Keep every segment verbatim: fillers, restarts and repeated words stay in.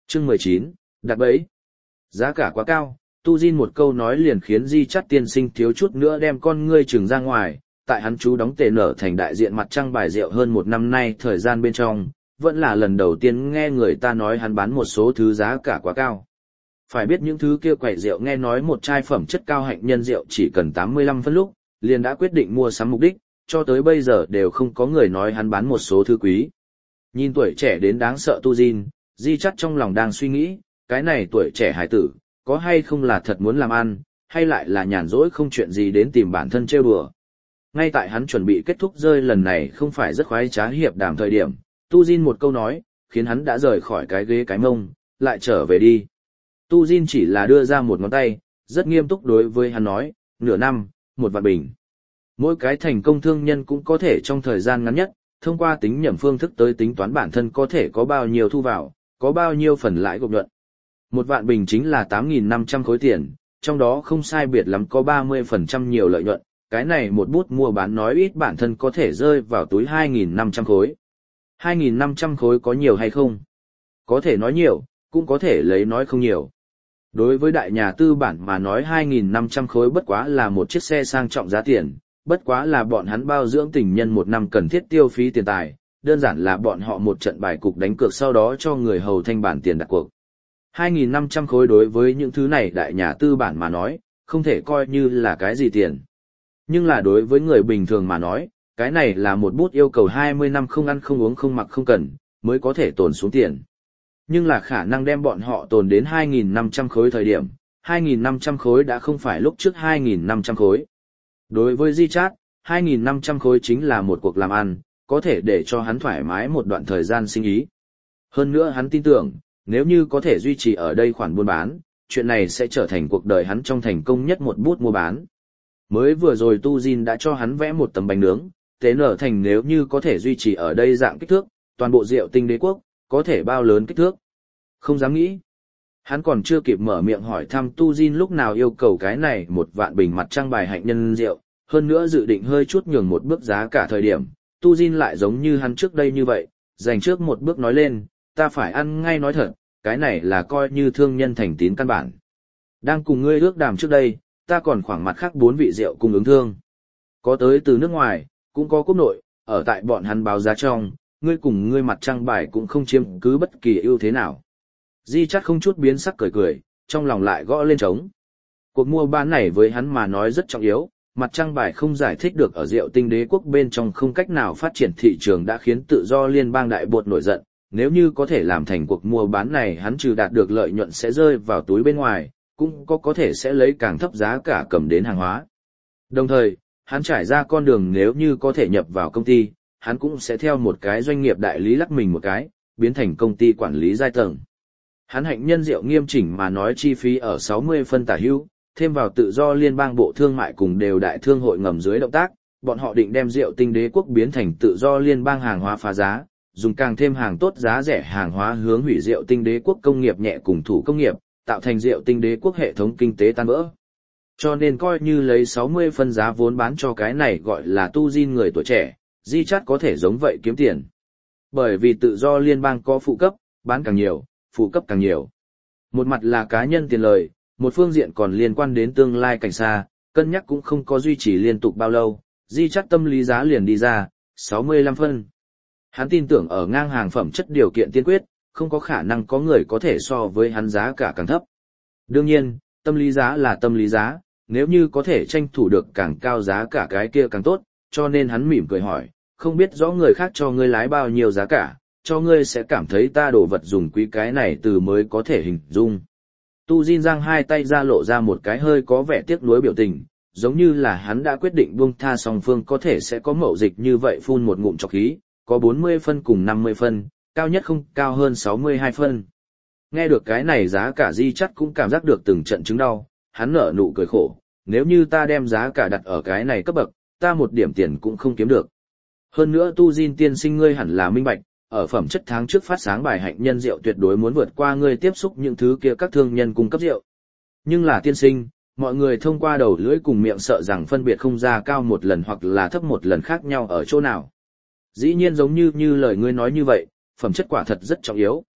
Chương mười chín, đặt bẫy. Giá cả quá cao, Tu Jin một câu nói liền khiến Di Chắt tiên sinh thiếu chút nữa đem con ngươi trừng ra ngoài, tại hắn chú đóng tề nở thành đại diện mặt trăng bài rượu hơn một năm nay thời gian bên trong, vẫn là lần đầu tiên nghe người ta nói hắn bán một số thứ giá cả quá cao. Phải biết những thứ kia quẩy rượu nghe nói một chai phẩm chất cao hạnh nhân rượu chỉ cần tám mươi lăm phân lúc, liền đã quyết định mua sắm mục đích, cho tới bây giờ đều không có người nói hắn bán một số thứ quý. Nhìn tuổi trẻ đến đáng sợ Tu Jin, Di Chắt trong lòng đang suy nghĩ, cái này tuổi trẻ hải tử, có hay không là thật muốn làm ăn, hay lại là nhàn rỗi không chuyện gì đến tìm bản thân trêu đùa. Ngay tại hắn chuẩn bị kết thúc rơi lần này không phải rất khoái trá hiệp đàm thời điểm, Tu Jin một câu nói, khiến hắn đã rời khỏi cái ghế cái mông, lại trở về đi. Tu Jin chỉ là đưa ra một ngón tay, rất nghiêm túc đối với hắn nói, nửa năm, một vạn bình. Mỗi cái thành công thương nhân cũng có thể trong thời gian ngắn nhất, thông qua tính nhẩm phương thức tới tính toán bản thân có thể có bao nhiêu thu vào, có bao nhiêu phần lãi gộp nhuận. Một vạn bình chính là tám nghìn năm trăm khối tiền, trong đó không sai biệt lắm có ba mươi phần trăm nhiều lợi nhuận, cái này một bút mua bán nói ít bản thân có thể rơi vào túi hai nghìn năm trăm khối. hai nghìn năm trăm khối có nhiều hay không? Có thể nói nhiều, cũng có thể lấy nói không nhiều. Đối với đại nhà tư bản mà nói hai nghìn năm trăm khối bất quá là một chiếc xe sang trọng giá tiền, bất quá là bọn hắn bao dưỡng tình nhân một năm cần thiết tiêu phí tiền tài, đơn giản là bọn họ một trận bài cục đánh cược sau đó cho người hầu thanh bản tiền đặt cuộc. hai nghìn năm trăm khối đối với những thứ này đại nhà tư bản mà nói, không thể coi như là cái gì tiền. Nhưng là đối với người bình thường mà nói, cái này là một bút yêu cầu hai mươi năm không ăn không uống không mặc không cần, mới có thể tồn xuống tiền. Nhưng là khả năng đem bọn họ tồn đến hai nghìn năm trăm khối thời điểm, hai nghìn năm trăm khối đã không phải lúc trước hai nghìn năm trăm khối. Đối với Di Chát, hai nghìn năm trăm khối chính là một cuộc làm ăn, có thể để cho hắn thoải mái một đoạn thời gian sinh ý. Hơn nữa hắn tin tưởng, nếu như có thể duy trì ở đây khoản buôn bán, chuyện này sẽ trở thành cuộc đời hắn trong thành công nhất một bút mua bán. Mới vừa rồi Tu Jin đã cho hắn vẽ một tấm bánh nướng, tế nở thành nếu như có thể duy trì ở đây dạng kích thước, toàn bộ rượu tinh đế quốc, có thể bao lớn kích thước. Không dám nghĩ. Hắn còn chưa kịp mở miệng hỏi thăm Tu Jin lúc nào yêu cầu cái này một vạn bình mặt trăng bài hạnh nhân rượu, hơn nữa dự định hơi chút nhường một bước giá cả thời điểm, Tu Jin lại giống như hắn trước đây như vậy, dành trước một bước nói lên, ta phải ăn ngay nói thật, cái này là coi như thương nhân thành tín căn bản. Đang cùng ngươi ước đàm trước đây, ta còn khoảng mặt khác bốn vị rượu cung ứng thương. Có tới từ nước ngoài, cũng có quốc nội, ở tại bọn hắn báo giá trong, ngươi cùng ngươi mặt trăng bài cũng không chiếm cứ bất kỳ ưu thế nào. Di Chát không chút biến sắc cười cười, trong lòng lại gõ lên trống. Cuộc mua bán này với hắn mà nói rất trọng yếu, mặt trăng bài không giải thích được ở rượu tinh đế quốc bên trong không cách nào phát triển thị trường đã khiến tự do liên bang đại bột nổi giận. Nếu như có thể làm thành cuộc mua bán này hắn trừ đạt được lợi nhuận sẽ rơi vào túi bên ngoài, cũng có có thể sẽ lấy càng thấp giá cả cầm đến hàng hóa. Đồng thời, hắn trải ra con đường nếu như có thể nhập vào công ty, hắn cũng sẽ theo một cái doanh nghiệp đại lý lắc mình một cái, biến thành công ty quản lý giai tầng. Hắn hạnh nhân rượu nghiêm chỉnh mà nói chi phí ở sáu mươi phân tả hữu, thêm vào tự do liên bang bộ thương mại cùng đều đại thương hội ngầm dưới động tác, bọn họ định đem rượu tinh đế quốc biến thành tự do liên bang hàng hóa phá giá, dùng càng thêm hàng tốt giá rẻ hàng hóa hướng hủy rượu tinh đế quốc công nghiệp nhẹ cùng thủ công nghiệp, tạo thành rượu tinh đế quốc hệ thống kinh tế tan vỡ. Cho nên coi như lấy sáu mươi phân giá vốn bán cho cái này gọi là Tu Jin người tuổi trẻ, Di Chát có thể giống vậy kiếm tiền. Bởi vì tự do liên bang có phụ cấp, bán càng nhiều, phụ cấp càng nhiều. Một mặt là cá nhân tiền lời, một phương diện còn liên quan đến tương lai cảnh xa, cân nhắc cũng không có duy trì liên tục bao lâu, Di Chát tâm lý giá liền đi ra, sáu mươi lăm phân. Hắn tin tưởng ở ngang hàng phẩm chất điều kiện tiên quyết, không có khả năng có người có thể so với hắn giá cả càng thấp. Đương nhiên, tâm lý giá là tâm lý giá, nếu như có thể tranh thủ được càng cao giá cả cái kia càng tốt, cho nên hắn mỉm cười hỏi, không biết rõ người khác cho ngươi lái bao nhiêu giá cả, cho ngươi sẽ cảm thấy ta đồ vật dùng quý cái này từ mới có thể hình dung. Tu Jin giang hai tay ra lộ ra một cái hơi có vẻ tiếc nuối biểu tình, giống như là hắn đã quyết định buông tha song phương có thể sẽ có mậu dịch như vậy phun một ngụm trọc khí, có bốn mươi phân cùng năm mươi phân, cao nhất không cao hơn sáu mươi hai phân. Nghe được cái này giá cả Di Chát cũng cảm giác được từng trận chứng đau, hắn nở nụ cười khổ, nếu như ta đem giá cả đặt ở cái này cấp bậc, ta một điểm tiền cũng không kiếm được. Hơn nữa Tu Jin tiên sinh ngươi hẳn là minh bạch, ở phẩm chất tháng trước phát sáng bài hạnh nhân rượu tuyệt đối muốn vượt qua ngươi tiếp xúc những thứ kia các thương nhân cung cấp rượu. Nhưng là tiên sinh, mọi người thông qua đầu lưỡi cùng miệng sợ rằng phân biệt không ra cao một lần hoặc là thấp một lần khác nhau ở chỗ nào. Dĩ nhiên giống như như lời ngươi nói như vậy, phẩm chất quả thật rất trọng yếu,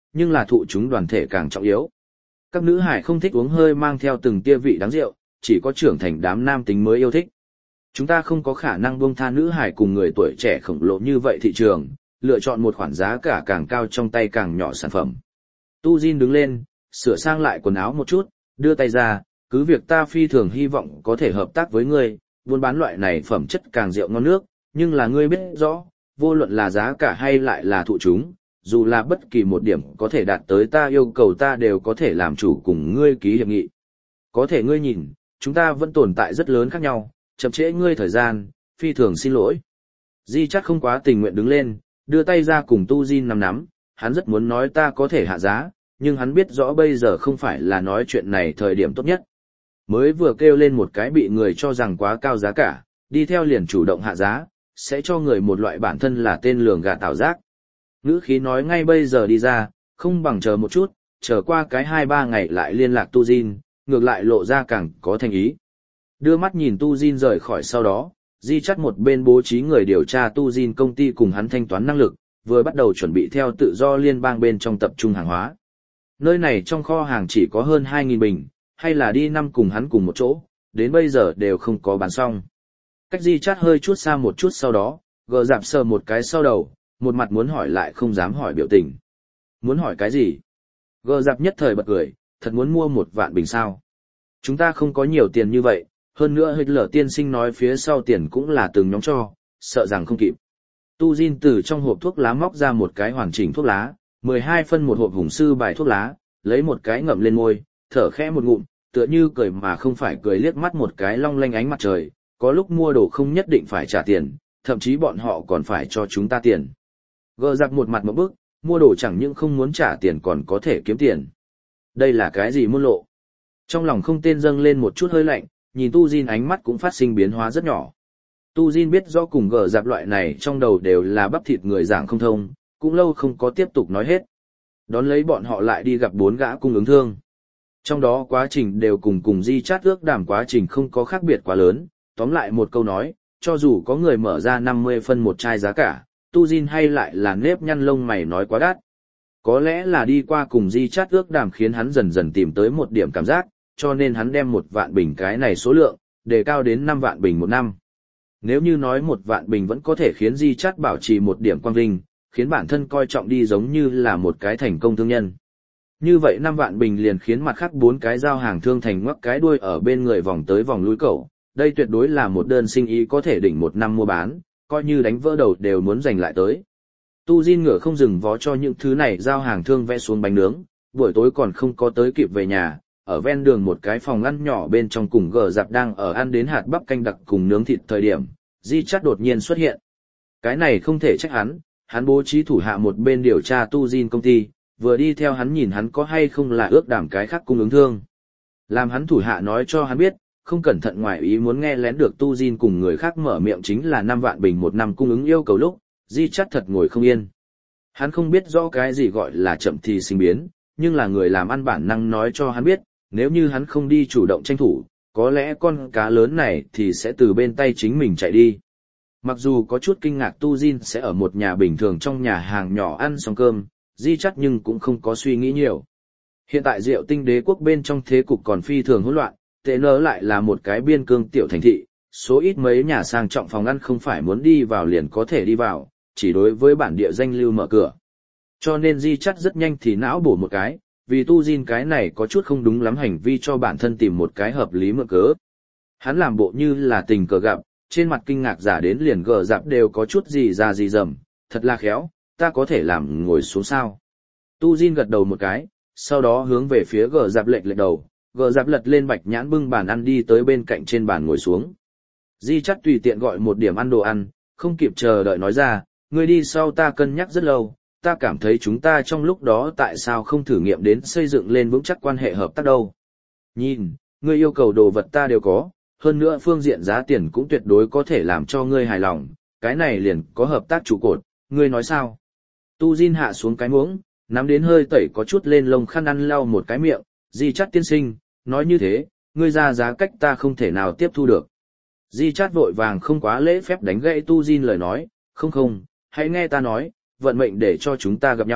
nhưng là thụ chúng đoàn thể càng trọng yếu. Các nữ hải không thích uống hơi mang theo từng tia vị đáng rượu, chỉ có trưởng thành đám nam tính mới yêu thích. Chúng ta không có khả năng buông tha nữ hải cùng người tuổi trẻ khổng lồ như vậy thị trường, lựa chọn một khoản giá cả càng cao trong tay càng nhỏ sản phẩm. Tu Jin đứng lên, sửa sang lại quần áo một chút, đưa tay ra, cứ việc ta phi thường hy vọng có thể hợp tác với ngươi, buôn bán loại này phẩm chất càng rượu ngon nước, nhưng là ngươi biết rõ, vô luận là giá cả hay lại là thụ chúng, dù là bất kỳ một điểm có thể đạt tới ta yêu cầu ta đều có thể làm chủ cùng ngươi ký hiệp nghị. Có thể ngươi nhìn, chúng ta vẫn tồn tại rất lớn khác nhau, chậm trễ ngươi thời gian, phi thường xin lỗi. Di chắc không quá tình nguyện đứng lên, đưa tay ra cùng Tu Jin nắm nắm, hắn rất muốn nói ta có thể hạ giá, nhưng hắn biết rõ bây giờ không phải là nói chuyện này thời điểm tốt nhất. Mới vừa kêu lên một cái bị người cho rằng quá cao giá cả, đi theo liền chủ động hạ giá, sẽ cho người một loại bản thân là tên lường gạt ảo giác. Ngữ khí nói ngay bây giờ đi ra, không bằng chờ một chút, chờ qua cái hai ba ngày lại liên lạc Tu Jin, ngược lại lộ ra càng có thành ý. Đưa mắt nhìn Tu Jin rời khỏi sau đó, Di chắt một bên bố trí người điều tra Tu Jin công ty cùng hắn thanh toán năng lực, vừa bắt đầu chuẩn bị theo tự do liên bang bên trong tập trung hàng hóa. Nơi này trong kho hàng chỉ có hơn hai nghìn bình, hay là đi năm cùng hắn cùng một chỗ, đến bây giờ đều không có bán xong. Cách Di chắt hơi chút xa một chút sau đó, gờ dạp sờ một cái sau đầu, một mặt muốn hỏi lại không dám hỏi biểu tình. Muốn hỏi cái gì? Gờ dạp nhất thời bật cười, thật muốn mua một vạn bình sao? Chúng ta không có nhiều tiền như vậy, hơn nữa hơi lở tiên sinh nói phía sau tiền cũng là từng nhóm cho, sợ rằng không kịp. Tu Jin từ trong hộp thuốc lá móc ra một cái hoàn chỉnh thuốc lá, mười hai phân một hộp hùng sư bài thuốc lá, lấy một cái ngậm lên môi, thở khẽ một ngụm, tựa như cười mà không phải cười liếc mắt một cái long lanh ánh mặt trời, có lúc mua đồ không nhất định phải trả tiền, thậm chí bọn họ còn phải cho chúng ta tiền. Gờ giặc một mặt một bức, mua đồ chẳng những không muốn trả tiền còn có thể kiếm tiền. Đây là cái gì môn lộ? Trong lòng không tên dâng lên một chút hơi lạnh, nhìn Tu Jin ánh mắt cũng phát sinh biến hóa rất nhỏ. Tu Jin biết rõ cùng gờ giặc loại này trong đầu đều là bắp thịt người giảng không thông, cũng lâu không có tiếp tục nói hết. Đón lấy bọn họ lại đi gặp bốn gã cung ứng thương. Trong đó quá trình đều cùng cùng Di chát ước đàm quá trình không có khác biệt quá lớn, tóm lại một câu nói, cho dù có người mở ra năm mươi phân một chai giá cả, Tu Jin hay lại là nếp nhăn lông mày nói quá đắt. Có lẽ là đi qua cùng Di chát ước đàm khiến hắn dần dần tìm tới một điểm cảm giác, cho nên hắn đem một vạn bình cái này số lượng, đề cao đến năm vạn bình một năm. Nếu như nói một vạn bình vẫn có thể khiến Di chát bảo trì một điểm quang vinh, khiến bản thân coi trọng đi giống như là một cái thành công thương nhân. Như vậy năm vạn bình liền khiến mặt khác bốn cái giao hàng thương thành ngoắc cái đuôi ở bên người vòng tới vòng lui cẩu, đây tuyệt đối là một đơn sinh ý có thể đỉnh một năm mua bán, coi như đánh vỡ đầu đều muốn giành lại tới. Tu Jin ngựa không dừng vó cho những thứ này giao hàng thương vẽ xuống bánh nướng, buổi tối còn không có tới kịp về nhà, ở ven đường một cái phòng ăn nhỏ bên trong cùng gờ dạp đang ở ăn đến hạt bắp canh đặc cùng nướng thịt thời điểm, Di chát đột nhiên xuất hiện. Cái này không thể trách hắn, hắn bố trí thủ hạ một bên điều tra Tu Jin công ty, vừa đi theo hắn nhìn hắn có hay không là ước đảm cái khác cung ứng thương. Làm hắn thủ hạ nói cho hắn biết, không cẩn thận ngoài ý muốn nghe lén được Tu Jin cùng người khác mở miệng chính là năm vạn bình một năm cung ứng yêu cầu lúc, Di chát thật ngồi không yên. Hắn không biết rõ cái gì gọi là chậm thì sinh biến, nhưng là người làm ăn bản năng nói cho hắn biết, nếu như hắn không đi chủ động tranh thủ, có lẽ con cá lớn này thì sẽ từ bên tay chính mình chạy đi. Mặc dù có chút kinh ngạc Tu Jin sẽ ở một nhà bình thường trong nhà hàng nhỏ ăn xong cơm, Di chát nhưng cũng không có suy nghĩ nhiều. Hiện tại Diệu Tinh đế quốc bên trong thế cục còn phi thường hỗn loạn, tệ nỡ lại là một cái biên cương tiểu thành thị, số ít mấy nhà sang trọng phòng ăn không phải muốn đi vào liền có thể đi vào, chỉ đối với bản địa danh lưu mở cửa. Cho nên Di chát rất nhanh thì não bổ một cái, vì Tu Jin cái này có chút không đúng lắm hành vi cho bản thân tìm một cái hợp lý mượn cớ. Hắn làm bộ như là tình cờ gặp, trên mặt kinh ngạc giả đến liền gờ dạp đều có chút gì ra gì dầm, thật là khéo, ta có thể làm ngồi xuống sao. Tu Jin gật đầu một cái, sau đó hướng về phía gờ dạp lệch lệch đầu, gờ dạp lật lên bạch nhãn bưng bàn ăn đi tới bên cạnh trên bàn ngồi xuống. Di chắt tùy tiện gọi một điểm ăn đồ ăn, không kịp chờ đợi nói ra, ngươi đi sau ta cân nhắc rất lâu, ta cảm thấy chúng ta trong lúc đó tại sao không thử nghiệm đến xây dựng lên vững chắc quan hệ hợp tác đâu. Nhìn, ngươi yêu cầu đồ vật ta đều có, hơn nữa phương diện giá tiền cũng tuyệt đối có thể làm cho ngươi hài lòng, cái này liền có hợp tác trụ cột, ngươi nói sao? Tu Jin hạ xuống cái muỗng, nắm đến hơi tẩy có chút lên lông khăn ăn lau một cái miệng, Di chát tiên sinh, nói như thế, ngươi ra giá cách ta không thể nào tiếp thu được. Di chát vội vàng không quá lễ phép đánh gãy Tu Jin lời nói, không không, hãy nghe ta nói, vận mệnh để cho chúng ta gặp nhau,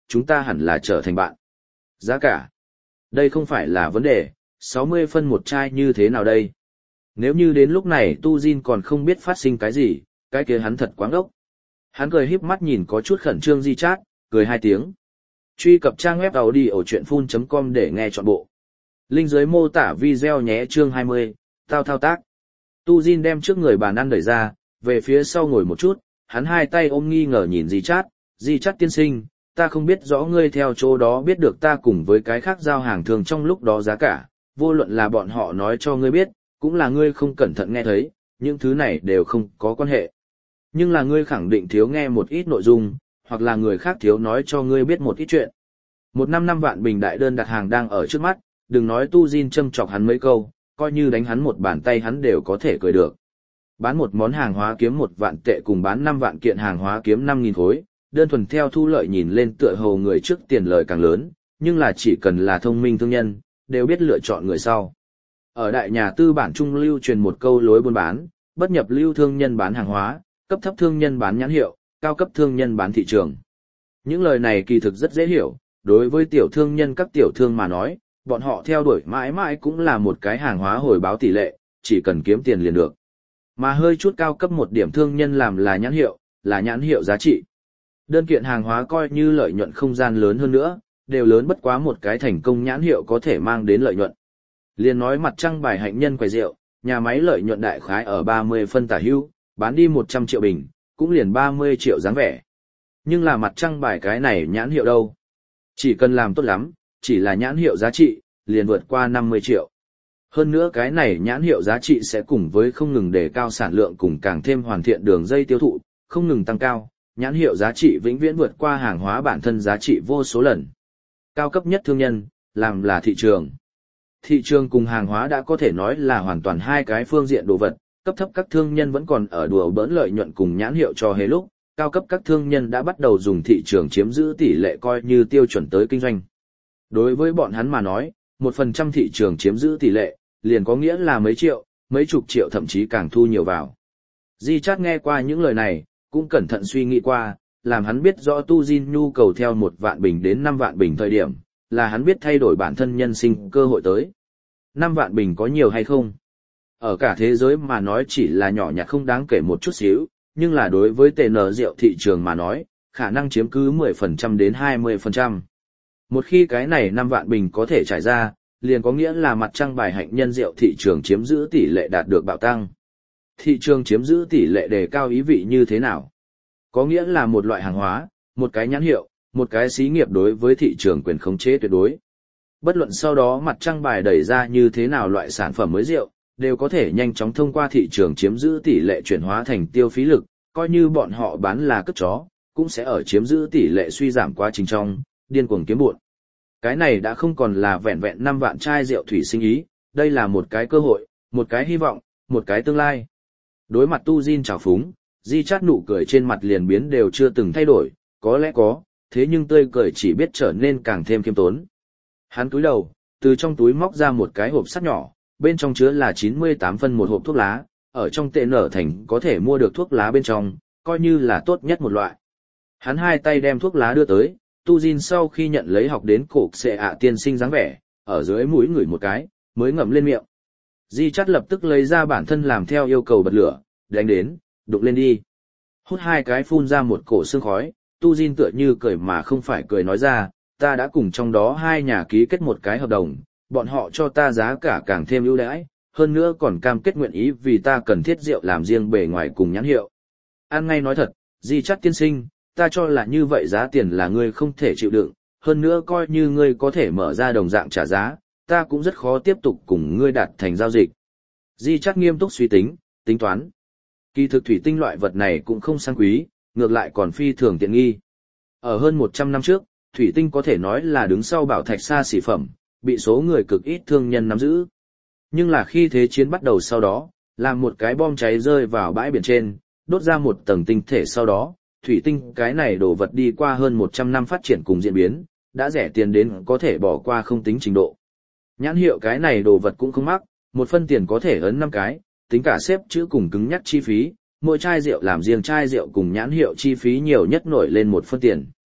chúng ta hẳn là trở thành bạn. Giá cả. Đây không phải là vấn đề, sáu mươi phân một chai như thế nào đây? Nếu như đến lúc này Tu Jin còn không biết phát sinh cái gì, cái kia hắn thật quáng ốc. Hắn cười híp mắt nhìn có chút khẩn trương Di Chát, cười hai tiếng. Truy cập trang web audiochuyenphun chấm com để nghe trọn bộ. Link dưới mô tả video nhé chương hai mươi, tao thao tác. Tu Jin đem trước người bàn ăn đẩy ra, về phía sau ngồi một chút, hắn hai tay ôm nghi ngờ nhìn Di Chát, Di Chát tiên sinh, ta không biết rõ ngươi theo chỗ đó biết được ta cùng với cái khác giao hàng thường trong lúc đó giá cả, vô luận là bọn họ nói cho ngươi biết, cũng là ngươi không cẩn thận nghe thấy, những thứ này đều không có quan hệ. Nhưng là ngươi khẳng định thiếu nghe một ít nội dung, hoặc là người khác thiếu nói cho ngươi biết một ít chuyện. Một năm năm vạn bình đại đơn đặt hàng đang ở trước mắt, đừng nói Tu Jin châm chọc hắn mấy câu, coi như đánh hắn một bàn tay hắn đều có thể cười được. Bán một món hàng hóa kiếm một vạn tệ cùng bán năm vạn kiện hàng hóa kiếm năm nghìn khối, đơn thuần theo thu lợi nhìn lên tựa hồ người trước tiền lời càng lớn, nhưng là chỉ cần là thông minh thương nhân, đều biết lựa chọn người sau. Ở đại nhà tư bản trung lưu truyền một câu lối buôn bán, bất nhập lưu thương nhân bán hàng hóa, cấp thấp thương nhân bán nhãn hiệu, cao cấp thương nhân bán thị trường. Những lời này kỳ thực rất dễ hiểu, đối với tiểu thương nhân các tiểu thương mà nói, bọn họ theo đuổi mãi mãi cũng là một cái hàng hóa hồi báo tỷ lệ, chỉ cần kiếm tiền liền được. Mà hơi chút cao cấp một điểm thương nhân làm là nhãn hiệu, là nhãn hiệu giá trị. Đơn kiện hàng hóa coi như lợi nhuận không gian lớn hơn nữa, đều lớn bất quá một cái thành công nhãn hiệu có thể mang đến lợi nhuận. Liên nói mặt trăng bài hạnh nhân quầy rượu, nhà máy lợi nhuận đại khái ở ba mươi phân tả hưu, bán đi một trăm triệu bình, cũng liền ba mươi triệu dáng vẻ. Nhưng là mặt trăng bài cái này nhãn hiệu đâu? Chỉ cần làm tốt lắm, chỉ là nhãn hiệu giá trị, liền vượt qua năm mươi triệu. Hơn nữa cái này nhãn hiệu giá trị sẽ cùng với không ngừng đề cao sản lượng cùng càng thêm hoàn thiện đường dây tiêu thụ, không ngừng tăng cao, nhãn hiệu giá trị vĩnh viễn vượt qua hàng hóa bản thân giá trị vô số lần. Cao cấp nhất thương nhân, làm là thị trường. Thị trường cùng hàng hóa đã có thể nói là hoàn toàn hai cái phương diện đồ vật, cấp thấp các thương nhân vẫn còn ở đùa bỡn lợi nhuận cùng nhãn hiệu cho hề lúc, cao cấp các thương nhân đã bắt đầu dùng thị trường chiếm giữ tỷ lệ coi như tiêu chuẩn tới kinh doanh. Đối với bọn hắn mà nói, một phần trăm thị trường chiếm giữ tỷ lệ, liền có nghĩa là mấy triệu, mấy chục triệu thậm chí càng thu nhiều vào. Di Chát nghe qua những lời này, cũng cẩn thận suy nghĩ qua, làm hắn biết rõ Tu Jin nhu cầu theo một vạn bình đến năm vạn bình thời điểm, là hắn biết thay đổi bản thân nhân sinh cơ hội tới. Năm vạn bình có nhiều hay không? Ở cả thế giới mà nói chỉ là nhỏ nhặt không đáng kể một chút xíu, nhưng là đối với tê en rượu thị trường mà nói, khả năng chiếm cứ mười phần trăm đến hai mươi phần trăm. Một khi cái này năm vạn bình có thể trải ra, liền có nghĩa là mặt trăng bài hạnh nhân rượu thị trường chiếm giữ tỷ lệ đạt được bạo tăng. Thị trường chiếm giữ tỷ lệ đề cao ý vị như thế nào? Có nghĩa là một loại hàng hóa, một cái nhãn hiệu, một cái xí nghiệp đối với thị trường quyền khống chế tuyệt đối. Bất luận sau đó mặt trăng bài đẩy ra như thế nào loại sản phẩm mới rượu, đều có thể nhanh chóng thông qua thị trường chiếm giữ tỷ lệ chuyển hóa thành tiêu phí lực, coi như bọn họ bán là cất chó, cũng sẽ ở chiếm giữ tỷ lệ suy giảm quá trình trong, điên cuồng kiếm bộn. Cái này đã không còn là vẹn vẹn năm vạn chai rượu thủy sinh ý, đây là một cái cơ hội, một cái hy vọng, một cái tương lai. Đối mặt Tu Jin trào phúng, Di Chát nụ cười trên mặt liền biến đều chưa từng thay đổi, có lẽ có, thế nhưng tươi cười chỉ biết trở nên càng thêm khiêm tốn. Hắn cúi đầu, từ trong túi móc ra một cái hộp sắt nhỏ, bên trong chứa là chín mươi tám phân một hộp thuốc lá, ở trong tệ nở thành có thể mua được thuốc lá bên trong, coi như là tốt nhất một loại. Hắn hai tay đem thuốc lá đưa tới, Tu Jin sau khi nhận lấy học đến cổ xệ ạ tiên sinh dáng vẻ, ở dưới mũi ngửi một cái, mới ngậm lên miệng. Di Chát lập tức lấy ra bản thân làm theo yêu cầu bật lửa, đánh đến, đụng lên đi. Hút hai cái phun ra một cổ sương khói, Tu Jin tựa như cười mà không phải cười nói ra, ta đã cùng trong đó hai nhà ký kết một cái hợp đồng, bọn họ cho ta giá cả càng thêm ưu đãi, hơn nữa còn cam kết nguyện ý vì ta cần thiết rượu làm riêng bề ngoài cùng nhãn hiệu. Ăn ngay nói thật, Di Chát tiên sinh, ta cho là như vậy giá tiền là ngươi không thể chịu đựng, hơn nữa coi như ngươi có thể mở ra đồng dạng trả giá, ta cũng rất khó tiếp tục cùng ngươi đạt thành giao dịch. Di Chát nghiêm túc suy tính, tính toán. Kỳ thực thủy tinh loại vật này cũng không sang quý, ngược lại còn phi thường tiện nghi. Ở hơn một trăm năm trước, thủy tinh có thể nói là đứng sau bảo thạch xa xỉ phẩm, bị số người cực ít thương nhân nắm giữ. Nhưng là khi thế chiến bắt đầu sau đó, làm một cái bom cháy rơi vào bãi biển trên, đốt ra một tầng tinh thể sau đó, thủy tinh cái này đồ vật đi qua hơn một trăm năm phát triển cùng diễn biến, đã rẻ tiền đến có thể bỏ qua không tính trình độ. Nhãn hiệu cái này đồ vật cũng không mắc, một phân tiền có thể ấn năm cái, tính cả xếp chữ cùng cứng nhắc chi phí, mỗi chai rượu làm riêng chai rượu cùng nhãn hiệu chi phí nhiều nhất nổi lên một phân tiền.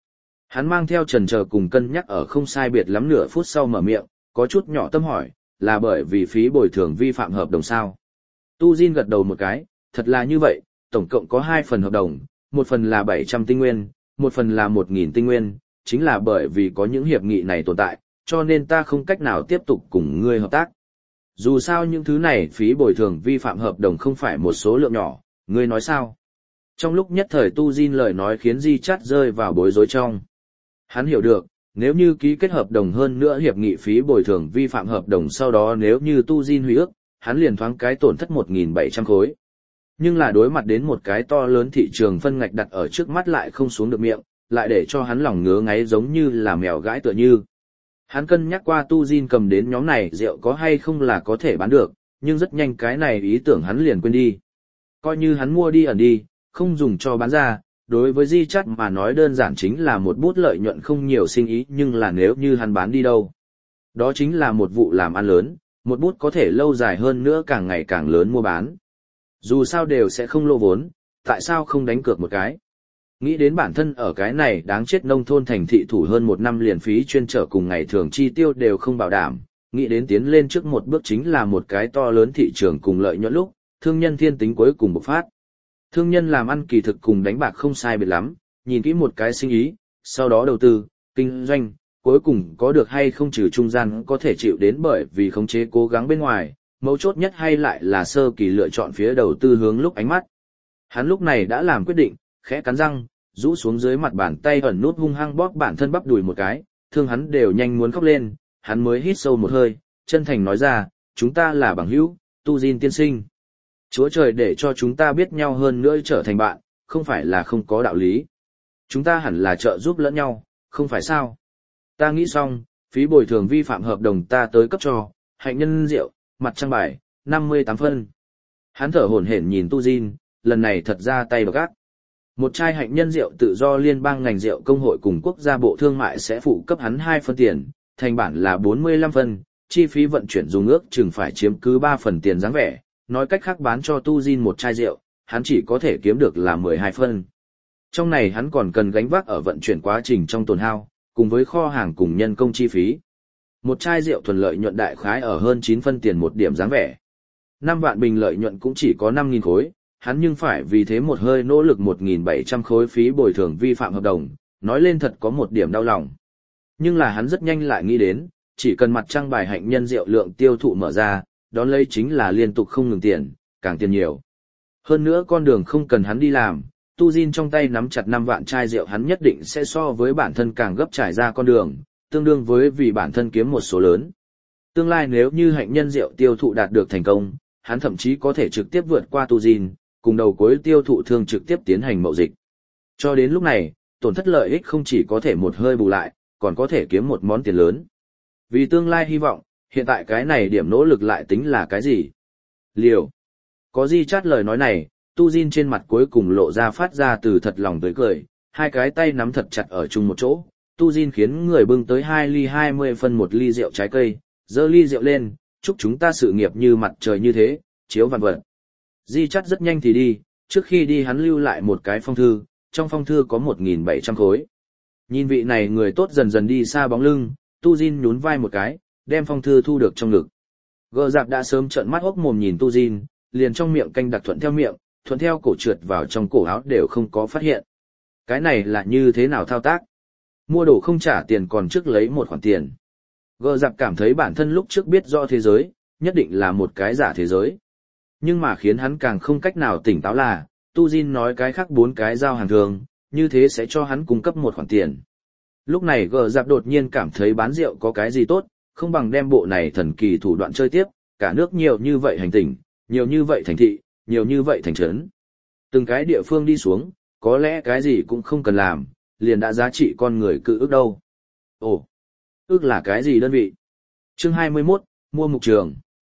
Hắn mang theo trần chờ cùng cân nhắc ở không sai biệt lắm nửa phút sau mở miệng, có chút nhỏ tâm hỏi, là bởi vì phí bồi thường vi phạm hợp đồng sao? Tu Jin gật đầu một cái, thật là như vậy, tổng cộng có hai phần hợp đồng, một phần là bảy trăm tinh nguyên, một phần là một nghìn tinh nguyên, chính là bởi vì có những hiệp nghị này tồn tại, cho nên ta không cách nào tiếp tục cùng ngươi hợp tác. Dù sao những thứ này phí bồi thường vi phạm hợp đồng không phải một số lượng nhỏ, ngươi nói sao? Trong lúc nhất thời Tu Jin lời nói khiến Di Chát rơi vào bối rối trong. Hắn hiểu được, nếu như ký kết hợp đồng hơn nữa hiệp nghị phí bồi thường vi phạm hợp đồng sau đó nếu như Tu Jin hủy ước, hắn liền thoáng cái tổn thất một nghìn bảy trăm khối. Nhưng là đối mặt đến một cái to lớn thị trường phân ngạch đặt ở trước mắt lại không xuống được miệng, lại để cho hắn lòng ngứa ngáy giống như là mèo gãi tựa như. Hắn cân nhắc qua Tu Jin cầm đến nhóm này rượu có hay không là có thể bán được, nhưng rất nhanh cái này ý tưởng hắn liền quên đi. Coi như hắn mua đi ẩn đi, không dùng cho bán ra, đối với Di Chát mà nói đơn giản chính là một bút lợi nhuận không nhiều sinh ý, nhưng là nếu như hắn bán đi đâu. Đó chính là một vụ làm ăn lớn, một bút có thể lâu dài hơn nữa càng ngày càng lớn mua bán. Dù sao đều sẽ không lô vốn, tại sao không đánh cược một cái? Nghĩ đến bản thân ở cái này đáng chết nông thôn thành thị thủ hơn một năm liền phí chuyên trở cùng ngày thường chi tiêu đều không bảo đảm, nghĩ đến tiến lên trước một bước chính là một cái to lớn thị trường cùng lợi nhuận lúc, thương nhân thiên tính cuối cùng bộc phát. Thương nhân làm ăn kỳ thực cùng đánh bạc không sai biệt lắm, nhìn kỹ một cái sinh ý, sau đó đầu tư, kinh doanh, cuối cùng có được hay không trừ trung gian có thể chịu đến bởi vì khống chế cố gắng bên ngoài, mấu chốt nhất hay lại là sơ kỳ lựa chọn phía đầu tư hướng lúc ánh mắt. Hắn lúc này đã làm quyết định, khẽ cắn răng, rũ xuống dưới mặt bàn tay ẩn nút hung hăng bóp bản thân bắp đùi một cái, thương hắn đều nhanh muốn khóc lên, hắn mới hít sâu một hơi, chân thành nói ra, chúng ta là bằng hữu, Tu Jin tiên sinh. Chúa trời để cho chúng ta biết nhau hơn nữa trở thành bạn, không phải là không có đạo lý. Chúng ta hẳn là trợ giúp lẫn nhau, không phải sao? Ta nghĩ xong, phí bồi thường vi phạm hợp đồng ta tới cấp cho, hạnh nhân rượu, mặt trăng bài, năm mươi tám phân. Hắn thở hổn hển nhìn Tu Jin, lần này thật ra tay độc ác. Một chai hạnh nhân rượu tự do liên bang ngành rượu công hội cùng quốc gia bộ thương mại sẽ phụ cấp hắn hai phân tiền, thành bản là bốn mươi lăm phân, chi phí vận chuyển dùng ước chừng phải chiếm cứ ba phần tiền dáng vẻ, nói cách khác bán cho Tu Jin một chai rượu, hắn chỉ có thể kiếm được là mười hai phân. Trong này hắn còn cần gánh vác ở vận chuyển quá trình trong tồn hao, cùng với kho hàng cùng nhân công chi phí. Một chai rượu thuần lợi nhuận đại khái ở hơn chín phân tiền một điểm dáng vẻ. năm vạn bình lợi nhuận cũng chỉ có năm nghìn khối, hắn nhưng phải vì thế một hơi nỗ lực một nghìn bảy trăm khối phí bồi thường vi phạm hợp đồng, nói lên thật có một điểm đau lòng. Nhưng là hắn rất nhanh lại nghĩ đến, chỉ cần mặt trăng bài hạnh nhân rượu lượng tiêu thụ mở ra, đón lấy chính là liên tục không ngừng tiền, càng tiền nhiều. Hơn nữa con đường không cần hắn đi làm, Tu Jin trong tay nắm chặt năm vạn chai rượu hắn nhất định sẽ so với bản thân càng gấp trải ra con đường, tương đương với vì bản thân kiếm một số lớn. Tương lai nếu như hạnh nhân rượu tiêu thụ đạt được thành công, hắn thậm chí có thể trực tiếp vượt qua Tu Jin, cùng đầu cuối tiêu thụ thương trực tiếp tiến hành mậu dịch. Cho đến lúc này, tổn thất lợi ích không chỉ có thể một hơi bù lại, còn có thể kiếm một món tiền lớn. Vì tương lai hy vọng, hiện tại cái này điểm nỗ lực lại tính là cái gì? Liều. Có Di Chát lời nói này, Tu Jin trên mặt cuối cùng lộ ra phát ra từ thật lòng tới cười, hai cái tay nắm thật chặt ở chung một chỗ. Tu Jin khiến người bưng tới hai ly hai mươi phân một ly rượu trái cây, dơ ly rượu lên, chúc chúng ta sự nghiệp như mặt trời như thế, chiếu vạn vật. Di Chát rất nhanh thì đi, trước khi đi hắn lưu lại một cái phong thư, trong phong thư có một nghìn bảy trăm khối. Nhìn vị này người tốt dần dần đi xa bóng lưng, Tu Jin nhún vai một cái, đem phong thư thu được trong ngực. Gờ Dạp đã sớm trợn mắt hốc mồm nhìn Tu Jin, liền trong miệng canh đặc thuận theo miệng, thuận theo cổ trượt vào trong cổ áo đều không có phát hiện. Cái này là như thế nào thao tác? Mua đồ không trả tiền còn trước lấy một khoản tiền. Gờ Dạp cảm thấy bản thân lúc trước biết rõ thế giới, nhất định là một cái giả thế giới. Nhưng mà khiến hắn càng không cách nào tỉnh táo là, Tu Jin nói cái khác bốn cái giao hàng thường, như thế sẽ cho hắn cung cấp một khoản tiền. Lúc này Gờ Dạp đột nhiên cảm thấy bán rượu có cái gì tốt, không bằng đem bộ này thần kỳ thủ đoạn chơi tiếp, cả nước nhiều như vậy hành tinh, nhiều như vậy thành thị, nhiều như vậy thành trấn. Từng cái địa phương đi xuống, có lẽ cái gì cũng không cần làm, liền đã giá trị con người cự ước đâu. Ồ, ước là cái gì đơn vị? Chương hai mươi mốt, mua mục trường.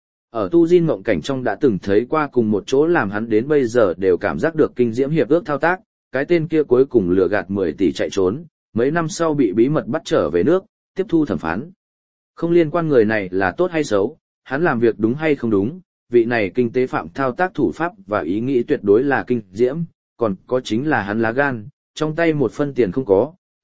Ở Tu Jin mộng cảnh trong đã từng thấy qua cùng một chỗ làm hắn đến bây giờ đều cảm giác được kinh diễm hiệp ước thao tác, cái tên kia cuối cùng lừa gạt mười tỷ chạy trốn, mấy năm sau bị bí mật bắt trở về nước, tiếp thu thẩm phán. Không liên quan người này là tốt hay xấu, hắn làm việc đúng hay không đúng, vị này kinh tế phạm thao tác thủ pháp và ý nghĩ tuyệt đối là kinh diễm, còn có chính là hắn lá gan, trong tay một phân tiền không có,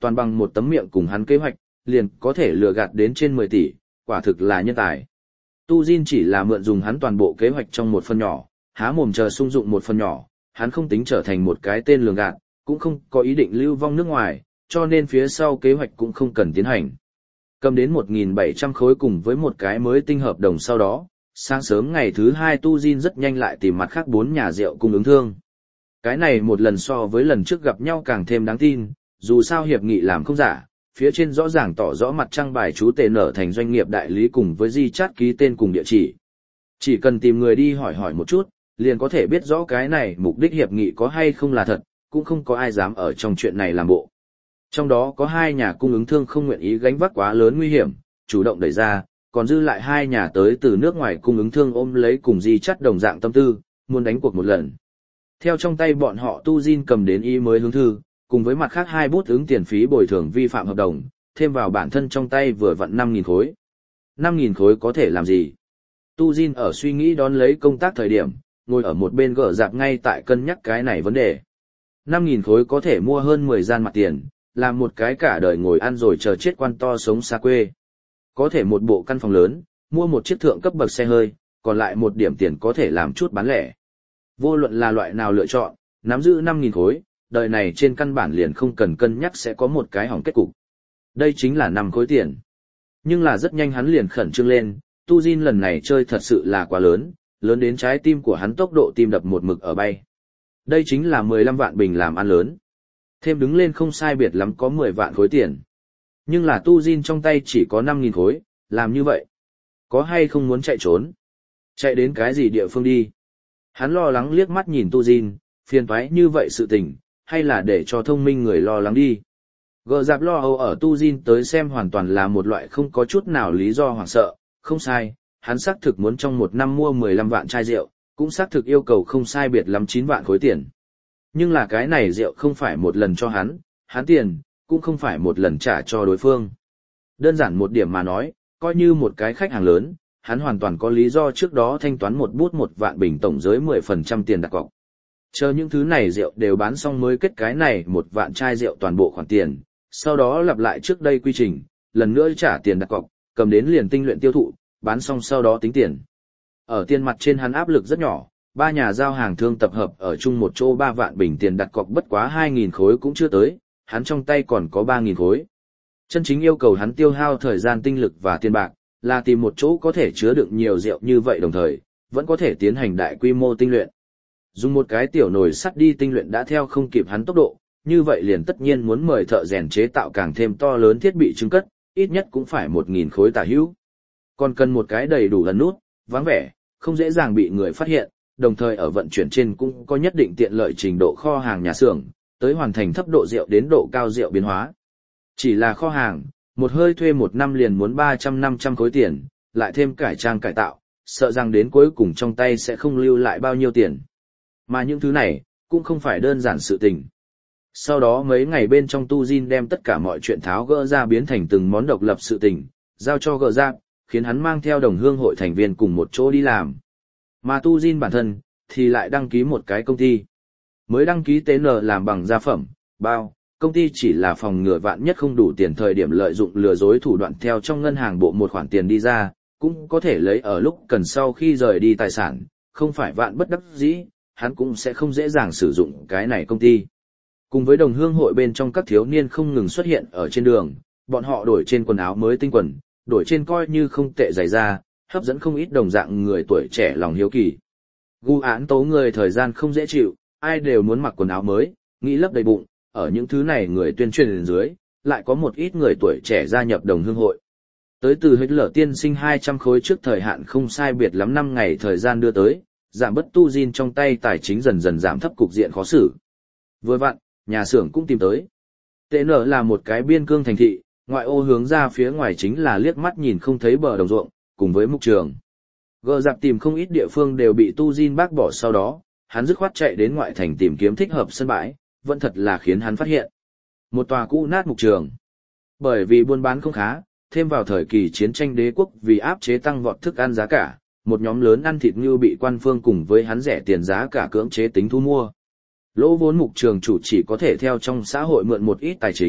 toàn bằng một tấm miệng cùng hắn kế hoạch, liền có thể lừa gạt đến trên mười tỷ, quả thực là nhân tài. Tu Jin chỉ là mượn dùng hắn toàn bộ kế hoạch trong một phần nhỏ, há mồm chờ sung dụng một phần nhỏ, hắn không tính trở thành một cái tên lường gạt, cũng không có ý định lưu vong nước ngoài, cho nên phía sau kế hoạch cũng không cần tiến hành. Cầm đến một nghìn bảy trăm khối cùng với một cái mới tinh hợp đồng sau đó, sáng sớm ngày thứ hai Tu Jin rất nhanh lại tìm mặt khác bốn nhà rượu cung ứng thương. Cái này một lần so với lần trước gặp nhau càng thêm đáng tin, dù sao hiệp nghị làm không giả, phía trên rõ ràng tỏ rõ mặt trăng bài chú tề nở thành doanh nghiệp đại lý cùng với di chát ký tên cùng địa chỉ. Chỉ cần tìm người đi hỏi hỏi một chút, liền có thể biết rõ cái này mục đích hiệp nghị có hay không là thật, cũng không có ai dám ở trong chuyện này làm bộ. Trong đó có hai nhà cung ứng thương không nguyện ý gánh vác quá lớn nguy hiểm, chủ động đẩy ra, còn dư lại hai nhà tới từ nước ngoài cung ứng thương ôm lấy cùng di chắt đồng dạng tâm tư, muốn đánh cuộc một lần. Theo trong tay bọn họ Tu Jin cầm đến y mới hướng thư, cùng với mặt khác hai bút ứng tiền phí bồi thường vi phạm hợp đồng, thêm vào bản thân trong tay vừa vặn năm nghìn khối. năm nghìn khối có thể làm gì? Tu Jin ở suy nghĩ đón lấy công tác thời điểm, ngồi ở một bên gỡ dạp ngay tại cân nhắc cái này vấn đề. năm nghìn khối có thể mua hơn mười gian mặt tiền, làm một cái cả đời ngồi ăn rồi chờ chết quan to sống xa quê. Có thể một bộ căn phòng lớn, mua một chiếc thượng cấp bậc xe hơi, còn lại một điểm tiền có thể làm chút bán lẻ. Vô luận là loại nào lựa chọn, nắm giữ năm nghìn khối, đời này trên căn bản liền không cần cân nhắc sẽ có một cái hỏng kết cục. Đây chính là năm khối tiền. Nhưng là rất nhanh hắn liền khẩn trương lên, Tu Jin lần này chơi thật sự là quá lớn, lớn đến trái tim của hắn tốc độ tim đập một mực ở bay. Đây chính là mười lăm vạn bình làm ăn lớn. Thêm đứng lên không sai biệt lắm có mười vạn khối tiền. Nhưng là Tu Jin trong tay chỉ có năm nghìn khối, làm như vậy. Có hay không muốn chạy trốn? Chạy đến cái gì địa phương đi? Hắn lo lắng liếc mắt nhìn Tu Jin, phiền toái như vậy sự tình, hay là để cho thông minh người lo lắng đi. Gờ dạp lo âu ở Tu Jin tới xem hoàn toàn là một loại không có chút nào lý do hoảng sợ, không sai, hắn xác thực muốn trong một năm mua mười lăm vạn chai rượu, cũng xác thực yêu cầu không sai biệt lắm chín vạn khối tiền. Nhưng là cái này rượu không phải một lần cho hắn, hắn tiền, cũng không phải một lần trả cho đối phương. Đơn giản một điểm mà nói, coi như một cái khách hàng lớn, hắn hoàn toàn có lý do trước đó thanh toán một bút một vạn bình tổng giới mười phần trăm tiền đặt cọc. Chờ những thứ này rượu đều bán xong mới kết cái này một vạn chai rượu toàn bộ khoản tiền, sau đó lặp lại trước đây quy trình, lần nữa trả tiền đặt cọc, cầm đến liền tinh luyện tiêu thụ, bán xong sau đó tính tiền. Ở tiền mặt trên hắn áp lực rất nhỏ, ba nhà giao hàng thương tập hợp ở chung một chỗ ba vạn bình tiền đặt cọc bất quá hai nghìn khối cũng chưa tới, hắn trong tay còn có ba nghìn khối. Chân chính yêu cầu hắn tiêu hao thời gian tinh lực và tiền bạc, là tìm một chỗ có thể chứa đựng nhiều rượu như vậy đồng thời, vẫn có thể tiến hành đại quy mô tinh luyện. Dùng một cái tiểu nồi sắt đi tinh luyện đã theo không kịp hắn tốc độ, như vậy liền tất nhiên muốn mời thợ rèn chế tạo càng thêm to lớn thiết bị trưng cất, ít nhất cũng phải một nghìn khối tả hữu. Còn cần một cái đầy đủ lần nút, vắng vẻ, không dễ dàng bị người phát hiện, đồng thời ở vận chuyển trên cũng có nhất định tiện lợi trình độ kho hàng nhà xưởng, tới hoàn thành thấp độ rượu đến độ cao rượu biến hóa. Chỉ là kho hàng, một hơi thuê một năm liền muốn ba trăm năm trăm khối tiền, lại thêm cải trang cải tạo, sợ rằng đến cuối cùng trong tay sẽ không lưu lại bao nhiêu tiền. Mà những thứ này, cũng không phải đơn giản sự tình. Sau đó mấy ngày bên trong Tu Jin đem tất cả mọi chuyện tháo gỡ ra biến thành từng món độc lập sự tình, giao cho gỡ ra, khiến hắn mang theo đồng hương hội thành viên cùng một chỗ đi làm. Mà Tu Jin bản thân, thì lại đăng ký một cái công ty. Mới đăng ký tê en làm bằng gia phẩm, bao, công ty chỉ là phòng ngừa vạn nhất không đủ tiền thời điểm lợi dụng lừa dối thủ đoạn theo trong ngân hàng bộ một khoản tiền đi ra, cũng có thể lấy ở lúc cần sau khi rời đi tài sản, không phải vạn bất đắc dĩ, hắn cũng sẽ không dễ dàng sử dụng cái này công ty. Cùng với đồng hương hội bên trong các thiếu niên không ngừng xuất hiện ở trên đường, bọn họ đổi trên quần áo mới tinh quần, đổi trên coi như không tệ giày da, hấp dẫn không ít đồng dạng người tuổi trẻ lòng hiếu kỳ. Gu án tố người thời gian không dễ chịu, ai đều muốn mặc quần áo mới, nghĩ lấp đầy bụng, ở những thứ này người tuyên truyền dưới, lại có một ít người tuổi trẻ gia nhập đồng hương hội. Tới từ hết lở tiên sinh hai trăm khối trước thời hạn không sai biệt lắm năm ngày thời gian đưa tới, giảm bất Tu Jin trong tay tài chính dần dần giảm thấp cục diện khó xử. Vừa vặn, nhà xưởng cũng tìm tới. tê en là một cái biên cương thành thị, ngoại ô hướng ra phía ngoài chính là liếc mắt nhìn không thấy bờ đồng ruộng, cùng với mục trường. Gờ dạp tìm không ít địa phương đều bị Tu Jin bác bỏ sau đó, hắn dứt khoát chạy đến ngoại thành tìm kiếm thích hợp sân bãi, vẫn thật là khiến hắn phát hiện. Một tòa cũ nát mục trường. Bởi vì buôn bán không khá, thêm vào thời kỳ chiến tranh đế quốc vì áp chế tăng vọt thức ăn giá cả, một nhóm lớn ăn thịt ngưu bị quan phương cùng với hắn rẻ tiền giá cả cưỡng chế tính thu mua. Lỗ vốn mục trường chủ chỉ có thể theo trong xã hội mượn một ít tài chính,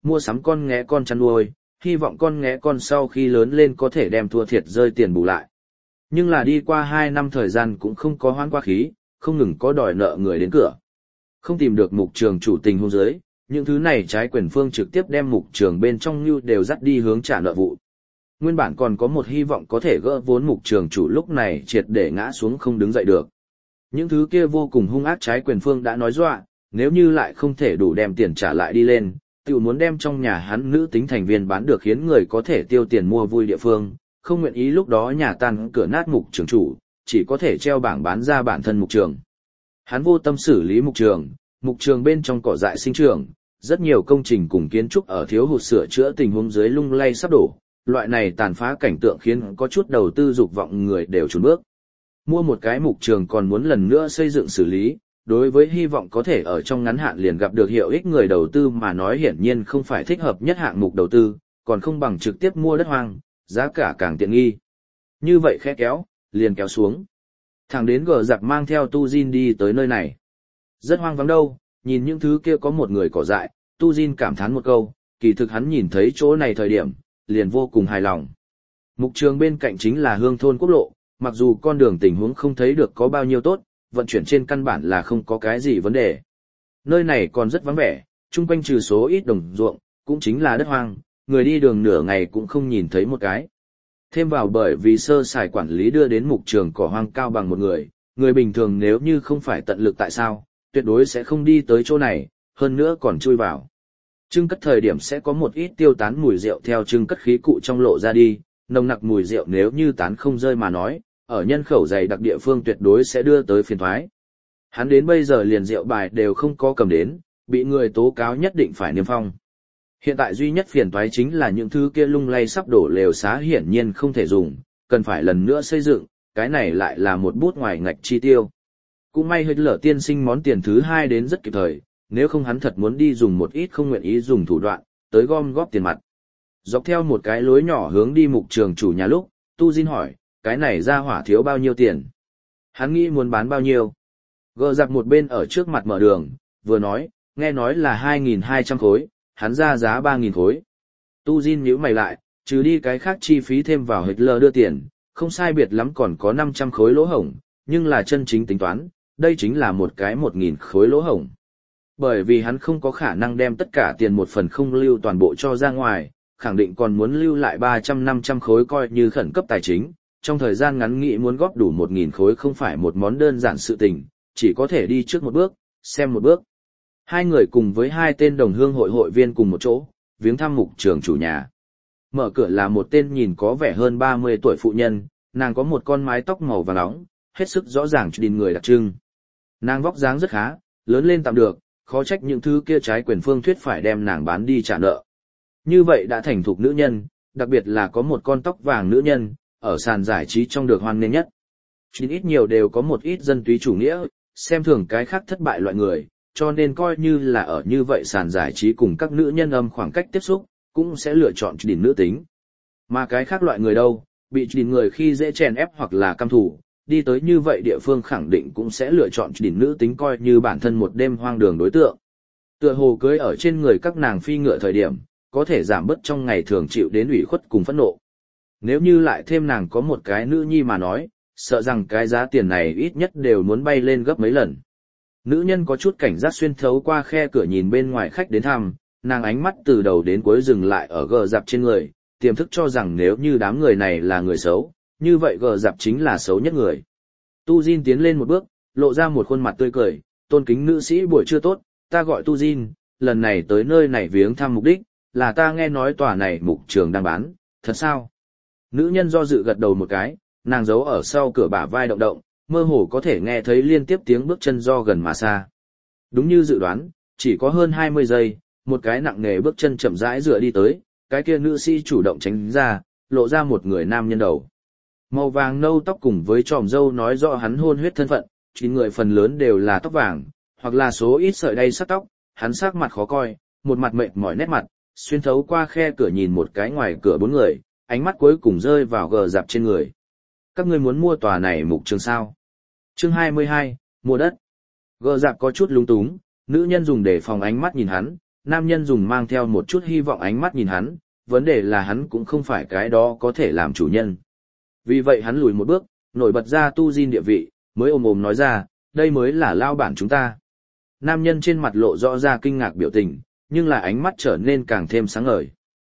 mua sắm con nghé con chăn nuôi, hy vọng con nghé con sau khi lớn lên có thể đem thua thiệt rơi tiền bù lại. Nhưng là đi qua hai năm thời gian cũng không có hoãn qua khí, không ngừng có đòi nợ người đến cửa. Không tìm được mục trường chủ tình hôn giới, những thứ này trái quyền phương trực tiếp đem mục trường bên trong như đều dắt đi hướng trả nợ vụ. Nguyên bản còn có một hy vọng có thể gỡ vốn mục trường chủ lúc này triệt để ngã xuống không đứng dậy được. Những thứ kia vô cùng hung ác trái quyền phương đã nói dọa, nếu như lại không thể đủ đem tiền trả lại đi lên, tự muốn đem trong nhà hắn nữ tính thành viên bán được khiến người có thể tiêu tiền mua vui địa phương, không nguyện ý lúc đó nhà tan cửa nát mục trường chủ, chỉ có thể treo bảng bán ra bản thân mục trường. Hắn vô tâm xử lý mục trường, mục trường bên trong cỏ dại sinh trưởng, rất nhiều công trình cùng kiến trúc ở thiếu hụt sửa chữa tình huống dưới lung lay sắp đổ, loại này tàn phá cảnh tượng khiến có chút đầu tư dục vọng người đều chùn bước. Mua một cái mục trường còn muốn lần nữa xây dựng xử lý, đối với hy vọng có thể ở trong ngắn hạn liền gặp được hiệu ích người đầu tư mà nói hiển nhiên không phải thích hợp nhất hạng mục đầu tư, còn không bằng trực tiếp mua đất hoang, giá cả càng tiện nghi. Như vậy khẽ kéo, liền kéo xuống. Thẳng đến gờ giặc mang theo Tu Jin đi tới nơi này. Rất hoang vắng đâu, nhìn những thứ kia có một người cỏ dại, Tu Jin cảm thán một câu, kỳ thực hắn nhìn thấy chỗ này thời điểm, liền vô cùng hài lòng. Mục trường bên cạnh chính là hương thôn quốc lộ, mặc dù con đường tình huống không thấy được có bao nhiêu tốt, vận chuyển trên căn bản là không có cái gì vấn đề. Nơi này còn rất vắng vẻ, chung quanh trừ số ít đồng ruộng, cũng chính là đất hoang, người đi đường nửa ngày cũng không nhìn thấy một cái. Thêm vào bởi vì sơ sài quản lý đưa đến mục trường cỏ hoang cao bằng một người, người bình thường nếu như không phải tận lực tại sao, tuyệt đối sẽ không đi tới chỗ này, hơn nữa còn chui vào. Trưng cất thời điểm sẽ có một ít tiêu tán mùi rượu theo trưng cất khí cụ trong lộ ra đi, nồng nặc mùi rượu nếu như tán không rơi mà nói, ở nhân khẩu dày đặc địa phương tuyệt đối sẽ đưa tới phiền toái. Hắn đến bây giờ liền rượu bài đều không có cầm đến, bị người tố cáo nhất định phải niêm phong. Hiện tại duy nhất phiền toái chính là những thứ kia lung lay sắp đổ lều xá hiển nhiên không thể dùng, cần phải lần nữa xây dựng, cái này lại là một bút ngoài ngạch chi tiêu. Cũng may hơi lở tiên sinh món tiền thứ hai đến rất kịp thời, nếu không hắn thật muốn đi dùng một ít không nguyện ý dùng thủ đoạn, tới gom góp tiền mặt. Dọc theo một cái lối nhỏ hướng đi mục trường chủ nhà lúc, Tu Jin hỏi, cái này ra hỏa thiếu bao nhiêu tiền? Hắn nghĩ muốn bán bao nhiêu? Gờ giặc một bên ở trước mặt mở đường, vừa nói, nghe nói là hai nghìn hai trăm khối, hắn ra giá ba nghìn khối. Tu Jin nhíu mày lại, trừ đi cái khác chi phí thêm vào Hitler đưa tiền, không sai biệt lắm còn có năm trăm khối lỗ hổng, nhưng là chân chính tính toán, đây chính là một cái một nghìn khối lỗ hổng. Bởi vì hắn không có khả năng đem tất cả tiền một phần không lưu toàn bộ cho ra ngoài, khẳng định còn muốn lưu lại ba trăm năm trăm khối coi như khẩn cấp tài chính, trong thời gian ngắn nghĩ muốn góp đủ một nghìn khối không phải một món đơn giản sự tình, chỉ có thể đi trước một bước, xem một bước. Hai người cùng với hai tên đồng hương hội hội viên cùng một chỗ, viếng thăm mục trường chủ nhà. Mở cửa là một tên nhìn có vẻ hơn ba mươi tuổi phụ nhân, nàng có một con mái tóc màu vàng nóng, hết sức rõ ràng cho đình người đặc trưng. Nàng vóc dáng rất khá, lớn lên tạm được, khó trách những thứ kia trái quyền phương thuyết phải đem nàng bán đi trả nợ. Như vậy đã thành thục nữ nhân, đặc biệt là có một con tóc vàng nữ nhân, ở sàn giải trí trong được hoan nghênh nhất. Chỉ ít nhiều đều có một ít dân túy chủ nghĩa, xem thường cái khác thất bại loại người, cho nên coi như là ở như vậy sàn giải trí cùng các nữ nhân âm khoảng cách tiếp xúc, cũng sẽ lựa chọn đỉnh nữ tính. Mà cái khác loại người đâu, bị đỉnh người khi dễ chèn ép hoặc là căm thù, đi tới như vậy địa phương khẳng định cũng sẽ lựa chọn đỉnh nữ tính coi như bản thân một đêm hoang đường đối tượng. Tựa hồ cưới ở trên người các nàng phi ngựa thời điểm, có thể giảm bớt trong ngày thường chịu đến ủy khuất cùng phẫn nộ. Nếu như lại thêm nàng có một cái nữ nhi mà nói, sợ rằng cái giá tiền này ít nhất đều muốn bay lên gấp mấy lần. Nữ nhân có chút cảnh giác xuyên thấu qua khe cửa nhìn bên ngoài khách đến thăm, nàng ánh mắt từ đầu đến cuối dừng lại ở gờ dạp trên người, tiềm thức cho rằng nếu như đám người này là người xấu, như vậy gờ dạp chính là xấu nhất người. Tu Jin tiến lên một bước, lộ ra một khuôn mặt tươi cười, tôn kính nữ sĩ buổi trưa tốt, ta gọi Tu Jin, lần này tới nơi này viếng thăm mục đích, là ta nghe nói tòa này mục trường đang bán, thật sao? Nữ nhân do dự gật đầu một cái, nàng giấu ở sau cửa bả vai động động, mơ hồ có thể nghe thấy liên tiếp tiếng bước chân do gần mà xa. Đúng như dự đoán, chỉ có hơn hai mươi giây, một cái nặng nề bước chân chậm rãi dựa đi tới, cái kia nữ sĩ chủ động tránh ra, lộ ra một người nam nhân đầu. Màu vàng nâu tóc cùng với tròm râu nói rõ hắn hôn huyết thân phận, chín người phần lớn đều là tóc vàng, hoặc là số ít sợi đay sắc tóc, hắn sắc mặt khó coi, một mặt mệt mỏi nét mặt, xuyên thấu qua khe cửa nhìn một cái ngoài cửa bốn người, ánh mắt cuối cùng rơi vào gờ dạp trên người. Các ngươi muốn mua tòa này mục trường sao? Chương hai mươi hai, mua đất. Gờ dạp có chút lung túng, nữ nhân dùng để phòng ánh mắt nhìn hắn, nam nhân dùng mang theo một chút hy vọng ánh mắt nhìn hắn, vấn đề là hắn cũng không phải cái đó có thể làm chủ nhân. Vì vậy hắn lùi một bước, nổi bật ra tu Jin địa vị, mới ồm ồm nói ra, đây mới là lao bản chúng ta. Nam nhân trên mặt lộ rõ ra kinh ngạc biểu tình, nhưng là ánh mắt trở nên càng thêm sáng ngời.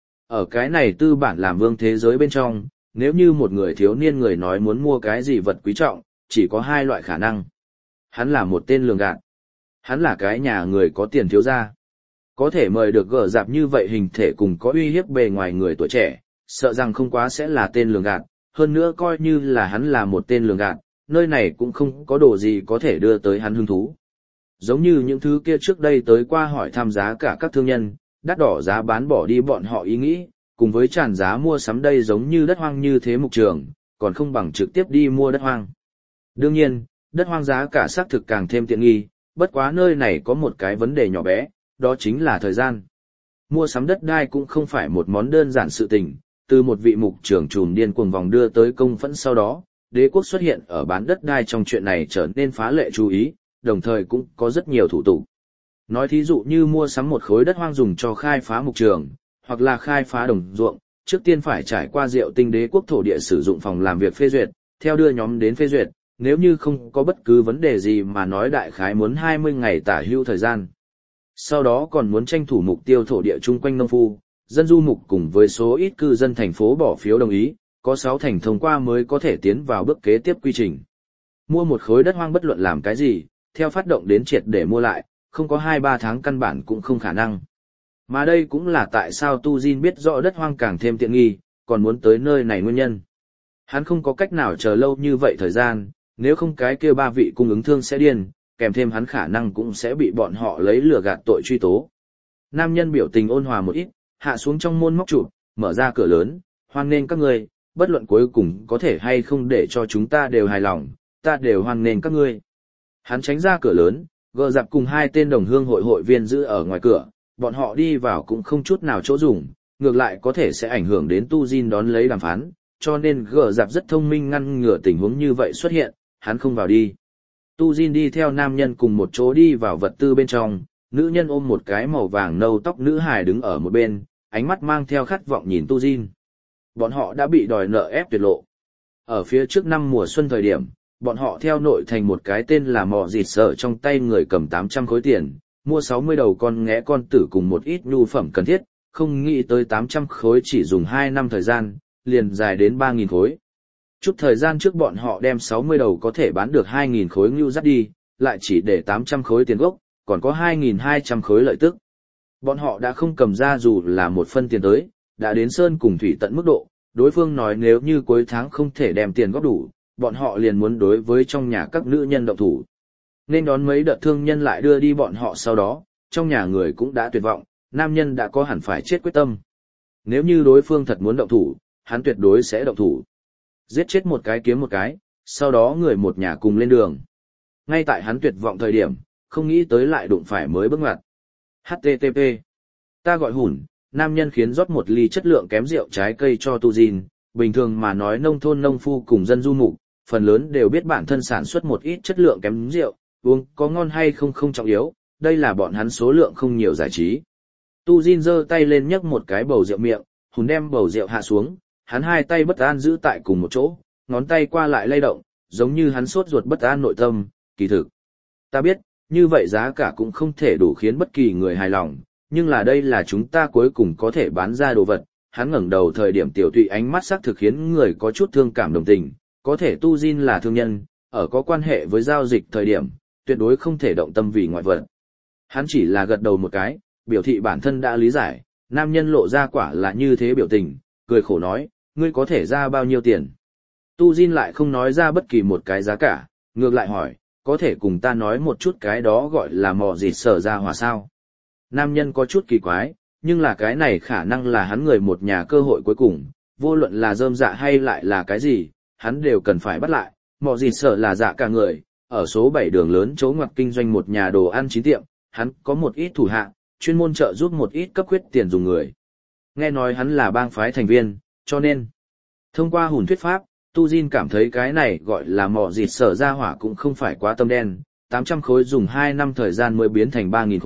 Ở cái này tư bản làm vương thế giới bên trong, nếu như một người thiếu niên người nói muốn mua cái gì vật quý trọng, chỉ có hai loại khả năng. Hắn là một tên lường gạt. Hắn là cái nhà người có tiền thiếu gia. Có thể mời được gở dạp như vậy hình thể cùng có uy hiếp bề ngoài người tuổi trẻ, sợ rằng không quá sẽ là tên lường gạt, hơn nữa coi như là hắn là một tên lường gạt, nơi này cũng không có đồ gì có thể đưa tới hắn hứng thú. Giống như những thứ kia trước đây tới qua hỏi tham giá cả các thương nhân, đắt đỏ giá bán bỏ đi bọn họ ý nghĩ, cùng với tràn giá mua sắm đây giống như đất hoang như thế mục trường, còn không bằng trực tiếp đi mua đất hoang. Đương nhiên, đất hoang giá cả xác thực càng thêm tiện nghi, bất quá nơi này có một cái vấn đề nhỏ bé, đó chính là thời gian. Mua sắm đất đai cũng không phải một món đơn giản sự tình, từ một vị mục trưởng trùm điên cuồng vòng đưa tới công phẫn sau đó, đế quốc xuất hiện ở bán đất đai trong chuyện này trở nên phá lệ chú ý, đồng thời cũng có rất nhiều thủ tục. Nói thí dụ như mua sắm một khối đất hoang dùng cho khai phá mục trường, hoặc là khai phá đồng ruộng, trước tiên phải trải qua Diệu Tinh đế quốc thổ địa sử dụng phòng làm việc phê duyệt, theo đưa nhóm đến phê duyệt, nếu như không có bất cứ vấn đề gì mà nói đại khái muốn hai mươi ngày tả hữu thời gian. Sau đó còn muốn tranh thủ mục tiêu thổ địa chung quanh nông phu, dân du mục cùng với số ít cư dân thành phố bỏ phiếu đồng ý, có sáu thành thông qua mới có thể tiến vào bước kế tiếp quy trình. Mua một khối đất hoang bất luận làm cái gì, theo phát động đến triệt để mua lại, không có hai ba tháng căn bản cũng không khả năng. Mà đây cũng là tại sao Tu Jin biết rõ đất hoang càng thêm tiện nghi, còn muốn tới nơi này nguyên nhân. Hắn không có cách nào chờ lâu như vậy thời gian, nếu không cái kia ba vị cung ứng thương sẽ điên, kèm thêm hắn khả năng cũng sẽ bị bọn họ lấy lừa gạt tội truy tố. Nam nhân biểu tình ôn hòa một ít, hạ xuống trong môn móc chụp, mở ra cửa lớn, hoan nghênh các ngươi, bất luận cuối cùng có thể hay không để cho chúng ta đều hài lòng, ta đều hoan nghênh các ngươi. Hắn tránh ra cửa lớn, gờ dạp cùng hai tên đồng hương hội hội viên giữ ở ngoài cửa, bọn họ đi vào cũng không chút nào chỗ dùng, ngược lại có thể sẽ ảnh hưởng đến Tu Jin đón lấy đàm phán, cho nên gờ dạp rất thông minh ngăn ngừa tình huống như vậy xuất hiện, hắn không vào đi. Tu Jin đi theo nam nhân cùng một chỗ đi vào vật tư bên trong, nữ nhân ôm một cái màu vàng nâu tóc nữ hài đứng ở một bên, ánh mắt mang theo khát vọng nhìn Tu Jin. Bọn họ đã bị đòi nợ ép tuyệt lộ. Ở phía trước năm mùa xuân thời điểm, bọn họ theo nội thành một cái tên là Mọ Dịt Sợ trong tay người cầm tám trăm khối tiền, mua sáu mươi đầu con nghé con tử cùng một ít nhu phẩm cần thiết, không nghĩ tới tám trăm khối chỉ dùng hai năm thời gian, liền dài đến ba nghìn khối. Chút thời gian trước bọn họ đem sáu mươi đầu có thể bán được hai nghìn khối ngưu dắt đi, lại chỉ để tám trăm khối tiền gốc, còn có hai nghìn hai trăm khối lợi tức. Bọn họ đã không cầm ra dù là một phân tiền tới, đã đến sơn cùng thủy tận mức độ, đối phương nói nếu như cuối tháng không thể đem tiền góp đủ, bọn họ liền muốn đối với trong nhà các nữ nhân động thủ. Nên đón mấy đợt thương nhân lại đưa đi bọn họ sau đó, trong nhà người cũng đã tuyệt vọng, nam nhân đã có hẳn phải chết quyết tâm. Nếu như đối phương thật muốn động thủ, hắn tuyệt đối sẽ động thủ. Giết chết một cái kiếm một cái, sau đó người một nhà cùng lên đường. Ngay tại hắn tuyệt vọng thời điểm, không nghĩ tới lại đụng phải mới bước ngoặt. hát tê tê pê. Ta gọi hủn, nam nhân khiến rót một ly chất lượng kém rượu trái cây cho Tu Jin. Bình thường mà nói nông thôn nông phu cùng dân du mục, phần lớn đều biết bản thân sản xuất một ít chất lượng kém rượu, uống có ngon hay không không trọng yếu, đây là bọn hắn số lượng không nhiều giải trí. Tu Jin giơ tay lên nhấc một cái bầu rượu miệng, hùn đem bầu rượu hạ xuống, hắn hai tay bất an giữ tại cùng một chỗ, ngón tay qua lại lay động, giống như hắn sốt ruột bất an nội tâm, kỳ thực. Ta biết, như vậy giá cả cũng không thể đủ khiến bất kỳ người hài lòng, nhưng là đây là chúng ta cuối cùng có thể bán ra đồ vật. Hắn ngẩng đầu thời điểm tiểu tụy ánh mắt sắc thực khiến người có chút thương cảm đồng tình, có thể Tu Jin là thương nhân, ở có quan hệ với giao dịch thời điểm, tuyệt đối không thể động tâm vì ngoại vật. Hắn chỉ là gật đầu một cái, biểu thị bản thân đã lý giải, nam nhân lộ ra quả là như thế biểu tình, cười khổ nói, ngươi có thể ra bao nhiêu tiền. Tu Jin lại không nói ra bất kỳ một cái giá cả, ngược lại hỏi, có thể cùng ta nói một chút cái đó gọi là Mọ Dịt Sợ ra hòa sao. Nam nhân có chút kỳ quái, nhưng là cái này khả năng là hắn người một nhà cơ hội cuối cùng, vô luận là rơm dạ hay lại là cái gì, hắn đều cần phải bắt lại. Mọ Dịt Sợ là dạ cả người, ở số bảy đường lớn chỗ ngoặt kinh doanh một nhà đồ ăn chín tiệm, hắn có một ít thủ hạ, chuyên môn trợ giúp một ít cấp khuyết tiền dùng người. Nghe nói hắn là bang phái thành viên, cho nên, thông qua hùn thuyết pháp, Tu Jin cảm thấy cái này gọi là Mọ Dịt Sợ ra hỏa cũng không phải quá tâm đen, tám trăm khối dùng hai năm thời gian mới biến thành ba nghìn khối,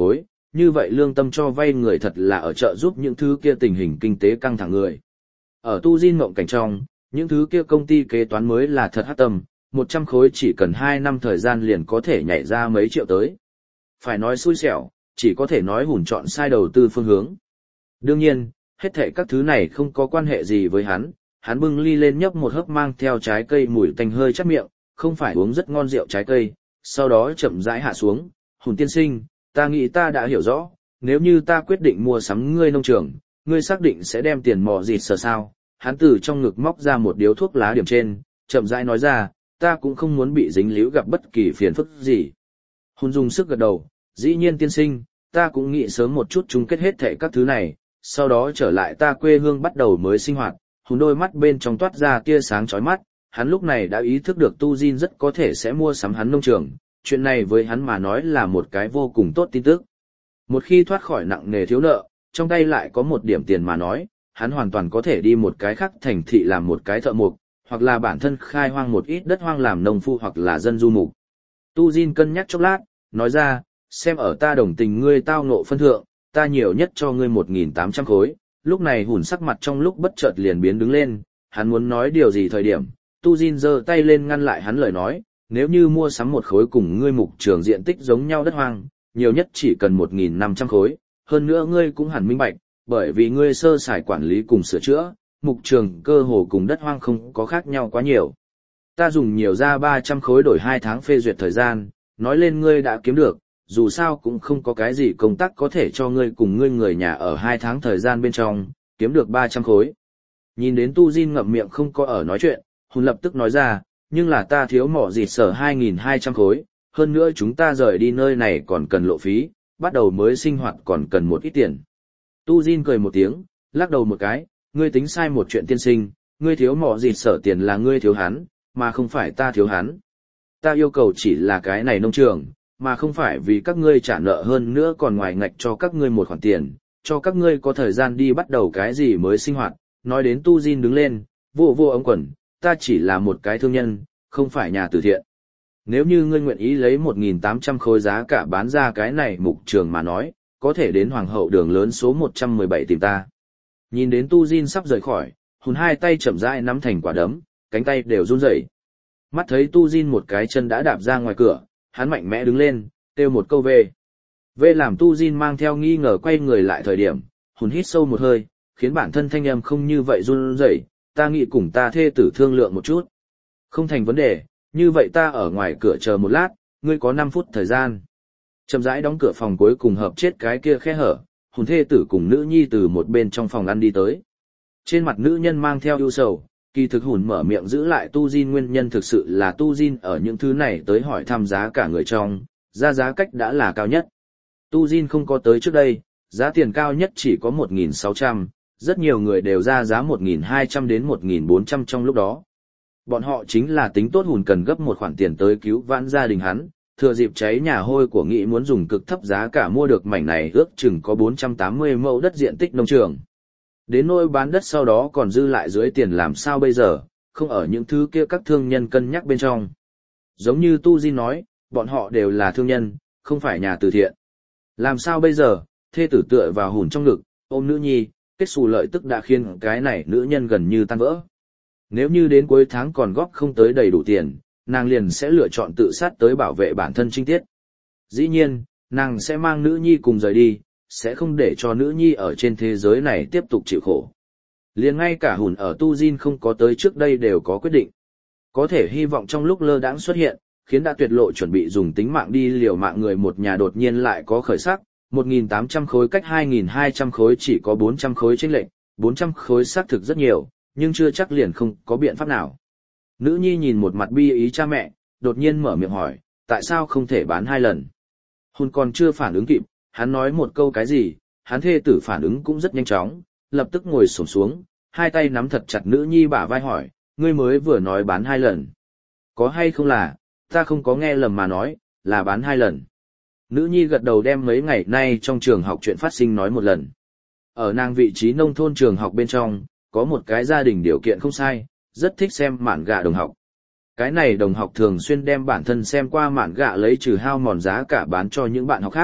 như vậy lương tâm cho vay người thật là ở trợ giúp những thứ kia tình hình kinh tế căng thẳng người. Ở tu Jin mộng cảnh trong, những thứ kia công ty kế toán mới là thật hắc tâm, một trăm khối chỉ cần hai năm thời gian liền có thể nhảy ra mấy triệu tới. Phải nói xui xẻo, chỉ có thể nói hùn chọn sai đầu tư phương hướng. Đương nhiên, hết thảy các thứ này không có quan hệ gì với hắn, hắn bưng ly lên nhấp một hớp mang theo trái cây mùi tanh hơi chát miệng, không phải uống rất ngon rượu trái cây, sau đó chậm rãi hạ xuống, hùn tiên sinh, ta nghĩ ta đã hiểu rõ, nếu như ta quyết định mua sắm ngươi nông trường, ngươi xác định sẽ đem tiền mò dịt sờ sao, hắn từ trong ngực móc ra một điếu thuốc lá điểm trên, chậm rãi nói ra, ta cũng không muốn bị dính líu gặp bất kỳ phiền phức gì. Hùn dùng sức gật đầu, dĩ nhiên tiên sinh, ta cũng nghĩ sớm một chút chung kết hết thảy các thứ này, sau đó trở lại ta quê hương bắt đầu mới sinh hoạt. Hùn đôi mắt bên trong toát ra tia sáng chói mắt, hắn lúc này đã ý thức được Tu Jin rất có thể sẽ mua sắm hắn nông trường, chuyện này với hắn mà nói là một cái vô cùng tốt tin tức. Một khi thoát khỏi nặng nề thiếu nợ, trong tay lại có một điểm tiền mà nói, hắn hoàn toàn có thể đi một cái khác thành thị làm một cái thợ mộc, hoặc là bản thân khai hoang một ít đất hoang làm nông phu hoặc là dân du mục. Tu Jin cân nhắc chốc lát, nói ra, xem ở ta đồng tình ngươi tao ngộ phân thượng, ta nhiều nhất cho ngươi một nghìn tám trăm khối. Lúc này hùn sắc mặt trong lúc bất chợt liền biến đứng lên, hắn muốn nói điều gì thời điểm, Tu Jin giơ tay lên ngăn lại hắn lời nói, nếu như mua sắm một khối cùng ngươi mục trường diện tích giống nhau đất hoang, nhiều nhất chỉ cần một nghìn năm trăm khối, hơn nữa ngươi cũng hẳn minh bạch, bởi vì ngươi sơ sài quản lý cùng sửa chữa, mục trường cơ hồ cùng đất hoang không có khác nhau quá nhiều. Ta dùng nhiều ra ba trăm khối đổi hai tháng phê duyệt thời gian, nói lên ngươi đã kiếm được, dù sao cũng không có cái gì công tác có thể cho ngươi cùng ngươi người nhà ở hai tháng thời gian bên trong, kiếm được ba trăm khối. Nhìn đến Tu Jin ngậm miệng không có ở nói chuyện, Hùn lập tức nói ra, nhưng là ta thiếu mỏ dịt sở hai nghìn hai trăm khối, hơn nữa chúng ta rời đi nơi này còn cần lộ phí, bắt đầu mới sinh hoạt còn cần một ít tiền. Tu Jin cười một tiếng, lắc đầu một cái, ngươi tính sai một chuyện tiên sinh, ngươi thiếu mỏ dịt sở tiền là ngươi thiếu hắn, mà không phải ta thiếu hắn. Ta yêu cầu chỉ là cái này nông trường, mà không phải vì các ngươi trả nợ hơn nữa còn ngoài ngạch cho các ngươi một khoản tiền, cho các ngươi có thời gian đi bắt đầu cái gì mới sinh hoạt. Nói đến Tu Jin đứng lên, vô vô ống quần, ta chỉ là một cái thương nhân, không phải nhà từ thiện. Nếu như ngươi nguyện ý lấy một nghìn tám trăm khối giá cả bán ra cái này mục trường mà nói, có thể đến Hoàng hậu đường lớn số một trăm mười bảy tìm ta. Nhìn đến Tu Jin sắp rời khỏi, Hùn hai tay chậm rãi nắm thành quả đấm, cánh tay đều run rẩy. Mắt thấy Tu Jin một cái chân đã đạp ra ngoài cửa, hắn mạnh mẽ đứng lên, kêu một câu về. Về làm Tu Jin mang theo nghi ngờ quay người lại thời điểm, Hùn hít sâu một hơi, khiến bản thân thanh âm không như vậy run rẩy, ta nghĩ cùng ta thê tử thương lượng một chút. Không thành vấn đề, như vậy ta ở ngoài cửa chờ một lát, ngươi có năm phút thời gian. Chậm rãi đóng cửa phòng cuối cùng hợp chết cái kia khe hở, Hùn thê tử cùng nữ nhi từ một bên trong phòng ăn đi tới. Trên mặt nữ nhân mang theo ưu sầu, kỳ thực Hùn mở miệng giữ lại Tu Jin nguyên nhân thực sự là Tu Jin ở những thứ này tới hỏi thăm giá cả người trong, ra giá cách đã là cao nhất. Tu Jin không có tới trước đây, giá tiền cao nhất chỉ có một nghìn sáu trăm, rất nhiều người đều ra giá một nghìn hai trăm đến một nghìn bốn trăm trong lúc đó. Bọn họ chính là tính tốt Hùn cần gấp một khoản tiền tới cứu vãn gia đình hắn, thừa dịp cháy nhà hôi của nghị muốn dùng cực thấp giá cả mua được mảnh này ước chừng có bốn trăm tám mươi mẫu đất diện tích nông trường. Đến nỗi bán đất sau đó còn dư lại dưới tiền làm sao bây giờ, không ở những thứ kia các thương nhân cân nhắc bên trong. Giống như Tu Jin nói, bọn họ đều là thương nhân, không phải nhà từ thiện. Làm sao bây giờ, thê tử tựa vào Hùn trong ngực, ôm nữ nhi, kết xù lợi tức đã khiến cái này nữ nhân gần như tan vỡ. Nếu như đến cuối tháng còn góp không tới đầy đủ tiền, nàng liền sẽ lựa chọn tự sát tới bảo vệ bản thân trinh tiết. Dĩ nhiên, nàng sẽ mang nữ nhi cùng rời đi, sẽ không để cho nữ nhi ở trên thế giới này tiếp tục chịu khổ. Liền ngay cả Hùn ở Tu Jin không có tới trước đây đều có quyết định. Có thể hy vọng trong lúc lơ đãng xuất hiện, khiến đã tuyệt lộ chuẩn bị dùng tính mạng đi liều mạng người một nhà đột nhiên lại có khởi sắc, một nghìn tám trăm khối cách hai nghìn hai trăm khối chỉ có bốn trăm khối chênh lệch, bốn trăm khối xác thực rất nhiều, nhưng chưa chắc liền không có biện pháp nào. Nữ nhi nhìn một mặt bi ý cha mẹ, đột nhiên mở miệng hỏi, tại sao không thể bán hai lần? Hùn còn chưa phản ứng kịp, hắn nói một câu cái gì, hắn thê tử phản ứng cũng rất nhanh chóng, lập tức ngồi xổm xuống, hai tay nắm thật chặt nữ nhi bả vai hỏi, ngươi mới vừa nói bán hai lần. Có hay không là, ta không có nghe lầm mà nói, là bán hai lần. Nữ nhi gật đầu đem mấy ngày nay trong trường học chuyện phát sinh nói một lần. Ở nàng vị trí nông thôn trường học bên trong, có một cái gia đình điều kiện không sai, rất thích xem mạn gạ đồng học. Cái này đồng học thường xuyên đem bản thân xem qua mạn gạ lấy trừ hao mòn giá cả bán cho những bạn học khác,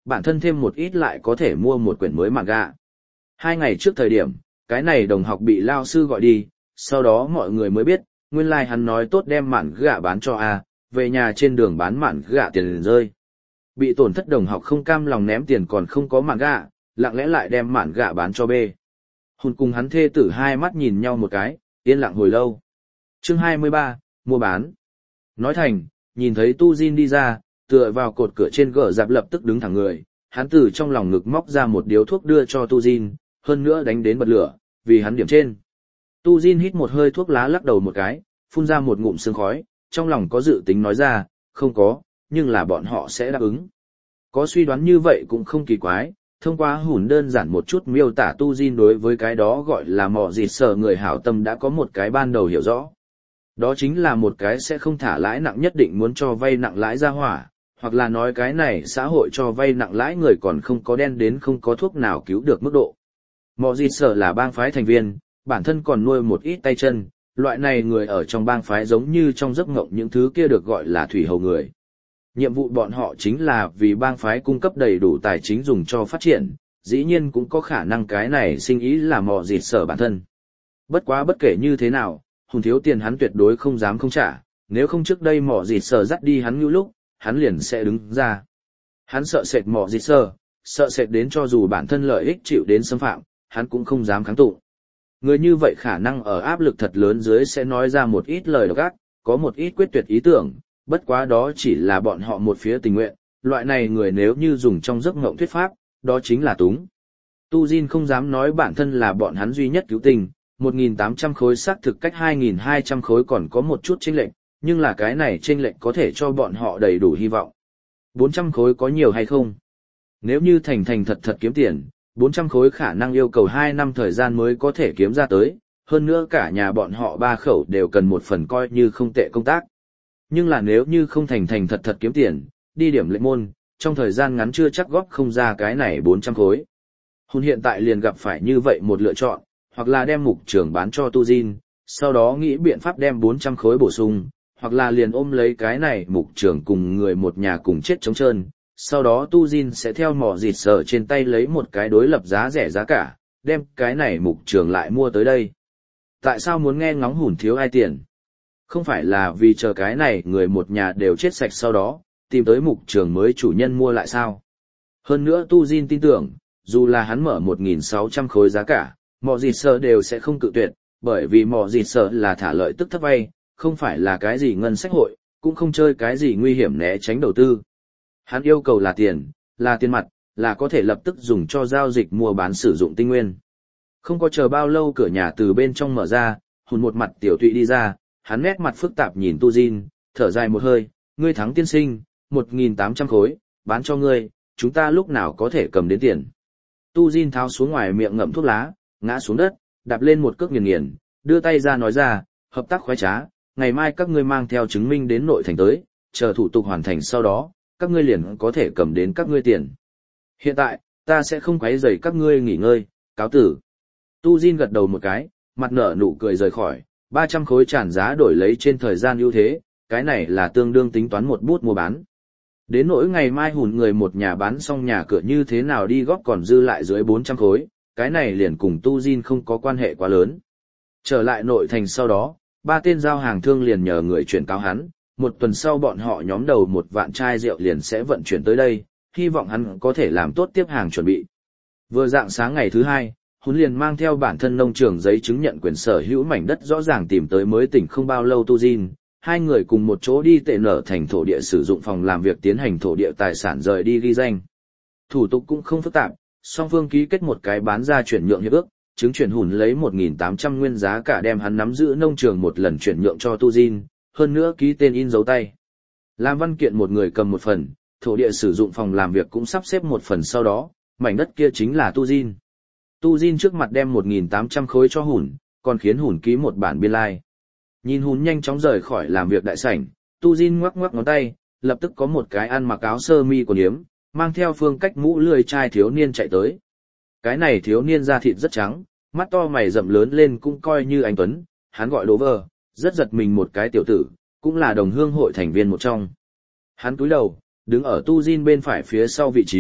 bản thân thêm một ít lại có thể mua một quyển mới manga. Hai ngày trước thời điểm, cái này đồng học bị lao sư gọi đi, sau đó mọi người mới biết, nguyên lai like hắn nói tốt đem mạn gạ bán cho A, về nhà trên đường bán mạn gạ tiền liền rơi. Bị tổn thất đồng học không cam lòng ném tiền còn không có mạn gạ, lặng lẽ lại đem mạn gạ bán cho B. Hùn cùng hắn thê tử hai mắt nhìn nhau một cái, yên lặng hồi lâu. Chương hai mươi ba, mua bán. Nói thành, nhìn thấy Tu Jin đi ra, tựa vào cột cửa trên gờ dạp lập tức đứng thẳng người, hắn từ trong lòng ngực móc ra một điếu thuốc đưa cho Tu Jin, hơn nữa đánh đến bật lửa, vì hắn điểm trên. Tu Jin hít một hơi thuốc lá lắc đầu một cái, phun ra một ngụm sương khói, trong lòng có dự tính nói ra, không có, nhưng là bọn họ sẽ đáp ứng. Có suy đoán như vậy cũng không kỳ quái, thông qua hùn đơn giản một chút miêu tả Tu Jin đối với cái đó gọi là mò dịt sở người hảo tâm đã có một cái ban đầu hiểu rõ. Đó chính là một cái sẽ không thả lãi nặng nhất định muốn cho vay nặng lãi ra hỏa, hoặc là nói cái này xã hội cho vay nặng lãi người còn không có đen đến không có thuốc nào cứu được mức độ. Mò dịt sở là bang phái thành viên, bản thân còn nuôi một ít tay chân, loại này người ở trong bang phái giống như trong giấc mộng những thứ kia được gọi là thủy hầu người. Nhiệm vụ bọn họ chính là vì bang phái cung cấp đầy đủ tài chính dùng cho phát triển, dĩ nhiên cũng có khả năng cái này sinh ý là mò dịt sở bản thân. Bất quá bất kể như thế nào, hùn thiếu tiền hắn tuyệt đối không dám không trả, nếu không trước đây mò dịt sở dắt đi hắn như lúc, hắn liền sẽ đứng ra. Hắn sợ sệt mò dịt sở, sợ sệt đến cho dù bản thân lợi ích chịu đến xâm phạm, hắn cũng không dám kháng tụng. Người như vậy khả năng ở áp lực thật lớn dưới sẽ nói ra một ít lời độc ác, có một ít quyết tuyệt ý tưởng, bất quá đó chỉ là bọn họ một phía tình nguyện, loại này người nếu như dùng trong giấc ngộng thuyết pháp, đó chính là túng. Tu Jin không dám nói bản thân là bọn hắn duy nhất cứu tình, một nghìn tám trăm khối xác thực cách hai nghìn hai trăm khối còn có một chút chênh lệch, nhưng là cái này chênh lệch có thể cho bọn họ đầy đủ hy vọng. bốn trăm khối có nhiều hay không? Nếu như thành thành thật thật kiếm tiền, bốn trăm khối khả năng yêu cầu hai năm thời gian mới có thể kiếm ra tới, hơn nữa cả nhà bọn họ ba khẩu đều cần một phần coi như không tệ công tác. Nhưng là nếu như không thành thành thật thật kiếm tiền, đi điểm lệnh môn, trong thời gian ngắn chưa chắc góp không ra cái này bốn trăm khối. Hùn hiện tại liền gặp phải như vậy một lựa chọn, hoặc là đem mục trường bán cho Tu Jin, sau đó nghĩ biện pháp đem bốn trăm khối bổ sung, hoặc là liền ôm lấy cái này mục trường cùng người một nhà cùng chết trống trơn. Sau đó Tu Jin sẽ theo mỏ dịt sở trên tay lấy một cái đối lập giá rẻ giá cả, đem cái này mục trường lại mua tới đây. Tại sao muốn nghe ngóng hùn thiếu ai tiền? Không phải là vì chờ cái này người một nhà đều chết sạch sau đó, tìm tới mục trường mới chủ nhân mua lại sao? Hơn nữa Tu Jin tin tưởng, dù là hắn mở một nghìn sáu trăm khối giá cả, mỏ dịt sở đều sẽ không cự tuyệt, bởi vì mỏ dịt sở là thả lợi tức thấp vay, không phải là cái gì ngân sách hội, cũng không chơi cái gì nguy hiểm né tránh đầu tư. Hắn yêu cầu là tiền, là tiền mặt, là có thể lập tức dùng cho giao dịch mua bán sử dụng tinh nguyên. Không có chờ bao lâu cửa nhà từ bên trong mở ra, hùn một mặt tiểu tụy đi ra, hắn nét mặt phức tạp nhìn Tu Jin, thở dài một hơi, ngươi thắng tiên sinh, một nghìn tám trăm khối, bán cho ngươi, chúng ta lúc nào có thể cầm đến tiền. Tu Jin tháo xuống ngoài miệng ngậm thuốc lá, ngã xuống đất, đạp lên một cước nghiền nghiền, đưa tay ra nói ra, hợp tác khoái trá, ngày mai các ngươi mang theo chứng minh đến nội thành tới, chờ thủ tục hoàn thành sau đó, các ngươi liền có thể cầm đến các ngươi tiền. Hiện tại, ta sẽ không quấy rầy các ngươi nghỉ ngơi, cáo tử. Tu Jin gật đầu một cái, mặt nở nụ cười rời khỏi, ba trăm khối tràn giá đổi lấy trên thời gian ưu thế, cái này là tương đương tính toán một bút mua bán. Đến nỗi ngày mai hùn người một nhà bán xong nhà cửa như thế nào đi góp còn dư lại dưới bốn trăm khối, cái này liền cùng Tu Jin không có quan hệ quá lớn. Trở lại nội thành sau đó, ba tên giao hàng thương liền nhờ người chuyển cáo hắn, một tuần sau bọn họ nhóm đầu một vạn chai rượu liền sẽ vận chuyển tới đây, hy vọng hắn có thể làm tốt tiếp hàng chuẩn bị. Vừa dạng sáng ngày thứ hai, Hùn liền mang theo bản thân nông trường giấy chứng nhận quyền sở hữu mảnh đất rõ ràng tìm tới mới tỉnh không bao lâu Tu Jin, hai người cùng một chỗ đi tệ nở thành thổ địa sử dụng phòng làm việc tiến hành thổ địa tài sản rời đi ghi danh. Thủ tục cũng không phức tạp, song phương ký kết một cái bán ra chuyển nhượng hiệp ước, chứng chuyển Hùn lấy một nghìn tám trăm nguyên giá cả đem hắn nắm giữ nông trường một lần chuyển nhượng cho Tu Jin, hơn nữa ký tên in dấu tay. Làm văn kiện một người cầm một phần, thổ địa sử dụng phòng làm việc cũng sắp xếp một phần sau đó, mảnh đất kia chính là Tu Jin. Tu Jin trước mặt đem một nghìn tám trăm khối cho Hùn, còn khiến Hùn ký một bản biên lai. Nhìn Hùn nhanh chóng rời khỏi làm việc đại sảnh, Tu Jin ngoắc ngoắc ngón tay, lập tức có một cái ăn mặc áo sơ mi quần yếm, mang theo phương cách mũ lười trai thiếu niên chạy tới. Cái này thiếu niên da thịt rất trắng, mắt to mày rậm lớn lên cũng coi như anh tuấn, hắn gọi Đỗ Vơ, rất giật mình một cái tiểu tử, cũng là đồng hương hội thành viên một trong. Hắn cúi đầu, đứng ở Tu Jin bên phải phía sau vị trí,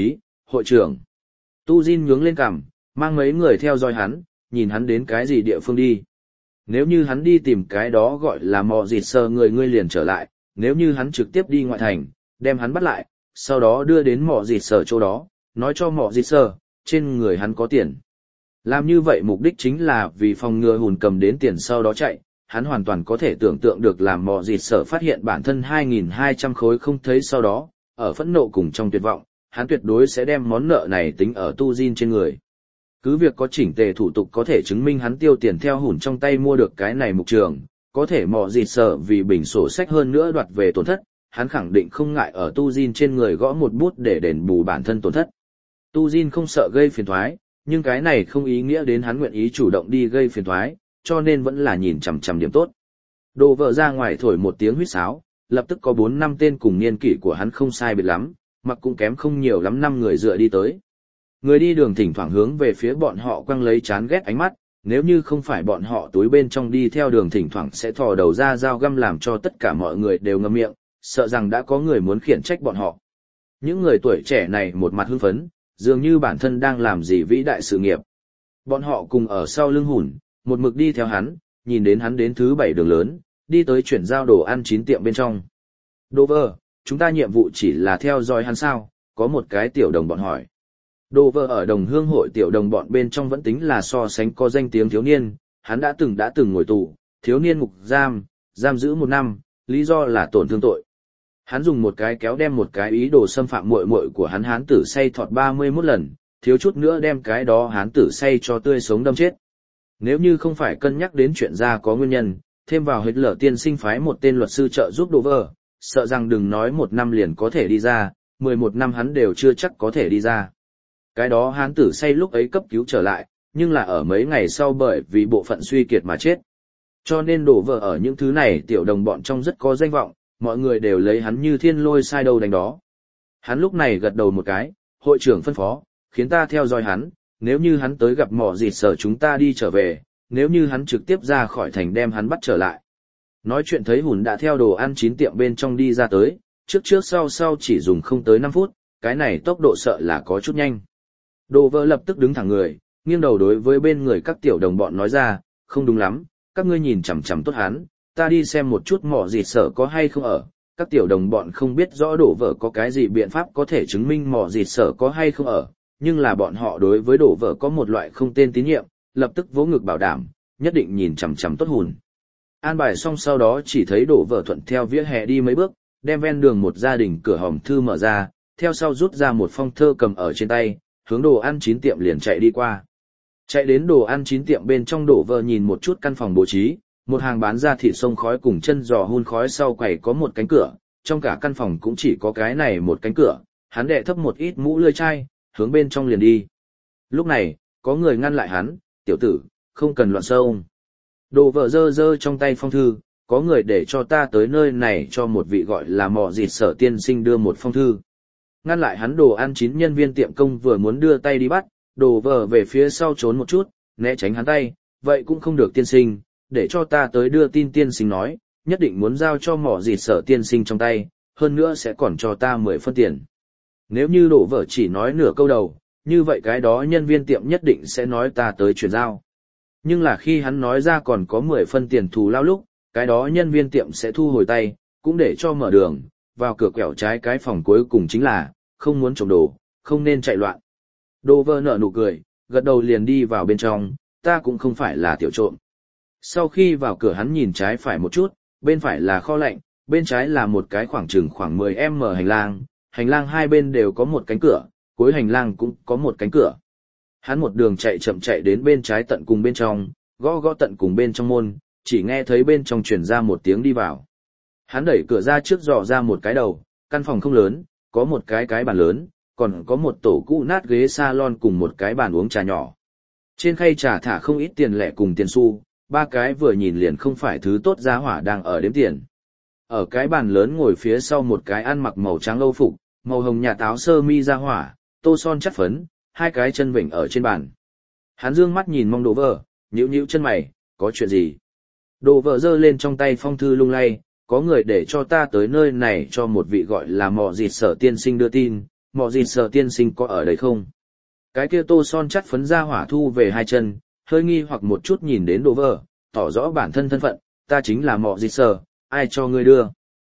Hội trưởng. Tu Jin nhướng lên cằm, mang mấy người theo dõi hắn, nhìn hắn đến cái gì địa phương đi. Nếu như hắn đi tìm cái đó gọi là mò dịt sờ người ngươi liền trở lại, nếu như hắn trực tiếp đi ngoại thành, đem hắn bắt lại, sau đó đưa đến mò dịt sờ chỗ đó, nói cho mò dịt sờ, trên người hắn có tiền. Làm như vậy mục đích chính là vì phòng ngừa hùn cầm đến tiền sau đó chạy, hắn hoàn toàn có thể tưởng tượng được làm mò dịt sờ phát hiện bản thân hai nghìn hai trăm khối không thấy sau đó, ở phẫn nộ cùng trong tuyệt vọng, hắn tuyệt đối sẽ đem món nợ này tính ở Tu Jin trên người. Cứ việc có chỉnh tề thủ tục có thể chứng minh hắn tiêu tiền theo hùn trong tay mua được cái này mục trường, có thể mò dịt sợ vì bình sổ sách hơn nữa đoạt về tổn thất, hắn khẳng định không ngại ở Tu Jin trên người gõ một bút để đền bù bản thân tổn thất. Tu Jin không sợ gây phiền toái, nhưng cái này không ý nghĩa đến hắn nguyện ý chủ động đi gây phiền toái, cho nên vẫn là nhìn chằm chằm điểm tốt. Đồ vợ ra ngoài thổi một tiếng huýt sáo, lập tức có bốn năm tên cùng niên kỷ của hắn không sai biệt lắm, mặc cũng kém không nhiều lắm năm người dựa đi tới. Người đi đường thỉnh thoảng hướng về phía bọn họ quăng lấy chán ghét ánh mắt, nếu như không phải bọn họ túi bên trong đi theo đường thỉnh thoảng sẽ thò đầu ra dao găm làm cho tất cả mọi người đều ngậm miệng, sợ rằng đã có người muốn khiển trách bọn họ. Những người tuổi trẻ này một mặt hưng phấn, dường như bản thân đang làm gì vĩ đại sự nghiệp. Bọn họ cùng ở sau lưng hùn, một mực đi theo hắn, nhìn đến hắn đến thứ bảy đường lớn, đi tới chuyển giao đồ ăn chín tiệm bên trong. Dover, chúng ta nhiệm vụ chỉ là theo dõi hắn sao? Có một cái tiểu đồng bọn hỏi. Dover ở đồng hương hội tiểu đồng bọn bên trong vẫn tính là so sánh có danh tiếng thiếu niên, hắn đã từng đã từng ngồi tù, thiếu niên ngục giam, giam giữ một năm, lý do là tổn thương tội. Hắn dùng một cái kéo đem một cái ý đồ xâm phạm muội muội của hắn hán tử say thọt ba mươi mốt lần, thiếu chút nữa đem cái đó hán tử say cho tươi sống đâm chết. Nếu như không phải cân nhắc đến chuyện ra có nguyên nhân, thêm vào hết lở tiên sinh phái một tên luật sư trợ giúp Dover, sợ rằng đừng nói một năm liền có thể đi ra, mười một năm hắn đều chưa chắc có thể đi ra. Cái đó hán tử say lúc ấy cấp cứu trở lại, nhưng là ở mấy ngày sau bởi vì bộ phận suy kiệt mà chết. Cho nên đổ vợ ở những thứ này tiểu đồng bọn trong rất có danh vọng, mọi người đều lấy hắn như thiên lôi sai đâu đánh đó. Hắn lúc này gật đầu một cái, hội trưởng phân phó, khiến ta theo dõi hắn, nếu như hắn tới gặp mỏ dịt sở chúng ta đi trở về, nếu như hắn trực tiếp ra khỏi thành đem hắn bắt trở lại. Nói chuyện thấy hùn đã theo đồ ăn chín tiệm bên trong đi ra tới, trước trước sau sau chỉ dùng không tới năm phút, cái này tốc độ sợ là có chút nhanh. Đồ vợ lập tức đứng thẳng người, nghiêng đầu đối với bên người các tiểu đồng bọn nói ra, không đúng lắm, các ngươi nhìn chằm chằm tốt hắn, ta đi xem một chút mỏ dịt sở có hay không ở. Các tiểu đồng bọn không biết rõ đổ vợ có cái gì biện pháp có thể chứng minh mỏ dịt sở có hay không ở, nhưng là bọn họ đối với đổ vợ có một loại không tên tín nhiệm, lập tức vỗ ngực bảo đảm, nhất định nhìn chằm chằm tốt hùn. An bài xong sau đó chỉ thấy đổ vợ thuận theo vỉa hè đi mấy bước, đem ven đường một gia đình cửa hòm thư mở ra, theo sau rút ra một phong thơ cầm ở trên tay, hướng đồ ăn chín tiệm liền chạy đi qua. Chạy đến đồ ăn chín tiệm bên trong đổ vợ nhìn một chút căn phòng bố trí, một hàng bán ra thịt sông khói cùng chân giò hun khói sau quầy có một cánh cửa, trong cả căn phòng cũng chỉ có cái này một cánh cửa, hắn đệ thấp một ít mũ lưỡi chai, hướng bên trong liền đi. Lúc này, có người ngăn lại hắn, tiểu tử, không cần loạn xông. Đồ vợ dơ dơ trong tay phong thư, có người để cho ta tới nơi này cho một vị gọi là mọ dịt sở tiên sinh đưa một phong thư. Ngăn lại hắn đồ ăn chín nhân viên tiệm công vừa muốn đưa tay đi bắt, đồ vợ về phía sau trốn một chút, né tránh hắn tay, vậy cũng không được tiên sinh, để cho ta tới đưa tin tiên sinh nói, nhất định muốn giao cho mỏ dịt sở tiên sinh trong tay, hơn nữa sẽ còn cho ta mười phân tiền. Nếu như đổ vợ chỉ nói nửa câu đầu, như vậy cái đó nhân viên tiệm nhất định sẽ nói ta tới chuyển giao. Nhưng là khi hắn nói ra còn có mười phân tiền thù lao lúc, cái đó nhân viên tiệm sẽ thu hồi tay, cũng để cho mở đường, vào cửa quẹo trái cái phòng cuối cùng chính là, không muốn trộm đồ, không nên chạy loạn. Đồ vợ nở nụ cười, gật đầu liền đi vào bên trong, ta cũng không phải là tiểu trộm. Sau khi vào cửa hắn nhìn trái phải một chút, bên phải là kho lạnh, bên trái là một cái khoảng chừng khoảng mười mét hành lang, hành lang hai bên đều có một cánh cửa, cuối hành lang cũng có một cánh cửa. Hắn một đường chạy chậm chạy đến bên trái tận cùng bên trong, gõ gõ tận cùng bên trong môn, chỉ nghe thấy bên trong truyền ra một tiếng đi vào. Hắn đẩy cửa ra trước dò ra một cái đầu, căn phòng không lớn, có một cái cái bàn lớn, còn có một tổ cũ nát ghế salon cùng một cái bàn uống trà nhỏ. Trên khay trà thả không ít tiền lẻ cùng tiền xu, ba cái vừa nhìn liền không phải thứ tốt giá hỏa đang ở đếm tiền. Ở cái bàn lớn ngồi phía sau một cái ăn mặc màu trắng âu phục, màu hồng nhà táo sơ mi ra hỏa, tô son chất phấn, hai cái chân vịnh ở trên bàn. Hắn dương mắt nhìn mong đồ vợ, nhíu nhíu chân mày, có chuyện gì? Đồ vợ giơ lên trong tay phong thư lung lay, có người để cho ta tới nơi này cho một vị gọi là mọ dịt sở tiên sinh đưa tin, mọ gì sợ tiên sinh có ở đây không? Cái kia tô son chắt phấn ra hỏa thu về hai chân, hơi nghi hoặc một chút nhìn đến đồ vợ, tỏ rõ bản thân thân phận, ta chính là mọ gì sợ, ai cho ngươi đưa?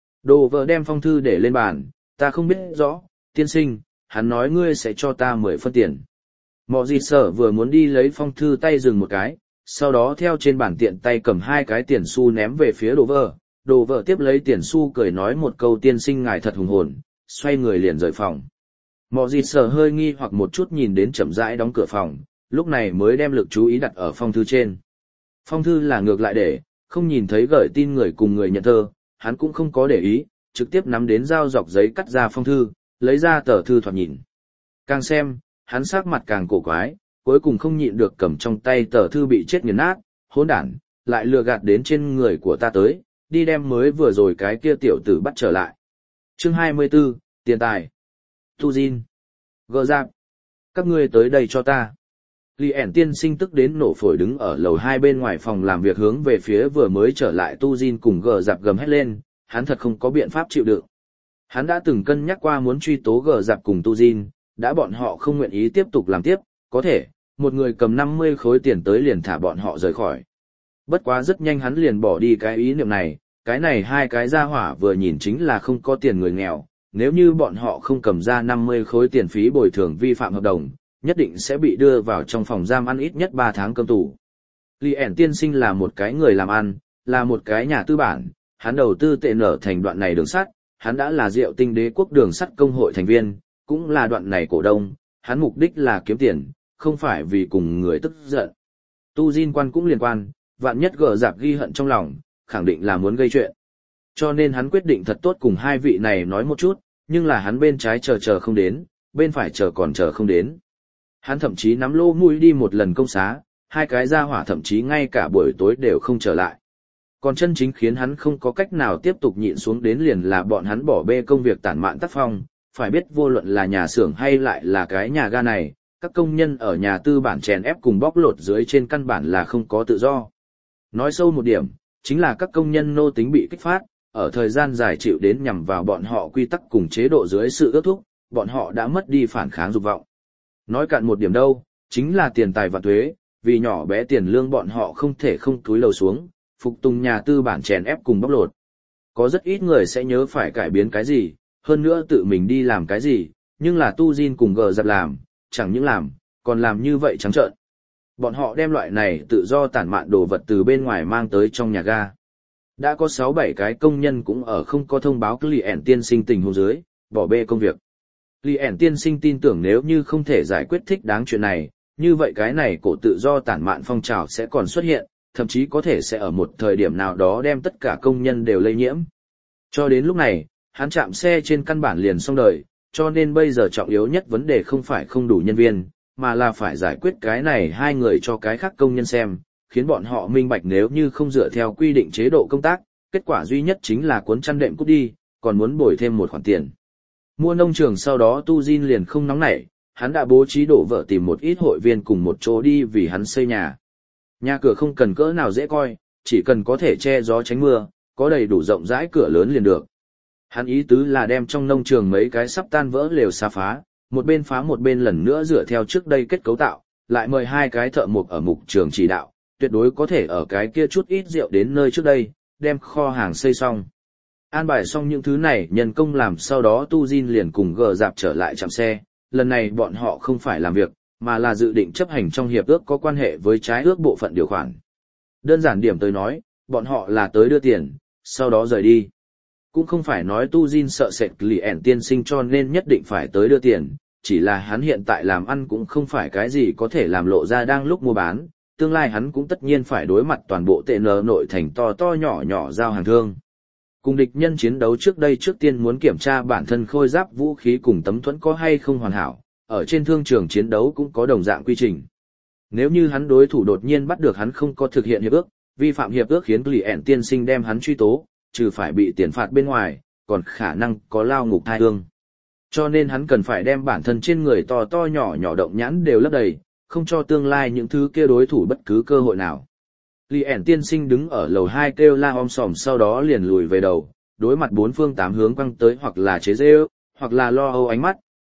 Đồ vợ đem phong thư để lên bàn, ta không biết rõ, tiên sinh, hắn nói ngươi sẽ cho ta mười phân tiền. Mọ gì sợ vừa muốn đi lấy phong thư tay dừng một cái, sau đó theo trên bàn tiện tay cầm hai cái tiền xu ném về phía đồ vợ, đồ vợ tiếp lấy tiền xu cười nói một câu tiên sinh ngài thật hùng hồn, xoay người liền rời phòng. Mọ gì sợ hơi nghi hoặc một chút nhìn đến chậm rãi đóng cửa phòng, lúc này mới đem lực chú ý đặt ở phong thư trên. Phong thư là ngược lại để, không nhìn thấy gửi tin người cùng người nhận thơ, hắn cũng không có để ý, trực tiếp nắm đến dao dọc giấy cắt ra phong thư, lấy ra tờ thư thoạt nhìn. Càng xem, hắn sắc mặt càng cổ quái, cuối cùng không nhịn được cầm trong tay tờ thư bị chết nghiền nát, hỗn đản, lại lừa gạt đến trên người của ta tới, đi đem mới vừa rồi cái kia tiểu tử bắt trở lại. Chương hai mươi 24, tiền tài. Tu Jin. Gờ giáp. Các ngươi tới đây cho ta. Lý ẻn tiên sinh tức đến nổ phổi đứng ở lầu hai bên ngoài phòng làm việc hướng về phía vừa mới trở lại Tu Jin cùng gờ giáp gầm hét lên, hắn thật không có biện pháp chịu đựng. Hắn đã từng cân nhắc qua muốn truy tố gờ giáp cùng Tu Jin, đã bọn họ không nguyện ý tiếp tục làm tiếp, có thể, một người cầm năm mươi khối tiền tới liền thả bọn họ rời khỏi. Bất quá rất nhanh hắn liền bỏ đi cái ý niệm này, cái này hai cái gia hỏa vừa nhìn chính là không có tiền người nghèo, nếu như bọn họ không cầm ra năm mươi khối tiền phí bồi thường vi phạm hợp đồng, nhất định sẽ bị đưa vào trong phòng giam ăn ít nhất ba tháng cơm tù. Lý ẻn tiên sinh là một cái người làm ăn, là một cái nhà tư bản, hắn đầu tư tệ nở thành đoạn này đường sắt, hắn đã là Diệu Tinh Đế quốc đường sắt công hội thành viên, cũng là đoạn này cổ đông, hắn mục đích là kiếm tiền, không phải vì cùng người tức giận. Tu Jin quan cũng liên quan, vạn nhất gờ giáp ghi hận trong lòng, khẳng định là muốn gây chuyện. Cho nên hắn quyết định thật tốt cùng hai vị này nói một chút, nhưng là hắn bên trái chờ chờ không đến, bên phải chờ còn chờ không đến. Hắn thậm chí nắm lô mũi đi một lần công xá, hai cái gia hỏa thậm chí ngay cả buổi tối đều không trở lại. Còn chân chính khiến hắn không có cách nào tiếp tục nhịn xuống đến liền là bọn hắn bỏ bê công việc tản mạn tác phong, phải biết vô luận là nhà xưởng hay lại là cái nhà ga này, các công nhân ở nhà tư bản chèn ép cùng bóc lột dưới trên căn bản là không có tự do. Nói sâu một điểm, chính là các công nhân nô tính bị kích phát, ở thời gian dài chịu đến nhằm vào bọn họ quy tắc cùng chế độ dưới sự ước thúc, bọn họ đã mất đi phản kháng dục vọng. Nói cạn một điểm đâu, chính là tiền tài và thuế, vì nhỏ bé tiền lương bọn họ không thể không túi lầu xuống, phục tùng nhà tư bản chèn ép cùng bóc lột. Có rất ít người sẽ nhớ phải cải biến cái gì, hơn nữa tự mình đi làm cái gì, nhưng là Tu Jin cùng gờ giáp làm, chẳng những làm, còn làm như vậy trắng trợn. Bọn họ đem loại này tự do tản mạn đồ vật từ bên ngoài mang tới trong nhà ga. Đã có sáu bảy cái công nhân cũng ở không có thông báo Lý ẻn tiên sinh tình huống dưới, bỏ bê công việc. Lý ẻn tiên sinh tin tưởng nếu như không thể giải quyết thích đáng chuyện này, như vậy cái này cổ tự do tản mạn phong trào sẽ còn xuất hiện, thậm chí có thể sẽ ở một thời điểm nào đó đem tất cả công nhân đều lây nhiễm. Cho đến lúc này, hắn chạm xe trên căn bản liền xong đời, cho nên bây giờ trọng yếu nhất vấn đề không phải không đủ nhân viên, mà là phải giải quyết cái này hai người cho cái khác công nhân xem, khiến bọn họ minh bạch nếu như không dựa theo quy định chế độ công tác, kết quả duy nhất chính là cuốn chăn đệm cút đi, còn muốn bồi thêm một khoản tiền. Mua nông trường sau đó Tu Jin liền không nóng nảy, hắn đã bố trí đổ vợ tìm một ít hội viên cùng một chỗ đi vì hắn xây nhà. Nhà cửa không cần cỡ nào dễ coi, chỉ cần có thể che gió tránh mưa, có đầy đủ rộng rãi cửa lớn liền được. Hắn ý tứ là đem trong nông trường mấy cái sắp tan vỡ lều xà phá, một bên phá một bên lần nữa dựa theo trước đây kết cấu tạo, lại mời hai cái thợ mộc ở mục trường chỉ đạo, tuyệt đối có thể ở cái kia chút ít rượu đến nơi trước đây, đem kho hàng xây xong. An bài xong những thứ này nhân công làm sau đó Tu Jin liền cùng gờ dạp trở lại trạm xe, lần này bọn họ không phải làm việc, mà là dự định chấp hành trong hiệp ước có quan hệ với trái ước bộ phận điều khoản. Đơn giản điểm tới nói, bọn họ là tới đưa tiền, sau đó rời đi. Cũng không phải nói Tu Jin sợ sệt Lý ẻn tiên sinh cho nên nhất định phải tới đưa tiền, chỉ là hắn hiện tại làm ăn cũng không phải cái gì có thể làm lộ ra đang lúc mua bán, tương lai hắn cũng tất nhiên phải đối mặt toàn bộ tệ nờ nội thành to to nhỏ nhỏ giao hàng thương. Cùng địch nhân chiến đấu trước đây trước tiên muốn kiểm tra bản thân khôi giáp vũ khí cùng tấm thuẫn có hay không hoàn hảo, ở trên thương trường chiến đấu cũng có đồng dạng quy trình. Nếu như hắn đối thủ đột nhiên bắt được hắn không có thực hiện hiệp ước, vi phạm hiệp ước khiến Lý ẻn tiên sinh đem hắn truy tố, trừ phải bị tiền phạt bên ngoài, còn khả năng có lao ngục thai hương. Cho nên hắn cần phải đem bản thân trên người to to nhỏ nhỏ động nhãn đều lấp đầy, không cho tương lai những thứ kia đối thủ bất cứ cơ hội nào. Lý ẻn tiên sinh đứng ở lầu hai kêu la om sòm sau đó liền lùi về đầu, đối mặt bốn phương tám hướng quăng tới hoặc là chế giễu, hoặc là lo âu ánh mắt,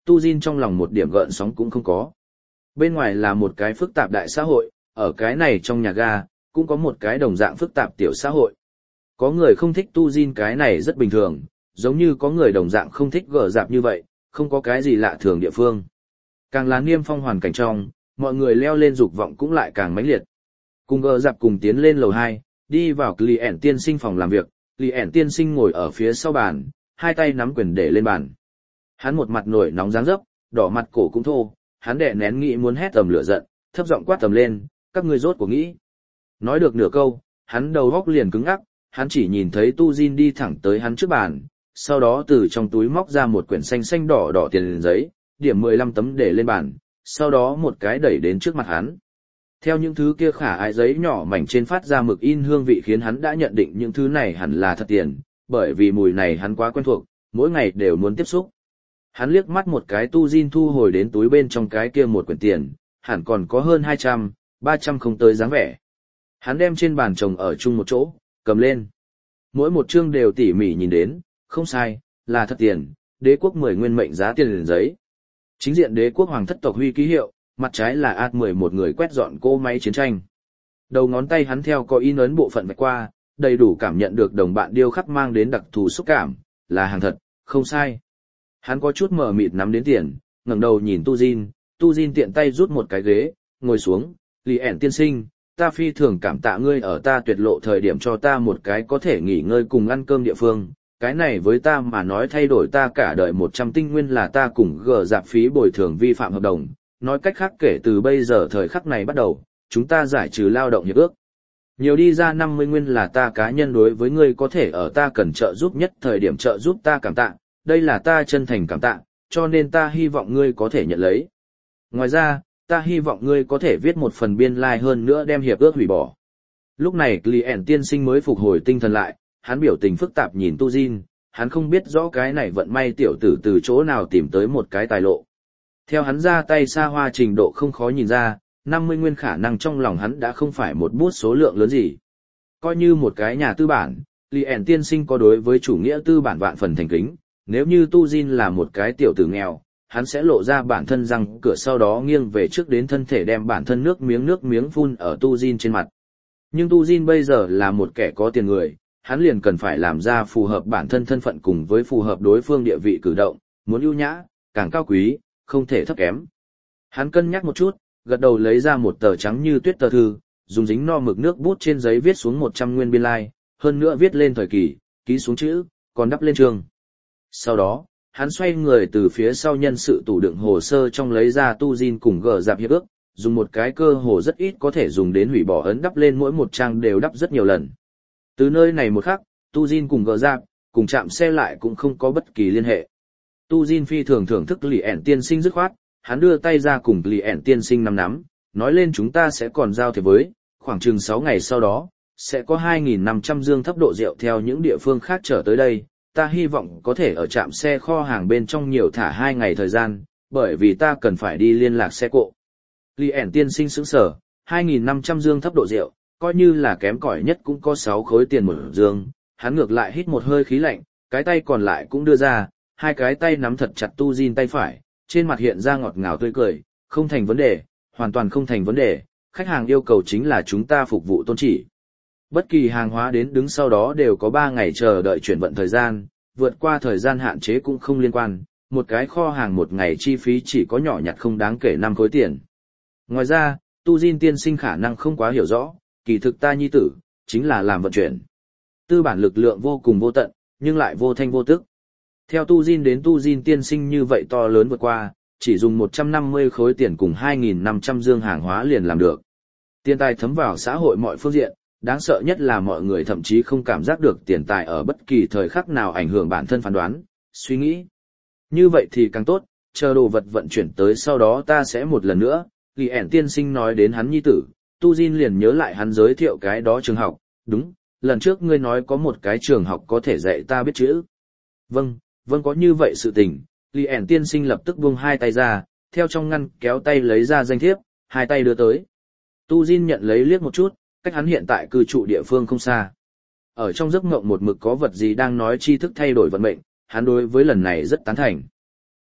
Tu Jin trong lòng một điểm gợn sóng cũng không có. Bên ngoài là một cái phức tạp đại xã hội, ở cái này trong nhà ga, cũng có một cái đồng dạng phức tạp tiểu xã hội. Có người không thích Tu Jin cái này rất bình thường, giống như có người đồng dạng không thích gở dạp như vậy, không có cái gì lạ thường địa phương. Càng là niêm phong hoàn cảnh trong, mọi người leo lên dục vọng cũng lại càng mãnh liệt. Cùng gở dạp cùng tiến lên lầu hai, đi vào Client tiên sinh phòng làm việc, Client tiên sinh ngồi ở phía sau bàn, hai tay nắm quyền để lên bàn. Hắn một mặt nổi nóng dáng dấp, đỏ mặt cổ cũng thô, hắn đè nén nghĩ muốn hét tầm lửa giận, thấp giọng quát tầm lên, các ngươi rốt cuộc nghĩ. Nói được nửa câu, hắn đầu góc liền cứng ngắc, hắn chỉ nhìn thấy Tu Jin đi thẳng tới hắn trước bàn, sau đó từ trong túi móc ra một quyển xanh xanh đỏ đỏ tiền giấy, điểm mười lăm tấm để lên bàn, sau đó một cái đẩy đến trước mặt hắn. Theo những thứ kia khả ái giấy nhỏ mảnh trên phát ra mực in hương vị khiến hắn đã nhận định những thứ này hẳn là thật tiền, bởi vì mùi này hắn quá quen thuộc, mỗi ngày đều muốn tiếp xúc. Hắn liếc mắt một cái Tu Jin thu hồi đến túi bên trong cái kia một quyển tiền, hẳn còn có hơn hai trăm, ba trăm không tới dáng vẻ. Hắn đem trên bàn chồng ở chung một chỗ, cầm lên. Mỗi một chương đều tỉ mỉ nhìn đến, không sai, là thật tiền, đế quốc mười nguyên mệnh giá tiền liền giấy. Chính diện đế quốc hoàng thất tộc huy ký hiệu, mặt trái là A mười một người quét dọn cỗ máy chiến tranh. Đầu ngón tay hắn theo có in ấn bộ phận vạch qua, đầy đủ cảm nhận được đồng bạn điêu khắc mang đến đặc thù xúc cảm, là hàng thật, không sai. Hắn có chút mờ mịt nắm đến tiền, ngẩng đầu nhìn Tu Jin, Tu Jin tiện tay rút một cái ghế, ngồi xuống, Lý ẻn tiên sinh, ta phi thường cảm tạ ngươi ở ta tuyệt lộ thời điểm cho ta một cái có thể nghỉ ngơi cùng ăn cơm địa phương, cái này với ta mà nói thay đổi ta cả đời một trăm tinh nguyên là ta cùng gờ dạp phí bồi thường vi phạm hợp đồng, nói cách khác kể từ bây giờ thời khắc này bắt đầu, chúng ta giải trừ lao động hiệp ước. Nhiều đi ra năm mươi nguyên là ta cá nhân đối với ngươi có thể ở ta cần trợ giúp nhất thời điểm trợ giúp ta cảm tạ, đây là ta chân thành cảm tạ, cho nên ta hy vọng ngươi có thể nhận lấy. Ngoài ra, ta hy vọng ngươi có thể viết một phần biên lai like hơn nữa đem hiệp ước hủy bỏ. Lúc này Client tiên sinh mới phục hồi tinh thần lại, hắn biểu tình phức tạp nhìn Tu Jin, hắn không biết rõ cái này vận may tiểu tử từ chỗ nào tìm tới một cái tài lộ. Theo hắn ra tay xa hoa trình độ không khó nhìn ra, năm mươi nguyên khả năng trong lòng hắn đã không phải một bút số lượng lớn gì. Coi như một cái nhà tư bản, Client tiên sinh có đối với chủ nghĩa tư bản vạn phần thành kính, nếu như Tu Jin là một cái tiểu tử nghèo, hắn sẽ lộ ra bản thân răng cửa sau đó nghiêng về trước đến thân thể đem bản thân nước miếng nước miếng phun ở Tu Jin trên mặt. Nhưng Tu Jin bây giờ là một kẻ có tiền người, hắn liền cần phải làm ra phù hợp bản thân thân phận cùng với phù hợp đối phương địa vị cử động, muốn ưu nhã, càng cao quý, không thể thấp kém. Hắn cân nhắc một chút, gật đầu lấy ra một tờ trắng như tuyết tờ thư, dùng dính no mực nước bút trên giấy viết xuống một trăm nguyên biên lai, like, hơn nữa viết lên thời kỳ, ký xuống chữ, còn đắp lên chương. Sau đó, hắn xoay người từ phía sau nhân sự tủ đựng hồ sơ trong lấy ra Tu Jin cùng gờ dạp hiệp ước, dùng một cái cơ hồ rất ít có thể dùng đến hủy bỏ ấn đắp lên mỗi một trang đều đắp rất nhiều lần. Từ nơi này một khắc, Tu Jin cùng gờ dạp, cùng chạm xe lại cũng không có bất kỳ liên hệ. Tu Jin phi thường thưởng thức Lý ẻn tiên sinh dứt khoát, hắn đưa tay ra cùng Lý ẻn tiên sinh nắm nắm, nói lên chúng ta sẽ còn giao thiệp với, khoảng chừng sáu ngày sau đó, sẽ có hai nghìn năm trăm dương thấp độ rượu theo những địa phương khác trở tới đây. Ta hy vọng có thể ở trạm xe kho hàng bên trong nhiều thả hai ngày thời gian, bởi vì ta cần phải đi liên lạc xe cộ. Lý ẻn tiên sinh sững sở, hai nghìn năm trăm dương thấp độ rượu, coi như là kém cỏi nhất cũng có sáu khối tiền một dương, hắn ngược lại hít một hơi khí lạnh, cái tay còn lại cũng đưa ra, hai cái tay nắm thật chặt Tu Jin tay phải, trên mặt hiện ra ngọt ngào tươi cười, không thành vấn đề, hoàn toàn không thành vấn đề, khách hàng yêu cầu chính là chúng ta phục vụ tôn chỉ. Bất kỳ hàng hóa đến đứng sau đó đều có ba ngày chờ đợi chuyển vận thời gian, vượt qua thời gian hạn chế cũng không liên quan, một cái kho hàng một ngày chi phí chỉ có nhỏ nhặt không đáng kể năm khối tiền. Ngoài ra, Tu Jin tiên sinh khả năng không quá hiểu rõ, kỳ thực ta nhi tử, chính là làm vận chuyển. Tư bản lực lượng vô cùng vô tận, nhưng lại vô thanh vô tức. Theo Tu Jin đến Tu Jin tiên sinh như vậy to lớn vượt qua, chỉ dùng một trăm năm mươi khối tiền cùng hai nghìn năm trăm dương hàng hóa liền làm được. Tiền tài thấm vào xã hội mọi phương diện, đáng sợ nhất là mọi người thậm chí không cảm giác được tiền tài ở bất kỳ thời khắc nào ảnh hưởng bản thân phán đoán, suy nghĩ. Như vậy thì càng tốt, chờ đồ vật vận chuyển tới sau đó ta sẽ một lần nữa, Lý ẻn tiên sinh nói đến hắn nhi tử, Tu Jin liền nhớ lại hắn giới thiệu cái đó trường học, đúng, lần trước ngươi nói có một cái trường học có thể dạy ta biết chữ. Vâng, vâng có như vậy sự tình, Lý ẻn tiên sinh lập tức buông hai tay ra, theo trong ngăn kéo tay lấy ra danh thiếp, hai tay đưa tới. Tu Jin nhận lấy liếc một chút, cách hắn hiện tại cư trụ địa phương không xa. Ở trong giấc mộng một mực có vật gì đang nói tri thức thay đổi vận mệnh, hắn đối với lần này rất tán thành.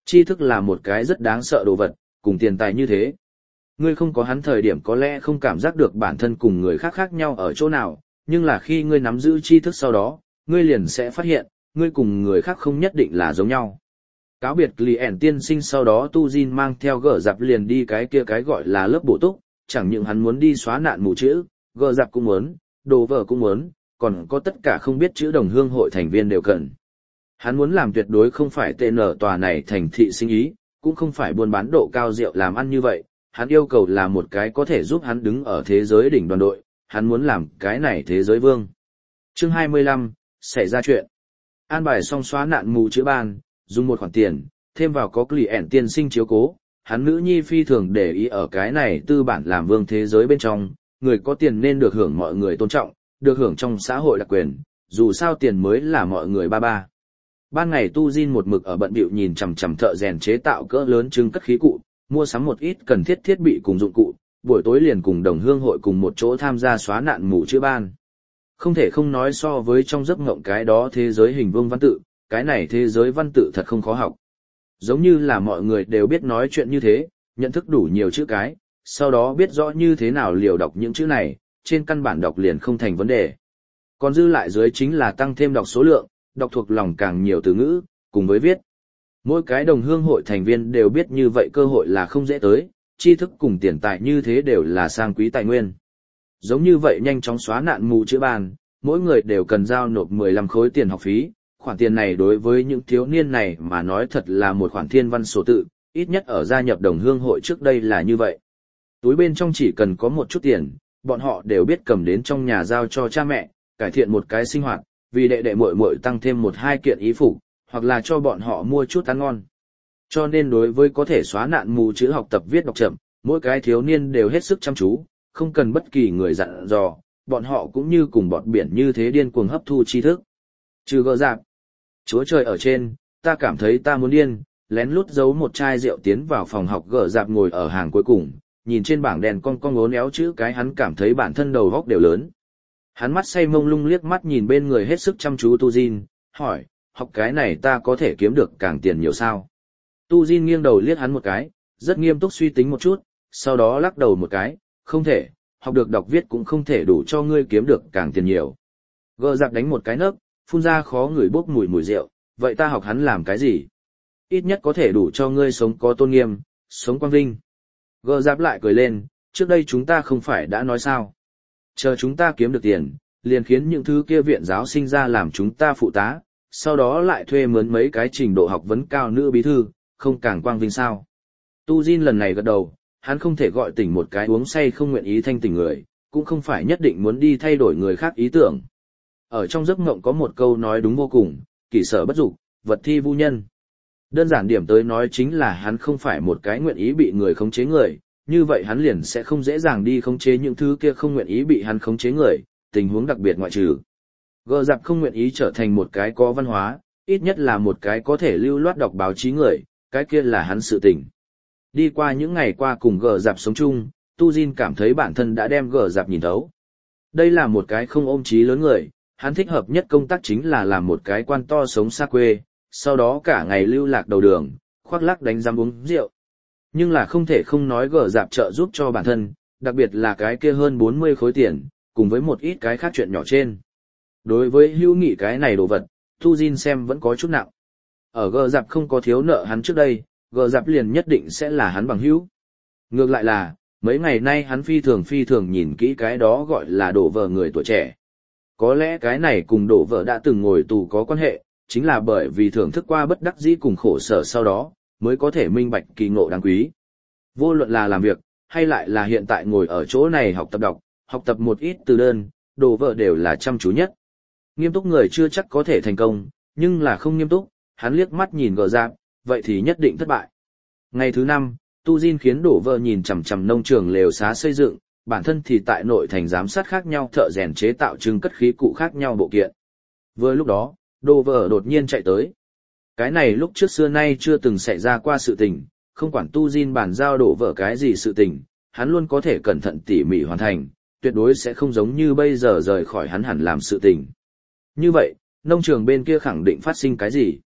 Tri thức là một cái rất đáng sợ đồ vật, cùng tiền tài như thế. Ngươi không có hắn thời điểm có lẽ không cảm giác được bản thân cùng người khác khác nhau ở chỗ nào, nhưng là khi ngươi nắm giữ tri thức sau đó, ngươi liền sẽ phát hiện, ngươi cùng người khác không nhất định là giống nhau. Cáo biệt lì ẻn tiên sinh sau đó Tu Jin mang theo gờ dạp liền đi cái kia cái gọi là lớp bổ túc, chẳng những hắn muốn đi xóa nạn mù chữ, gờ dạp cũng muốn, đồ vợ cũng muốn, còn có tất cả không biết chữ đồng hương hội thành viên đều cần. Hắn muốn làm tuyệt đối không phải tên ở tòa này thành thị sinh ý, cũng không phải buôn bán độ cao rượu làm ăn như vậy, hắn yêu cầu là một cái có thể giúp hắn đứng ở thế giới đỉnh đoàn đội, hắn muốn làm cái này thế giới vương. Chương hai mươi lăm, xảy ra chuyện. An bài xong xóa nạn mù chữ ban, dùng một khoản tiền, thêm vào có lì ẻn tiên sinh chiếu cố, hắn nữ nhi phi thường để ý ở cái này tư bản làm vương thế giới bên trong, người có tiền nên được hưởng mọi người tôn trọng, được hưởng trong xã hội đặc quyền, dù sao tiền mới là mọi người ba ba. Ban ngày Tu Jin một mực ở bận bịu nhìn chằm chằm thợ rèn chế tạo cỡ lớn trưng cất khí cụ, mua sắm một ít cần thiết thiết bị cùng dụng cụ, buổi tối liền cùng đồng hương hội cùng một chỗ tham gia xóa nạn mù chữ ban. Không thể không nói so với trong giấc mộng cái đó thế giới hình vuông văn tự, cái này thế giới văn tự thật không khó học. Giống như là mọi người đều biết nói chuyện như thế, nhận thức đủ nhiều chữ cái, sau đó biết rõ như thế nào liều đọc những chữ này, trên căn bản đọc liền không thành vấn đề. Còn dư lại dưới chính là tăng thêm đọc số lượng, đọc thuộc lòng càng nhiều từ ngữ, cùng với viết. Mỗi cái đồng hương hội thành viên đều biết như vậy cơ hội là không dễ tới, tri thức cùng tiền tài như thế đều là sang quý tài nguyên. Giống như vậy nhanh chóng xóa nạn mù chữ ban, mỗi người đều cần giao nộp mười lăm khối tiền học phí, khoản tiền này đối với những thiếu niên này mà nói thật là một khoản thiên văn số tự, ít nhất ở gia nhập đồng hương hội trước đây là như vậy. Túi bên trong chỉ cần có một chút tiền, bọn họ đều biết cầm đến trong nhà giao cho cha mẹ, cải thiện một cái sinh hoạt, vì đệ đệ muội muội tăng thêm một hai kiện ý phục, hoặc là cho bọn họ mua chút ăn ngon. Cho nên đối với có thể xóa nạn mù chữ học tập viết đọc chậm, mỗi cái thiếu niên đều hết sức chăm chú, không cần bất kỳ người dặn dò, bọn họ cũng như cùng bọt biển như thế điên cuồng hấp thu tri thức. Trừ gỡ dạp. Chúa trời ở trên, ta cảm thấy ta muốn điên, lén lút giấu một chai rượu tiến vào phòng học gỡ dạp ngồi ở hàng cuối cùng, nhìn trên bảng đèn con con ngốn éo chữ cái hắn cảm thấy bản thân đầu góc đều lớn. Hắn mắt say mông lung liếc mắt nhìn bên người hết sức chăm chú Tu Jin, hỏi, học cái này ta có thể kiếm được càng tiền nhiều sao? Tu Jin nghiêng đầu liếc hắn một cái, rất nghiêm túc suy tính một chút, sau đó lắc đầu một cái, không thể, học được đọc viết cũng không thể đủ cho ngươi kiếm được càng tiền nhiều. Gỡ dạp đánh một cái nấc, phun ra khó ngửi bốc mùi mùi rượu, vậy ta học hắn làm cái gì? Ít nhất có thể đủ cho ngươi sống có tôn nghiêm, sống quang vinh. Gỡ dạp lại cười lên, trước đây chúng ta không phải đã nói sao? Chờ chúng ta kiếm được tiền, liền khiến những thứ kia viện giáo sinh ra làm chúng ta phụ tá, sau đó lại thuê mướn mấy cái trình độ học vấn cao nữ bí thư, không càng quang vinh sao? Tu Jin lần này gật đầu, hắn không thể gọi tỉnh một cái uống say không nguyện ý thanh tỉnh người, cũng không phải nhất định muốn đi thay đổi người khác ý tưởng. Ở trong giấc mộng có một câu nói đúng vô cùng, kỷ sở bất dục, vật thi vu nhân. Đơn giản điểm tới nói chính là hắn không phải một cái nguyện ý bị người khống chế người, như vậy hắn liền sẽ không dễ dàng đi khống chế những thứ kia không nguyện ý bị hắn khống chế người, tình huống đặc biệt ngoại trừ. Gờ dạp không nguyện ý trở thành một cái có văn hóa, ít nhất là một cái có thể lưu loát đọc báo chí người, cái kia là hắn sự tình. Đi qua những ngày qua cùng gờ dạp sống chung, Tu Jin cảm thấy bản thân đã đem gờ dạp nhìn thấu. Đây là một cái không ôm chí lớn người, hắn thích hợp nhất công tác chính là làm một cái quan to sống xa quê, sau đó cả ngày lưu lạc đầu đường, khoác lác đánh giam uống rượu. Nhưng là không thể không nói gờ dạp trợ giúp cho bản thân, đặc biệt là cái kia hơn bốn mươi khối tiền, cùng với một ít cái khác chuyện nhỏ trên. Đối với hữu nghị cái này đồ vật, Tu Jin xem vẫn có chút nặng. Ở gờ dạp không có thiếu nợ hắn trước đây, gờ dạp liền nhất định sẽ là hắn bằng hữu. Ngược lại là, mấy ngày nay hắn phi thường phi thường nhìn kỹ cái đó gọi là đổ vợ người tuổi trẻ. Có lẽ cái này cùng đổ vợ đã từng ngồi tù có quan hệ, chính là bởi vì thưởng thức qua bất đắc dĩ cùng khổ sở sau đó, mới có thể minh bạch kỳ ngộ đáng quý. Vô luận là làm việc, hay lại là hiện tại ngồi ở chỗ này học tập đọc, học tập một ít từ đơn, đổ vợ đều là chăm chú nhất. Nghiêm túc người chưa chắc có thể thành công, nhưng là không nghiêm túc, hắn liếc mắt nhìn gờ dạp, vậy thì nhất định thất bại. Ngày thứ năm, Tu Jin khiến đổ vợ nhìn chằm chằm nông trường lều xá xây dựng, bản thân thì tại nội thành giám sát khác nhau thợ rèn chế tạo trưng cất khí cụ khác nhau bộ kiện. Vừa lúc đó, đổ vợ đột nhiên chạy tới. Cái này lúc trước xưa nay chưa từng xảy ra qua sự tình, không quản Tu Jin bàn giao đổ vợ cái gì sự tình, hắn luôn có thể cẩn thận tỉ mỉ hoàn thành, tuyệt đối sẽ không giống như bây giờ rời khỏi hắn hẳn làm sự tình. Như vậy, nông trường bên kia khẳng định phát sinh cái gì?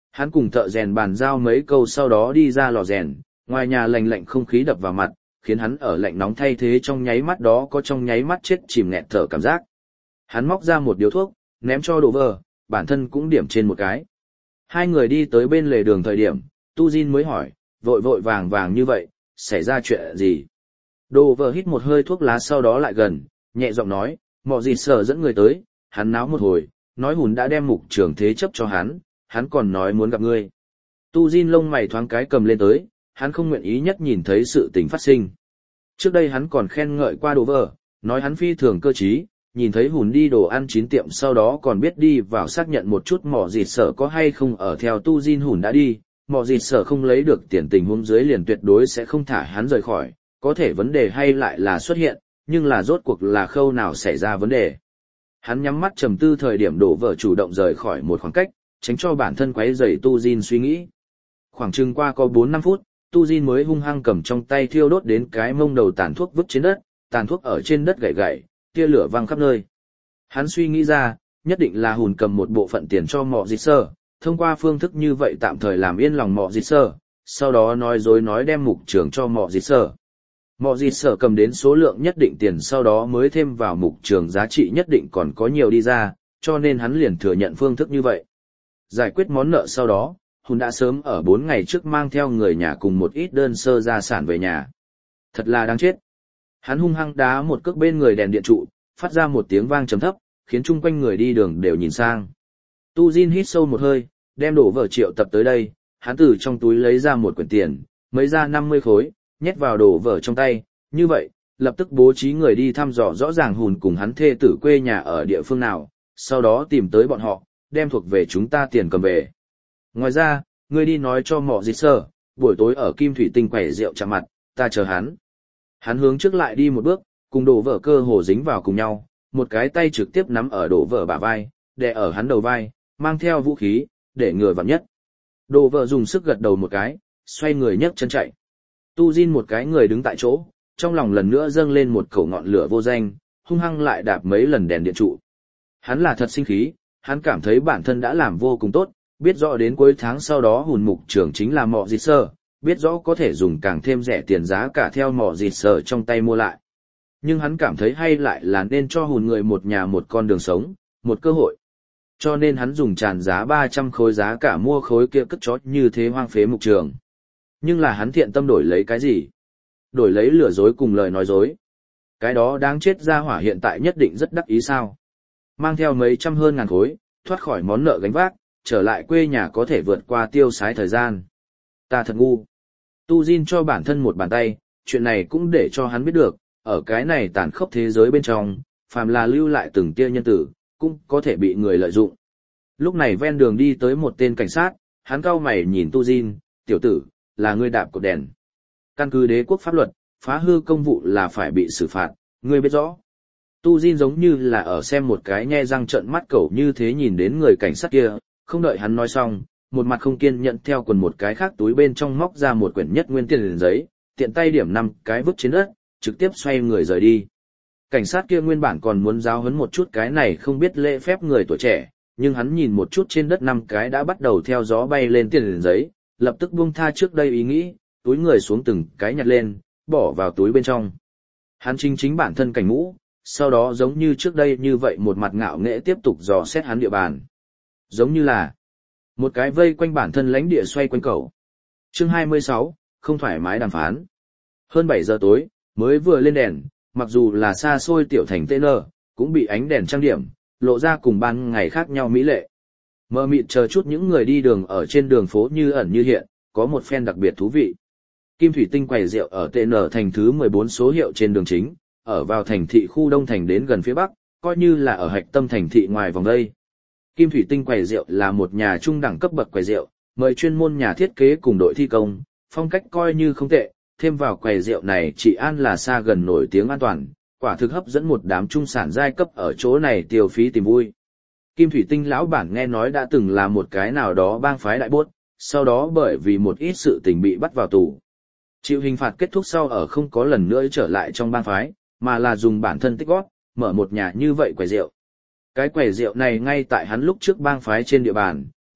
Hắn cùng thợ rèn bàn giao mấy câu sau đó đi ra lò rèn, ngoài nhà lạnh lạnh không khí đập vào mặt, khiến hắn ở lạnh nóng thay thế trong nháy mắt đó có trong nháy mắt chết chìm nghẹt thở cảm giác. Hắn móc ra một điếu thuốc, ném cho đồ vờ, bản thân cũng điểm trên một cái. Hai người đi tới bên lề đường thời điểm, Tu Jin mới hỏi, vội vội vàng vàng như vậy, xảy ra chuyện gì? Đồ vờ hít một hơi thuốc lá sau đó lại gần, nhẹ giọng nói, mọ gì sở dẫn người tới, hắn náo một hồi, nói hùn đã đem mục trưởng thế chấp cho hắn, hắn còn nói muốn gặp ngươi. Tu Jin lông mày thoáng cái cầm lên tới, hắn không nguyện ý nhất nhìn thấy sự tình phát sinh. Trước đây hắn còn khen ngợi qua đồ vờ, nói hắn phi thường cơ trí, nhìn thấy hùn đi đồ ăn chín tiệm sau đó còn biết đi vào xác nhận một chút mỏ dịt sở có hay không ở theo Tu Jin hùn đã đi, mỏ dịt sở không lấy được tiền tình huống dưới liền tuyệt đối sẽ không thả hắn rời khỏi, có thể vấn đề hay lại là xuất hiện, nhưng là rốt cuộc là khâu nào xảy ra vấn đề. Hắn nhắm mắt trầm tư thời điểm đổ vợ chủ động rời khỏi một khoảng cách, tránh cho bản thân quấy rầy Tu Jin suy nghĩ. Khoảng chừng qua có bốn năm phút, Tu Jin mới hung hăng cầm trong tay thiêu đốt đến cái mông đầu tàn thuốc vứt trên đất, tàn thuốc ở trên đất gãy gãy, tia lửa văng khắp nơi. Hắn suy nghĩ ra, nhất định là hùn cầm một bộ phận tiền cho mọ dịch sơ, thông qua phương thức như vậy tạm thời làm yên lòng mọ dịch sơ, sau đó nói dối nói đem mục trưởng cho mọ dịch sơ. Mọ dịch sơ cầm đến số lượng nhất định tiền sau đó mới thêm vào mục trưởng giá trị nhất định còn có nhiều đi ra, cho nên hắn liền thừa nhận phương thức như vậy. Giải quyết món nợ sau đó, hùn đã sớm ở bốn ngày trước mang theo người nhà cùng một ít đơn sơ gia sản về nhà. Thật là đáng chết. Hắn hung hăng đá một cước bên người đèn điện trụ, phát ra một tiếng vang trầm thấp, khiến chung quanh người đi đường đều nhìn sang. Tu Jin hít sâu một hơi, đem đổ vở triệu tập tới đây, hắn từ trong túi lấy ra một quyển tiền, mấy ra năm mươi khối, nhét vào đổ vở trong tay, như vậy, lập tức bố trí người đi thăm dò rõ ràng hùn cùng hắn thê tử quê nhà ở địa phương nào, sau đó tìm tới bọn họ, đem thuộc về chúng ta tiền cầm về. Ngoài ra, ngươi đi nói cho mọ dịch sơ, buổi tối ở Kim Thủy Tinh quẩy rượu chạm mặt, ta chờ hắn. Hắn hướng trước lại đi một bước, cùng đổ vở cơ hồ dính vào cùng nhau, một cái tay trực tiếp nắm ở đổ vở bả vai, đè ở hắn đầu vai, mang theo vũ khí, để ngừa vặn nhất. Đổ vở dùng sức gật đầu một cái, xoay người nhấc chân chạy. Tu Jin một cái người đứng tại chỗ, trong lòng lần nữa dâng lên một khẩu ngọn lửa vô danh, hung hăng lại đạp mấy lần đèn điện trụ. Hắn là thật sinh khí, hắn cảm thấy bản thân đã làm vô cùng tốt, biết rõ đến cuối tháng sau đó hùn mục trưởng chính là mọ dịch sơ, biết rõ có thể dùng càng thêm rẻ tiền giá cả theo mỏ dịt sờ trong tay mua lại. Nhưng hắn cảm thấy hay lại là nên cho hùn người một nhà một con đường sống, một cơ hội. Cho nên hắn dùng tràn giá ba trăm khối giá cả mua khối kia cất chó như thế hoang phế mục trường. Nhưng là hắn thiện tâm đổi lấy cái gì? Đổi lấy lừa dối cùng lời nói dối. Cái đó đáng chết ra hỏa hiện tại nhất định rất đắc ý sao. Mang theo mấy trăm hơn ngàn khối, thoát khỏi món nợ gánh vác, trở lại quê nhà có thể vượt qua tiêu sái thời gian. Ta thật ngu. Tu Jin cho bản thân một bàn tay, chuyện này cũng để cho hắn biết được, ở cái này tàn khốc thế giới bên trong, phàm là lưu lại từng tia nhân tử, cũng có thể bị người lợi dụng. Lúc này ven đường đi tới một tên cảnh sát, hắn cau mày nhìn Tu Jin, tiểu tử, là ngươi đạp cột đèn. Căn cứ đế quốc pháp luật, phá hư công vụ là phải bị xử phạt, ngươi biết rõ. Tu Jin giống như là ở xem một cái nhe răng trợn mắt cẩu như thế nhìn đến người cảnh sát kia, không đợi hắn nói xong, một mặt không kiên nhẫn theo quần một cái khác túi bên trong móc ra một quyển nhất nguyên tiền giấy, tiện tay điểm năm cái vứt trên đất, trực tiếp xoay người rời đi. Cảnh sát kia nguyên bản còn muốn giáo huấn một chút cái này không biết lễ phép người tuổi trẻ, nhưng hắn nhìn một chút trên đất năm cái đã bắt đầu theo gió bay lên tiền giấy, lập tức buông tha trước đây ý nghĩ, túi người xuống từng cái nhặt lên, bỏ vào túi bên trong. Hắn chính chính bản thân cảnh mũ, sau đó giống như trước đây như vậy một mặt ngạo nghễ tiếp tục dò xét hắn địa bàn. Giống như là một cái vây quanh bản thân lãnh địa xoay quanh cầu. Chương hai mươi sáu, không thoải mái đàm phán. Hơn bảy giờ tối, mới vừa lên đèn, mặc dù là xa xôi tiểu thành tê nơ, cũng bị ánh đèn trang điểm, lộ ra cùng ban ngày khác nhau mỹ lệ. Mờ mịt chờ chút những người đi đường ở trên đường phố như ẩn như hiện, có một phen đặc biệt thú vị. Kim Thủy Tinh quầy rượu ở tê nơ thành thứ mười bốn số hiệu trên đường chính, ở vào thành thị khu đông thành đến gần phía bắc, coi như là ở hạch tâm thành thị ngoài vòng đây. Kim Thủy Tinh quầy rượu là một nhà trung đẳng cấp bậc quầy rượu, mời chuyên môn nhà thiết kế cùng đội thi công, phong cách coi như không tệ, thêm vào quầy rượu này trị an là xa gần nổi tiếng an toàn, quả thực hấp dẫn một đám trung sản giai cấp ở chỗ này tiêu phí tìm vui. Kim Thủy Tinh lão bản nghe nói đã từng là một cái nào đó bang phái đại bốt, sau đó bởi vì một ít sự tình bị bắt vào tù. Chịu hình phạt kết thúc sau ở không có lần nữa trở lại trong bang phái, mà là dùng bản thân tích góp, mở một nhà như vậy quầy rượu. Cái quầy rượu này ngay tại hắn lúc trước bang phái trên địa bàn,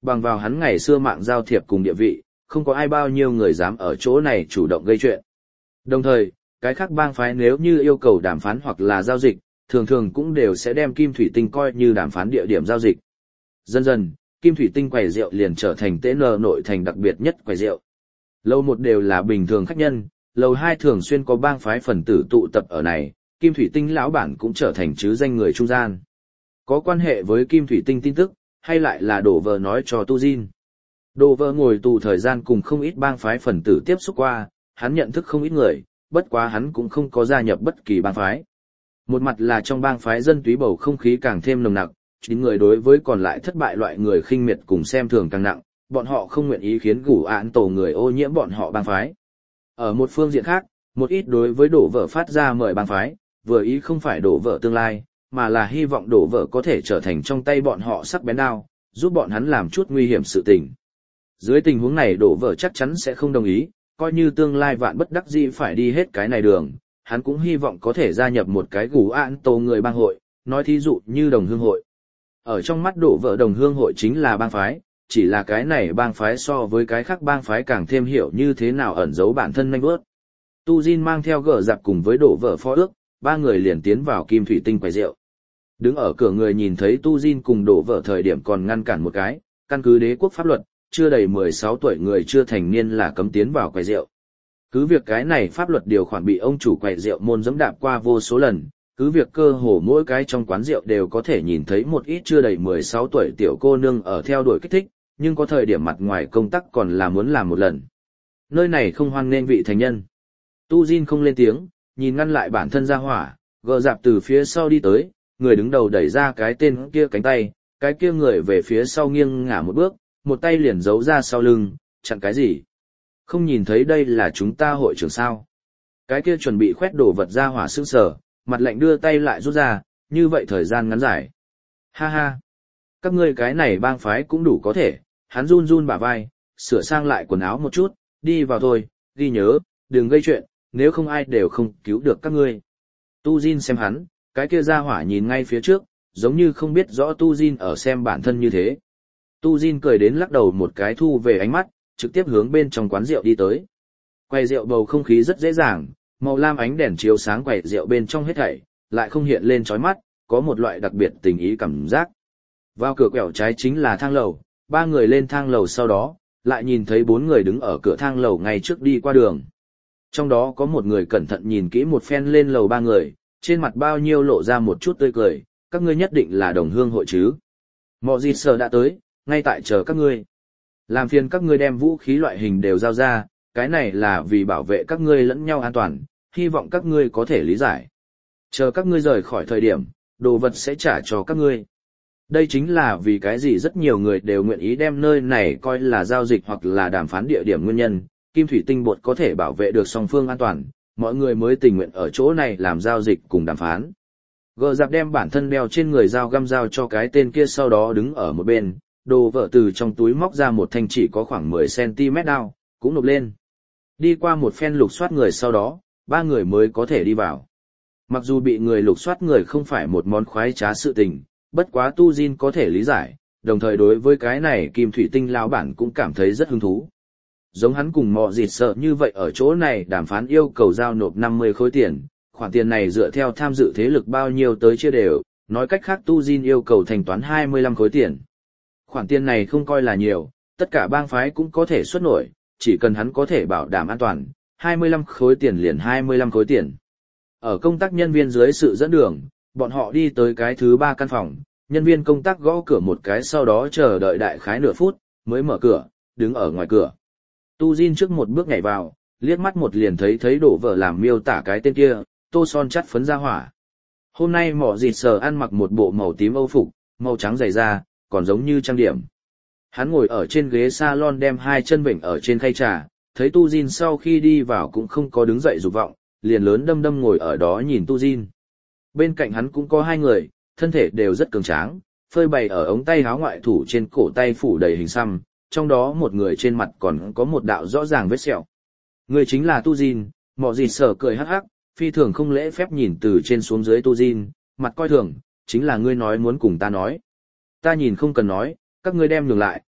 bằng vào hắn ngày xưa mạng giao thiệp cùng địa vị, không có ai bao nhiêu người dám ở chỗ này chủ động gây chuyện. Đồng thời, cái khác bang phái nếu như yêu cầu đàm phán hoặc là giao dịch, thường thường cũng đều sẽ đem Kim Thủy Tinh coi như đàm phán địa điểm giao dịch. Dần dần, Kim Thủy Tinh quầy rượu liền trở thành tê en nội thành đặc biệt nhất quầy rượu. Lầu một đều là bình thường khách nhân, lầu hai thường xuyên có bang phái phần tử tụ tập ở này, Kim Thủy Tinh lão bản cũng trở thành chứ danh người trung gian. Có quan hệ với Kim Thủy Tinh tin tức, hay lại là đổ vờ nói cho Tu Jin. Đổ vờ ngồi tù thời gian cùng không ít bang phái phần tử tiếp xúc qua, hắn nhận thức không ít người, bất quá hắn cũng không có gia nhập bất kỳ bang phái. Một mặt là trong bang phái dân túy bầu không khí càng thêm nồng nặc, chín người đối với còn lại thất bại loại người khinh miệt cùng xem thường càng nặng, bọn họ không nguyện ý khiến gủ án tổ người ô nhiễm bọn họ bang phái. Ở một phương diện khác, một ít đối với đổ vợ phát ra mời bang phái, vừa ý không phải đổ vợ tương lai, mà là hy vọng đổ vợ có thể trở thành trong tay bọn họ sắc bén đao, giúp bọn hắn làm chút nguy hiểm sự tình. Dưới tình huống này đổ vợ chắc chắn sẽ không đồng ý, coi như tương lai vạn bất đắc dĩ phải đi hết cái này đường, hắn cũng hy vọng có thể gia nhập một cái gủ án tổ người bang hội, nói thí dụ như đồng hương hội. Ở trong mắt đổ vợ đồng hương hội chính là bang phái, chỉ là cái này bang phái so với cái khác bang phái càng thêm hiểu như thế nào ẩn giấu bản thân nhanh bước. Tu Jin mang theo gở dạp cùng với đổ vợ phó ước, ba người liền tiến vào Kim Thủy Tinh quầy rượu. Đứng ở cửa người nhìn thấy Tu Jin cùng đổ vợ thời điểm còn ngăn cản một cái, căn cứ đế quốc pháp luật, chưa đầy mười sáu tuổi người chưa thành niên là cấm tiến vào quầy rượu. Cứ việc cái này pháp luật điều khoản bị ông chủ quầy rượu môn dẫm đạp qua vô số lần, cứ việc cơ hồ mỗi cái trong quán rượu đều có thể nhìn thấy một ít chưa đầy mười sáu tuổi tiểu cô nương ở theo đuổi kích thích, nhưng có thời điểm mặt ngoài công tác còn là muốn làm một lần. Nơi này không hoan nghênh vị thành nhân. Tu Jin không lên tiếng, nhìn ngăn lại bản thân ra hỏa, gờ dạp từ phía sau đi tới, người đứng đầu đẩy ra cái tên kia cánh tay, cái kia người về phía sau nghiêng ngả một bước, một tay liền giấu ra sau lưng, chặn cái gì? Không nhìn thấy đây là chúng ta hội trưởng sao? Cái kia chuẩn bị khoét đổ vật ra hỏa sững sờ, mặt lạnh đưa tay lại rút ra, như vậy thời gian ngắn dài. Ha ha! Các ngươi cái này bang phái cũng đủ có thể, hắn run run bả vai, sửa sang lại quần áo một chút, đi vào thôi, ghi nhớ, đừng gây chuyện, nếu không ai đều không cứu được các ngươi. Tu Jin xem hắn, cái kia ra hỏa nhìn ngay phía trước, giống như không biết rõ Tu Jin ở xem bản thân như thế. Tu Jin cười đến lắc đầu một cái thu về ánh mắt, trực tiếp hướng bên trong quán rượu đi tới. Quầy rượu bầu không khí rất dễ dàng, màu lam ánh đèn chiếu sáng quầy rượu bên trong hết thảy, lại không hiện lên chói mắt, có một loại đặc biệt tình ý cảm giác. Vào cửa quẹo trái chính là thang lầu, ba người lên thang lầu sau đó, lại nhìn thấy bốn người đứng ở cửa thang lầu ngay trước đi qua đường. Trong đó có một người cẩn thận nhìn kỹ một phen lên lầu ba người, trên mặt bao nhiêu lộ ra một chút tươi cười, các ngươi nhất định là đồng hương hội chứ. Mọ Dịt Sở đã tới, ngay tại chờ các ngươi. Làm phiền các ngươi đem vũ khí loại hình đều giao ra, cái này là vì bảo vệ các ngươi lẫn nhau an toàn, hy vọng các ngươi có thể lý giải. Chờ các ngươi rời khỏi thời điểm, đồ vật sẽ trả cho các ngươi. Đây chính là vì cái gì rất nhiều người đều nguyện ý đem nơi này coi là giao dịch hoặc là đàm phán địa điểm nguyên nhân, Kim Thủy Tinh bột có thể bảo vệ được song phương an toàn, mọi người mới tình nguyện ở chỗ này làm giao dịch cùng đàm phán. Gờ giặc đem bản thân đeo trên người dao găm dao cho cái tên kia sau đó đứng ở một bên, đồ vợ từ trong túi móc ra một thanh chỉ có khoảng mười xăng-ti-mét đao, cũng nộp lên. Đi qua một phen lục soát người sau đó, ba người mới có thể đi vào. Mặc dù bị người lục soát người không phải một món khoái trá sự tình, bất quá Tu Jin có thể lý giải, đồng thời đối với cái này Kim Thủy Tinh lão bản cũng cảm thấy rất hứng thú. Giống hắn cùng Mọ Dịt Sợ như vậy ở chỗ này đàm phán yêu cầu giao nộp năm mươi khối tiền, khoản tiền này dựa theo tham dự thế lực bao nhiêu tới chia đều, nói cách khác Tu Jin yêu cầu thanh toán hai mươi lăm khối tiền. Khoản tiền này không coi là nhiều, tất cả bang phái cũng có thể xuất nổi, chỉ cần hắn có thể bảo đảm an toàn, hai mươi lăm khối tiền liền hai mươi lăm khối tiền. Ở công tác nhân viên dưới sự dẫn đường, bọn họ đi tới cái thứ ba căn phòng, nhân viên công tác gõ cửa một cái sau đó chờ đợi đại khái nửa phút, mới mở cửa, đứng ở ngoài cửa. Tu Jin trước một bước nhảy vào, liếc mắt một liền thấy thấy đổ vợ làm miêu tả cái tên kia, tô son chắt phấn ra hỏa. Hôm nay Mọ Dịt Sở ăn mặc một bộ màu tím âu phục, màu trắng dày da, còn giống như trang điểm. Hắn ngồi ở trên ghế salon đem hai chân vịnh ở trên khay trà, thấy Tu Jin sau khi đi vào cũng không có đứng dậy dục vọng, liền lớn đâm đâm ngồi ở đó nhìn Tu Jin. Bên cạnh hắn cũng có hai người, thân thể đều rất cường tráng, phơi bày ở ống tay áo ngoại thủ trên cổ tay phủ đầy hình xăm, trong đó một người trên mặt còn có một đạo rõ ràng vết sẹo. Người chính là Tu Jin, Mọ Dịt Sở cười hắc hắc, phi thường không lễ phép nhìn từ trên xuống dưới Tu Jin, mặt coi thường, chính là ngươi nói muốn cùng ta nói. Ta nhìn không cần nói, các ngươi đem nhường lại,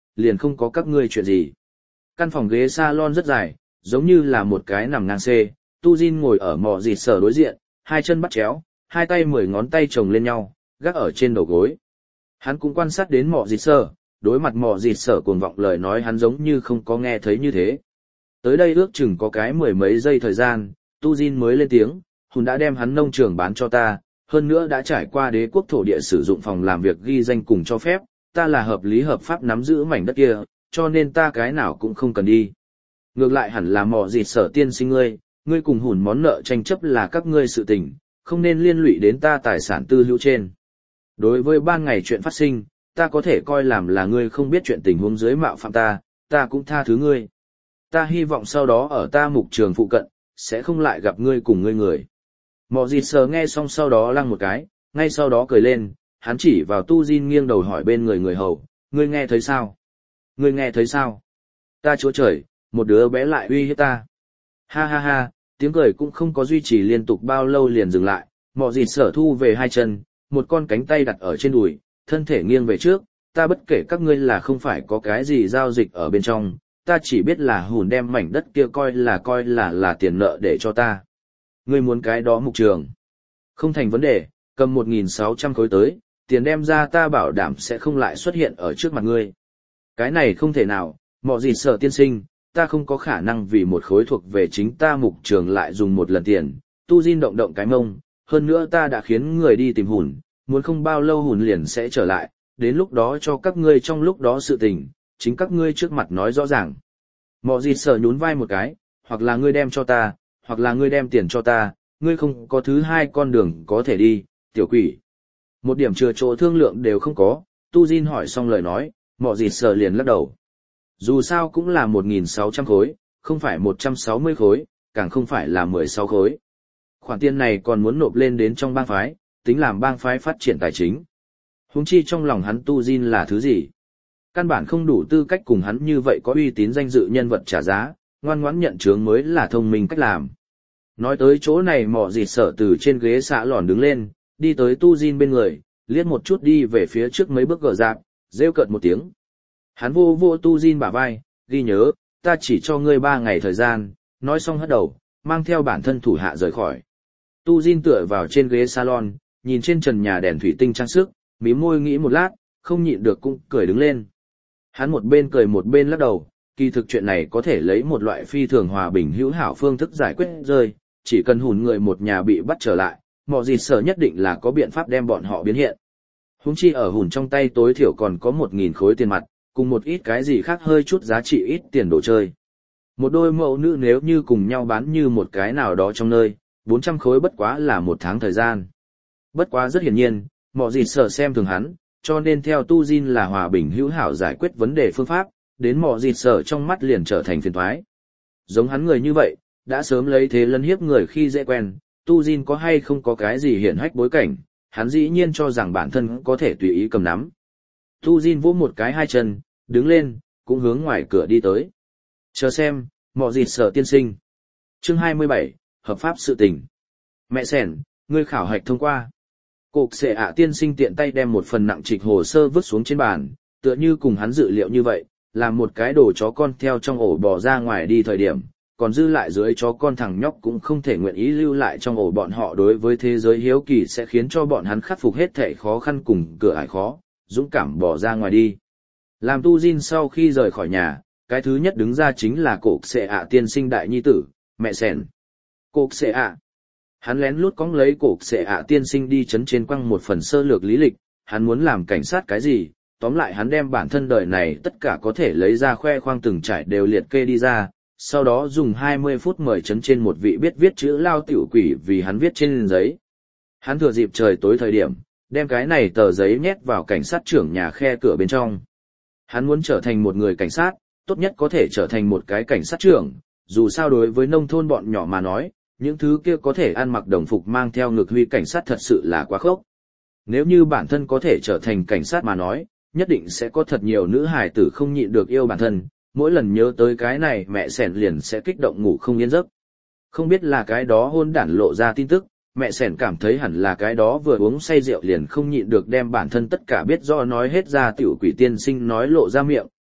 liền không có các ngươi chuyện gì. Căn phòng ghế salon rất dài, giống như là một cái nằm ngang xê, Tu Jin ngồi ở mọ dịt sở đối diện, hai chân bắt chéo, hai tay mười ngón tay chồng lên nhau, gác ở trên đầu gối. Hắn cũng quan sát đến mọ dịt sở, đối mặt mọ dịt sở cuồng vọng lời nói hắn giống như không có nghe thấy như thế. Tới đây ước chừng có cái mười mấy giây thời gian, Tu Jin mới lên tiếng, Hùn đã đem hắn nông trường bán cho ta, hơn nữa đã trải qua đế quốc thổ địa sử dụng phòng làm việc ghi danh cùng cho phép, ta là hợp lý hợp pháp nắm giữ mảnh đất kia, cho nên ta cái nào cũng không cần đi. Ngược lại hẳn là mọ dịt sở tiên sinh ngươi, ngươi cùng Hùn món nợ tranh chấp là các ngươi sự tình, không nên liên lụy đến ta tài sản tư hữu trên. Đối với ban ngày chuyện phát sinh, ta có thể coi làm là ngươi không biết chuyện tình huống dưới mạo phạm ta, ta cũng tha thứ ngươi. Ta hy vọng sau đó ở ta mục trường phụ cận, sẽ không lại gặp ngươi cùng ngươi người. Mọ dịt sờ nghe xong sau đó lăng một cái, ngay sau đó cười lên, hắn chỉ vào Tu Jin nghiêng đầu hỏi bên người người hầu, ngươi nghe thấy sao? Ngươi nghe thấy sao? Ta chúa trời, một đứa bé lại uy hiếp ta. Ha ha ha, tiếng cười cũng không có duy trì liên tục bao lâu liền dừng lại, mọ dịt sở thu về hai chân, một con cánh tay đặt ở trên đùi, thân thể nghiêng về trước, ta bất kể các ngươi là không phải có cái gì giao dịch ở bên trong, ta chỉ biết là Hùn đem mảnh đất kia coi là coi là là tiền nợ để cho ta. Ngươi muốn cái đó mục trường. Không thành vấn đề, cầm một nghìn sáu trăm khối tới, tiền đem ra ta bảo đảm sẽ không lại xuất hiện ở trước mặt ngươi. Cái này không thể nào, mọ gì sở tiên sinh, ta không có khả năng vì một khối thuộc về chính ta mục trường lại dùng một lần tiền. Tu Jin động động cái mông, hơn nữa ta đã khiến người đi tìm Hùn, muốn không bao lâu Hùn liền sẽ trở lại, đến lúc đó cho các ngươi trong lúc đó sự tình, chính các ngươi trước mặt nói rõ ràng. Mọ gì sở nhún vai một cái, hoặc là ngươi đem cho ta, hoặc là ngươi đem tiền cho ta, ngươi không có thứ hai con đường có thể đi, tiểu quỷ. Một điểm chừa chỗ thương lượng đều không có, Tu Jin hỏi xong lời nói, mọ gì sở liền lắc đầu. Dù sao cũng là một nghìn sáu trăm khối, không phải một trăm sáu mươi khối, càng không phải là mười sáu khối. Khoản tiền này còn muốn nộp lên đến trong bang phái, tính làm bang phái phát triển tài chính. Huống chi trong lòng hắn Tu Jin là thứ gì? Căn bản không đủ tư cách cùng hắn như vậy có uy tín danh dự nhân vật trả giá, ngoan ngoãn nhận chướng mới là thông minh cách làm. Nói tới chỗ này mọ dịt sở từ trên ghế xạ lòn đứng lên, đi tới Tu Jin bên người, liếc một chút đi về phía trước mấy bước gờ dạp, rêu cợt một tiếng. Hắn vô vô Tu Jin bả vai, ghi nhớ, ta chỉ cho ngươi ba ngày thời gian, nói xong hất đầu, mang theo bản thân thủ hạ rời khỏi. Tu Jin tựa vào trên ghế salon, nhìn trên trần nhà đèn thủy tinh trang sức, mím môi nghĩ một lát, không nhịn được cũng cười đứng lên. Hắn một bên cười một bên lắc đầu, kỳ thực chuyện này có thể lấy một loại phi thường hòa bình hữu hảo phương thức giải quyết rơi, chỉ cần Hùn người một nhà bị bắt trở lại, mọ gì sở nhất định là có biện pháp đem bọn họ biến hiện. Huống chi ở Hùn trong tay tối thiểu còn có một nghìn khối tiền mặt, cùng một ít cái gì khác hơi chút giá trị ít tiền đồ chơi. Một đôi mẫu nữ nếu như cùng nhau bán như một cái nào đó trong nơi, bốn trăm khối bất quá là một tháng thời gian. Bất quá rất hiển nhiên, mọ gì sở xem thường hắn, cho nên theo Tu Jin là hòa bình hữu hảo giải quyết vấn đề phương pháp, đến mọ dịt sở trong mắt liền trở thành phiền toái. Giống hắn người như vậy, đã sớm lấy thế lấn hiếp người khi dễ quen, Tu Jin có hay không có cái gì hiển hách bối cảnh, hắn dĩ nhiên cho rằng bản thân có thể tùy ý cầm nắm. Tu Jin vỗ một cái hai chân, đứng lên, cũng hướng ngoài cửa đi tới. Chờ xem, mọ dịt sở tiên sinh. Chương hai mươi bảy, hợp pháp sự tình. Mẹ sẻn, ngươi khảo hạch thông qua. Cục xệ ạ tiên sinh tiện tay đem một phần nặng trịch hồ sơ vứt xuống trên bàn, tựa như cùng hắn dự liệu như vậy, làm một cái đồ chó con theo trong ổ bò ra ngoài đi thời điểm, còn dư lại dưới chó con thằng nhóc cũng không thể nguyện ý lưu lại trong ổ bọn họ đối với thế giới hiếu kỳ sẽ khiến cho bọn hắn khắc phục hết thể khó khăn cùng cửa ải khó, dũng cảm bỏ ra ngoài đi. Làm Tu Jin sau khi rời khỏi nhà, cái thứ nhất đứng ra chính là cục xệ ạ tiên sinh đại nhi tử, mẹ sẻn. Cục xệ ạ. Hắn lén lút cóng lấy cục xệ ạ tiên sinh đi chấn trên quăng một phần sơ lược lý lịch, hắn muốn làm cảnh sát cái gì, tóm lại hắn đem bản thân đời này tất cả có thể lấy ra khoe khoang từng trải đều liệt kê đi ra, sau đó dùng hai mươi phút mời chấn trên một vị biết viết chữ lao tiểu quỷ vì hắn viết trên giấy. Hắn thừa dịp trời tối thời điểm, đem cái này tờ giấy nhét vào cảnh sát trưởng nhà khe cửa bên trong. Hắn muốn trở thành một người cảnh sát, tốt nhất có thể trở thành một cái cảnh sát trưởng, dù sao đối với nông thôn bọn nhỏ mà nói, những thứ kia có thể ăn mặc đồng phục mang theo ngực huy cảnh sát thật sự là quá khốc. Nếu như bản thân có thể trở thành cảnh sát mà nói, nhất định sẽ có thật nhiều nữ hài tử không nhịn được yêu bản thân, mỗi lần nhớ tới cái này mẹ sẻn liền sẽ kích động ngủ không yên giấc. Không biết là cái đó hôn đản lộ ra tin tức, mẹ sẻn cảm thấy hẳn là cái đó vừa uống say rượu liền không nhịn được đem bản thân tất cả biết rõ nói hết ra tiểu quỷ tiên sinh nói lộ ra miệng,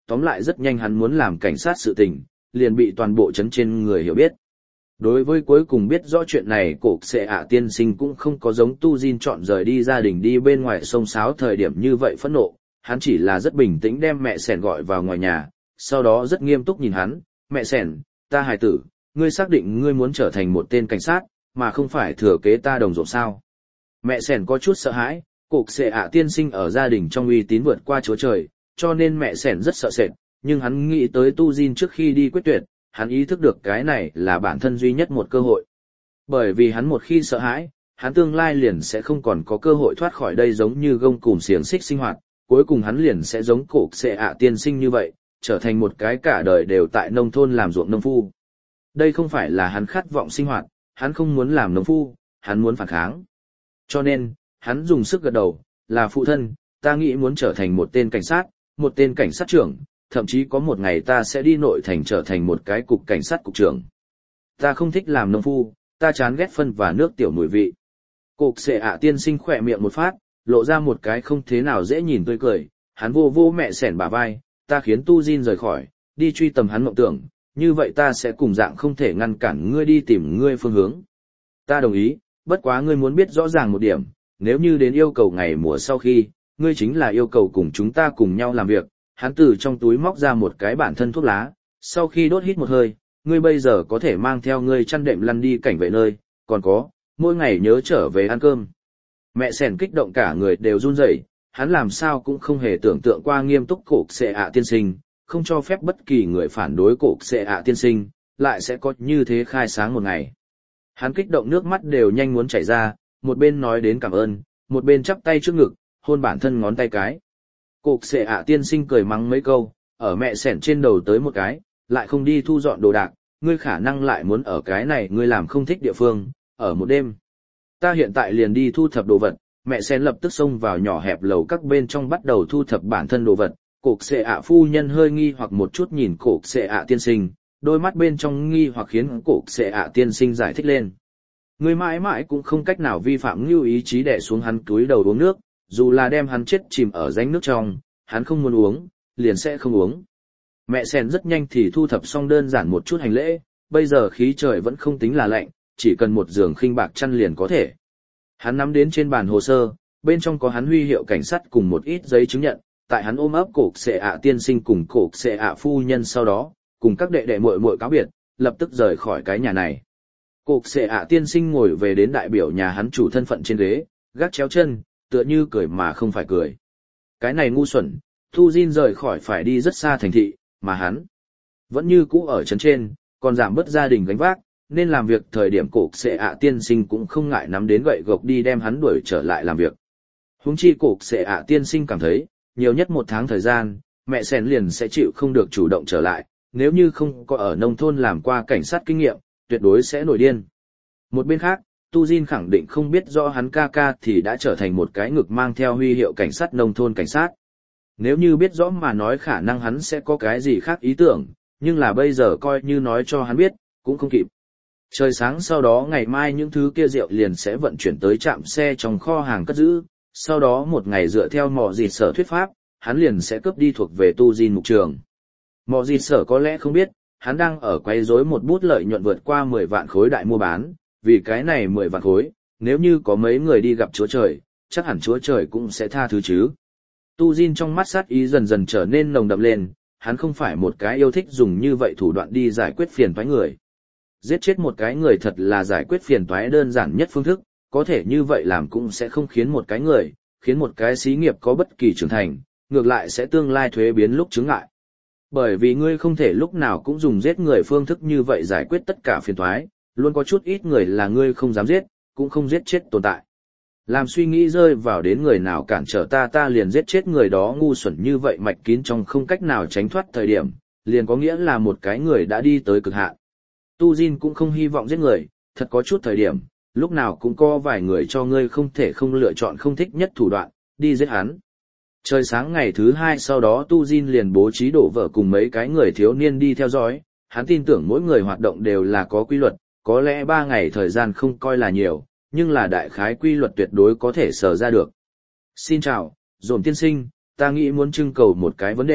tóm lại rất nhanh hắn muốn làm cảnh sát sự tình, liền bị toàn bộ chấn trên người hiểu biết. Đối với cuối cùng biết rõ chuyện này, cổ xệ ạ tiên sinh cũng không có giống Tu Jin chọn rời đi gia đình đi bên ngoài sông sáo thời điểm như vậy phẫn nộ, hắn chỉ là rất bình tĩnh đem mẹ sẻn gọi vào ngoài nhà, sau đó rất nghiêm túc nhìn hắn, mẹ sẻn, ta hài tử, ngươi xác định ngươi muốn trở thành một tên cảnh sát, mà không phải thừa kế ta đồng ruộng sao. Mẹ sẻn có chút sợ hãi, cổ xệ ạ tiên sinh ở gia đình trong uy tín vượt qua chúa trời, cho nên mẹ sẻn rất sợ sệt, nhưng hắn nghĩ tới Tu Jin trước khi đi quyết tuyệt, hắn ý thức được cái này là bản thân duy nhất một cơ hội. Bởi vì hắn một khi sợ hãi, hắn tương lai liền sẽ không còn có cơ hội thoát khỏi đây giống như gông cùm xiềng xích sinh hoạt, cuối cùng hắn liền sẽ giống cổ xệ ạ tiên sinh như vậy, trở thành một cái cả đời đều tại nông thôn làm ruộng nông phu. Đây không phải là hắn khát vọng sinh hoạt, hắn không muốn làm nông phu, hắn muốn phản kháng. Cho nên, hắn dùng sức gật đầu, là phụ thân, ta nghĩ muốn trở thành một tên cảnh sát, một tên cảnh sát trưởng, thậm chí có một ngày ta sẽ đi nội thành trở thành một cái cục cảnh sát cục trưởng. Ta không thích làm nông phu, ta chán ghét phân và nước tiểu mùi vị. Cục xệ ạ tiên sinh khỏe miệng một phát, lộ ra một cái không thế nào dễ nhìn tươi cười, hắn vô vô mẹ sẻn bả vai, ta khiến Tu Jin rời khỏi, đi truy tầm hắn mộng tưởng, như vậy ta sẽ cùng dạng không thể ngăn cản ngươi đi tìm ngươi phương hướng. Ta đồng ý, bất quá ngươi muốn biết rõ ràng một điểm, nếu như đến yêu cầu ngày mùa sau khi, ngươi chính là yêu cầu cùng chúng ta cùng nhau làm việc. Hắn từ trong túi móc ra một cái bản thân thuốc lá, sau khi đốt hít một hơi, ngươi bây giờ có thể mang theo ngươi chăn đệm lăn đi cảnh vệ nơi, còn có, mỗi ngày nhớ trở về ăn cơm. Mẹ sẻn kích động cả người đều run rẩy, hắn làm sao cũng không hề tưởng tượng qua nghiêm túc cổ xệ ạ tiên sinh, không cho phép bất kỳ người phản đối cổ xệ ạ tiên sinh, lại sẽ có như thế khai sáng một ngày. Hắn kích động nước mắt đều nhanh muốn chảy ra, một bên nói đến cảm ơn, một bên chắp tay trước ngực, hôn bản thân ngón tay cái. Cục xệ ạ tiên sinh cười mắng mấy câu, ở mẹ sẻn trên đầu tới một cái, lại không đi thu dọn đồ đạc, ngươi khả năng lại muốn ở cái này ngươi làm không thích địa phương, ở một đêm. Ta hiện tại liền đi thu thập đồ vật, mẹ sẻn lập tức xông vào nhỏ hẹp lầu các bên trong bắt đầu thu thập bản thân đồ vật. Cục xệ ạ phu nhân hơi nghi hoặc một chút nhìn cục xệ ạ tiên sinh, đôi mắt bên trong nghi hoặc khiến cục xệ ạ tiên sinh giải thích lên. Ngươi mãi mãi cũng không cách nào vi phạm ngưu ý chí đè xuống hắn túi đầu uống nước, dù là đem hắn chết chìm ở rãnh nước trong, hắn không muốn uống, liền sẽ không uống. Mẹ sẻn rất nhanh thì thu thập xong đơn giản một chút hành lễ, bây giờ khí trời vẫn không tính là lạnh, chỉ cần một giường khinh bạc chăn liền có thể. Hắn nắm đến trên bàn hồ sơ, bên trong có hắn huy hiệu cảnh sát cùng một ít giấy chứng nhận, tại hắn ôm ấp cổ xệ ạ tiên sinh cùng cổ xệ ạ phu nhân sau đó, cùng các đệ đệ muội muội cáo biệt, lập tức rời khỏi cái nhà này. Cổ xệ ạ tiên sinh ngồi về đến đại biểu nhà hắn chủ thân phận trên ghế, gác chéo chân, tựa như cười mà không phải cười. Cái này ngu xuẩn, Tu Jin rời khỏi phải đi rất xa thành thị, mà hắn vẫn như cũ ở trấn trên, còn giảm bớt gia đình gánh vác, nên làm việc thời điểm cổ xệ ạ tiên sinh cũng không ngại nắm đến gậy gộc đi đem hắn đuổi trở lại làm việc. Huống chi cổ xệ ạ tiên sinh cảm thấy, nhiều nhất một tháng thời gian, mẹ sẻn liền sẽ chịu không được chủ động trở lại, nếu như không có ở nông thôn làm qua cảnh sát kinh nghiệm, tuyệt đối sẽ nổi điên. Một bên khác, Tu Jin khẳng định không biết rõ hắn ca ca thì đã trở thành một cái ngực mang theo huy hiệu cảnh sát nông thôn cảnh sát. Nếu như biết rõ mà nói khả năng hắn sẽ có cái gì khác ý tưởng, nhưng là bây giờ coi như nói cho hắn biết, cũng không kịp. Trời sáng sau đó ngày mai những thứ kia rượu liền sẽ vận chuyển tới trạm xe trong kho hàng cất giữ, sau đó một ngày dựa theo mỏ dịt sở thuyết pháp, hắn liền sẽ cướp đi thuộc về Tu Jin mục trường. Mỏ dịt sở có lẽ không biết, hắn đang ở quấy rối một bút lợi nhuận vượt qua mười vạn khối đại mua bán, vì cái này mười vạn khối, nếu như có mấy người đi gặp Chúa Trời, chắc hẳn Chúa Trời cũng sẽ tha thứ chứ. Tu Jin trong mắt sát ý dần dần trở nên nồng đậm lên, hắn không phải một cái yêu thích dùng như vậy thủ đoạn đi giải quyết phiền toái người. Giết chết một cái người thật là giải quyết phiền toái đơn giản nhất phương thức, có thể như vậy làm cũng sẽ không khiến một cái người, khiến một cái xí nghiệp có bất kỳ trưởng thành, ngược lại sẽ tương lai thuế biến lúc chứng ngại. Bởi vì ngươi không thể lúc nào cũng dùng giết người phương thức như vậy giải quyết tất cả phiền toái, luôn có chút ít người là ngươi không dám giết, cũng không giết chết tồn tại. Làm suy nghĩ rơi vào đến người nào cản trở ta ta liền giết chết người đó ngu xuẩn như vậy mạch kín trong không cách nào tránh thoát thời điểm, liền có nghĩa là một cái người đã đi tới cực hạn. Tu Jin cũng không hy vọng giết người, thật có chút thời điểm, lúc nào cũng có vài người cho ngươi không thể không lựa chọn không thích nhất thủ đoạn, đi giết hắn. Trời sáng ngày thứ hai sau đó Tu Jin liền bố trí đổ vợ cùng mấy cái người thiếu niên đi theo dõi, hắn tin tưởng mỗi người hoạt động đều là có quy luật, có lẽ ba ngày thời gian không coi là nhiều, nhưng là đại khái quy luật tuyệt đối có thể sở ra được. Xin chào, Dồn tiên sinh, ta nghĩ muốn trưng cầu một cái vấn đề,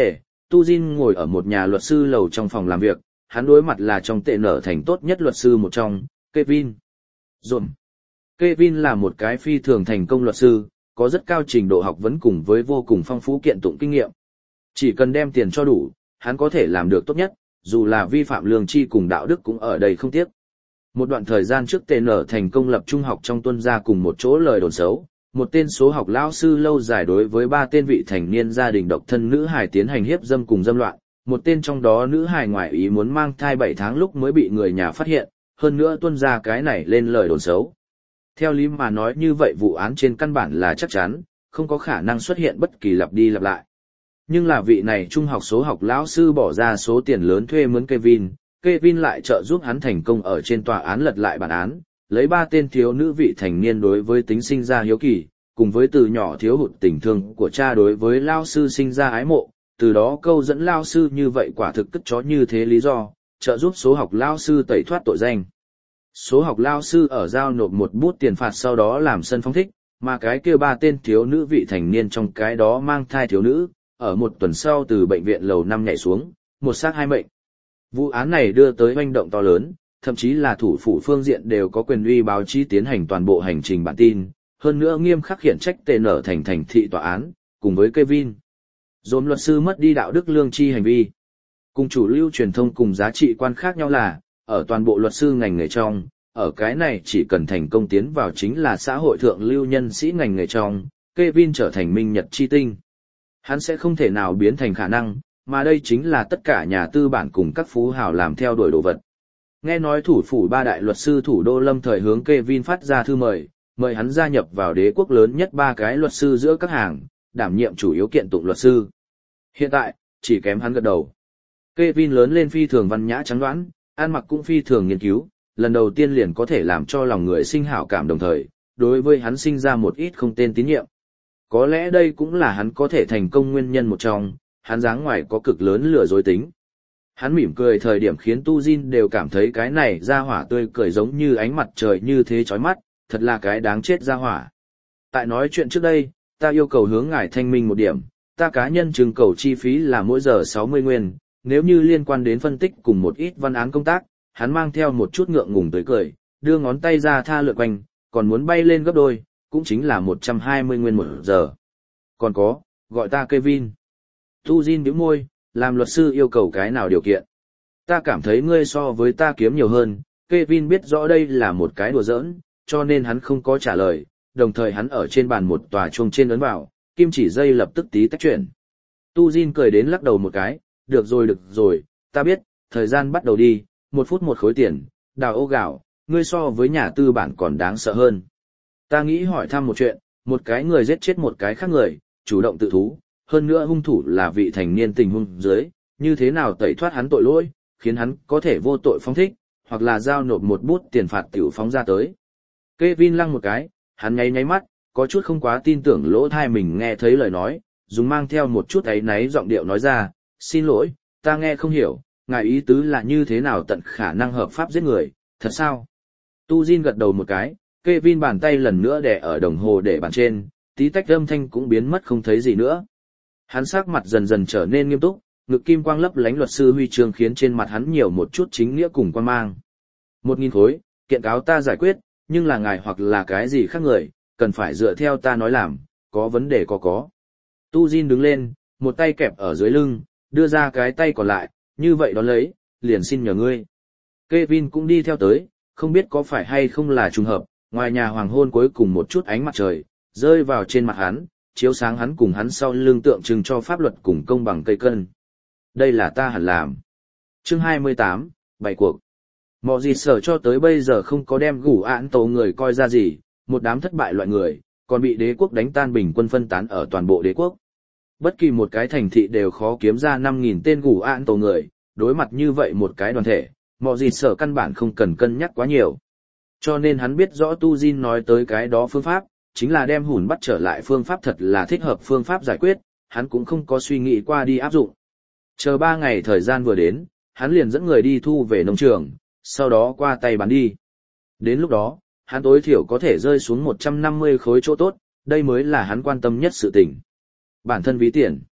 Tu Jin ngồi ở một nhà luật sư lầu trong phòng làm việc, hắn đối mặt là trong tệ nở thành tốt nhất luật sư một trong, Kevin. Dồn. Kevin là một cái phi thường thành công luật sư, có rất cao trình độ học vấn cùng với vô cùng phong phú kiện tụng kinh nghiệm. Chỉ cần đem tiền cho đủ, hắn có thể làm được tốt nhất, dù là vi phạm lương tri cùng đạo đức cũng ở đây không tiếc. Một đoạn thời gian trước tê en thành công lập trung học trong tuân gia cùng một chỗ lời đồn xấu, một tên số học lão sư lâu dài đối với ba tên vị thành niên gia đình độc thân nữ hài tiến hành hiếp dâm cùng dâm loạn, một tên trong đó nữ hài ngoại ý muốn mang thai bảy tháng lúc mới bị người nhà phát hiện, hơn nữa tuân gia cái này lên lời đồn xấu. Theo lý mà nói như vậy vụ án trên căn bản là chắc chắn, không có khả năng xuất hiện bất kỳ lặp đi lặp lại. Nhưng là vị này trung học số học lão sư bỏ ra số tiền lớn thuê mướn Kevin, Kevin lại trợ giúp hắn thành công ở trên tòa án lật lại bản án, lấy ba tên thiếu nữ vị thành niên đối với tính sinh ra hiếu kỳ, cùng với từ nhỏ thiếu hụt tình thương của cha đối với lao sư sinh ra ái mộ, từ đó câu dẫn lao sư như vậy quả thực cất chó như thế lý do, trợ giúp số học lao sư tẩy thoát tội danh. Số học lao sư ở giao nộp một bút tiền phạt sau đó làm sân phong thích, mà cái kia ba tên thiếu nữ vị thành niên trong cái đó mang thai thiếu nữ, ở một tuần sau từ bệnh viện lầu năm nhảy xuống, một xác hai mệnh. Vụ án này đưa tới hoành động to lớn, thậm chí là thủ phủ phương diện đều có quyền uy báo chí tiến hành toàn bộ hành trình bản tin, hơn nữa nghiêm khắc khiển trách tê en thành thành thị tòa án, cùng với Kevin. Dồn luật sư mất đi đạo đức lương tri hành vi. Cùng chủ lưu truyền thông cùng giá trị quan khác nhau là, ở toàn bộ luật sư ngành nghề trong, ở cái này chỉ cần thành công tiến vào chính là xã hội thượng lưu nhân sĩ ngành nghề trong, Kevin trở thành minh nhật chi tinh. Hắn sẽ không thể nào biến thành khả năng, mà đây chính là tất cả nhà tư bản cùng các phú hào làm theo đuổi đồ vật. Nghe nói thủ phủ ba đại luật sư thủ đô lâm thời hướng Kevin phát ra thư mời, mời hắn gia nhập vào đế quốc lớn nhất ba cái luật sư giữa các hàng, đảm nhiệm chủ yếu kiện tụng luật sư. Hiện tại, chỉ kém hắn gật đầu. Kevin lớn lên phi thường văn nhã trắng đoán, ăn mặc cũng phi thường nghiên cứu, lần đầu tiên liền có thể làm cho lòng người sinh hảo cảm đồng thời, đối với hắn sinh ra một ít không tên tín nhiệm. Có lẽ đây cũng là hắn có thể thành công nguyên nhân một trong, hắn dáng ngoài có cực lớn lừa dối tính. Hắn mỉm cười thời điểm khiến Tu Jin đều cảm thấy cái này ra hỏa tươi cười giống như ánh mặt trời như thế chói mắt, thật là cái đáng chết ra hỏa. Tại nói chuyện trước đây, ta yêu cầu hướng ngài thanh minh một điểm, ta cá nhân trưng cầu chi phí là mỗi giờ sáu mươi nguyên, nếu như liên quan đến phân tích cùng một ít văn án công tác, hắn mang theo một chút ngượng ngùng tới cười, đưa ngón tay ra tha lượt quanh, còn muốn bay lên gấp đôi, cũng chính là một trăm hai mươi nguyên một giờ. Còn có, gọi ta Kevin. Tu Jin bĩu môi, làm luật sư yêu cầu cái nào điều kiện. Ta cảm thấy ngươi so với ta kiếm nhiều hơn, Kevin biết rõ đây là một cái đùa giỡn, cho nên hắn không có trả lời, đồng thời hắn ở trên bàn một tòa chuông trên ấn vào, kim chỉ dây lập tức tí tách chuyển. Tu Jin cười đến lắc đầu một cái, được rồi được rồi, ta biết, thời gian bắt đầu đi, một phút một khối tiền, đào ô gạo, ngươi so với nhà tư bản còn đáng sợ hơn. Ta nghĩ hỏi thăm một chuyện, một cái người giết chết một cái khác người, chủ động tự thú, hơn nữa hung thủ là vị thành niên tình huống dưới, như thế nào tẩy thoát hắn tội lỗi, khiến hắn có thể vô tội phóng thích, hoặc là giao nộp một bút tiền phạt tiểu phóng ra tới. Kevin lăng một cái, hắn nháy nháy mắt, có chút không quá tin tưởng lỗ tai mình nghe thấy lời nói, dùng mang theo một chút áy náy giọng điệu nói ra, xin lỗi, ta nghe không hiểu, ngài ý tứ là như thế nào tận khả năng hợp pháp giết người, thật sao? Tu Jin gật đầu một cái, Kevin bàn tay lần nữa đè ở đồng hồ để bàn trên, tí tách âm thanh cũng biến mất không thấy gì nữa. Hắn sắc mặt dần dần trở nên nghiêm túc, ngực kim quang lấp lánh luật sư huy chương khiến trên mặt hắn nhiều một chút chính nghĩa cùng quan mang. Một nghìn khối, kiện cáo ta giải quyết, nhưng là ngài hoặc là cái gì khác người, cần phải dựa theo ta nói làm, có vấn đề có có. Tu Jin đứng lên, một tay kẹp ở dưới lưng, đưa ra cái tay còn lại, như vậy đón lấy, liền xin nhờ ngươi. Kevin cũng đi theo tới, không biết có phải hay không là trùng hợp, ngoài nhà hoàng hôn cuối cùng một chút ánh mặt trời, rơi vào trên mặt hắn, chiếu sáng hắn cùng hắn sau lưng tượng trưng cho pháp luật cùng công bằng cây cân. Đây là ta hẳn làm. Chương hai mươi tám, bảy cuộc. Mọi gì sở cho tới bây giờ không có đem gủ án tố người coi ra gì, một đám thất bại loại người, còn bị đế quốc đánh tan bình quân phân tán ở toàn bộ đế quốc. Bất kỳ một cái thành thị đều khó kiếm ra năm nghìn tên gủ án tố người, đối mặt như vậy một cái đoàn thể, mọi gì sở căn bản không cần cân nhắc quá nhiều. Cho nên hắn biết rõ Tu Jin nói tới cái đó phương pháp, chính là đem hùn bắt trở lại phương pháp thật là thích hợp phương pháp giải quyết, hắn cũng không có suy nghĩ qua đi áp dụng. Chờ ba ngày thời gian vừa đến, hắn liền dẫn người đi thu về nông trường, sau đó qua tay bán đi. Đến lúc đó, hắn tối thiểu có thể rơi xuống một trăm năm mươi khối chỗ tốt, đây mới là hắn quan tâm nhất sự tình. Bản thân ví tiền.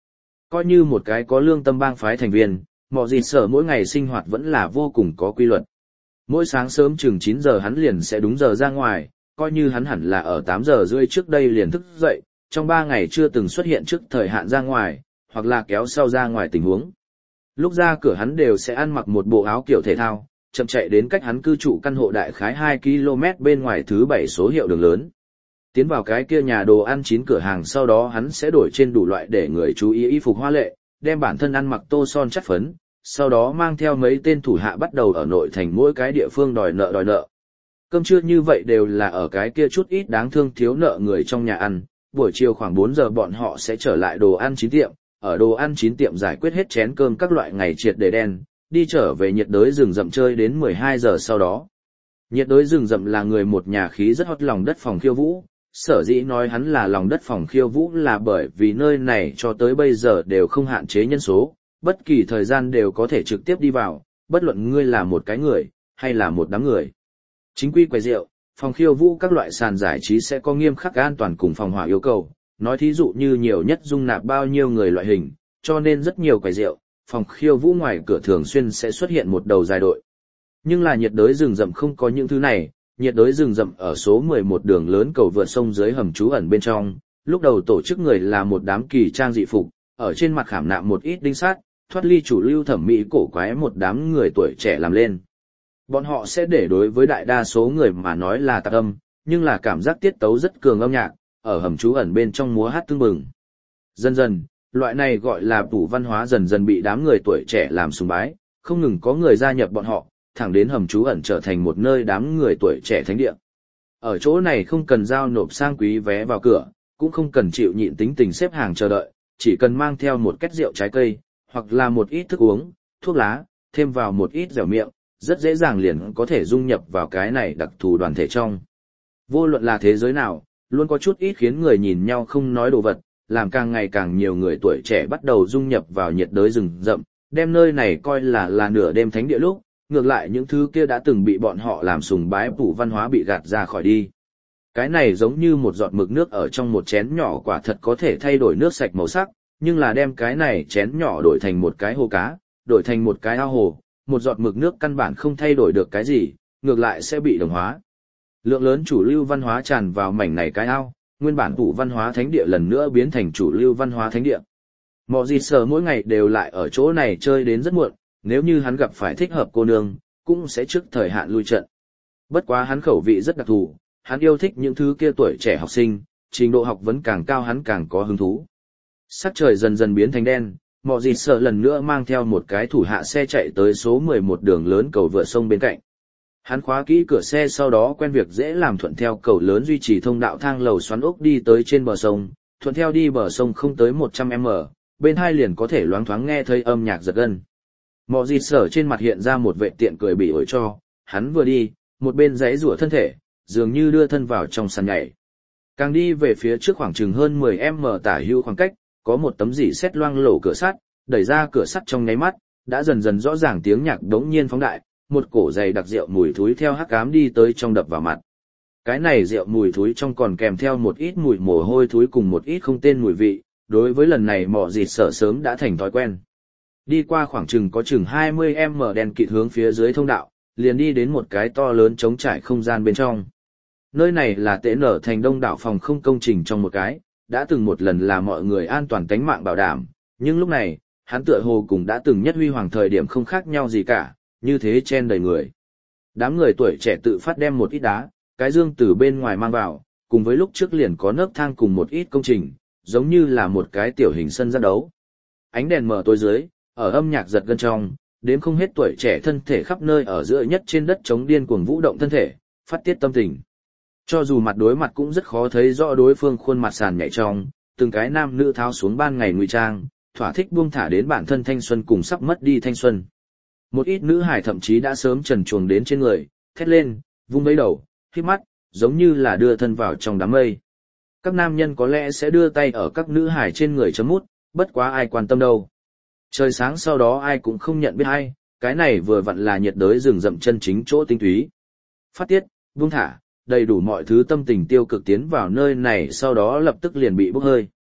Coi như một cái có lương tâm bang phái thành viên, Mọ Dịt Sở mỗi ngày sinh hoạt vẫn là vô cùng có quy luật. Mỗi sáng sớm chừng chín giờ hắn liền sẽ đúng giờ ra ngoài, coi như hắn hẳn là ở tám giờ rưỡi trước đây liền thức dậy, trong ba ngày chưa từng xuất hiện trước thời hạn ra ngoài, hoặc là kéo sau ra ngoài tình huống. Lúc ra cửa hắn đều sẽ ăn mặc một bộ áo kiểu thể thao, chậm chạy đến cách hắn cư trụ căn hộ đại khái hai ki lô mét bên ngoài thứ bảy số hiệu đường lớn. Tiến vào cái kia nhà đồ ăn chín cửa hàng, sau đó hắn sẽ đổi trên đủ loại để người chú ý y phục hoa lệ, đem bản thân ăn mặc tô son chất phấn, sau đó mang theo mấy tên thủ hạ bắt đầu ở nội thành mỗi cái địa phương đòi nợ đòi nợ. Cơm trưa như vậy đều là ở cái kia chút ít đáng thương thiếu nợ người trong nhà ăn, buổi chiều khoảng bốn giờ bọn họ sẽ trở lại đồ ăn chín tiệm, ở đồ ăn chín tiệm giải quyết hết chén cơm các loại ngày triệt để đen, đi trở về nhiệt đới rừng rậm chơi đến mười hai giờ sau đó. Nhiệt đới rừng rậm là người một nhà khí rất hot lòng đất phòng khiêu vũ, sở dĩ nói hắn là lòng đất phòng khiêu vũ là bởi vì nơi này cho tới bây giờ đều không hạn chế nhân số, bất kỳ thời gian đều có thể trực tiếp đi vào, bất luận ngươi là một cái người, hay là một đám người. Chính quy quầy rượu, phòng khiêu vũ các loại sàn giải trí sẽ có nghiêm khắc an toàn cùng phòng hỏa yêu cầu, nói thí dụ như nhiều nhất dung nạp bao nhiêu người loại hình, cho nên rất nhiều quầy rượu, phòng khiêu vũ ngoài cửa thường xuyên sẽ xuất hiện một đầu dài đội. Nhưng là nhiệt đới rừng rậm không có những thứ này, nhiệt đới rừng rậm ở số mười một đường lớn cầu vượt sông dưới hầm trú ẩn bên trong, lúc đầu tổ chức người là một đám kỳ trang dị phục, ở trên mặt khảm nạm một ít đinh sát, thoát ly chủ lưu thẩm mỹ cổ quái một đám người tuổi trẻ làm lên. Bọn họ sẽ để đối với đại đa số người mà nói là tạp âm, nhưng là cảm giác tiết tấu rất cường âm nhạc, ở hầm trú ẩn bên trong múa hát tương bừng. Dần dần, loại này gọi là tủ văn hóa dần dần bị đám người tuổi trẻ làm sùng bái, không ngừng có người gia nhập bọn họ, thẳng đến hầm trú ẩn trở thành một nơi đám người tuổi trẻ thánh địa. Ở chỗ này không cần giao nộp sang quý vé vào cửa, cũng không cần chịu nhịn tính tình xếp hàng chờ đợi, chỉ cần mang theo một két rượu trái cây, hoặc là một ít thức uống, thuốc lá, thêm vào một ít dẻo miệng, rất dễ dàng liền có thể dung nhập vào cái này đặc thù đoàn thể trong. Vô luận là thế giới nào, luôn có chút ít khiến người nhìn nhau không nói đồ vật, làm càng ngày càng nhiều người tuổi trẻ bắt đầu dung nhập vào nhiệt đới rừng rậm, đem nơi này coi là là nửa đêm thánh địa lúc, ngược lại những thứ kia đã từng bị bọn họ làm sùng bái phủ văn hóa bị gạt ra khỏi đi. Cái này giống như một giọt mực nước ở trong một chén nhỏ, quả thật có thể thay đổi nước sạch màu sắc, nhưng là đem cái này chén nhỏ đổi thành một cái hồ cá, đổi thành một cái ao hồ, một giọt mực nước căn bản không thay đổi được cái gì, ngược lại sẽ bị đồng hóa. Lượng lớn chủ lưu văn hóa tràn vào mảnh này cái ao, nguyên bản phủ văn hóa thánh địa lần nữa biến thành chủ lưu văn hóa thánh địa. Mọ Dịt Sở mỗi ngày đều lại ở chỗ này chơi đến rất muộn, nếu như hắn gặp phải thích hợp cô nương, cũng sẽ trước thời hạn lui trận. Bất quá hắn khẩu vị rất đặc thù, hắn yêu thích những thứ kia tuổi trẻ học sinh, trình độ học vấn càng cao hắn càng có hứng thú. Sắc trời dần dần biến thành đen, Mọ Dịt Sở lần nữa mang theo một cái thủ hạ xe chạy tới số mười một đường lớn cầu vượt sông bên cạnh. Hắn khóa kỹ cửa xe, sau đó quen việc dễ làm thuận theo cầu lớn duy trì thông đạo thang lầu xoắn ốc đi tới trên bờ sông, thuận theo đi bờ sông không tới một trăm mét, bên hai liền có thể loáng thoáng nghe thấy âm nhạc giật gân. Mọ Dịt Sở trên mặt hiện ra một vệ tiện cười bị ổi cho, hắn vừa đi, một bên giãy giụa thân thể, dường như đưa thân vào trong sàn nhảy. Càng đi về phía trước khoảng chừng hơn mười mét tả hữu khoảng cách, có một tấm rỉ sét loang lổ cửa sắt, đẩy ra cửa sắt trong nháy mắt, đã dần dần rõ ràng tiếng nhạc đống nhiên phóng đại, một cổ dày đặc rượu mùi thúi theo hắc ám đi tới trong đập vào mặt. Cái này rượu mùi thúi trong còn kèm theo một ít mùi mồ hôi thúi cùng một ít không tên mùi vị, đối với lần này Mọ Dịt Sở sớm đã thành thói quen. Đi qua khoảng chừng có chừng hai mươi mét đèn kịt hướng phía dưới thông đạo, liền đi đến một cái to lớn trống trải không gian bên trong. Nơi này là tễ nở thành đông đảo phòng không công trình trong một cái, đã từng một lần là mọi người an toàn tánh mạng bảo đảm, nhưng lúc này, hắn tựa hồ cũng đã từng nhất huy hoàng thời điểm không khác nhau gì cả, như thế chen đầy người. Đám người tuổi trẻ tự phát đem một ít đá, cái dương từ bên ngoài mang vào, cùng với lúc trước liền có nấc thang cùng một ít công trình, giống như là một cái tiểu hình sân giác đấu. Ánh đèn mở tối dưới, ở âm nhạc giật gân trong, đếm không hết tuổi trẻ thân thể khắp nơi ở giữa nhất trên đất trống điên cuồng vũ động thân thể, phát tiết tâm tình. Cho dù mặt đối mặt cũng rất khó thấy rõ đối phương khuôn mặt sàn nhảy trong, từng cái nam nữ tháo xuống ban ngày ngụy trang, thỏa thích buông thả đến bản thân thanh xuân cùng sắp mất đi thanh xuân. Một ít nữ hải thậm chí đã sớm trần truồng đến trên người, thét lên, vung vẫy đầu, khép mắt, giống như là đưa thân vào trong đám mây. Các nam nhân có lẽ sẽ đưa tay ở các nữ hải trên người chấm mút, bất quá ai quan tâm đâu. Trời sáng sau đó ai cũng không nhận biết ai, cái này vừa vặn là nhiệt đới rừng rậm chân chính chỗ tinh túy. Phát tiết, buông thả, đầy đủ mọi thứ tâm tình tiêu cực tiến vào nơi này, sau đó lập tức liền bị bốc hơi.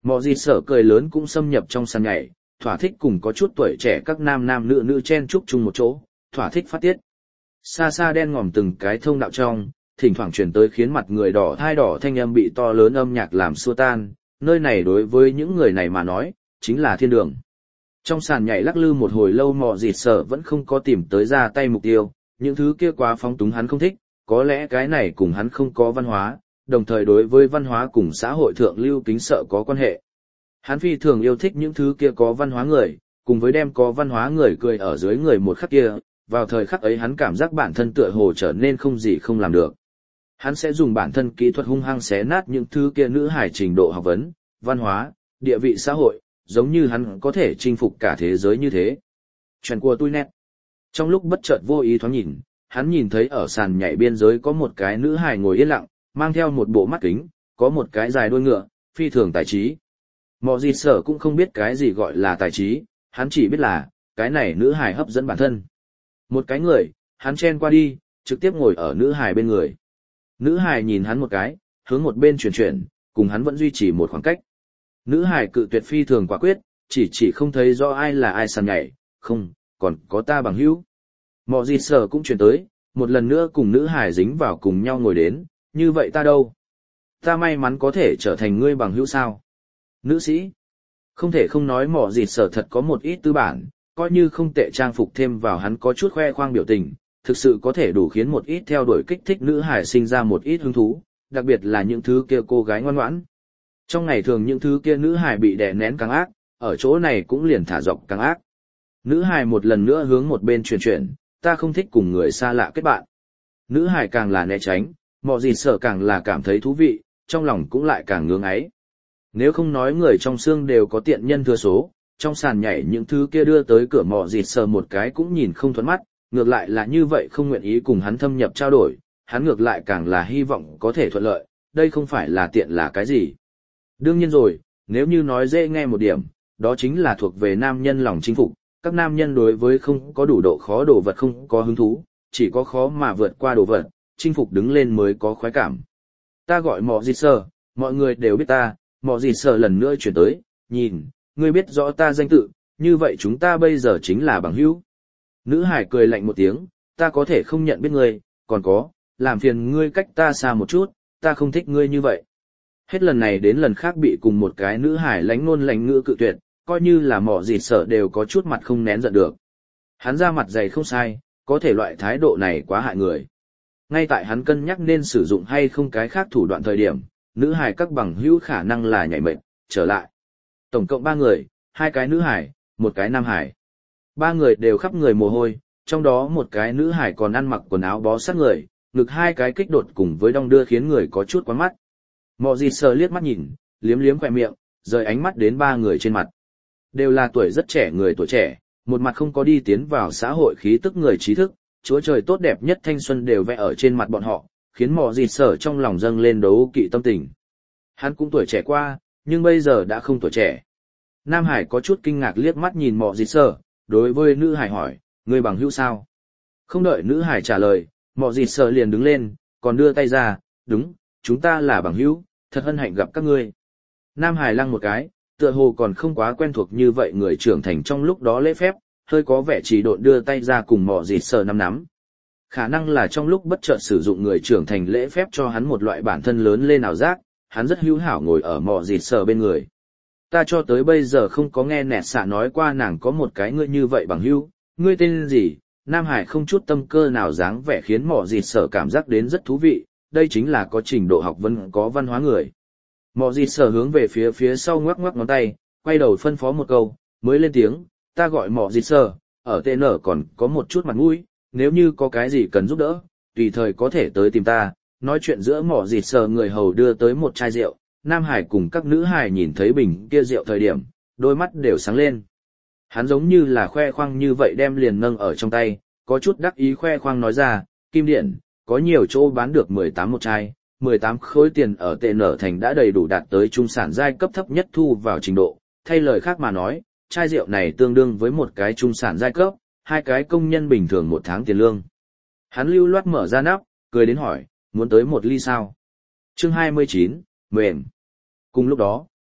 Mọ gì sở cười lớn cũng xâm nhập trong sàn nhảy, thỏa thích cùng có chút tuổi trẻ các nam nam nữ nữ chen chúc chung một chỗ, thỏa thích phát tiết. Xa xa đen ngòm từng cái thông đạo trong, thỉnh thoảng truyền tới khiến mặt người đỏ thai đỏ thanh âm bị to lớn âm nhạc làm xua tan, nơi này đối với những người này mà nói, chính là thiên đường. Trong sàn nhảy lắc lư một hồi lâu Mọ gì sở vẫn không có tìm tới ra tay mục tiêu, những thứ kia quá phóng túng hắn không thích, có lẽ cái này cùng hắn không có văn hóa, đồng thời đối với văn hóa cùng xã hội thượng lưu kính sợ có quan hệ. Hắn phi thường yêu thích những thứ kia có văn hóa người, cùng với đem có văn hóa người cười ở dưới người một khắc kia, vào thời khắc ấy hắn cảm giác bản thân tựa hồ trở nên không gì không làm được. Hắn sẽ dùng bản thân kỹ thuật hung hăng xé nát những thứ kia nữ hải trình độ học vấn, văn hóa, địa vị xã hội, giống như hắn có thể chinh phục cả thế giới như thế. Chuyện của tôi nét. Trong lúc bất chợt vô ý thoáng nhìn, hắn nhìn thấy ở sàn nhảy biên giới có một cái nữ hải ngồi yên lặng, mang theo một bộ mắt kính, có một cái dài đuôi ngựa, phi thường tài trí. Mọ gì sở cũng không biết cái gì gọi là tài trí, hắn chỉ biết là, cái này nữ hải hấp dẫn bản thân. Một cái người, hắn chen qua đi, trực tiếp ngồi ở nữ hải bên người. Nữ hải nhìn hắn một cái, hướng một bên chuyển chuyển, cùng hắn vẫn duy trì một khoảng cách. Nữ hải cự tuyệt phi thường quả quyết, chỉ chỉ không thấy rõ ai là ai sàn nhảy, không, còn có ta bằng hữu. Mọ gì sở cũng chuyển tới, một lần nữa cùng nữ hải dính vào cùng nhau ngồi đến, như vậy ta đâu? Ta may mắn có thể trở thành ngươi bằng hữu sao? Nữ sĩ, không thể không nói Mọ gì sở thật có một ít tư bản, coi như không tệ trang phục thêm vào hắn có chút khoe khoang biểu tình, thực sự có thể đủ khiến một ít theo đuổi kích thích nữ hải sinh ra một ít hứng thú, đặc biệt là những thứ kia cô gái ngoan ngoãn. Trong ngày thường những thứ kia nữ hải bị đè nén càng ác, ở chỗ này cũng liền thả dọc càng ác. Nữ hải một lần nữa hướng một bên chuyển chuyển, ta không thích cùng người xa lạ kết bạn. Nữ hải càng là né tránh, Mọ gì sở càng là cảm thấy thú vị, trong lòng cũng lại càng ngưỡng ấy. Nếu không nói người trong xương đều có tiện nhân thừa số, trong sàn nhảy những thứ kia đưa tới cửa Mọ gì sở một cái cũng nhìn không thuận mắt, ngược lại là như vậy không nguyện ý cùng hắn thâm nhập trao đổi, hắn ngược lại càng là hy vọng có thể thuận lợi, đây không phải là tiện là cái gì. Đương nhiên rồi, nếu như nói dễ nghe một điểm, đó chính là thuộc về nam nhân lòng chinh phục, các nam nhân đối với không có đủ độ khó đồ vật không có hứng thú, chỉ có khó mà vượt qua đồ vật, chinh phục đứng lên mới có khoái cảm. Ta gọi Mọ gì sở, mọi người đều biết ta, Mọ gì sở lần nữa chuyển tới, nhìn, ngươi biết rõ ta danh tự, như vậy chúng ta bây giờ chính là bằng hữu. Nữ hải cười lạnh một tiếng, ta có thể không nhận biết ngươi, còn có, làm phiền ngươi cách ta xa một chút, ta không thích ngươi như vậy. Hết lần này đến lần khác bị cùng một cái nữ hải lánh ngôn lánh ngữ cự tuyệt, coi như là Mọ gì sở đều có chút mặt không nén giận được. Hắn ra mặt dày không sai, có thể loại thái độ này quá hại người. Ngay tại hắn cân nhắc nên sử dụng hay không cái khác thủ đoạn thời điểm, nữ hải các bằng hữu khả năng là nhảy mệt, trở lại. Tổng cộng ba người, hai cái nữ hải, một cái nam hải. Ba người đều khắp người mồ hôi, trong đó một cái nữ hải còn ăn mặc quần áo bó sát người, ngực hai cái kích đột cùng với đong đưa khiến người có chút quán mắt. Mọ gì sờ liếc mắt nhìn, liếm liếm khỏe miệng, rời ánh mắt đến ba người trên mặt. Đều là tuổi rất trẻ người tuổi trẻ, một mặt không có đi tiến vào xã hội khí tức người trí thức, chúa trời tốt đẹp nhất thanh xuân đều vẽ ở trên mặt bọn họ, khiến mọ gì sở trong lòng dâng lên đấu kỵ tâm tình. Hắn cũng tuổi trẻ qua, nhưng bây giờ đã không tuổi trẻ. Nam Hải có chút kinh ngạc liếc mắt nhìn mọ gì sở, đối với nữ Hải hỏi, ngươi bằng hữu sao? Không đợi nữ Hải trả lời, mọ gì sở liền đứng lên, còn đưa tay ra, đúng, chúng ta là bằng hữu, thật hân hạnh gặp các ngươi. Nam Hải lăng một cái, tựa hồ còn không quá quen thuộc như vậy người trưởng thành trong lúc đó lễ phép, hơi có vẻ chỉ độn đưa tay ra cùng mọ gì sở nắm nắm. Khả năng là trong lúc bất chợt sử dụng người trưởng thành lễ phép cho hắn một loại bản thân lớn lên ảo giác, hắn rất hữu hảo ngồi ở mọ gì sở bên người. Ta cho tới bây giờ không có nghe nẹt xạ nói qua nàng có một cái ngươi như vậy bằng hữu, ngươi tên gì? Nam Hải không chút tâm cơ nào dáng vẻ khiến mọ gì sở cảm giác đến rất thú vị, đây chính là có trình độ học vấn có văn hóa người. Mọ gì sở hướng về phía phía sau ngoắc ngoắc ngón tay, quay đầu phân phó một câu, mới lên tiếng, ta gọi mọ gì sở, ở tê en còn có một chút mặt mũi, nếu như có cái gì cần giúp đỡ, tùy thời có thể tới tìm ta. Nói chuyện giữa mọ gì sở người hầu đưa tới một chai rượu, Nam Hải cùng các nữ hải nhìn thấy bình kia rượu thời điểm, đôi mắt đều sáng lên. Hắn giống như là khoe khoang như vậy đem liền nâng ở trong tay, có chút đắc ý khoe khoang nói ra, Kim Điện, có nhiều chỗ bán được mười tám một chai, mười tám khối tiền ở tê en thành đã đầy đủ đạt tới trung sản giai cấp thấp nhất thu vào trình độ, thay lời khác mà nói, chai rượu này tương đương với một cái trung sản giai cấp, hai cái công nhân bình thường một tháng tiền lương. Hắn lưu loát mở ra nắp, cười đến hỏi, muốn tới một ly sao? Chương hai mươi chín, mềm. Cùng lúc đó,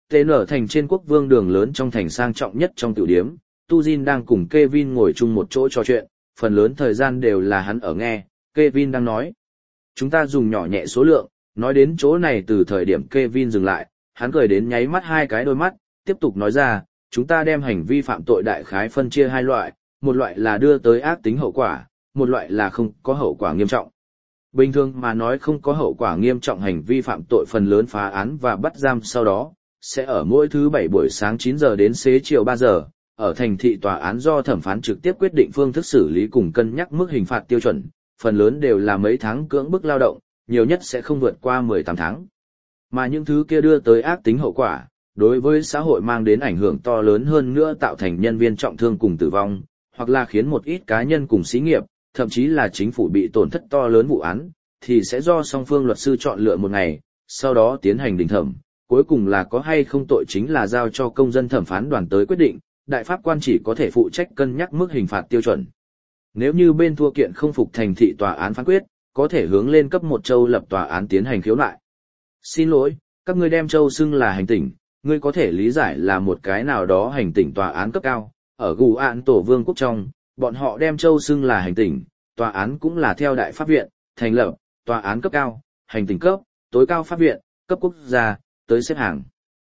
tê en thành trên quốc vương đường lớn trong thành sang trọng nhất trong tiểu điếm, Tu Jin đang cùng Kevin ngồi chung một chỗ trò chuyện, phần lớn thời gian đều là hắn ở nghe, Kevin đang nói. Chúng ta dùng nhỏ nhẹ số lượng, nói đến chỗ này từ thời điểm Kevin dừng lại, hắn cười đến nháy mắt hai cái đôi mắt, tiếp tục nói ra, chúng ta đem hành vi phạm tội đại khái phân chia hai loại, một loại là đưa tới ác tính hậu quả, một loại là không có hậu quả nghiêm trọng. Bình thường mà nói không có hậu quả nghiêm trọng hành vi phạm tội phần lớn phá án và bắt giam sau đó, sẽ ở mỗi thứ bảy buổi sáng chín giờ đến xế chiều ba giờ, ở thành thị tòa án do thẩm phán trực tiếp quyết định phương thức xử lý cùng cân nhắc mức hình phạt tiêu chuẩn, phần lớn đều là mấy tháng cưỡng bức lao động, nhiều nhất sẽ không vượt qua mười tám tháng. Mà những thứ kia đưa tới ác tính hậu quả, đối với xã hội mang đến ảnh hưởng to lớn hơn nữa tạo thành nhân viên trọng thương cùng tử vong, hoặc là khiến một ít cá nhân cùng xí nghiệp, thậm chí là chính phủ bị tổn thất to lớn vụ án, thì sẽ do song phương luật sư chọn lựa một ngày, sau đó tiến hành đình thẩm, cuối cùng là có hay không tội chính là giao cho công dân thẩm phán đoàn tới quyết định, đại pháp quan chỉ có thể phụ trách cân nhắc mức hình phạt tiêu chuẩn. Nếu như bên thua kiện không phục thành thị tòa án phán quyết, có thể hướng lên cấp một châu lập tòa án tiến hành khiếu nại. Xin lỗi, các ngươi đem châu xưng là hành tỉnh, ngươi có thể lý giải là một cái nào đó hành tỉnh tòa án cấp cao, ở Gù Ạn Tổ Vương quốc trong, bọn họ đem châu xưng là hành tỉnh, tòa án cũng là theo đại pháp viện, thành lập, tòa án cấp cao, hành tỉnh cấp, tối cao pháp viện, cấp quốc gia, tới xếp hàng.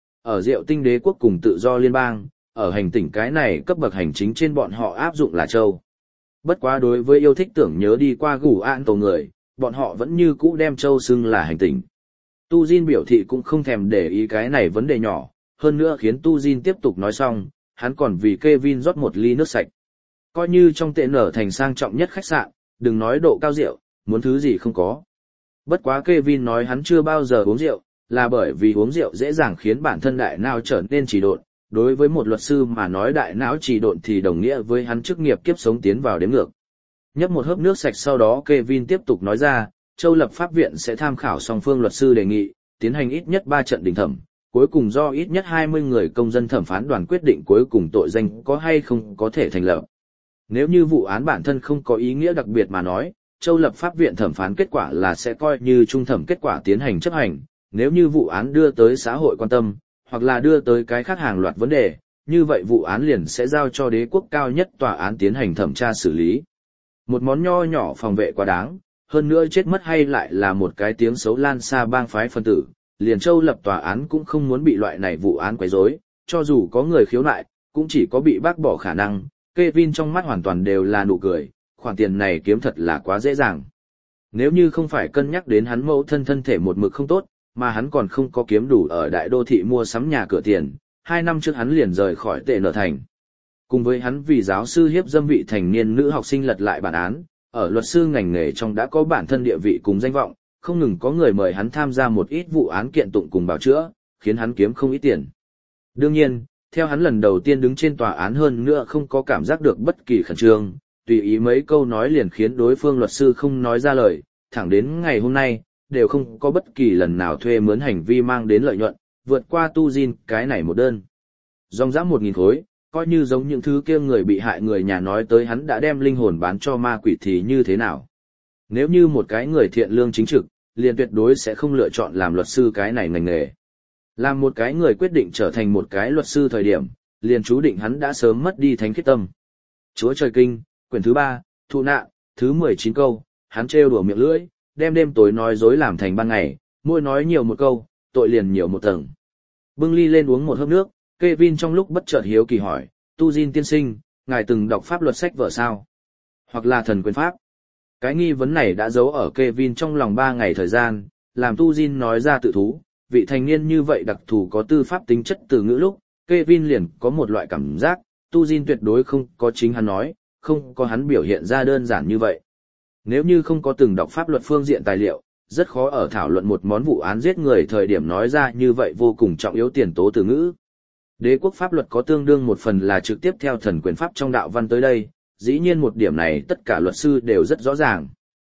Ở Diệu Tinh đế quốc cùng tự do liên bang, ở hành tỉnh cái này cấp bậc hành chính trên bọn họ áp dụng là châu. Bất quá đối với yêu thích tưởng nhớ đi qua Gù Ạn Tổ người, bọn họ vẫn như cũ đem châu xưng là hành tỉnh. Tu Jin biểu thị cũng không thèm để ý cái này vấn đề nhỏ, hơn nữa khiến Tu Jin tiếp tục nói xong, hắn còn vì Kevin rót một ly nước sạch. Coi như trong tệ nở thành sang trọng nhất khách sạn, đừng nói độ cao rượu, muốn thứ gì không có. Bất quá Kevin nói hắn chưa bao giờ uống rượu, là bởi vì uống rượu dễ dàng khiến bản thân đại não trở nên trì độn. Đối với một luật sư mà nói đại não trì độn thì đồng nghĩa với hắn chức nghiệp kiếp sống tiến vào đếm ngược. Nhấp một hớp nước sạch sau đó Kevin tiếp tục nói ra, Châu lập pháp viện sẽ tham khảo song phương luật sư đề nghị, tiến hành ít nhất ba trận đình thẩm, cuối cùng do ít nhất hai mươi người công dân thẩm phán đoàn quyết định cuối cùng tội danh có hay không có thể thành lập. Nếu như vụ án bản thân không có ý nghĩa đặc biệt mà nói, Châu lập pháp viện thẩm phán kết quả là sẽ coi như trung thẩm kết quả tiến hành chấp hành, nếu như vụ án đưa tới xã hội quan tâm, hoặc là đưa tới cái khác hàng loạt vấn đề, như vậy vụ án liền sẽ giao cho đế quốc cao nhất tòa án tiến hành thẩm tra xử lý. Một món nho nhỏ phòng vệ quá đáng, hơn nữa chết mất hay lại là một cái tiếng xấu lan xa bang phái phân tử, liền Châu lập tòa án cũng không muốn bị loại này vụ án quấy rối, cho dù có người khiếu nại, cũng chỉ có bị bác bỏ khả năng. Kevin trong mắt hoàn toàn đều là nụ cười, khoản tiền này kiếm thật là quá dễ dàng. Nếu như không phải cân nhắc đến hắn mẫu thân thân thể một mực không tốt, mà hắn còn không có kiếm đủ ở đại đô thị mua sắm nhà cửa tiền, hai năm trước hắn liền rời khỏi tệ nở thành. Cùng với hắn vì giáo sư hiếp dâm vị thành niên nữ học sinh lật lại bản án, ở luật sư ngành nghề trong đã có bản thân địa vị cùng danh vọng, không ngừng có người mời hắn tham gia một ít vụ án kiện tụng cùng bào chữa, khiến hắn kiếm không ít tiền. Đương nhiên, theo hắn lần đầu tiên đứng trên tòa án hơn nữa không có cảm giác được bất kỳ khẩn trương, tùy ý mấy câu nói liền khiến đối phương luật sư không nói ra lời, thẳng đến ngày hôm nay, đều không có bất kỳ lần nào thuê mướn hành vi mang đến lợi nhuận, vượt qua Tu Jin cái này một đơn. Dòng dã một nghìn khối, coi như giống những thứ kia người bị hại người nhà nói tới hắn đã đem linh hồn bán cho ma quỷ thì như thế nào. Nếu như một cái người thiện lương chính trực, liền tuyệt đối sẽ không lựa chọn làm luật sư cái này ngành nghề. Làm một cái người quyết định trở thành một cái luật sư thời điểm, liền chú định hắn đã sớm mất đi thánh khiết tâm. Chúa trời kinh, quyển thứ ba, thụ nạn, thứ mười chín câu, hắn trêu đùa miệng lưỡi, đem đêm tối nói dối làm thành ban ngày, mỗi nói nhiều một câu, tội liền nhiều một tầng. Bưng ly lên uống một hớp nước, Kevin trong lúc bất chợt hiếu kỳ hỏi, Tu Jin tiên sinh, ngài từng đọc pháp luật sách vở sao? Hoặc là thần quyền pháp? Cái nghi vấn này đã giấu ở Kevin trong lòng ba ngày thời gian, làm Tu Jin nói ra tự thú, vị thành niên như vậy đặc thù có tư pháp tính chất từ ngữ lúc, Kevin liền có một loại cảm giác, Tu Jin tuyệt đối không có chính hắn nói, không có hắn biểu hiện ra đơn giản như vậy. Nếu như không có từng đọc pháp luật phương diện tài liệu, rất khó ở thảo luận một món vụ án giết người thời điểm nói ra như vậy vô cùng trọng yếu tiền tố từ ngữ. Đế quốc pháp luật có tương đương một phần là trực tiếp theo thần quyền pháp trong đạo văn tới đây, dĩ nhiên một điểm này tất cả luật sư đều rất rõ ràng.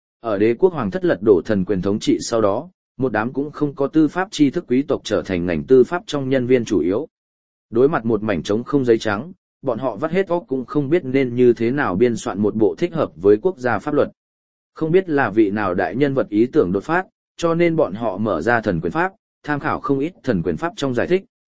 Ở đế quốc hoàng thất lật đổ thần quyền thống trị sau đó, một đám cũng không có tư pháp tri thức quý tộc trở thành ngành tư pháp trong nhân viên chủ yếu. Đối mặt một mảnh trống không giấy trắng, bọn họ vắt hết óc cũng không biết nên như thế nào biên soạn một bộ thích hợp với quốc gia pháp luật. Không biết là vị nào đại nhân vật ý tưởng đột phát, cho nên bọn họ mở ra thần quyền pháp, tham khảo không ít thần quyền pháp trong giải thích,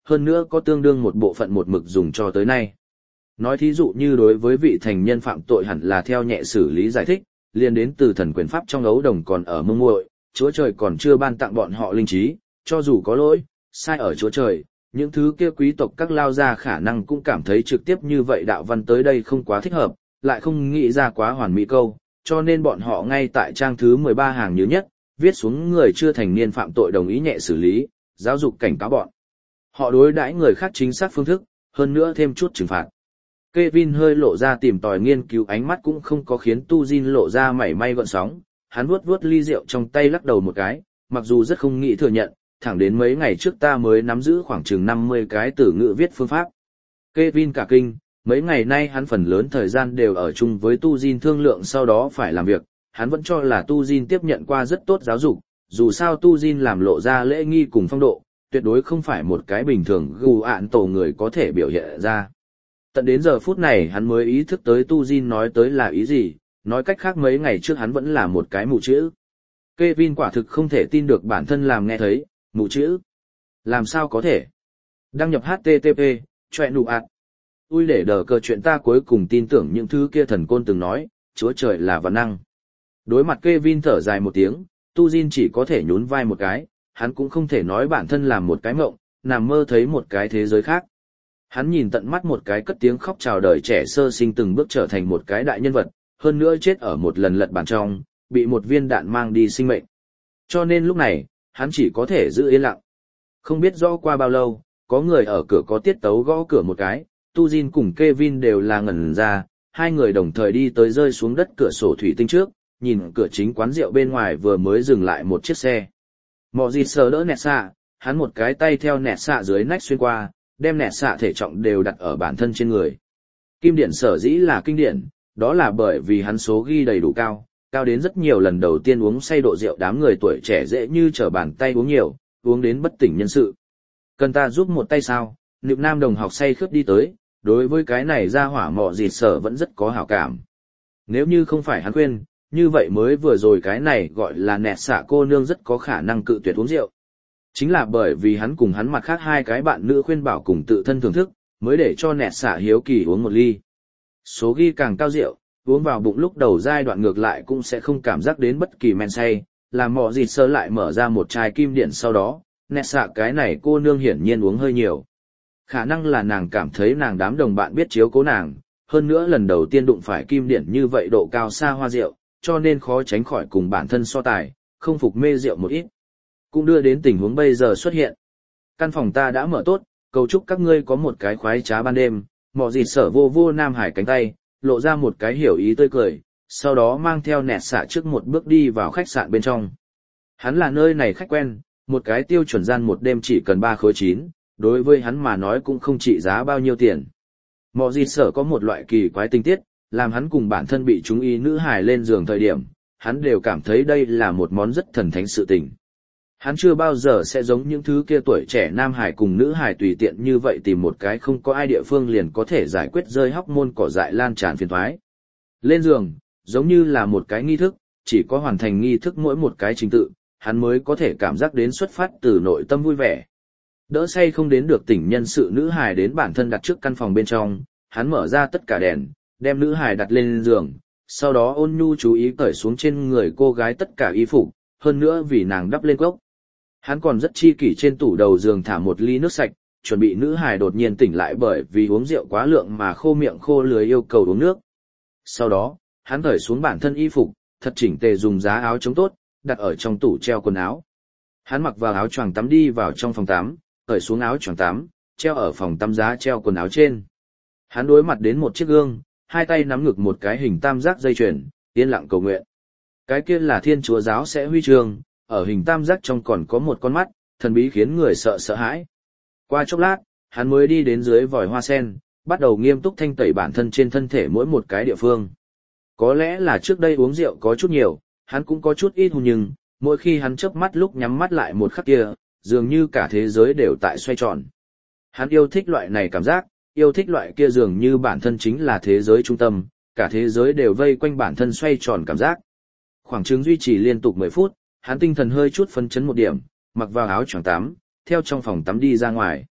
hơn nữa có tương đương một bộ phận một mực dùng cho tới nay. Nói thí dụ như đối với vị thành nhân phạm tội hẳn là theo nhẹ xử lý giải thích, liền đến từ thần quyền pháp trong ấu đồng còn ở mông muội, Chúa Trời còn chưa ban tặng bọn họ linh trí, cho dù có lỗi, sai ở Chúa Trời, những thứ kia quý tộc các lao gia khả năng cũng cảm thấy trực tiếp như vậy đạo văn tới đây không quá thích hợp, lại không nghĩ ra quá hoàn mỹ câu, cho nên bọn họ ngay tại trang thứ mười ba hàng nhớ nhất, viết xuống người chưa thành niên phạm tội đồng ý nhẹ xử lý, giáo dục cảnh cáo bọn. Họ đối đãi người khác chính xác phương thức, hơn nữa thêm chút trừng phạt. Kevin hơi lộ ra tìm tòi nghiên cứu ánh mắt cũng không có khiến Tu Jin lộ ra mảy may gợn sóng, hắn vuốt vuốt ly rượu trong tay lắc đầu một cái, mặc dù rất không nghĩ thừa nhận, thẳng đến mấy ngày trước ta mới nắm giữ khoảng chừng năm mươi cái từ ngữ viết phương pháp. Kevin cả kinh, mấy ngày nay hắn phần lớn thời gian đều ở chung với Tu Jin thương lượng sau đó phải làm việc, hắn vẫn cho là Tu Jin tiếp nhận qua rất tốt giáo dục, dù sao Tu Jin làm lộ ra lễ nghi cùng phong độ, tuyệt đối không phải một cái bình thường gù ạn tổ người có thể biểu hiện ra. Tận đến giờ phút này hắn mới ý thức tới Tu Jin nói tới là ý gì, nói cách khác mấy ngày trước hắn vẫn là một cái mù chữ. Kevin quả thực không thể tin được bản thân làm nghe thấy, mù chữ. Làm sao có thể? Đăng nhập hát tê tê pê, choẹ nụ ạt. Ui để đờ cờ chuyện ta cuối cùng tin tưởng những thứ kia thần côn từng nói, Chúa Trời là vạn năng. Đối mặt Kevin thở dài một tiếng, Tu Jin chỉ có thể nhún vai một cái, hắn cũng không thể nói bản thân làm một cái mộng, nằm mơ thấy một cái thế giới khác. Hắn nhìn tận mắt một cái cất tiếng khóc chào đời trẻ sơ sinh từng bước trở thành một cái đại nhân vật, hơn nữa chết ở một lần lật bàn trong, bị một viên đạn mang đi sinh mệnh. Cho nên lúc này, hắn chỉ có thể giữ yên lặng. Không biết rõ qua bao lâu, có người ở cửa có tiết tấu gõ cửa một cái, Tu Jin cùng Kevin đều là ngẩn ra, hai người đồng thời đi tới rơi xuống đất cửa sổ thủy tinh trước, nhìn cửa chính quán rượu bên ngoài vừa mới dừng lại một chiếc xe. Mọ gì sờ đỡ nẹt xạ, hắn một cái tay theo nẹt xạ dưới nách xuyên qua, đem nẹt xạ thể trọng đều đặt ở bản thân trên người. Kim điển sở dĩ là kinh điển, đó là bởi vì hắn số ghi đầy đủ cao, cao đến rất nhiều lần đầu tiên uống say độ rượu đám người tuổi trẻ dễ như trở bàn tay uống nhiều, uống đến bất tỉnh nhân sự. Cần ta giúp một tay sao? Nịu nam đồng học say khướt đi tới, đối với cái này ra hỏa mọ gì sở vẫn rất có hảo cảm. Nếu như không phải hắn khuyên, như vậy mới vừa rồi cái này gọi là nẹt xạ cô nương rất có khả năng cự tuyệt uống rượu. Chính là bởi vì hắn cùng hắn mặt khác hai cái bạn nữ khuyên bảo cùng tự thân thưởng thức, mới để cho nẹt xạ hiếu kỳ uống một ly. Số ghi càng cao rượu, uống vào bụng lúc đầu giai đoạn ngược lại cũng sẽ không cảm giác đến bất kỳ men say, làm mọ gì sơ lại mở ra một chai kim điện sau đó, nẹt xạ cái này cô nương hiển nhiên uống hơi nhiều. Khả năng là nàng cảm thấy nàng đám đồng bạn biết chiếu cố nàng, hơn nữa lần đầu tiên đụng phải kim điện như vậy độ cao xa hoa rượu, cho nên khó tránh khỏi cùng bản thân so tài, không phục mê rượu một ít. Cũng đưa đến tình huống bây giờ xuất hiện. Căn phòng ta đã mở tốt, cầu chúc các ngươi có một cái khoái trá ban đêm, mọ gì sở vô vô Nam Hải cánh tay, lộ ra một cái hiểu ý tươi cười, sau đó mang theo nẹt xạ trước một bước đi vào khách sạn bên trong. Hắn là nơi này khách quen, một cái tiêu chuẩn gian một đêm chỉ cần ba khối chín, đối với hắn mà nói cũng không trị giá bao nhiêu tiền. Mọ gì sở có một loại kỳ quái tình tiết, làm hắn cùng bản thân bị chúng y nữ hài lên giường thời điểm, hắn đều cảm thấy đây là một món rất thần thánh sự tình. Hắn chưa bao giờ sẽ giống những thứ kia tuổi trẻ nam hài cùng nữ hài tùy tiện như vậy tìm một cái không có ai địa phương liền có thể giải quyết rơi hóc môn cỏ dại lan tràn phiền toái. Lên giường, giống như là một cái nghi thức, chỉ có hoàn thành nghi thức mỗi một cái trình tự, hắn mới có thể cảm giác đến xuất phát từ nội tâm vui vẻ. Đỡ say không đến được tỉnh nhân sự nữ hài đến bản thân đặt trước căn phòng bên trong, hắn mở ra tất cả đèn, đem nữ hài đặt lên giường, sau đó ôn nhu chú ý cởi xuống trên người cô gái tất cả y phục, hơn nữa vì nàng đắp lên cốc. Hắn còn rất chi kỷ trên tủ đầu giường thả một ly nước sạch, chuẩn bị nữ hài đột nhiên tỉnh lại bởi vì uống rượu quá lượng mà khô miệng khô lưỡi yêu cầu uống nước. Sau đó, hắn cởi xuống bản thân y phục, thật chỉnh tề dùng giá áo chống tốt, đặt ở trong tủ treo quần áo. Hắn mặc vào áo choàng tắm đi vào trong phòng tắm, cởi xuống áo choàng tắm, treo ở phòng tắm giá treo quần áo trên. Hắn đối mặt đến một chiếc gương, hai tay nắm ngực một cái hình tam giác dây chuyền, yên lặng cầu nguyện. Cái kia là Thiên Chúa giáo sẽ huy chương, ở hình tam giác trong còn có một con mắt, thần bí khiến người sợ sợ hãi. Qua chốc lát, hắn mới đi đến dưới vòi hoa sen, bắt đầu nghiêm túc thanh tẩy bản thân trên thân thể mỗi một cái địa phương. Có lẽ là trước đây uống rượu có chút nhiều, hắn cũng có chút ít hùng nhưng, mỗi khi hắn chớp mắt lúc nhắm mắt lại một khắc kia, dường như cả thế giới đều tại xoay tròn. Hắn yêu thích loại này cảm giác, yêu thích loại kia dường như bản thân chính là thế giới trung tâm, cả thế giới đều vây quanh bản thân xoay tròn cảm giác. Khoảng chừng duy trì liên tục mười phút, hắn tinh thần hơi chút phấn chấn một điểm, mặc vào áo choàng tắm, theo trong phòng tắm đi ra ngoài.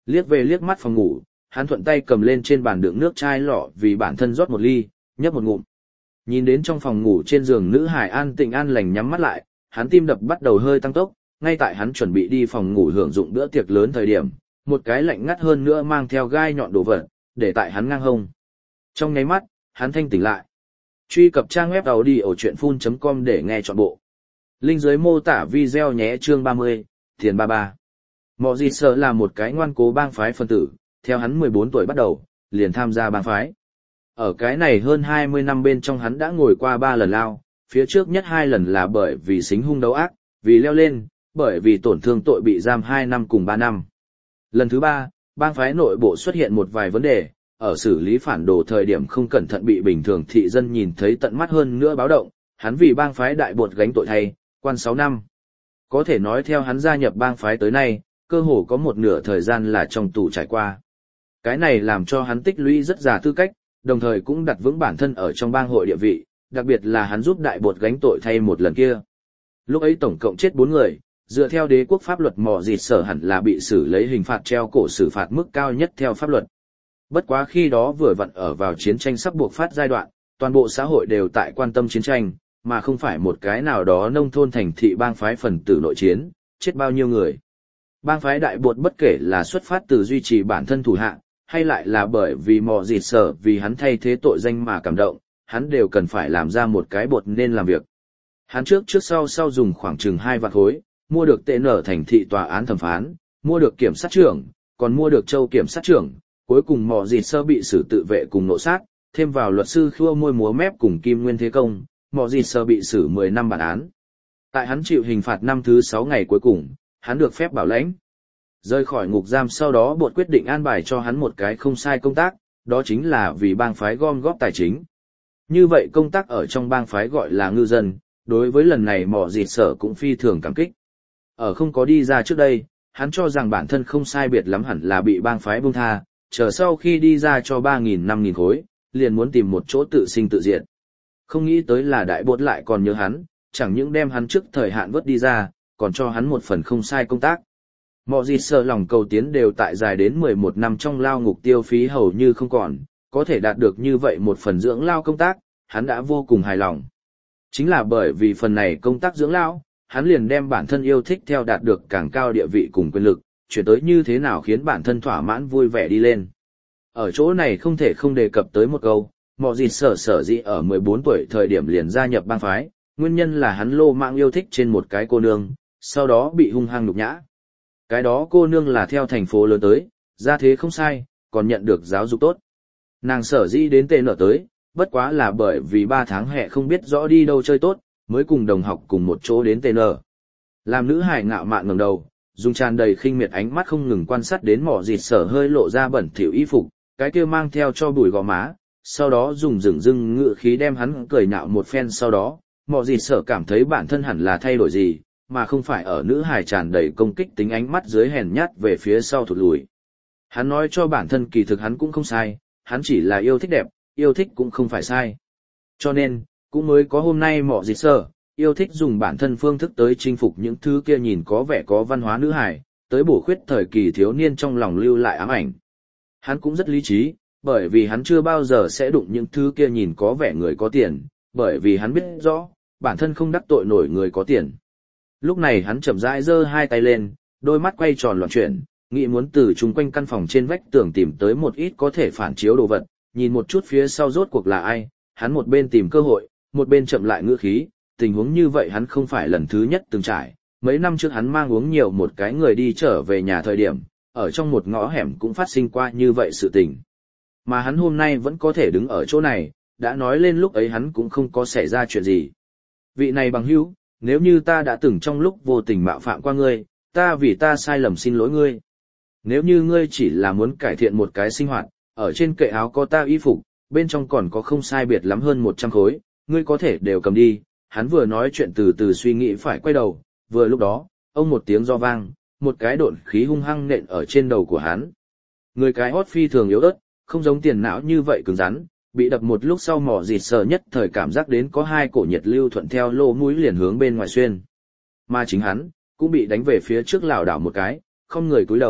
Liếc về liếc mắt phòng ngủ, hắn thuận tay cầm lên trên bàn đựng nước chai lọ vì bản thân rót một ly, nhấp một ngụm. Nhìn đến trong phòng ngủ trên giường nữ hải an tịnh an lành nhắm mắt lại, hắn tim đập bắt đầu hơi tăng tốc, ngay tại hắn chuẩn bị đi phòng ngủ hưởng dụng bữa tiệc lớn thời điểm, một cái lạnh ngắt hơn nữa mang theo gai nhọn đồ vật, để tại hắn ngang hông. Trong nháy mắt, hắn thanh tỉnh lại. Truy cập trang web audiochuyenphun chấm com để nghe trọn bộ. Link dưới mô tả video nhé. Chương ba mươi, Tiền ba ba. Mọ Dịt Sở là một cái ngoan cố bang phái phân tử, theo hắn mười bốn tuổi bắt đầu, liền tham gia bang phái. Ở cái này hơn hai mươi năm bên trong hắn đã ngồi qua ba lần lao, phía trước nhất hai lần là bởi vì xính hung đấu ác, vì leo lên, bởi vì tổn thương tội bị giam hai năm cùng ba năm. Lần thứ ba, bang phái nội bộ xuất hiện một vài vấn đề, ở xử lý phản đồ thời điểm không cẩn thận bị bình thường thị dân nhìn thấy tận mắt hơn nữa báo động, hắn vì bang phái đại bột gánh tội thay, quan sáu năm. Có thể nói theo hắn gia nhập bang phái tới nay, cơ hồ có một nửa thời gian là trong tù trải qua. Cái này làm cho hắn tích lũy rất già tư cách, đồng thời cũng đặt vững bản thân ở trong bang hội địa vị, đặc biệt là hắn giúp đại bột gánh tội thay một lần kia. Lúc ấy tổng cộng chết bốn người, dựa theo đế quốc pháp luật Mọ Dịt Sở hẳn là bị xử lấy hình phạt treo cổ xử phạt mức cao nhất theo pháp luật. Bất quá khi đó vừa vặn ở vào chiến tranh sắp buộc phát giai đoạn, toàn bộ xã hội đều tại quan tâm chiến tranh, mà không phải một cái nào đó nông thôn thành thị bang phái phần tử nội chiến, chết bao nhiêu người. Bang phái đại bột bất kể là xuất phát từ duy trì bản thân thủ hạ, hay lại là bởi vì Mọ Dịt Sở vì hắn thay thế tội danh mà cảm động, hắn đều cần phải làm ra một cái bột nên làm việc. Hắn trước trước sau sau dùng khoảng chừng hai vạn khối, mua được tê nở thành thị tòa án thẩm phán, mua được kiểm sát trưởng, còn mua được châu kiểm sát trưởng, cuối cùng Mọ Dịt Sở bị xử tự vệ cùng nộ sát, thêm vào luật sư khua môi múa mép cùng Kim Nguyên Thế Công, Mọ Dịt Sở bị xử mười năm bản án. Tại hắn chịu hình phạt năm thứ sáu ngày cuối cùng, hắn được phép bảo lãnh. Rời khỏi ngục giam sau đó bột quyết định an bài cho hắn một cái không sai công tác, đó chính là vì bang phái gom góp tài chính. Như vậy công tác ở trong bang phái gọi là ngư dân, đối với lần này Mọ Dịt Sở cũng phi thường cảm kích. Ở không có đi ra trước đây, hắn cho rằng bản thân không sai biệt lắm hẳn là bị bang phái buông tha, chờ sau khi đi ra cho ba nghìn năm nghìn khối, liền muốn tìm một chỗ tự sinh tự diệt. Không nghĩ tới là đại bột lại còn nhớ hắn, chẳng những đem hắn trước thời hạn vớt đi ra, còn cho hắn một phần không sai công tác. Mọ Dịt Sở lòng cầu tiến đều tại dài đến mười một năm trong lao ngục tiêu phí hầu như không còn, có thể đạt được như vậy một phần dưỡng lao công tác, hắn đã vô cùng hài lòng. Chính là bởi vì phần này công tác dưỡng lao, hắn liền đem bản thân yêu thích theo đạt được càng cao địa vị cùng quyền lực, chuyển tới như thế nào khiến bản thân thỏa mãn vui vẻ đi lên. Ở chỗ này không thể không đề cập tới một câu, Mọ Dịt Sở sở dĩ ở mười bốn tuổi thời điểm liền gia nhập bang phái, nguyên nhân là hắn lô mạng yêu thích trên một cái cô nương, sau đó bị hung hăng nhục nhã. Cái đó cô nương là theo thành phố lớn tới, gia thế không sai, còn nhận được giáo dục tốt. Nàng sở dĩ đến tê nở tới, bất quá là bởi vì ba tháng hè không biết rõ đi đâu chơi tốt, mới cùng đồng học cùng một chỗ đến tê nở. Làm nữ hải ngạo mạn ngẩng đầu, dùng tràn đầy khinh miệt ánh mắt không ngừng quan sát đến Mọ Dịt Sở hơi lộ ra bẩn thỉu y phục, cái kia mang theo cho bụi gò má, sau đó dùng dửng dưng ngựa khí đem hắn cười nhạo một phen. Sau đó Mọ Dịt Sở cảm thấy bản thân hẳn là thay đổi gì, mà không phải ở nữ hài tràn đầy công kích tính ánh mắt dưới hèn nhát về phía sau thụt lùi. Hắn nói cho bản thân kỳ thực hắn cũng không sai, hắn chỉ là yêu thích đẹp, yêu thích cũng không phải sai. Cho nên, cũng mới có hôm nay Mọ Dịt Sở, yêu thích dùng bản thân phương thức tới chinh phục những thứ kia nhìn có vẻ có văn hóa nữ hài, tới bổ khuyết thời kỳ thiếu niên trong lòng lưu lại ám ảnh. Hắn cũng rất lý trí, bởi vì hắn chưa bao giờ sẽ đụng những thứ kia nhìn có vẻ người có tiền, bởi vì hắn biết rõ, bản thân không đắc tội nổi người có tiền. Lúc này hắn chậm rãi giơ hai tay lên, đôi mắt quay tròn loạn chuyển, nghĩ muốn từ chung quanh căn phòng trên vách tường tìm tới một ít có thể phản chiếu đồ vật, nhìn một chút phía sau rốt cuộc là ai, hắn một bên tìm cơ hội, một bên chậm lại ngữ khí, tình huống như vậy hắn không phải lần thứ nhất từng trải, mấy năm trước hắn mang uống nhiều một cái người đi trở về nhà thời điểm, ở trong một ngõ hẻm cũng phát sinh qua như vậy sự tình. Mà hắn hôm nay vẫn có thể đứng ở chỗ này, đã nói lên lúc ấy hắn cũng không có xảy ra chuyện gì. Vị này bằng hữu, nếu như ta đã từng trong lúc vô tình mạo phạm qua ngươi, ta vì ta sai lầm xin lỗi ngươi. Nếu như ngươi chỉ là muốn cải thiện một cái sinh hoạt, ở trên kệ áo có ta y phục, bên trong còn có không sai biệt lắm hơn một trăm khối, ngươi có thể đều cầm đi. Hắn vừa nói chuyện từ từ suy nghĩ phải quay đầu, vừa lúc đó, ông một tiếng do vang, một cái độn khí hung hăng nện ở trên đầu của hắn. Người cái hót phi thường yếu ớt, không giống tiền não như vậy cứng rắn, bị đập một lúc sau Mọ Dịt Sở nhất thời cảm giác đến có hai cổ nhiệt lưu thuận theo lỗ mũi liền hướng bên ngoài xuyên. Mà chính hắn, cũng bị đánh về phía trước lảo đảo một cái, không người cúi đầu,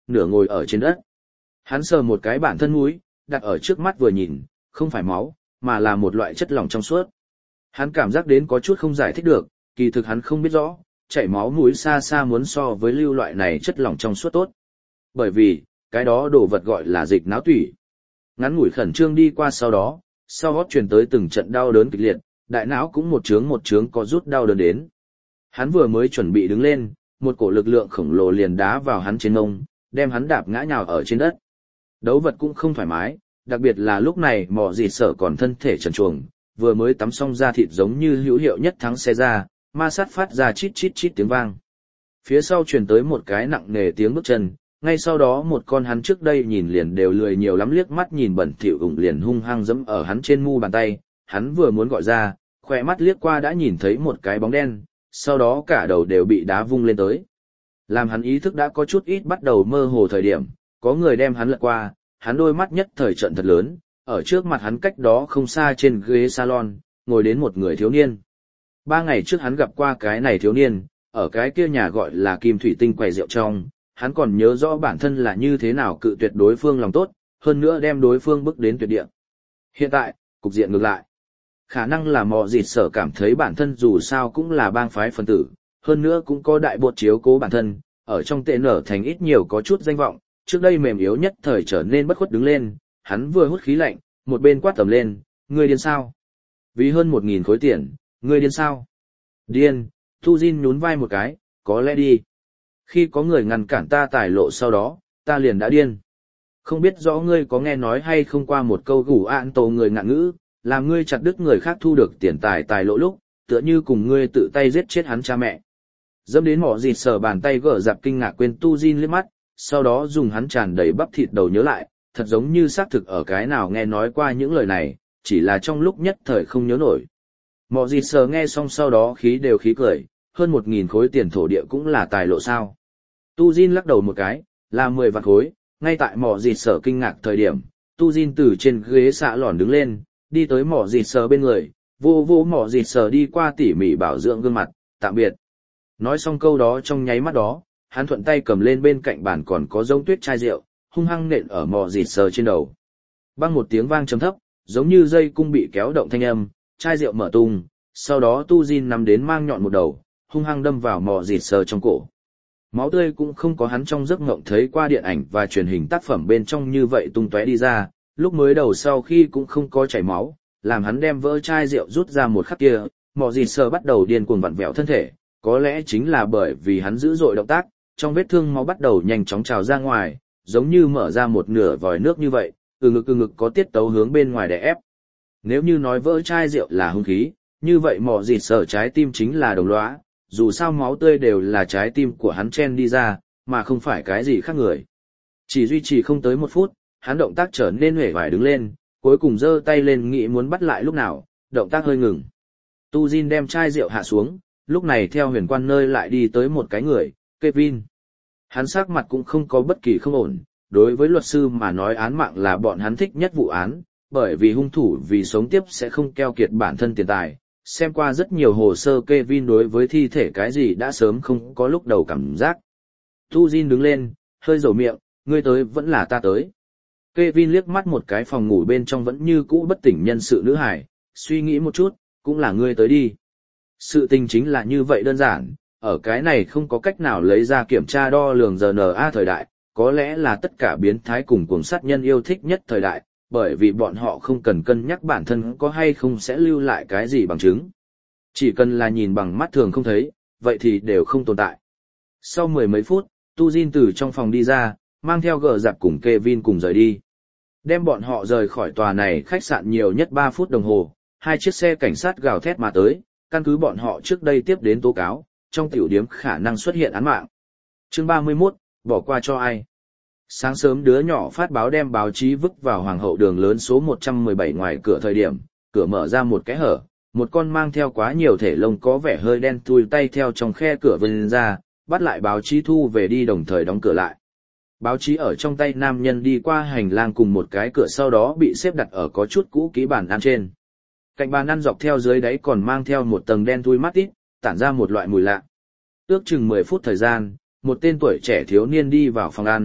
nửa ngồi ở trên đất. Hắn sờ một cái bản thân mũi, đặt ở trước mắt vừa nhìn, không phải máu, mà là một loại chất lỏng trong suốt. Hắn cảm giác đến có chút không giải thích được, kỳ thực hắn không biết rõ, chảy máu mũi xa xa muốn so với lưu loại này chất lỏng trong suốt tốt. Bởi vì, cái đó đồ vật gọi là dịch não tủy. Ngắn ngủi khẩn trương đi qua sau đó, sau gót truyền tới từng trận đau đớn kịch liệt, đại não cũng một chướng một chướng có rút đau đớn đến. Hắn vừa mới chuẩn bị đứng lên, một cổ lực lượng khổng lồ liền đá vào hắn trên mông, đem hắn đạp ngã nhào ở trên đất. Đấu vật cũng không thoải mái, đặc biệt là lúc này mọ dịt sở còn thân thể trần truồng, vừa mới tắm xong da thịt giống như hữu hiệu nhất thắng xe ra, ma sát phát ra chít chít chít tiếng vang. Phía sau truyền tới một cái nặng nề tiếng bước chân, ngay sau đó một con hắn trước đây nhìn liền đều lười nhiều lắm liếc mắt nhìn bẩn thỉu ủng liền hung hăng dẫm ở hắn trên mu bàn tay, hắn vừa muốn gọi ra, khỏe mắt liếc qua đã nhìn thấy một cái bóng đen, sau đó cả đầu đều bị đá vung lên tới. Làm hắn ý thức đã có chút ít bắt đầu mơ hồ thời điểm, có người đem hắn lật qua, hắn đôi mắt nhất thời trận thật lớn, ở trước mặt hắn cách đó không xa trên ghế salon, ngồi đến một người thiếu niên. Ba ngày trước hắn gặp qua cái này thiếu niên, ở cái kia nhà gọi là Kim Thủy Tinh quầy rượu trong, hắn còn nhớ rõ bản thân là như thế nào cự tuyệt đối phương lòng tốt, hơn nữa đem đối phương bước đến tuyệt địa. Hiện tại, cục diện ngược lại. Khả năng là mò dịt sở cảm thấy bản thân dù sao cũng là bang phái phân tử, hơn nữa cũng có đại bột chiếu cố bản thân, ở trong tệ nở thành ít nhiều có chút danh vọng, trước đây mềm yếu nhất thời trở nên bất khuất đứng lên, hắn vừa hút khí lạnh, một bên quát tầm lên, ngươi điên sao? Vì hơn một nghìn khối tiền, ngươi điên sao? Điên, Tu Jin nhún vai một cái, có lẽ đi. Khi có người ngăn cản ta tài lộ sau đó, ta liền đã điên. Không biết rõ ngươi có nghe nói hay không qua một câu gủ ạn tổ người ngạn ngữ, làm ngươi chặt đứt người khác thu được tiền tài tài lộ lúc, tựa như cùng ngươi tự tay giết chết hắn cha mẹ. Dẫm đến mỏ dịt sờ bàn tay gỡ dạp kinh ngạc quên Tu Jin liếc mắt, sau đó dùng hắn tràn đầy bắp thịt đầu nhớ lại, thật giống như xác thực ở cái nào nghe nói qua những lời này, chỉ là trong lúc nhất thời không nhớ nổi. Mỏ dịt sờ nghe xong sau đó khí đều khí cười, hơn một nghìn khối tiền thổ địa cũng là tài lộ sao. Tu Jin lắc đầu một cái, là mười vạn khối, ngay tại mỏ dịt sờ kinh ngạc thời điểm, Tu Jin từ trên ghế xạ lòn đứng lên, đi tới mỏ dịt sờ bên người, vô vô mỏ dịt sờ đi qua tỉ mỉ bảo dưỡng gương mặt, tạm biệt. Nói xong câu đó trong nháy mắt đó, hắn thuận tay cầm lên bên cạnh bàn còn có giống tuyết chai rượu, hung hăng nện ở mỏ dịt sờ trên đầu. Băng một tiếng vang trầm thấp, giống như dây cung bị kéo động thanh âm, chai rượu mở tung, sau đó Tu Jin nắm đến mang nhọn một đầu, hung hăng đâm vào mỏ dịt sờ trong cổ. Máu tươi cũng không có hắn trong giấc mộng thấy qua điện ảnh và truyền hình tác phẩm bên trong như vậy tung tóe đi ra, lúc mới đầu sau khi cũng không có chảy máu, làm hắn đem vỡ chai rượu rút ra một khắc kia, mỏ dịt sờ bắt đầu điên cuồng vặn vẹo thân thể, có lẽ chính là bởi vì hắn dữ dội động tác, trong vết thương máu bắt đầu nhanh chóng trào ra ngoài, giống như mở ra một nửa vòi nước như vậy, từ ngực từ ngực có tiết tấu hướng bên ngoài để ép. Nếu như nói vỡ chai rượu là hung khí, như vậy mỏ dịt sờ trái tim chính là đồng lõa, dù sao máu tươi đều là trái tim của hắn chen đi ra, mà không phải cái gì khác người. Chỉ duy trì không tới một phút, hắn động tác trở nên uể oải đứng lên, cuối cùng giơ tay lên nghĩ muốn bắt lại lúc nào, động tác hơi ngừng. Tu Jin đem chai rượu hạ xuống, lúc này theo huyền quan nơi lại đi tới một cái người, Kevin. Hắn sắc mặt cũng không có bất kỳ không ổn, đối với luật sư mà nói án mạng là bọn hắn thích nhất vụ án, bởi vì hung thủ vì sống tiếp sẽ không keo kiệt bản thân tiền tài. Xem qua rất nhiều hồ sơ Kevin đối với thi thể cái gì đã sớm không có lúc đầu cảm giác. Tu Jin đứng lên, hơi rầu miệng, ngươi tới vẫn là ta tới. Kevin liếc mắt một cái phòng ngủ bên trong vẫn như cũ bất tỉnh nhân sự nữ hải, suy nghĩ một chút, cũng là ngươi tới đi. Sự tình chính là như vậy đơn giản, ở cái này không có cách nào lấy ra kiểm tra đo lường rờ en a thời đại, có lẽ là tất cả biến thái cùng cuồng sát nhân yêu thích nhất thời đại, bởi vì bọn họ không cần cân nhắc bản thân có hay không sẽ lưu lại cái gì bằng chứng. Chỉ cần là nhìn bằng mắt thường không thấy, vậy thì đều không tồn tại. Sau mười mấy phút, Tu Jin từ trong phòng đi ra, mang theo gờ giặc cùng Kevin cùng rời đi. Đem bọn họ rời khỏi tòa này khách sạn nhiều nhất ba phút đồng hồ, hai chiếc xe cảnh sát gào thét mà tới, căn cứ bọn họ trước đây tiếp đến tố cáo, trong tiểu điếm khả năng xuất hiện án mạng. Chương ba mươi mốt, bỏ qua cho ai? Sáng sớm đứa nhỏ phát báo đem báo chí vứt vào Hoàng hậu đường lớn số một trăm mười bảy ngoài cửa thời điểm, cửa mở ra một cái hở, một con mang theo quá nhiều thể lông có vẻ hơi đen thui tay theo trong khe cửa vươn ra, bắt lại báo chí thu về đi đồng thời đóng cửa lại. Báo chí ở trong tay nam nhân đi qua hành lang cùng một cái cửa sau đó bị xếp đặt ở có chút cũ kỹ bàn ăn trên. Cạnh bàn ăn dọc theo dưới đáy còn mang theo một tầng đen thui mắt ít, tản ra một loại mùi lạ. Ước chừng mười phút thời gian, một tên tuổi trẻ thiếu niên đi vào phòng ăn,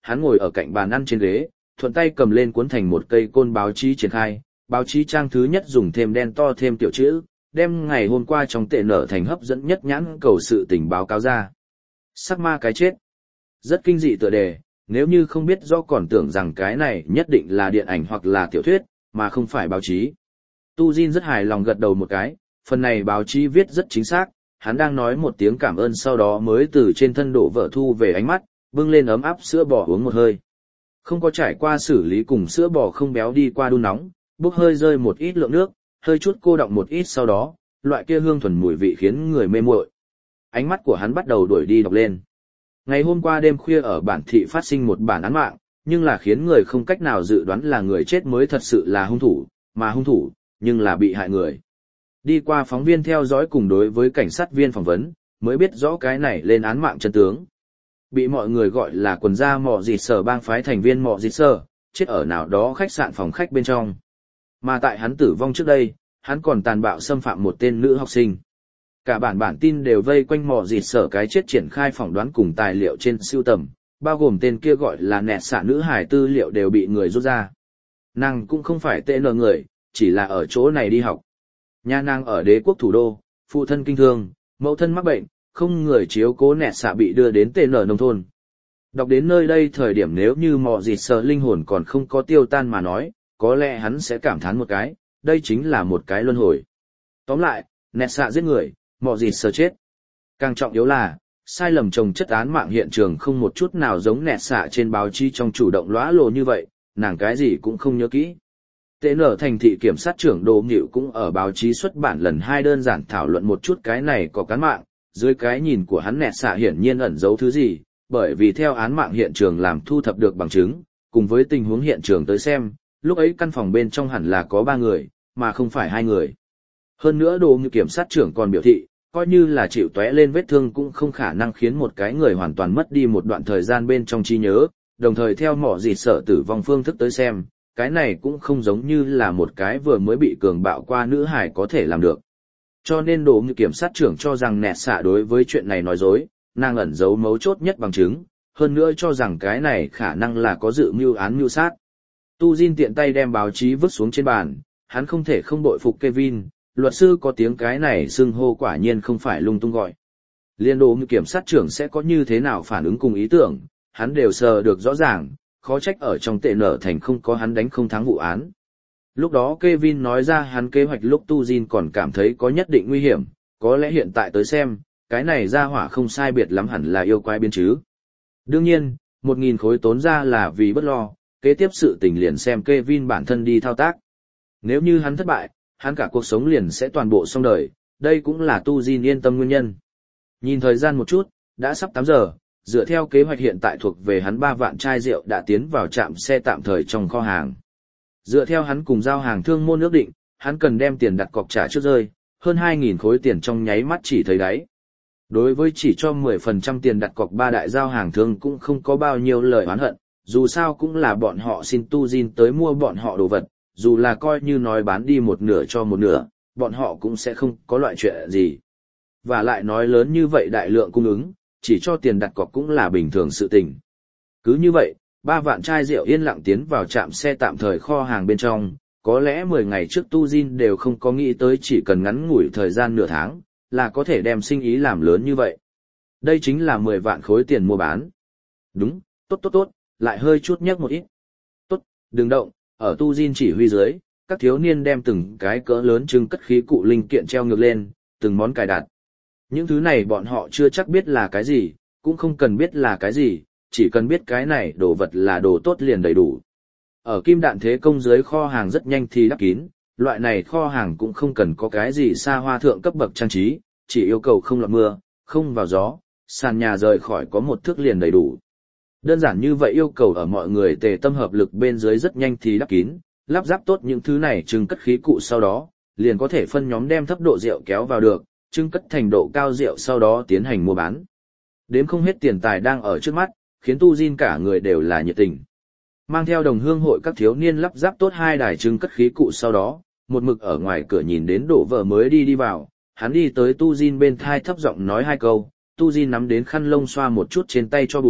hắn ngồi ở cạnh bàn ăn trên ghế, thuận tay cầm lên cuốn thành một cây côn báo chí triển khai, báo chí trang thứ nhất dùng thêm đen to thêm tiểu chữ, đem ngày hôm qua trong tệ nở thành hấp dẫn nhất nhãn cầu sự tình báo cáo ra. Sắc ma cái chết. Rất kinh dị tựa đề, nếu như không biết do còn tưởng rằng cái này nhất định là điện ảnh hoặc là tiểu thuyết, mà không phải báo chí. Tu Jin rất hài lòng gật đầu một cái, phần này báo chí viết rất chính xác, hắn đang nói một tiếng cảm ơn sau đó mới từ trên thân đổ vợ thu về ánh mắt, bưng lên ấm áp sữa bò uống một hơi. Không có trải qua xử lý cùng sữa bò không béo đi qua đun nóng, bốc hơi rơi một ít lượng nước, hơi chút cô đọng một ít sau đó, loại kia hương thuần mùi vị khiến người mê muội. Ánh mắt của hắn bắt đầu đuổi đi đọc lên. Ngày hôm qua đêm khuya ở bản thị phát sinh một bản án mạng, nhưng là khiến người không cách nào dự đoán là người chết mới thật sự là hung thủ, mà hung thủ, nhưng là bị hại người. Đi qua phóng viên theo dõi cùng đối với cảnh sát viên phỏng vấn, mới biết rõ cái này lên án mạng chân tướng. Bị mọi người gọi là quần gia mọ dịt sở bang phái thành viên mọ dịt sở, chết ở nào đó khách sạn phòng khách bên trong. Mà tại hắn tử vong trước đây, hắn còn tàn bạo xâm phạm một tên nữ học sinh. Cả bản bản tin đều vây quanh mọ dịt sở cái chết triển khai phỏng đoán cùng tài liệu trên sưu tầm, bao gồm tên kia gọi là nẹt xạ nữ hài tư liệu đều bị người rút ra. Nàng cũng không phải tệ nợ người, chỉ là ở chỗ này đi học. Nhà nàng ở đế quốc thủ đô, phụ thân kinh thương, mẫu thân mắc bệnh, không người chiếu cố nẹt xạ bị đưa đến tệ nợ nông thôn. Đọc đến nơi đây thời điểm nếu như mọ dịt sở linh hồn còn không có tiêu tan mà nói, có lẽ hắn sẽ cảm thán một cái, đây chính là một cái luân hồi. Tóm lại, nẹt xạ giết người, mọ dịt sở chết. Càng trọng yếu là, sai lầm chồng chất án mạng hiện trường không một chút nào giống nẹt xạ trên báo chí trong chủ động lóa lồ như vậy, nàng cái gì cũng không nhớ kỹ. Tệ nở thành thị kiểm sát trưởng Đỗ Nghịu cũng ở báo chí xuất bản lần hai đơn giản thảo luận một chút cái này có cán mạng, dưới cái nhìn của hắn nẹt xạ hiển nhiên ẩn giấu thứ gì, bởi vì theo án mạng hiện trường làm thu thập được bằng chứng, cùng với tình huống hiện trường tới xem, lúc ấy căn phòng bên trong hẳn là có ba người, mà không phải hai người. Hơn nữa Đỗ Nghịu kiểm sát trưởng còn biểu thị, coi như là chịu tóe lên vết thương cũng không khả năng khiến một cái người hoàn toàn mất đi một đoạn thời gian bên trong trí nhớ, đồng thời theo mỏ dịt sợ tử vong phương thức tới xem, cái này cũng không giống như là một cái vừa mới bị cường bạo qua nữ hải có thể làm được. Cho nên Đỗ Nghịu kiểm sát trưởng cho rằng nẹt xạ đối với chuyện này nói dối, nàng ẩn giấu mấu chốt nhất bằng chứng, hơn nữa cho rằng cái này khả năng là có dự mưu án mưu sát. Tu Jin tiện tay đem báo chí vứt xuống trên bàn, hắn không thể không bội phục Kevin, luật sư có tiếng cái này xưng hô quả nhiên không phải lung tung gọi. Liên Đỗ Nghịu kiểm sát trưởng sẽ có như thế nào phản ứng cùng ý tưởng, hắn đều sờ được rõ ràng, khó trách ở trong tệ nở thành không có hắn đánh không thắng vụ án. Lúc đó Kevin nói ra hắn kế hoạch lúc Tu Jin còn cảm thấy có nhất định nguy hiểm, có lẽ hiện tại tới xem, cái này ra hỏa không sai biệt lắm hẳn là yêu quái biến chứ. Đương nhiên, một nghìn khối tốn ra là vì bất lo, kế tiếp sự tình liền xem Kevin bản thân đi thao tác. Nếu như hắn thất bại, hắn cả cuộc sống liền sẽ toàn bộ xong đời, đây cũng là Tu Jin yên tâm nguyên nhân. Nhìn thời gian một chút, đã sắp tám giờ, dựa theo kế hoạch hiện tại thuộc về hắn ba vạn chai rượu đã tiến vào trạm xe tạm thời trong kho hàng. Dựa theo hắn cùng giao hàng thương môn ước định, hắn cần đem tiền đặt cọc trả trước rơi, hơn hai nghìn khối tiền trong nháy mắt chỉ thấy đáy. Đối với chỉ cho mười phần trăm tiền đặt cọc ba đại giao hàng thương cũng không có bao nhiêu lời oán hận, dù sao cũng là bọn họ xin Tu Jin tới mua bọn họ đồ vật, dù là coi như nói bán đi một nửa cho một nửa, bọn họ cũng sẽ không có loại chuyện gì. Và lại nói lớn như vậy đại lượng cung ứng, chỉ cho tiền đặt cọc cũng là bình thường sự tình. Cứ như vậy, ba vạn chai rượu yên lặng tiến vào trạm xe tạm thời kho hàng bên trong, có lẽ mười ngày trước Tu Jin đều không có nghĩ tới chỉ cần ngắn ngủi thời gian nửa tháng, là có thể đem sinh ý làm lớn như vậy. Đây chính là mười vạn khối tiền mua bán. Đúng, tốt tốt tốt, lại hơi chút nhắc một ít. Tốt, đừng động, ở Tu Jin chỉ huy dưới, các thiếu niên đem từng cái cỡ lớn trưng cất khí cụ linh kiện treo ngược lên, từng món cài đặt. Những thứ này bọn họ chưa chắc biết là cái gì, cũng không cần biết là cái gì, chỉ cần biết cái này đồ vật là đồ tốt liền đầy đủ. Ở kim đạn thế công dưới kho hàng rất nhanh thì đắp kín, loại này kho hàng cũng không cần có cái gì xa hoa thượng cấp bậc trang trí, chỉ yêu cầu không lọt mưa, không vào gió, sàn nhà rời khỏi có một thước liền đầy đủ. Đơn giản như vậy yêu cầu ở mọi người tề tâm hợp lực bên dưới rất nhanh thì đắp kín, lắp ráp tốt những thứ này trưng cất khí cụ sau đó, liền có thể phân nhóm đem thấp độ rượu kéo vào được, trưng cất thành độ cao rượu sau đó tiến hành mua bán. Đếm không hết tiền tài đang ở trước mắt, khiến Tu Jin cả người đều là nhiệt tình. Mang theo đồng hương hội các thiếu niên lắp ráp tốt hai đài trưng cất khí cụ sau đó, một mực ở ngoài cửa nhìn đến Đỗ vợ mới đi đi vào, hắn đi tới Tu Jin bên thai thấp giọng nói hai câu, Tu Jin nắm đến khăn lông xoa một chút trên tay cho bụi,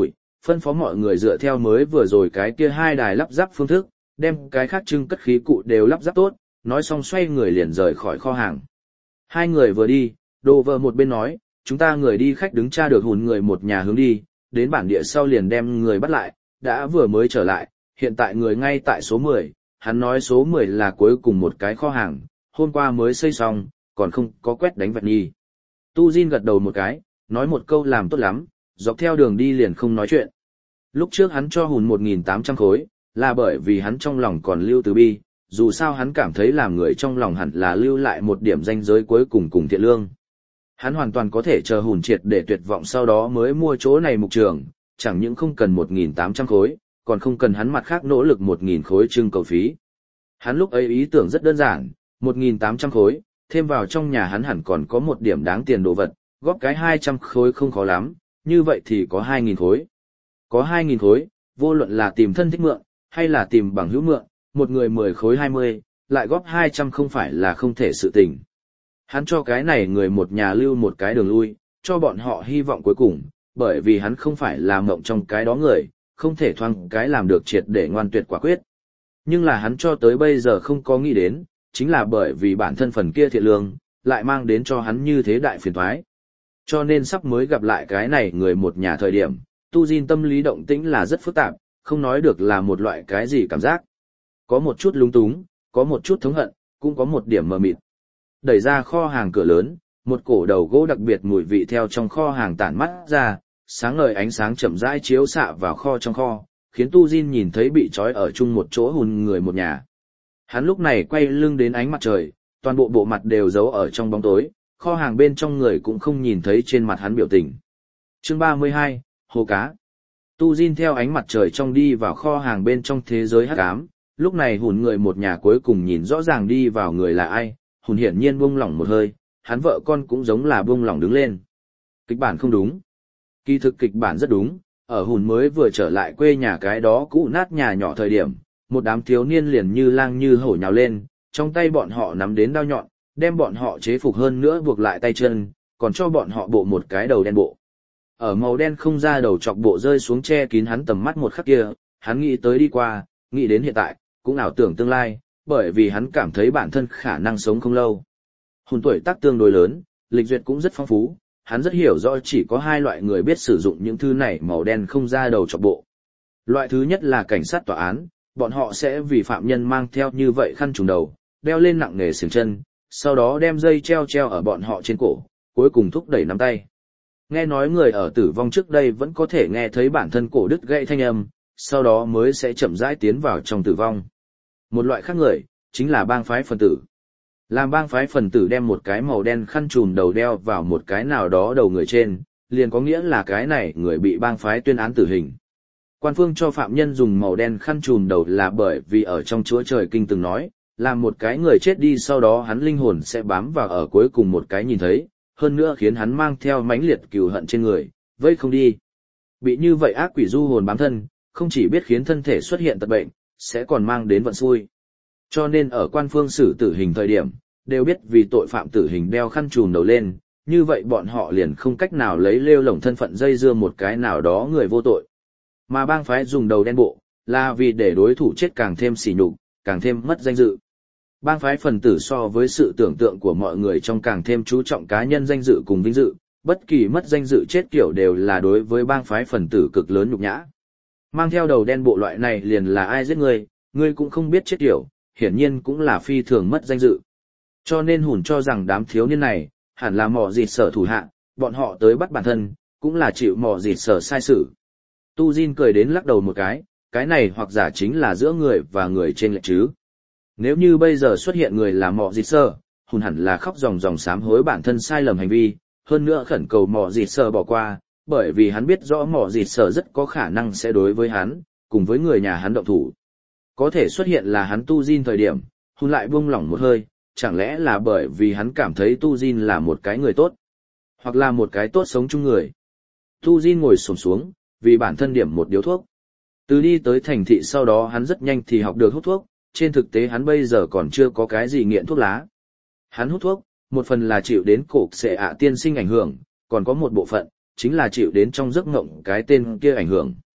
phân phó mọi người dựa theo mới vừa rồi cái kia hai đài lắp ráp phương thức, đem cái khác trưng cất khí cụ đều lắp ráp tốt, nói xong xoay người liền rời khỏi kho hàng. Hai người vừa đi, Đồ vợ một bên nói, chúng ta người đi khách đứng tra được hùn người một nhà hướng đi, đến bản địa sau liền đem người bắt lại, đã vừa mới trở lại, hiện tại người ngay tại số mười, hắn nói số mười là cuối cùng một cái kho hàng, hôm qua mới xây xong, còn không có quét đánh vẹt nhi. Tu Jin gật đầu một cái, nói một câu làm tốt lắm, dọc theo đường đi liền không nói chuyện. Lúc trước hắn cho hùn một nghìn tám trăm khối, là bởi vì hắn trong lòng còn lưu từ bi, dù sao hắn cảm thấy làm người trong lòng hẳn là lưu lại một điểm danh giới cuối cùng cùng thiện lương. Hắn hoàn toàn có thể chờ hùn triệt để tuyệt vọng sau đó mới mua chỗ này mục trường, chẳng những không cần một nghìn tám trăm khối, còn không cần hắn mặt khác nỗ lực một nghìn khối trưng cầu phí. Hắn lúc ấy ý tưởng rất đơn giản, một nghìn tám trăm khối, thêm vào trong nhà hắn hẳn còn có một điểm đáng tiền đồ vật, góp cái hai trăm khối không khó lắm, như vậy thì có hai nghìn khối. Có hai nghìn khối, vô luận là tìm thân thích mượn, hay là tìm bằng hữu mượn, một người mười khối hai mươi, lại góp hai trăm không phải là không thể sự tình. Hắn cho cái này người một nhà lưu một cái đường lui, cho bọn họ hy vọng cuối cùng, bởi vì hắn không phải là mộng trong cái đó người, không thể thoáng cái làm được triệt để ngoan tuyệt quả quyết. Nhưng là hắn cho tới bây giờ không có nghĩ đến, chính là bởi vì bản thân phần kia thiện lương, lại mang đến cho hắn như thế đại phiền toái. Cho nên sắp mới gặp lại cái này người một nhà thời điểm, Tu Jin tâm lý động tĩnh là rất phức tạp, không nói được là một loại cái gì cảm giác. Có một chút lung túng, có một chút thống hận, cũng có một điểm mờ mịt. Đẩy ra kho hàng cửa lớn, một cổ đầu gỗ đặc biệt mùi vị theo trong kho hàng tản mắt ra, sáng ngời ánh sáng chậm rãi chiếu xạ vào kho trong kho, khiến Tu Jin nhìn thấy bị trói ở chung một chỗ hùn người một nhà. Hắn lúc này quay lưng đến ánh mặt trời, toàn bộ bộ mặt đều giấu ở trong bóng tối, kho hàng bên trong người cũng không nhìn thấy trên mặt hắn biểu tình. Chương ba mươi hai, Hồ cá. Tu Jin theo ánh mặt trời trong đi vào kho hàng bên trong thế giới hắc ám, lúc này hùn người một nhà cuối cùng nhìn rõ ràng đi vào người là ai, hùn hiển nhiên buông lỏng một hơi, hắn vợ con cũng giống là buông lỏng đứng lên. Kịch bản không đúng. Kỳ thực kịch bản rất đúng, ở hùn mới vừa trở lại quê nhà cái đó cũ nát nhà nhỏ thời điểm, một đám thiếu niên liền như lang như hổ nhào lên, trong tay bọn họ nắm đến đao nhọn, đem bọn họ chế phục hơn nữa buộc lại tay chân, còn cho bọn họ bộ một cái đầu đen bộ. Ở màu đen không ra đầu chọc bộ rơi xuống che kín hắn tầm mắt một khắc kia, hắn nghĩ tới đi qua, nghĩ đến hiện tại, cũng ảo tưởng tương lai, bởi vì hắn cảm thấy bản thân khả năng sống không lâu. Hùn tuổi tác tương đối lớn, lịch duyệt cũng rất phong phú, hắn rất hiểu rõ chỉ có hai loại người biết sử dụng những thứ này màu đen không ra đầu chọc bộ. Loại thứ nhất là cảnh sát tòa án, bọn họ sẽ vì phạm nhân mang theo như vậy khăn trùm đầu, đeo lên nặng nề xiềng chân, sau đó đem dây treo treo ở bọn họ trên cổ, cuối cùng thúc đẩy nắm tay. Nghe nói người ở tử vong trước đây vẫn có thể nghe thấy bản thân cổ đứt gãy thanh âm, sau đó mới sẽ chậm rãi tiến vào trong tử vong. Một loại khác người, chính là bang phái phần tử. Làm bang phái phần tử đem một cái màu đen khăn trùm đầu đeo vào một cái nào đó đầu người trên, liền có nghĩa là cái này người bị bang phái tuyên án tử hình. Quan phương cho phạm nhân dùng màu đen khăn trùm đầu là bởi vì ở trong Chúa Trời Kinh từng nói, là một cái người chết đi sau đó hắn linh hồn sẽ bám vào ở cuối cùng một cái nhìn thấy, hơn nữa khiến hắn mang theo mãnh liệt cừu hận trên người, vây không đi. Bị như vậy ác quỷ du hồn bám thân, không chỉ biết khiến thân thể xuất hiện tật bệnh, sẽ còn mang đến vận xui. Cho nên ở quan phương xử tử hình thời điểm, đều biết vì tội phạm tử hình đeo khăn trùm đầu lên, như vậy bọn họ liền không cách nào lấy lêu lổng thân phận dây dưa một cái nào đó người vô tội. Mà bang phái dùng đầu đen bộ, là vì để đối thủ chết càng thêm sỉ nhục, càng thêm mất danh dự. Bang phái phần tử so với sự tưởng tượng của mọi người trong càng thêm chú trọng cá nhân danh dự cùng vinh dự, bất kỳ mất danh dự chết kiểu đều là đối với bang phái phần tử cực lớn nhục nhã. Mang theo đầu đen bộ loại này liền là ai giết ngươi, ngươi cũng không biết chết kiểu, hiển nhiên cũng là phi thường mất danh dự. Cho nên hùn cho rằng đám thiếu niên này, hẳn là mỏ dịt sở thủ hạ, bọn họ tới bắt bản thân, cũng là chịu mỏ dịt sở sai sự. Tu Jin cười đến lắc đầu một cái, cái này hoặc giả chính là giữa người và người trên lệch chứ. Nếu như bây giờ xuất hiện người là mỏ dịt sở, hùn hẳn là khóc ròng ròng sám hối bản thân sai lầm hành vi, hơn nữa khẩn cầu mỏ dịt sở bỏ qua, bởi vì hắn biết rõ mỏ dịt sở rất có khả năng sẽ đối với hắn, cùng với người nhà hắn động thủ. Có thể xuất hiện là hắn Tu Jin thời điểm, hùn lại buông lỏng một hơi, chẳng lẽ là bởi vì hắn cảm thấy Tu Jin là một cái người tốt, hoặc là một cái tốt sống chung người. Tu Jin ngồi xổm xuống, vì bản thân điểm một điếu thuốc. Từ đi tới thành thị sau đó hắn rất nhanh thì học được hút thuốc, trên thực tế hắn bây giờ còn chưa có cái gì nghiện thuốc lá. Hắn hút thuốc, một phần là chịu đến cổ xệ ạ tiên sinh ảnh hưởng, còn có một bộ phận, chính là chịu đến trong giấc mộng cái tên kia ảnh hưởng.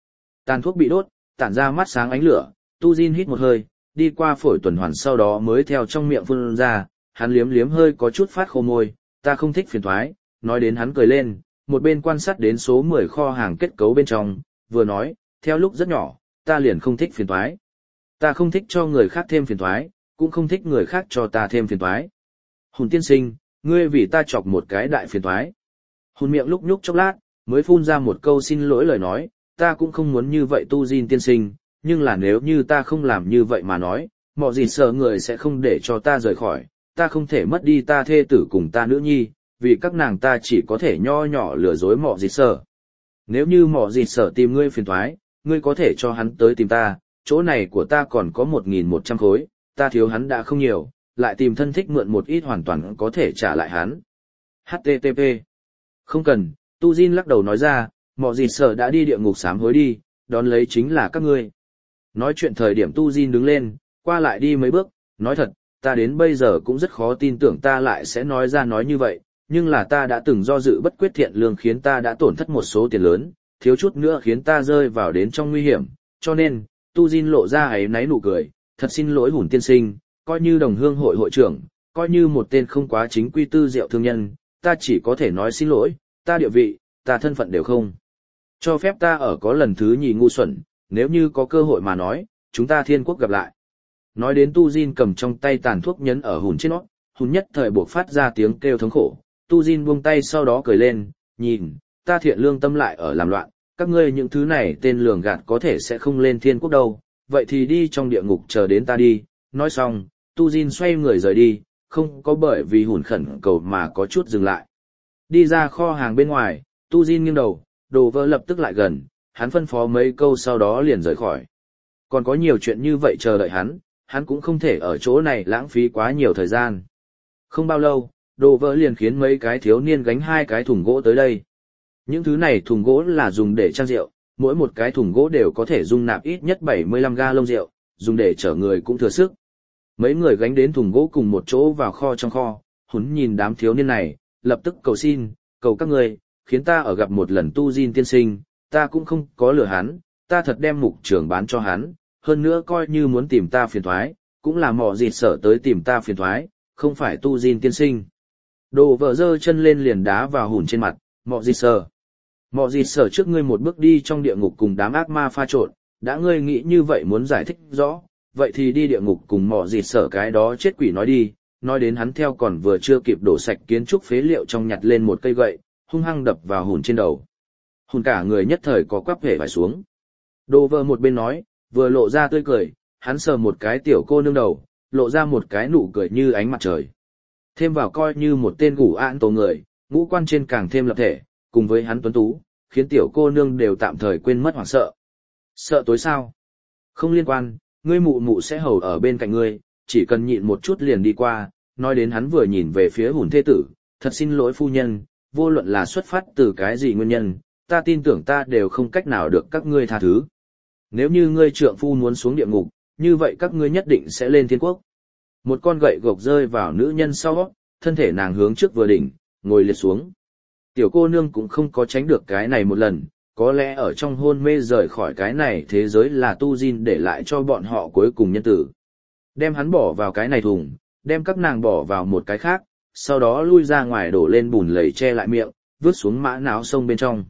Tàn thuốc bị đốt, tản ra mắt sáng ánh lửa, Tu Jin hít một hơi, đi qua phổi tuần hoàn sau đó mới theo trong miệng phun ra, hắn liếm liếm hơi có chút phát khô môi, ta không thích phiền toái, nói đến hắn cười lên, một bên quan sát đến số mười kho hàng kết cấu bên trong, vừa nói, theo lúc rất nhỏ, ta liền không thích phiền toái. Ta không thích cho người khác thêm phiền toái, cũng không thích người khác cho ta thêm phiền toái. Hùn tiên sinh, ngươi vì ta chọc một cái đại phiền toái. Hùn miệng lúc nhúc chốc lát, mới phun ra một câu xin lỗi lời nói, ta cũng không muốn như vậy Tu Jin tiên sinh, nhưng là nếu như ta không làm như vậy mà nói, mọi gì sợ người sẽ không để cho ta rời khỏi, ta không thể mất đi ta thê tử cùng ta nữ nhi, vì các nàng ta chỉ có thể nho nhỏ lừa dối mọi gì sợ. Nếu như mọi gì sợ tìm ngươi phiền toái, ngươi có thể cho hắn tới tìm ta, chỗ này của ta còn có một nghìn một trăm khối, ta thiếu hắn đã không nhiều, lại tìm thân thích mượn một ít hoàn toàn có thể trả lại hắn. hát tê tê pê Không cần, Tu Jin lắc đầu nói ra, mọi gì sợ đã đi địa ngục sám hối đi, đón lấy chính là các ngươi. Nói chuyện thời điểm Tu Jin đứng lên, qua lại đi mấy bước, nói thật, ta đến bây giờ cũng rất khó tin tưởng ta lại sẽ nói ra nói như vậy, nhưng là ta đã từng do dự bất quyết thiện lương khiến ta đã tổn thất một số tiền lớn, thiếu chút nữa khiến ta rơi vào đến trong nguy hiểm, cho nên, Tu Jin lộ ra ấy náy nụ cười, thật xin lỗi Hùn tiên sinh, coi như đồng hương hội hội trưởng, coi như một tên không quá chính quy tư diệu thương nhân, ta chỉ có thể nói xin lỗi, ta địa vị, ta thân phận đều không. Cho phép ta ở có lần thứ nhì ngu xuẩn, nếu như có cơ hội mà nói, chúng ta thiên quốc gặp lại. Nói đến Tu Jin cầm trong tay tàn thuốc nhấn ở Hùn trên nó, Hùn nhất thời buộc phát ra tiếng kêu thống khổ, Tu Jin buông tay sau đó cười lên, nhìn, ta thiện lương tâm lại ở làm loạn, các ngươi những thứ này tên lường gạt có thể sẽ không lên thiên quốc đâu, vậy thì đi trong địa ngục chờ đến ta đi. Nói xong, Tu Jin xoay người rời đi, không có bởi vì Hùn khẩn cầu mà có chút dừng lại. Đi ra kho hàng bên ngoài, Tu Jin nghiêng đầu, đồ vỡ lập tức lại gần, hắn phân phó mấy câu sau đó liền rời khỏi. Còn có nhiều chuyện như vậy chờ đợi hắn, hắn cũng không thể ở chỗ này lãng phí quá nhiều thời gian. Không bao lâu, đồ vỡ liền khiến mấy cái thiếu niên gánh hai cái thùng gỗ tới đây. Những thứ này thùng gỗ là dùng để trang rượu, mỗi một cái thùng gỗ đều có thể dung nạp ít nhất bảy mươi lăm ga lông rượu, dùng để chở người cũng thừa sức. Mấy người gánh đến thùng gỗ cùng một chỗ vào kho trong kho, Hùn nhìn đám thiếu niên này, lập tức cầu xin, cầu các người, khiến ta ở gặp một lần Tu Jin tiên sinh, ta cũng không có lừa hắn, ta thật đem mục trường bán cho hắn, hơn nữa coi như muốn tìm ta phiền thoái, cũng là mò dịt sở tới tìm ta phiền thoái, không phải Tu Jin tiên sinh. Đồ vợ giơ chân lên liền đá vào Hùn trên mặt, mò dịt sở. Mò dịt sở trước ngươi một bước đi trong địa ngục cùng đám ác ma pha trộn, đã ngươi nghĩ như vậy muốn giải thích rõ, vậy thì đi địa ngục cùng mò dịt sở cái đó chết quỷ nói đi. Nói đến hắn theo còn vừa chưa kịp đổ sạch kiến trúc phế liệu trong nhặt lên một cây gậy, hung hăng đập vào Hùn trên đầu. Hùn cả người nhất thời có quắp vẻ phải xuống. Đồ vợ một bên nói, vừa lộ ra tươi cười, hắn sờ một cái tiểu cô nương đầu, lộ ra một cái nụ cười như ánh mặt trời. Thêm vào coi như một tên gủ ạn tổ người, ngũ quan trên càng thêm lập thể, cùng với hắn tuấn tú, khiến tiểu cô nương đều tạm thời quên mất hoảng sợ. Sợ tối sao? Không liên quan, ngươi mụ mụ sẽ hầu ở bên cạnh ngươi, chỉ cần nhịn một chút liền đi qua. Nói đến hắn vừa nhìn về phía Hùn thê tử, thật xin lỗi phu nhân, vô luận là xuất phát từ cái gì nguyên nhân, ta tin tưởng ta đều không cách nào được các ngươi tha thứ. Nếu như ngươi trượng phu muốn xuống địa ngục, như vậy các ngươi nhất định sẽ lên thiên quốc. Một con gậy gộc rơi vào nữ nhân sau, thân thể nàng hướng trước vừa đỉnh, ngồi liệt xuống. Tiểu cô nương cũng không có tránh được cái này một lần, có lẽ ở trong hôn mê rời khỏi cái này thế giới là Tu Jin để lại cho bọn họ cuối cùng nhân tử. Đem hắn bỏ vào cái này thùng, đem các nàng bỏ vào một cái khác, sau đó lui ra ngoài đổ lên bùn lầy che lại miệng, vứt xuống mã náo sông bên trong.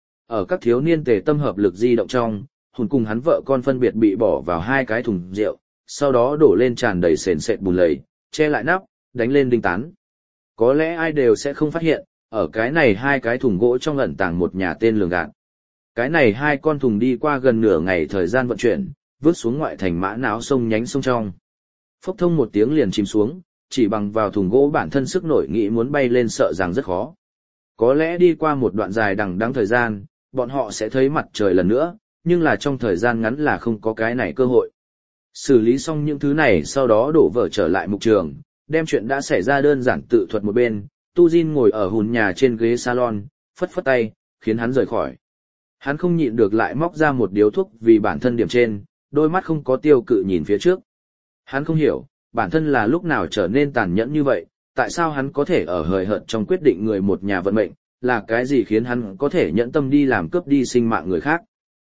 Ở các thiếu niên tề tâm hợp lực di động trong, Hùn cùng hắn vợ con phân biệt bị bỏ vào hai cái thùng rượu, sau đó đổ lên tràn đầy sền sệt bùn lầy, che lại nắp, đánh lên đinh tán. Có lẽ ai đều sẽ không phát hiện, ở cái này hai cái thùng gỗ trong ẩn tàng một nhà tên lường gạt. Cái này hai con thùng đi qua gần nửa ngày thời gian vận chuyển, vứt xuống ngoại thành mã náo sông nhánh sông trong. Phốc thông một tiếng liền chìm xuống, chỉ bằng vào thùng gỗ bản thân sức nổi nghĩ muốn bay lên sợ rằng rất khó. Có lẽ đi qua một đoạn dài đằng đẵng thời gian, bọn họ sẽ thấy mặt trời lần nữa, nhưng là trong thời gian ngắn là không có cái này cơ hội. Xử lý xong những thứ này sau đó đổ vỡ trở lại mục trường, đem chuyện đã xảy ra đơn giản tự thuật một bên, Tu Jin ngồi ở Hùn nhà trên ghế salon, phất phất tay, khiến hắn rời khỏi. Hắn không nhịn được lại móc ra một điếu thuốc vì bản thân điểm trên, đôi mắt không có tiêu cự nhìn phía trước. Hắn không hiểu, bản thân là lúc nào trở nên tàn nhẫn như vậy, tại sao hắn có thể ở hời hợt trong quyết định người một nhà vận mệnh, là cái gì khiến hắn có thể nhẫn tâm đi làm cướp đi sinh mạng người khác.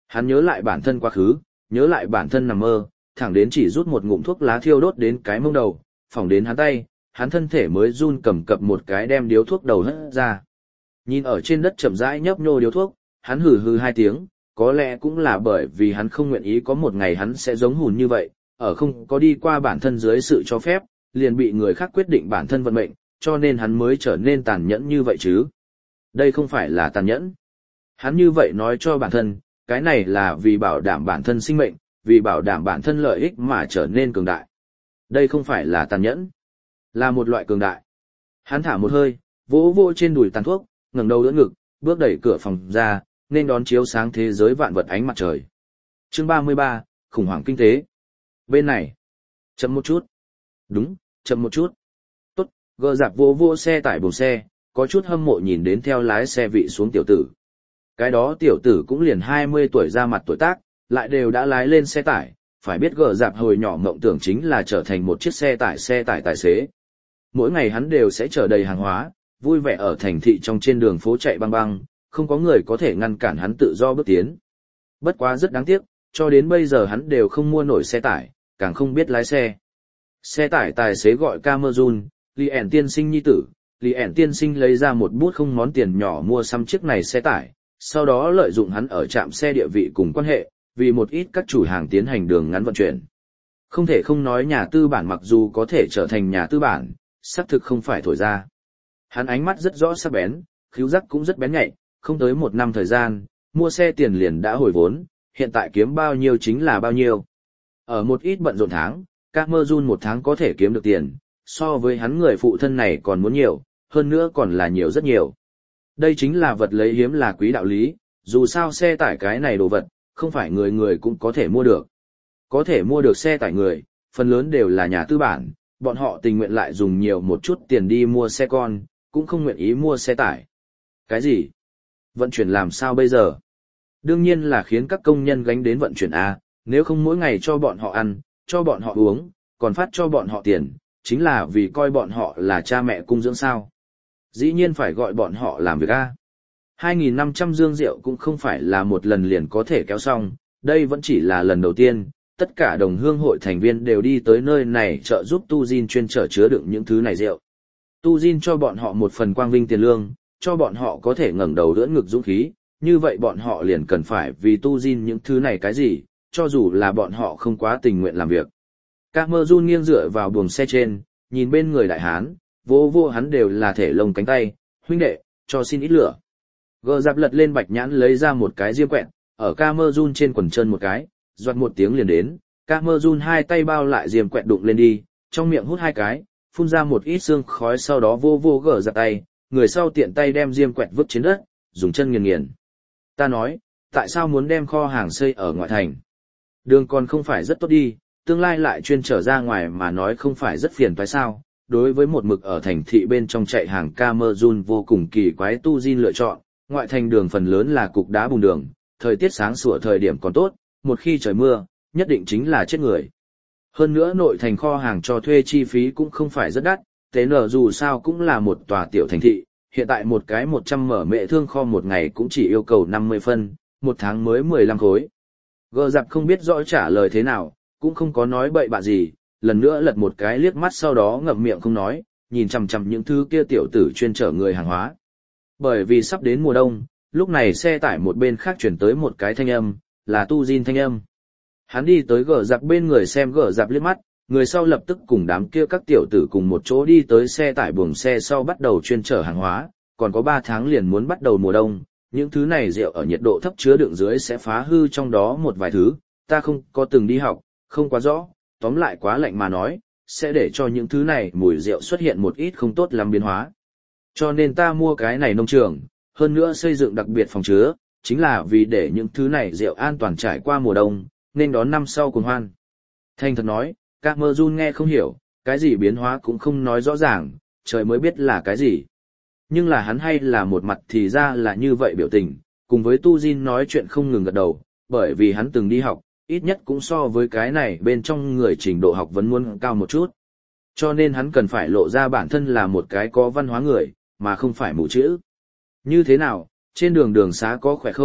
Hắn nhớ lại bản thân quá khứ, nhớ lại bản thân nằm mơ, thẳng đến chỉ rút một ngụm thuốc lá thiêu đốt đến cái mông đầu, phỏng đến hắn tay, hắn thân thể mới run cầm cập một cái đem điếu thuốc đầu hất ra. Nhìn ở trên đất chậm rãi nhấp nhô điếu thuốc, hắn hừ hừ hai tiếng, có lẽ cũng là bởi vì hắn không nguyện ý có một ngày hắn sẽ giống hùn như vậy, ở không có đi qua bản thân dưới sự cho phép, liền bị người khác quyết định bản thân vận mệnh, cho nên hắn mới trở nên tàn nhẫn như vậy chứ. Đây không phải là tàn nhẫn. Hắn như vậy nói cho bản thân, cái này là vì bảo đảm bản thân sinh mệnh, vì bảo đảm bản thân lợi ích mà trở nên cường đại. Đây không phải là tàn nhẫn, là một loại cường đại. Hắn thả một hơi, vỗ vỗ trên đùi tàn thuốc, ngẩng đầu đỡ ngực, bước đẩy cửa phòng ra, nên đón chiếu sáng thế giới vạn vật ánh mặt trời. Chương ba mươi ba, khủng hoảng kinh tế. Bên này, chậm một chút. Đúng, chậm một chút. Tốt, gờ dạp vô vô xe tải buồng xe, có chút hâm mộ nhìn đến theo lái xe vị xuống tiểu tử. Cái đó tiểu tử cũng liền hai mươi tuổi ra mặt tuổi tác, lại đều đã lái lên xe tải, phải biết gờ dạp hồi nhỏ mộng tưởng chính là trở thành một chiếc xe tải xe tải tài xế. Mỗi ngày hắn đều sẽ chở đầy hàng hóa, vui vẻ ở thành thị trong trên đường phố chạy băng băng, không có người có thể ngăn cản hắn tự do bước tiến. Bất quá rất đáng tiếc, cho đến bây giờ hắn đều không mua nổi xe tải, càng không biết lái xe. Xe tải tài xế gọi Camerun, Lý ẻn tiên sinh nhi tử, Lý ẻn tiên sinh lấy ra một bút không món tiền nhỏ mua xăm chiếc này xe tải, sau đó lợi dụng hắn ở trạm xe địa vị cùng quan hệ, vì một ít các chủ hàng tiến hành đường ngắn vận chuyển. Không thể không nói nhà tư bản mặc dù có thể trở thành nhà tư bản, xác thực không phải thổi ra. Hắn ánh mắt rất rõ sắc bén, khứu giác cũng rất bén nhạy, không tới một năm thời gian, mua xe tiền liền đã hồi vốn, hiện tại kiếm bao nhiêu chính là bao nhiêu. Ở một ít bận rộn tháng, Camerun một tháng có thể kiếm được tiền, so với hắn người phụ thân này còn muốn nhiều, hơn nữa còn là nhiều rất nhiều. Đây chính là vật lấy hiếm là quý đạo lý, dù sao xe tải cái này đồ vật, không phải người người cũng có thể mua được. Có thể mua được xe tải người, phần lớn đều là nhà tư bản, bọn họ tình nguyện lại dùng nhiều một chút tiền đi mua xe con, cũng không nguyện ý mua xe tải. Cái gì? Vận chuyển làm sao bây giờ? Đương nhiên là khiến các công nhân gánh đến vận chuyển A, nếu không mỗi ngày cho bọn họ ăn, cho bọn họ uống, còn phát cho bọn họ tiền, chính là vì coi bọn họ là cha mẹ cung dưỡng sao. Dĩ nhiên phải gọi bọn họ làm việc A. hai nghìn năm trăm dương rượu cũng không phải là một lần liền có thể kéo xong, đây vẫn chỉ là lần đầu tiên, tất cả đồng hương hội thành viên đều đi tới nơi này trợ giúp Tu Jin chuyên trở chứa đựng những thứ này rượu. Tu Jin cho bọn họ một phần quang vinh tiền lương, cho bọn họ có thể ngẩng đầu đỡ ngực dũng khí, như vậy bọn họ liền cần phải vì Tu Jin những thứ này cái gì, cho dù là bọn họ không quá tình nguyện làm việc. Camerun nghiêng dựa vào buồng xe trên, nhìn bên người đại hán, vô vô hắn đều là thể lông cánh tay, huynh đệ, cho xin ít lửa. Gờ dạp lật lên bạch nhãn lấy ra một cái diêm quẹt, ở Camerun trên quần chân một cái, doạt một tiếng liền đến, Camerun hai tay bao lại diêm quẹt đụng lên đi, trong miệng hút hai cái, phun ra một ít xương khói sau đó vô vô gờ dạp tay, người sau tiện tay đem diêm quẹt vứt trên đất, dùng chân nghiền nghiền. Ta nói, tại sao muốn đem kho hàng xây ở ngoại thành? Đường còn không phải rất tốt đi, tương lai lại chuyên trở ra ngoài mà nói không phải rất phiền phải sao? Đối với một mực ở thành thị bên trong chạy hàng Camerun vô cùng kỳ quái Tu Jin lựa chọn, ngoại thành đường phần lớn là cục đá bùn đường, thời tiết sáng sủa thời điểm còn tốt, một khi trời mưa, nhất định chính là chết người. Hơn nữa nội thành kho hàng cho thuê chi phí cũng không phải rất đắt, tế nở dù sao cũng là một tòa tiểu thành thị, hiện tại một cái một trăm mở mệ thương kho một ngày cũng chỉ yêu cầu năm mươi phân, một tháng mới mười lăm khối. Gờ dạp không biết rõ trả lời thế nào, cũng không có nói bậy bạ gì, lần nữa lật một cái liếc mắt sau đó ngậm miệng không nói, nhìn chằm chằm những thứ kia tiểu tử chuyên chở người hàng hóa. Bởi vì sắp đến mùa đông, lúc này xe tải một bên khác chuyển tới một cái thanh âm, là Tu Jin thanh âm. Hắn đi tới gờ dạp bên người xem gờ dạp liếc mắt, người sau lập tức cùng đám kia các tiểu tử cùng một chỗ đi tới xe tải buồng xe sau bắt đầu chuyên chở hàng hóa, còn có ba tháng liền muốn bắt đầu mùa đông, những thứ này rượu ở nhiệt độ thấp chứa đựng dưới sẽ phá hư trong đó một vài thứ, ta không có từng đi học, không quá rõ, tóm lại quá lạnh mà nói, sẽ để cho những thứ này mùi rượu xuất hiện một ít không tốt lắm biến hóa. Cho nên ta mua cái này nông trường, hơn nữa xây dựng đặc biệt phòng chứa, chính là vì để những thứ này rượu an toàn trải qua mùa đông, nên đón năm sau cuồng hoan. Thành thật nói, Camerun nghe không hiểu, cái gì biến hóa cũng không nói rõ ràng, trời mới biết là cái gì. Nhưng là hắn hay là một mặt thì ra là như vậy biểu tình, cùng với Tu Jin nói chuyện không ngừng gật đầu, bởi vì hắn từng đi học, ít nhất cũng so với cái này bên trong người trình độ học vấn muốn cao một chút. Cho nên hắn cần phải lộ ra bản thân là một cái có văn hóa người, mà không phải mù chữ. Như thế nào, trên đường đường xá có khỏe không?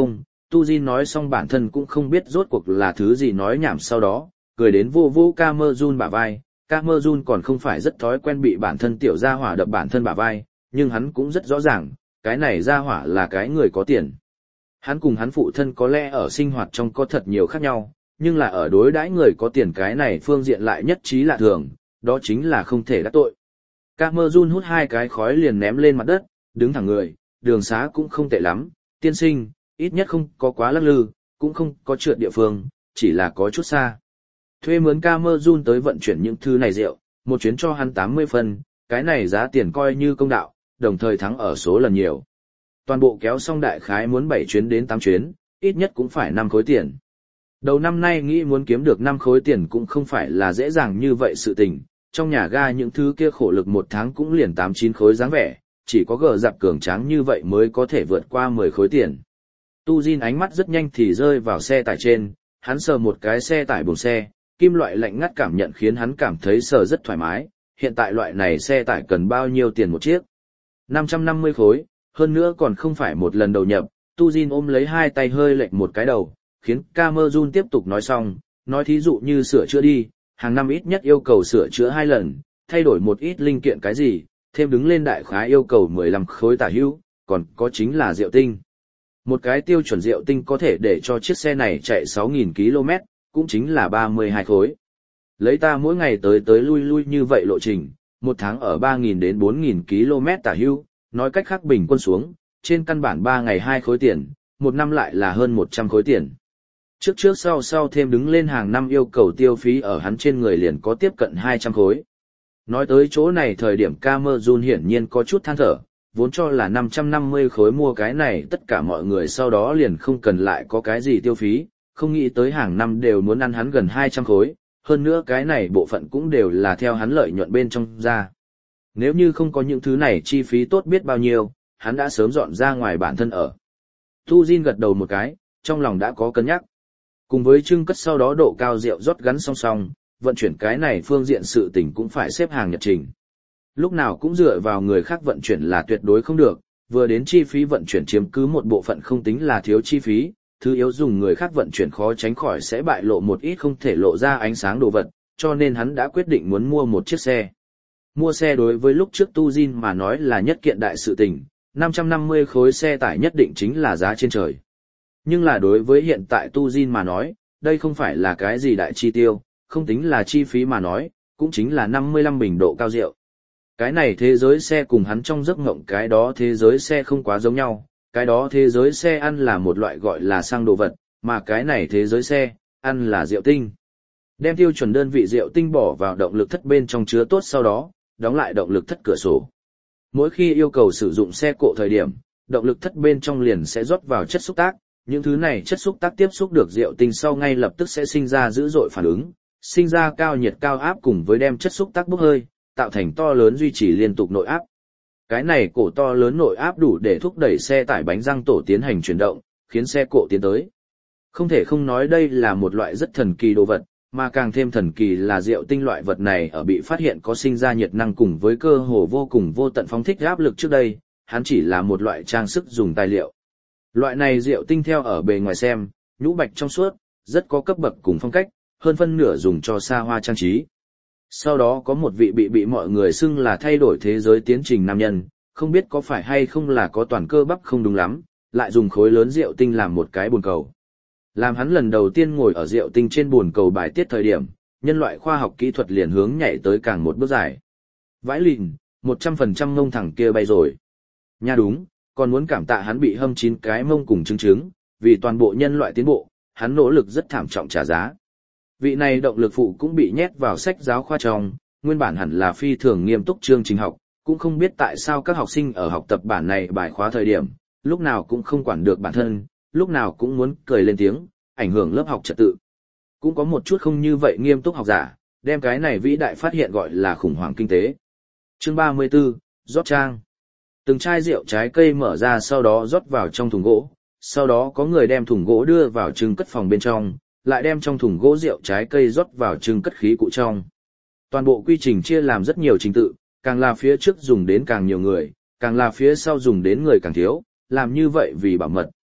Tu Jin nói xong bản thân cũng không biết rốt cuộc là thứ gì nói nhảm sau đó, cười đến vô vô Camerun bả vai. Camerun còn không phải rất thói quen bị bản thân tiểu gia hỏa đập bản thân bả vai, nhưng hắn cũng rất rõ ràng, cái này gia hỏa là cái người có tiền. Hắn cùng hắn phụ thân có lẽ ở sinh hoạt trong có thật nhiều khác nhau, nhưng là ở đối đãi người có tiền cái này phương diện lại nhất trí lạ thường, đó chính là không thể đắc tội. Camerun hút hai cái khói liền ném lên mặt đất, đứng thẳng người, đường xá cũng không tệ lắm, tiên sinh, ít nhất không có quá lắc lư, cũng không có trượt địa phương, chỉ là có chút xa. Thuê mướn Camerun tới vận chuyển những thứ này rượu, một chuyến cho hắn tám mươi phân, cái này giá tiền coi như công đạo, đồng thời thắng ở số lần nhiều. Toàn bộ kéo xong đại khái muốn bảy chuyến đến tám chuyến, ít nhất cũng phải năm khối tiền. Đầu năm nay nghĩ muốn kiếm được năm khối tiền cũng không phải là dễ dàng như vậy sự tình, trong nhà ga những thứ kia khổ lực một tháng cũng liền tám chín khối dáng vẻ, chỉ có gờ dạp cường tráng như vậy mới có thể vượt qua mười khối tiền. Tu Jin ánh mắt rất nhanh thì rơi vào xe tải trên, hắn sờ một cái xe tải buồng xe, kim loại lạnh ngắt cảm nhận khiến hắn cảm thấy sờ rất thoải mái, hiện tại loại này xe tải cần bao nhiêu tiền một chiếc? năm trăm năm mươi khối, hơn nữa còn không phải một lần đầu nhập, Tu Jin ôm lấy hai tay hơi lệch một cái đầu, khiến Camerun tiếp tục nói xong, nói thí dụ như sửa chữa đi, hàng năm ít nhất yêu cầu sửa chữa hai lần, thay đổi một ít linh kiện cái gì, thêm đứng lên đại khái yêu cầu mười lăm khối tả hữu, còn có chính là rượu tinh. Một cái tiêu chuẩn rượu tinh có thể để cho chiếc xe này chạy sáu nghìn ki lô mét, cũng chính là ba mươi hai khối. Lấy ta mỗi ngày tới tới lui lui như vậy lộ trình, một tháng ở ba nghìn đến bốn nghìn ki lô mét tả hữu, nói cách khác bình quân xuống, trên căn bản ba ngày hai khối tiền, một năm lại là hơn một trăm khối tiền. Trước trước sau sau thêm đứng lên hàng năm yêu cầu tiêu phí ở hắn trên người liền có tiếp cận hai trăm khối. Nói tới chỗ này thời điểm Camerun hiển nhiên có chút than thở, vốn cho là năm trăm năm mươi khối mua cái này tất cả mọi người sau đó liền không cần lại có cái gì tiêu phí, không nghĩ tới hàng năm đều muốn ăn hắn gần hai trăm khối, hơn nữa cái này bộ phận cũng đều là theo hắn lợi nhuận bên trong ra. Nếu như không có những thứ này chi phí tốt biết bao nhiêu, hắn đã sớm dọn ra ngoài bản thân ở. Tu Jin gật đầu một cái, trong lòng đã có cân nhắc. Cùng với trưng cất sau đó độ cao rượu rót gắn song song, vận chuyển cái này phương diện sự tình cũng phải xếp hàng nhật trình. Lúc nào cũng dựa vào người khác vận chuyển là tuyệt đối không được, vừa đến chi phí vận chuyển chiếm cứ một bộ phận không tính là thiếu chi phí, thứ yếu dùng người khác vận chuyển khó tránh khỏi sẽ bại lộ một ít không thể lộ ra ánh sáng đồ vật, cho nên hắn đã quyết định muốn mua một chiếc xe. Mua xe đối với lúc trước Tu Jin mà nói là nhất kiện đại sự tình, năm trăm năm mươi khối xe tải nhất định chính là giá trên trời. Nhưng là đối với hiện tại Tu Jin mà nói, đây không phải là cái gì đại chi tiêu, không tính là chi phí mà nói, cũng chính là năm mươi lăm bình độ cao rượu. Cái này thế giới xe cùng hắn trong giấc mộng cái đó thế giới xe không quá giống nhau, cái đó thế giới xe ăn là một loại gọi là xăng đồ vật, mà cái này thế giới xe, ăn là rượu tinh. Đem tiêu chuẩn đơn vị rượu tinh bỏ vào động lực thất bên trong chứa tốt sau đó, đóng lại động lực thất cửa sổ. Mỗi khi yêu cầu sử dụng xe cộ thời điểm, động lực thất bên trong liền sẽ rót vào chất xúc tác, những thứ này chất xúc tác tiếp xúc được rượu tinh sau ngay lập tức sẽ sinh ra dữ dội phản ứng, sinh ra cao nhiệt cao áp cùng với đem chất xúc tác bốc hơi, tạo thành to lớn duy trì liên tục nội áp. Cái này cổ to lớn nội áp đủ để thúc đẩy xe tải bánh răng tổ tiến hành chuyển động, khiến xe cộ tiến tới. Không thể không nói đây là một loại rất thần kỳ đồ vật, mà càng thêm thần kỳ là rượu tinh loại vật này ở bị phát hiện có sinh ra nhiệt năng cùng với cơ hồ vô cùng vô tận phóng thích áp lực trước đây, hắn chỉ là một loại trang sức dùng tài liệu. Loại này rượu tinh theo ở bề ngoài xem, nhũ bạch trong suốt, rất có cấp bậc cùng phong cách, hơn phân nửa dùng cho xa hoa trang trí. Sau đó có một vị bị bị mọi người xưng là thay đổi thế giới tiến trình nam nhân, không biết có phải hay không là có toàn cơ bắp không đúng lắm, lại dùng khối lớn rượu tinh làm một cái bồn cầu. Làm hắn lần đầu tiên ngồi ở rượu tinh trên bồn cầu bài tiết thời điểm, nhân loại khoa học kỹ thuật liền hướng nhảy tới càng một bước dài. Vãi lìn, một trăm phần trăm mông thẳng kia bay rồi. Nha đúng, còn muốn cảm tạ hắn bị hâm chín cái mông cùng trứng trứng, vì toàn bộ nhân loại tiến bộ, hắn nỗ lực rất thảm trọng trả giá. Vị này động lực phụ cũng bị nhét vào sách giáo khoa trong, nguyên bản hẳn là phi thường nghiêm túc chương trình học, cũng không biết tại sao các học sinh ở học tập bản này bài khóa thời điểm, lúc nào cũng không quản được bản thân, lúc nào cũng muốn cười lên tiếng, ảnh hưởng lớp học trật tự. Cũng có một chút không như vậy nghiêm túc học giả, đem cái này vĩ đại phát hiện gọi là khủng hoảng kinh tế. Chương ba mươi tư, rót trang. Từng chai rượu trái cây mở ra sau đó rót vào trong thùng gỗ, sau đó có người đem thùng gỗ đưa vào trưng cất phòng bên trong, lại đem trong thùng gỗ rượu trái cây rót vào trưng cất khí cụ trong. Toàn bộ quy trình chia làm rất nhiều trình tự, càng là phía trước dùng đến càng nhiều người, càng là phía sau dùng đến người càng thiếu, làm như vậy vì bảo mật,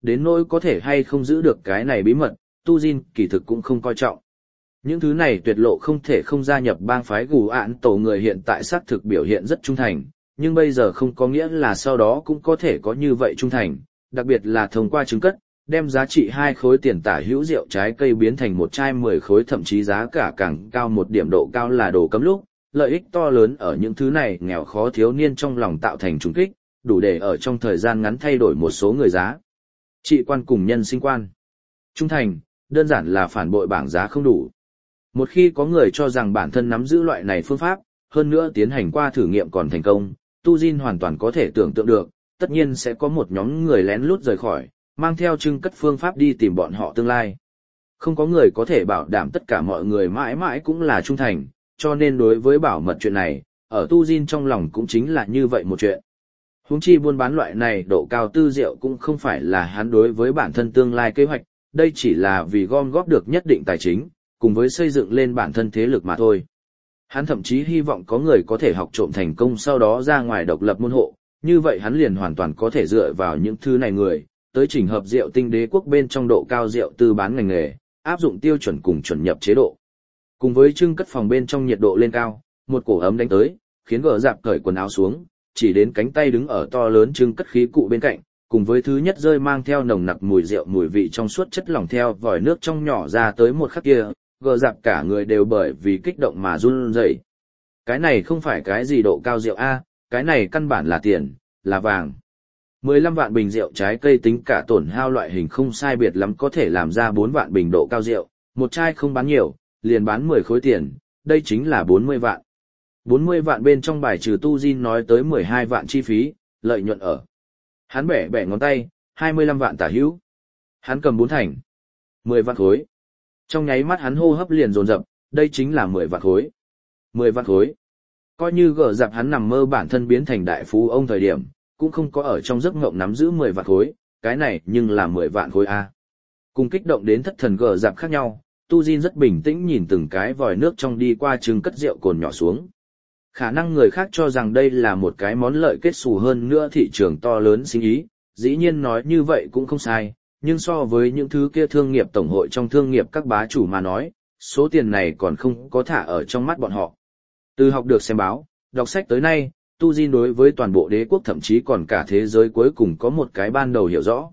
đến nỗi có thể hay không giữ được cái này bí mật, Tu Jin kỳ thực cũng không coi trọng. Những thứ này tuyệt lộ không thể không gia nhập bang phái gù ạn tổ người hiện tại xác thực biểu hiện rất trung thành, nhưng bây giờ không có nghĩa là sau đó cũng có thể có như vậy trung thành, đặc biệt là thông qua chứng cất, đem giá trị hai khối tiền tả hữu rượu trái cây biến thành một chai mười khối, thậm chí giá cả càng cao một điểm độ cao là đồ cấm lúc, lợi ích to lớn ở những thứ này nghèo khó thiếu niên trong lòng tạo thành trùng kích, đủ để ở trong thời gian ngắn thay đổi một số người giá trị quan cùng nhân sinh quan. Trung thành, đơn giản là phản bội bảng giá không đủ. Một khi có người cho rằng bản thân nắm giữ loại này phương pháp, hơn nữa tiến hành qua thử nghiệm còn thành công, Tu Jin hoàn toàn có thể tưởng tượng được, tất nhiên sẽ có một nhóm người lén lút rời khỏi, mang theo trưng cất phương pháp đi tìm bọn họ tương lai. Không có người có thể bảo đảm tất cả mọi người mãi mãi cũng là trung thành, cho nên đối với bảo mật chuyện này, ở Tu Jin trong lòng cũng chính là như vậy một chuyện. Huống chi buôn bán loại này độ cao tư rượu cũng không phải là hắn đối với bản thân tương lai kế hoạch, đây chỉ là vì gom góp được nhất định tài chính, cùng với xây dựng lên bản thân thế lực mà thôi. Hắn thậm chí hy vọng có người có thể học trộm thành công sau đó ra ngoài độc lập môn hộ, như vậy hắn liền hoàn toàn có thể dựa vào những thứ này người, tới chỉnh hợp rượu tinh đế quốc bên trong độ cao rượu tư bán ngành nghề, áp dụng tiêu chuẩn cùng chuẩn nhập chế độ. Cùng với trưng cất phòng bên trong nhiệt độ lên cao, một cổ ấm đánh tới, khiến gờ dạp cởi quần áo xuống, chỉ đến cánh tay đứng ở to lớn trưng cất khí cụ bên cạnh, cùng với thứ nhất rơi mang theo nồng nặc mùi rượu mùi vị trong suốt chất lỏng theo vòi nước trong nhỏ ra tới một khắc kia, gờ dạp cả người đều bởi vì kích động mà run rẩy. Cái này không phải cái gì độ cao rượu A, cái này căn bản là tiền, là vàng. mười lăm vạn bình rượu trái cây tính cả tổn hao loại hình không sai biệt lắm có thể làm ra bốn vạn bình độ cao rượu, một chai không bán nhiều, liền bán mười khối tiền, đây chính là bốn mươi vạn. bốn mươi vạn bên trong bài trừ Tu Jin nói tới mười hai vạn chi phí, lợi nhuận ở. Hắn bẻ bẻ ngón tay, hai mươi lăm vạn tả hữu. Hắn cầm bốn thành, mười vạn khối. Trong nháy mắt hắn hô hấp liền dồn dập, đây chính là mười vạn khối. mười vạn khối. Coi như gở dạp hắn nằm mơ bản thân biến thành đại phú ông thời điểm, cũng không có ở trong giấc ngộng nắm giữ mười vạn khối, cái này nhưng là mười vạn khối A. Cùng kích động đến thất thần gở dạp khác nhau, Tu Jin rất bình tĩnh nhìn từng cái vòi nước trong đi qua trưng cất rượu cồn nhỏ xuống. Khả năng người khác cho rằng đây là một cái món lợi kết xù hơn nữa thị trường to lớn sinh ý, dĩ nhiên nói như vậy cũng không sai, nhưng so với những thứ kia thương nghiệp tổng hội trong thương nghiệp các bá chủ mà nói, số tiền này còn không có thả ở trong mắt bọn họ. Từ học được xem báo, đọc sách tới nay, Tu Jin đối với toàn bộ đế quốc thậm chí còn cả thế giới cuối cùng có một cái ban đầu hiểu rõ.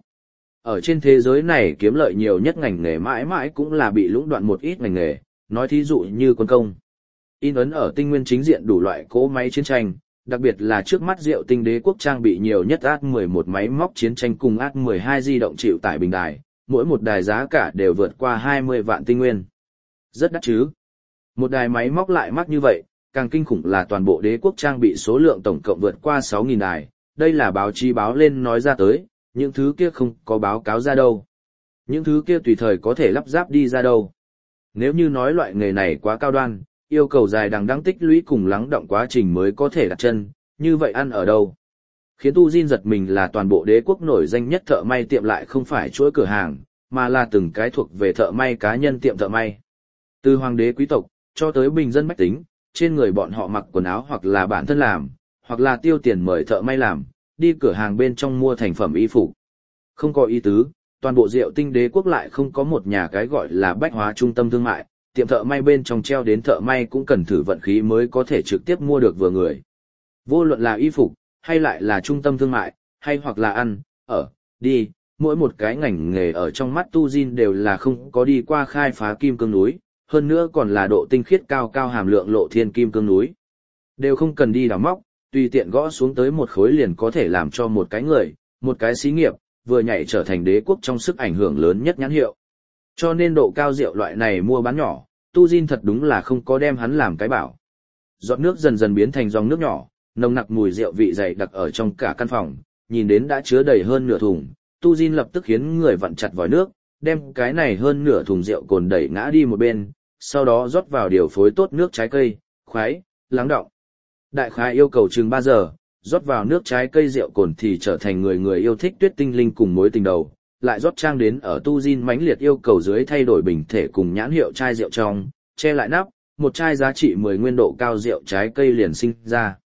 Ở trên thế giới này kiếm lợi nhiều nhất ngành nghề mãi mãi cũng là bị lũng đoạn một ít ngành nghề, nói thí dụ như quân công. In ấn ở tinh nguyên chính diện đủ loại cỗ máy chiến tranh, đặc biệt là trước mắt Diệu Tinh đế quốc trang bị nhiều nhất A T mười một máy móc chiến tranh cùng A T mười hai di động chịu tải bình đài, mỗi một đài giá cả đều vượt qua hai mươi vạn tinh nguyên. Rất đắt chứ. Một đài máy móc lại mắc như vậy, càng kinh khủng là toàn bộ đế quốc trang bị số lượng tổng cộng vượt qua sáu nghìn đài, đây là báo chí báo lên nói ra tới, những thứ kia không có báo cáo ra đâu. Những thứ kia tùy thời có thể lắp ráp đi ra đâu. Nếu như nói loại nghề này quá cao đoan, yêu cầu dài đằng đẵng tích lũy cùng lắng động quá trình mới có thể đặt chân, như vậy ăn ở đâu? Khiến Tu Jin giật mình là toàn bộ đế quốc nổi danh nhất thợ may tiệm lại không phải chuỗi cửa hàng, mà là từng cái thuộc về thợ may cá nhân tiệm thợ may. Từ hoàng đế quý tộc, cho tới bình dân bách tính, trên người bọn họ mặc quần áo hoặc là bản thân làm, hoặc là tiêu tiền mời thợ may làm, đi cửa hàng bên trong mua thành phẩm y phục. Không có ý tứ, toàn bộ Diệu Tinh đế quốc lại không có một nhà cái gọi là bách hóa trung tâm thương mại, tiệm thợ may bên trong treo đến thợ may cũng cần thử vận khí mới có thể trực tiếp mua được vừa người. Vô luận là y phục, hay lại là trung tâm thương mại, hay hoặc là ăn, ở, đi, mỗi một cái ngành nghề ở trong mắt Tu Jin đều là không có đi qua khai phá kim cương núi, hơn nữa còn là độ tinh khiết cao cao hàm lượng lộ thiên kim cương núi. Đều không cần đi đào móc, tùy tiện gõ xuống tới một khối liền có thể làm cho một cái người, một cái xí nghiệp, vừa nhảy trở thành đế quốc trong sức ảnh hưởng lớn nhất nhãn hiệu. Cho nên độ cao rượu loại này mua bán nhỏ, Tu Jin thật đúng là không có đem hắn làm cái bảo. Giọt nước dần dần biến thành dòng nước nhỏ, nồng nặc mùi rượu vị dày đặc ở trong cả căn phòng, nhìn đến đã chứa đầy hơn nửa thùng, Tu Jin lập tức khiến người vặn chặt vòi nước, đem cái này hơn nửa thùng rượu cồn đẩy ngã đi một bên, sau đó rót vào điều phối tốt nước trái cây, khoái, lắng đọng. Đại khái yêu cầu chừng ba giờ, rót vào nước trái cây rượu cồn thì trở thành người người yêu thích Tuyết Tinh Linh cùng mối tình đầu, lại rót trang đến ở Tu Jin mãnh liệt yêu cầu dưới thay đổi bình thể cùng nhãn hiệu chai rượu trong, che lại nắp, một chai giá trị mười nguyên độ cao rượu trái cây liền sinh ra.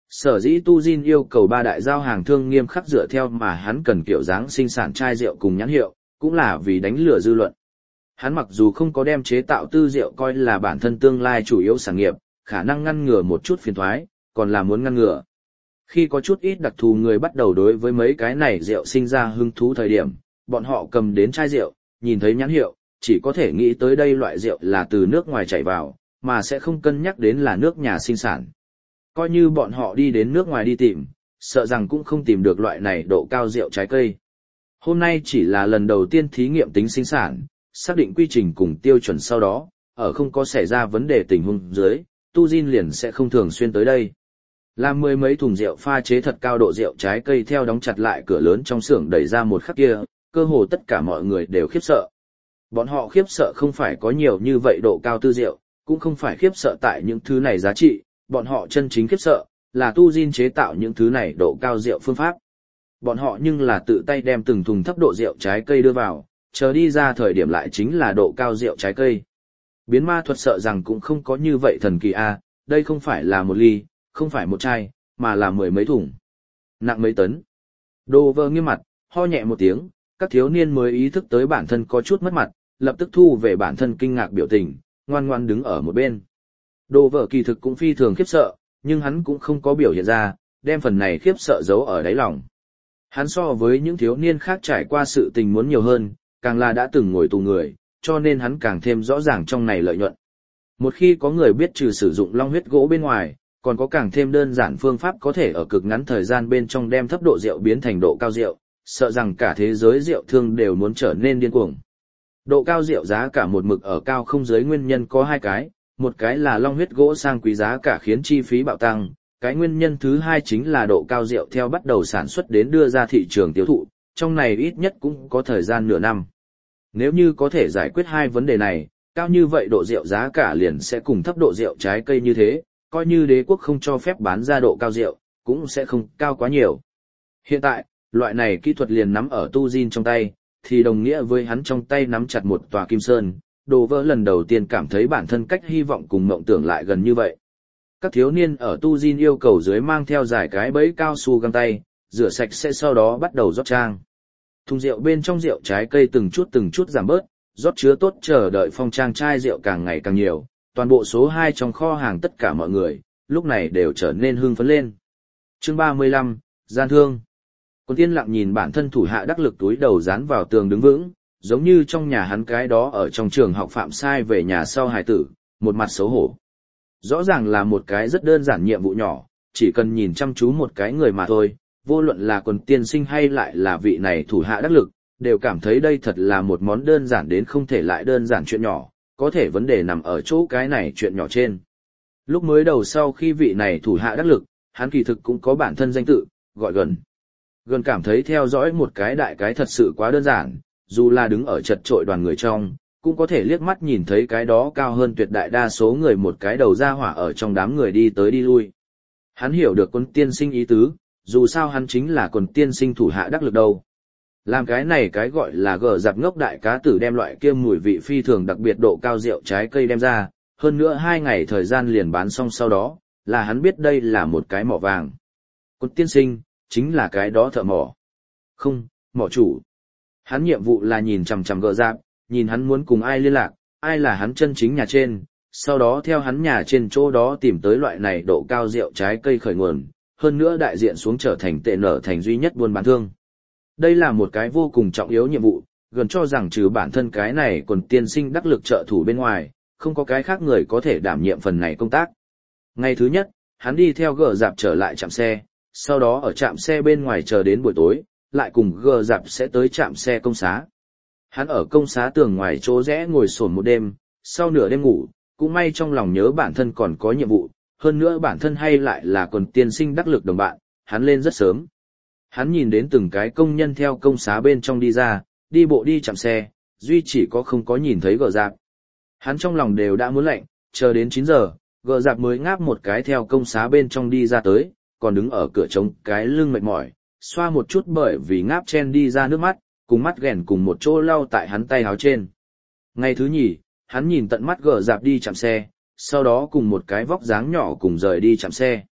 Sở dĩ Tu Jin yêu cầu ba đại giao hàng thương nghiêm khắc dựa theo mà hắn cần kiểu dáng sinh sản chai rượu cùng nhãn hiệu, cũng là vì đánh lừa dư luận. Hắn mặc dù không có đem chế tạo tư rượu coi là bản thân tương lai chủ yếu sản nghiệp, khả năng ngăn ngừa một chút phiền toái, còn là muốn ngăn ngừa. Khi có chút ít đặc thù người bắt đầu đối với mấy cái này rượu sinh ra hứng thú thời điểm, bọn họ cầm đến chai rượu, nhìn thấy nhãn hiệu, chỉ có thể nghĩ tới đây loại rượu là từ nước ngoài chảy vào, mà sẽ không cân nhắc đến là nước nhà sinh sản. Coi như bọn họ đi đến nước ngoài đi tìm, sợ rằng cũng không tìm được loại này độ cao rượu trái cây. Hôm nay chỉ là lần đầu tiên thí nghiệm tính sinh sản, xác định quy trình cùng tiêu chuẩn sau đó, ở không có xảy ra vấn đề tình huống dưới, Tu Jin liền sẽ không thường xuyên tới đây. Làm mười mấy thùng rượu pha chế thật cao độ rượu trái cây theo đóng chặt lại cửa lớn trong xưởng đẩy ra một khắc kia, cơ hồ tất cả mọi người đều khiếp sợ. Bọn họ khiếp sợ không phải có nhiều như vậy độ cao tư rượu, cũng không phải khiếp sợ tại những thứ này giá trị, bọn họ chân chính khiếp sợ, là Tu Jin chế tạo những thứ này độ cao rượu phương pháp. Bọn họ nhưng là tự tay đem từng thùng thấp độ rượu trái cây đưa vào, chờ đi ra thời điểm lại chính là độ cao rượu trái cây. Biến ma thuật sợ rằng cũng không có như vậy thần kỳ a, đây không phải là một ly, không phải một chai, mà là mười mấy thùng. Nặng mấy tấn. Đồ vơ nghiêm mặt, ho nhẹ một tiếng, các thiếu niên mới ý thức tới bản thân có chút mất mặt, lập tức thu về bản thân kinh ngạc biểu tình, ngoan ngoan đứng ở một bên. Đồ vợ kỳ thực cũng phi thường khiếp sợ, nhưng hắn cũng không có biểu hiện ra, đem phần này khiếp sợ giấu ở đáy lòng. Hắn so với những thiếu niên khác trải qua sự tình muốn nhiều hơn, càng là đã từng ngồi tù người, cho nên hắn càng thêm rõ ràng trong này lợi nhuận. Một khi có người biết trừ sử dụng long huyết gỗ bên ngoài, còn có càng thêm đơn giản phương pháp có thể ở cực ngắn thời gian bên trong đem thấp độ rượu biến thành độ cao rượu, sợ rằng cả thế giới rượu thương đều muốn trở nên điên cuồng. Độ cao rượu giá cả một mực ở cao không dưới nguyên nhân có hai cái, một cái là long huyết gỗ sang quý giá cả khiến chi phí bạo tăng, cái nguyên nhân thứ hai chính là độ cao rượu theo bắt đầu sản xuất đến đưa ra thị trường tiêu thụ, trong này ít nhất cũng có thời gian nửa năm. Nếu như có thể giải quyết hai vấn đề này, cao như vậy độ rượu giá cả liền sẽ cùng thấp độ rượu trái cây như thế, coi như đế quốc không cho phép bán ra độ cao rượu, cũng sẽ không cao quá nhiều. Hiện tại, loại này kỹ thuật liền nắm ở Tu Jin trong tay, thì đồng nghĩa với hắn trong tay nắm chặt một tòa kim sơn, đồ vỡ lần đầu tiên cảm thấy bản thân cách hy vọng cùng mộng tưởng lại gần như vậy. Các thiếu niên ở Tu Jin yêu cầu dưới mang theo dài cái bẫy cao su găng tay, rửa sạch sẽ sau đó bắt đầu rót trang. Thùng rượu bên trong rượu trái cây từng chút từng chút giảm bớt, rót chứa tốt chờ đợi phong trang chai rượu càng ngày càng nhiều, toàn bộ số hai trong kho hàng tất cả mọi người, lúc này đều trở nên hưng phấn lên. Chương ba mươi lăm, Gian thương. Quân Tiên lặng nhìn bản thân thủ hạ đắc lực túi đầu dán vào tường đứng vững, giống như trong nhà hắn cái đó ở trong trường học phạm sai về nhà sau hài tử, một mặt xấu hổ. Rõ ràng là một cái rất đơn giản nhiệm vụ nhỏ, chỉ cần nhìn chăm chú một cái người mà thôi, vô luận là Quân Tiên sinh hay lại là vị này thủ hạ đắc lực, đều cảm thấy đây thật là một món đơn giản đến không thể lại đơn giản chuyện nhỏ, có thể vấn đề nằm ở chỗ cái này chuyện nhỏ trên. Lúc mới đầu sau khi vị này thủ hạ đắc lực, hắn kỳ thực cũng có bản thân danh tự, gọi Gần. Gần cảm thấy theo dõi một cái đại cái thật sự quá đơn giản, dù là đứng ở chật trội đoàn người trong, cũng có thể liếc mắt nhìn thấy cái đó cao hơn tuyệt đại đa số người một cái đầu ra hỏa ở trong đám người đi tới đi lui. Hắn hiểu được Quân tiên sinh ý tứ, dù sao hắn chính là Quân tiên sinh thủ hạ đắc lực đâu. Làm cái này cái gọi là gờ dạp ngốc đại cá tử đem loại kia mùi vị phi thường đặc biệt độ cao rượu trái cây đem ra, hơn nữa hai ngày thời gian liền bán xong sau đó, là hắn biết đây là một cái mỏ vàng. Quân tiên sinh, chính là cái đó thợ mỏ. Không, mỏ chủ. Hắn nhiệm vụ là nhìn chằm chằm gờ dạp, nhìn hắn muốn cùng ai liên lạc, ai là hắn chân chính nhà trên, sau đó theo hắn nhà trên chỗ đó tìm tới loại này độ cao rượu trái cây khởi nguồn, hơn nữa đại diện xuống trở thành tệ nở thành duy nhất buôn bán thương. Đây là một cái vô cùng trọng yếu nhiệm vụ, gần cho rằng trừ bản thân cái này còn tiên sinh đắc lực trợ thủ bên ngoài, không có cái khác người có thể đảm nhiệm phần này công tác. Ngày thứ nhất, hắn đi theo gờ dạp trở lại trạm xe, sau đó ở trạm xe bên ngoài chờ đến buổi tối, lại cùng gờ dạp sẽ tới trạm xe công xá. Hắn ở công xá tường ngoài chỗ rẽ ngồi sổn một đêm, sau nửa đêm ngủ, cũng may trong lòng nhớ bản thân còn có nhiệm vụ, hơn nữa bản thân hay lại là còn tiên sinh đắc lực đồng bạn, hắn lên rất sớm. Hắn nhìn đến từng cái công nhân theo công xá bên trong đi ra, đi bộ đi chạm xe, duy chỉ có không có nhìn thấy gờ dạp. Hắn trong lòng đều đã muốn lạnh, chờ đến chín giờ, gờ dạp mới ngáp một cái theo công xá bên trong đi ra tới, còn đứng ở cửa trống cái lưng mệt mỏi, xoa một chút bởi vì ngáp chen đi ra nước mắt, cùng mắt ghèn cùng một chỗ lau tại hắn tay áo trên. Ngày thứ nhì, hắn nhìn tận mắt gờ dạp đi chạm xe, sau đó cùng một cái vóc dáng nhỏ cùng rời đi chạm xe.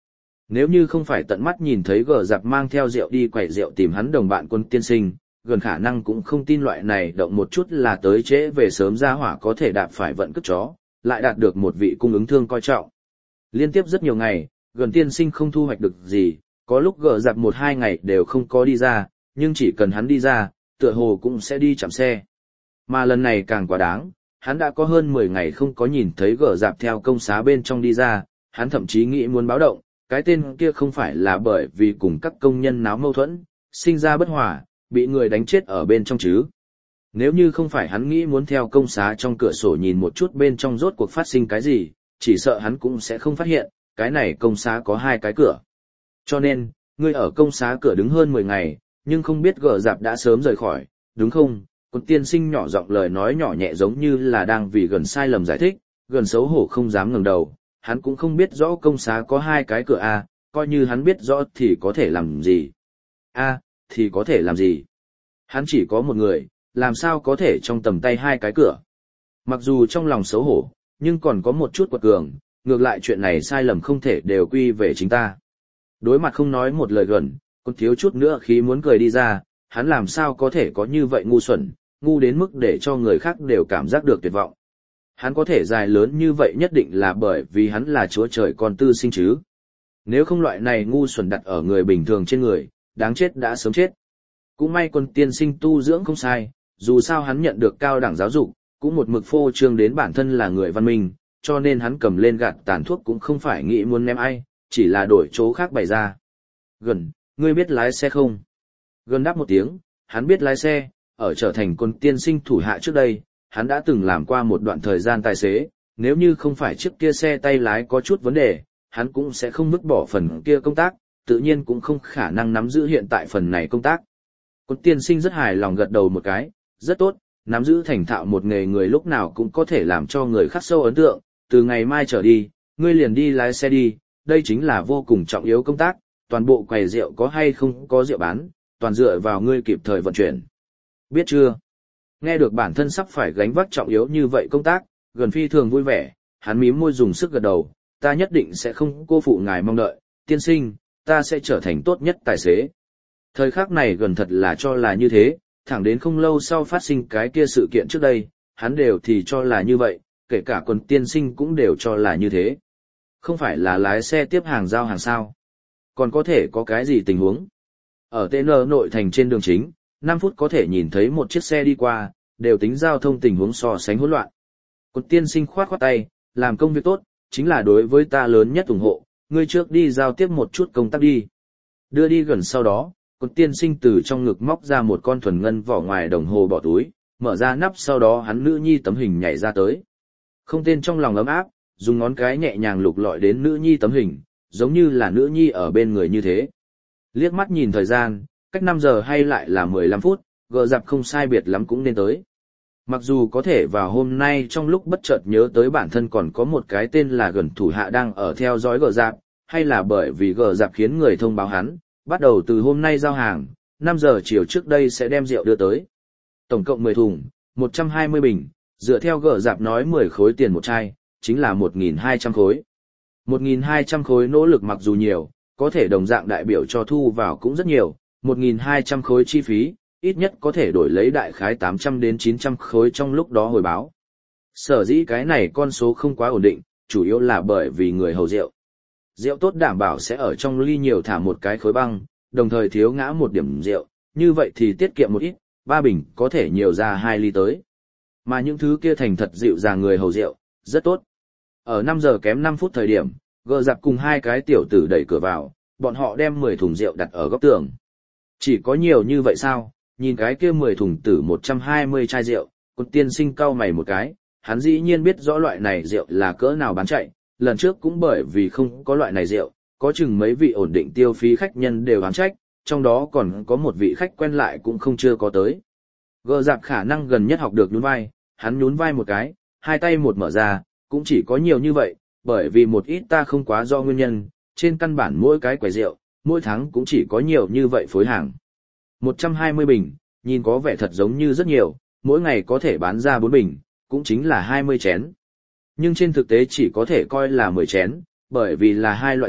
Nếu như không phải tận mắt nhìn thấy gờ giặc mang theo rượu đi quẩy rượu tìm hắn đồng bạn Quân tiên sinh, gần khả năng cũng không tin loại này động một chút là tới trễ về sớm ra hỏa có thể đạp phải vận cất chó, lại đạt được một vị cung ứng thương coi trọng. Liên tiếp rất nhiều ngày, gần tiên sinh không thu hoạch được gì, có lúc gờ giặc một hai ngày đều không có đi ra, nhưng chỉ cần hắn đi ra, tựa hồ cũng sẽ đi chạm xe. Mà lần này càng quá đáng, hắn đã có hơn mười ngày không có nhìn thấy gờ giặc theo công xá bên trong đi ra, hắn thậm chí nghĩ muốn báo động, cái tên kia không phải là bởi vì cùng các công nhân náo mâu thuẫn, sinh ra bất hòa, bị người đánh chết ở bên trong chứ. Nếu như không phải hắn nghĩ muốn theo công xá trong cửa sổ nhìn một chút bên trong rốt cuộc phát sinh cái gì, chỉ sợ hắn cũng sẽ không phát hiện, cái này công xá có hai cái cửa. Cho nên, ngươi ở công xá cửa đứng hơn mười ngày, nhưng không biết gờ giặc đã sớm rời khỏi, đúng không? Quân tiên sinh nhỏ giọng lời nói nhỏ nhẹ giống như là đang vì gần sai lầm giải thích, gần xấu hổ không dám ngẩng đầu, hắn cũng không biết rõ công xá có hai cái cửa a, coi như hắn biết rõ thì có thể làm gì. A, thì có thể làm gì? Hắn chỉ có một người, làm sao có thể trong tầm tay hai cái cửa? Mặc dù trong lòng xấu hổ, nhưng còn có một chút quật cường, ngược lại chuyện này sai lầm không thể đều quy về chính ta. Đối mặt không nói một lời gần, còn thiếu chút nữa khi muốn cười đi ra, hắn làm sao có thể có như vậy ngu xuẩn, ngu đến mức để cho người khác đều cảm giác được tuyệt vọng. Hắn có thể dài lớn như vậy nhất định là bởi vì hắn là chúa trời con tư sinh chứ. Nếu không loại này ngu xuẩn đặt ở người bình thường trên người, đáng chết đã sớm chết. Cũng may Quân tiên sinh tu dưỡng không sai, dù sao hắn nhận được cao đẳng giáo dục, cũng một mực phô trương đến bản thân là người văn minh, cho nên hắn cầm lên gạt tàn thuốc cũng không phải nghĩ muốn ném ai, chỉ là đổi chỗ khác bày ra. Gần, ngươi biết lái xe không? Gần đáp một tiếng, hắn biết lái xe, ở trở thành Quân tiên sinh thủ hạ trước đây, hắn đã từng làm qua một đoạn thời gian tài xế, nếu như không phải trước kia xe tay lái có chút vấn đề, hắn cũng sẽ không vứt bỏ phần kia công tác, tự nhiên cũng không khả năng nắm giữ hiện tại phần này công tác. Quân tiên sinh rất hài lòng gật đầu một cái, rất tốt, nắm giữ thành thạo một nghề người lúc nào cũng có thể làm cho người khắc sâu ấn tượng, từ ngày mai trở đi, ngươi liền đi lái xe đi, đây chính là vô cùng trọng yếu công tác, toàn bộ quầy rượu có hay không có rượu bán, toàn dựa vào ngươi kịp thời vận chuyển. Biết chưa? Nghe được bản thân sắp phải gánh vác trọng yếu như vậy công tác, gần phi thường vui vẻ, hắn mím môi dùng sức gật đầu, ta nhất định sẽ không cô phụ ngài mong đợi, tiên sinh, ta sẽ trở thành tốt nhất tài xế. Thời khắc này gần thật là cho là như thế, thẳng đến không lâu sau phát sinh cái kia sự kiện trước đây, hắn đều thì cho là như vậy, kể cả Quân tiên sinh cũng đều cho là như thế. Không phải là lái xe tiếp hàng giao hàng sao? Còn có thể có cái gì tình huống? Ở tê en nội thành trên đường chính, năm phút có thể nhìn thấy một chiếc xe đi qua, đều tính giao thông tình huống so sánh hỗn loạn. Quân tiên sinh khoát khoát tay, làm công việc tốt, chính là đối với ta lớn nhất ủng hộ, ngươi trước đi giao tiếp một chút công tác đi. Đưa đi gần sau đó, Quân tiên sinh từ trong ngực móc ra một con thuần ngân vỏ ngoài đồng hồ bỏ túi, mở ra nắp sau đó hắn nữ nhi tấm hình nhảy ra tới. Không tên trong lòng ấm áp, dùng ngón cái nhẹ nhàng lục lọi đến nữ nhi tấm hình, giống như là nữ nhi ở bên người như thế. Liếc mắt nhìn thời gian, cách năm giờ hay lại là mười lăm phút, gờ dạp không sai biệt lắm cũng nên tới. Mặc dù có thể vào hôm nay trong lúc bất chợt nhớ tới bản thân còn có một cái tên là gần thủ hạ đang ở theo dõi gờ dạp, hay là bởi vì gờ dạp khiến người thông báo hắn, bắt đầu từ hôm nay giao hàng, năm giờ chiều trước đây sẽ đem rượu đưa tới. Tổng cộng mười thùng, một trăm hai mươi bình, dựa theo gờ dạp nói mười khối tiền một chai, chính là một nghìn hai trăm khối. một nghìn hai trăm khối nỗ lực mặc dù nhiều, có thể đồng dạng đại biểu cho thu vào cũng rất nhiều, một nghìn hai trăm khối chi phí, ít nhất có thể đổi lấy đại khái tám trăm đến chín trăm khối trong lúc đó hồi báo. Sở dĩ cái này con số không quá ổn định, chủ yếu là bởi vì người hầu rượu. Rượu tốt đảm bảo sẽ ở trong ly nhiều thả một cái khối băng, đồng thời thiếu ngã một điểm rượu, như vậy thì tiết kiệm một ít, ba bình có thể nhiều ra hai ly tới. Mà những thứ kia thành thật dịu dàng người hầu rượu, rất tốt. Ở năm giờ kém năm phút thời điểm, gờ dạp cùng hai cái tiểu tử đẩy cửa vào, bọn họ đem mười thùng rượu đặt ở góc tường. Chỉ có nhiều như vậy sao? Nhìn cái kia mười thùng tử một trăm hai mươi chai rượu, Quân tiên sinh cau mày một cái, hắn dĩ nhiên biết rõ loại này rượu là cỡ nào bán chạy, lần trước cũng bởi vì không có loại này rượu, có chừng mấy vị ổn định tiêu phí khách nhân đều oán trách, trong đó còn có một vị khách quen lại cũng không chưa có tới. Gờ dạp khả năng gần nhất học được nhún vai, hắn nhún vai một cái, hai tay một mở ra, cũng chỉ có nhiều như vậy, bởi vì một ít ta không quá do nguyên nhân, trên căn bản mỗi cái quầy rượu, mỗi tháng cũng chỉ có nhiều như vậy phối hàng. một trăm hai mươi bình, nhìn có vẻ thật giống như rất nhiều, mỗi ngày có thể bán ra bốn bình, cũng chính là hai mươi chén. Nhưng trên thực tế chỉ có thể coi là mười chén, bởi vì là hai loại rượu,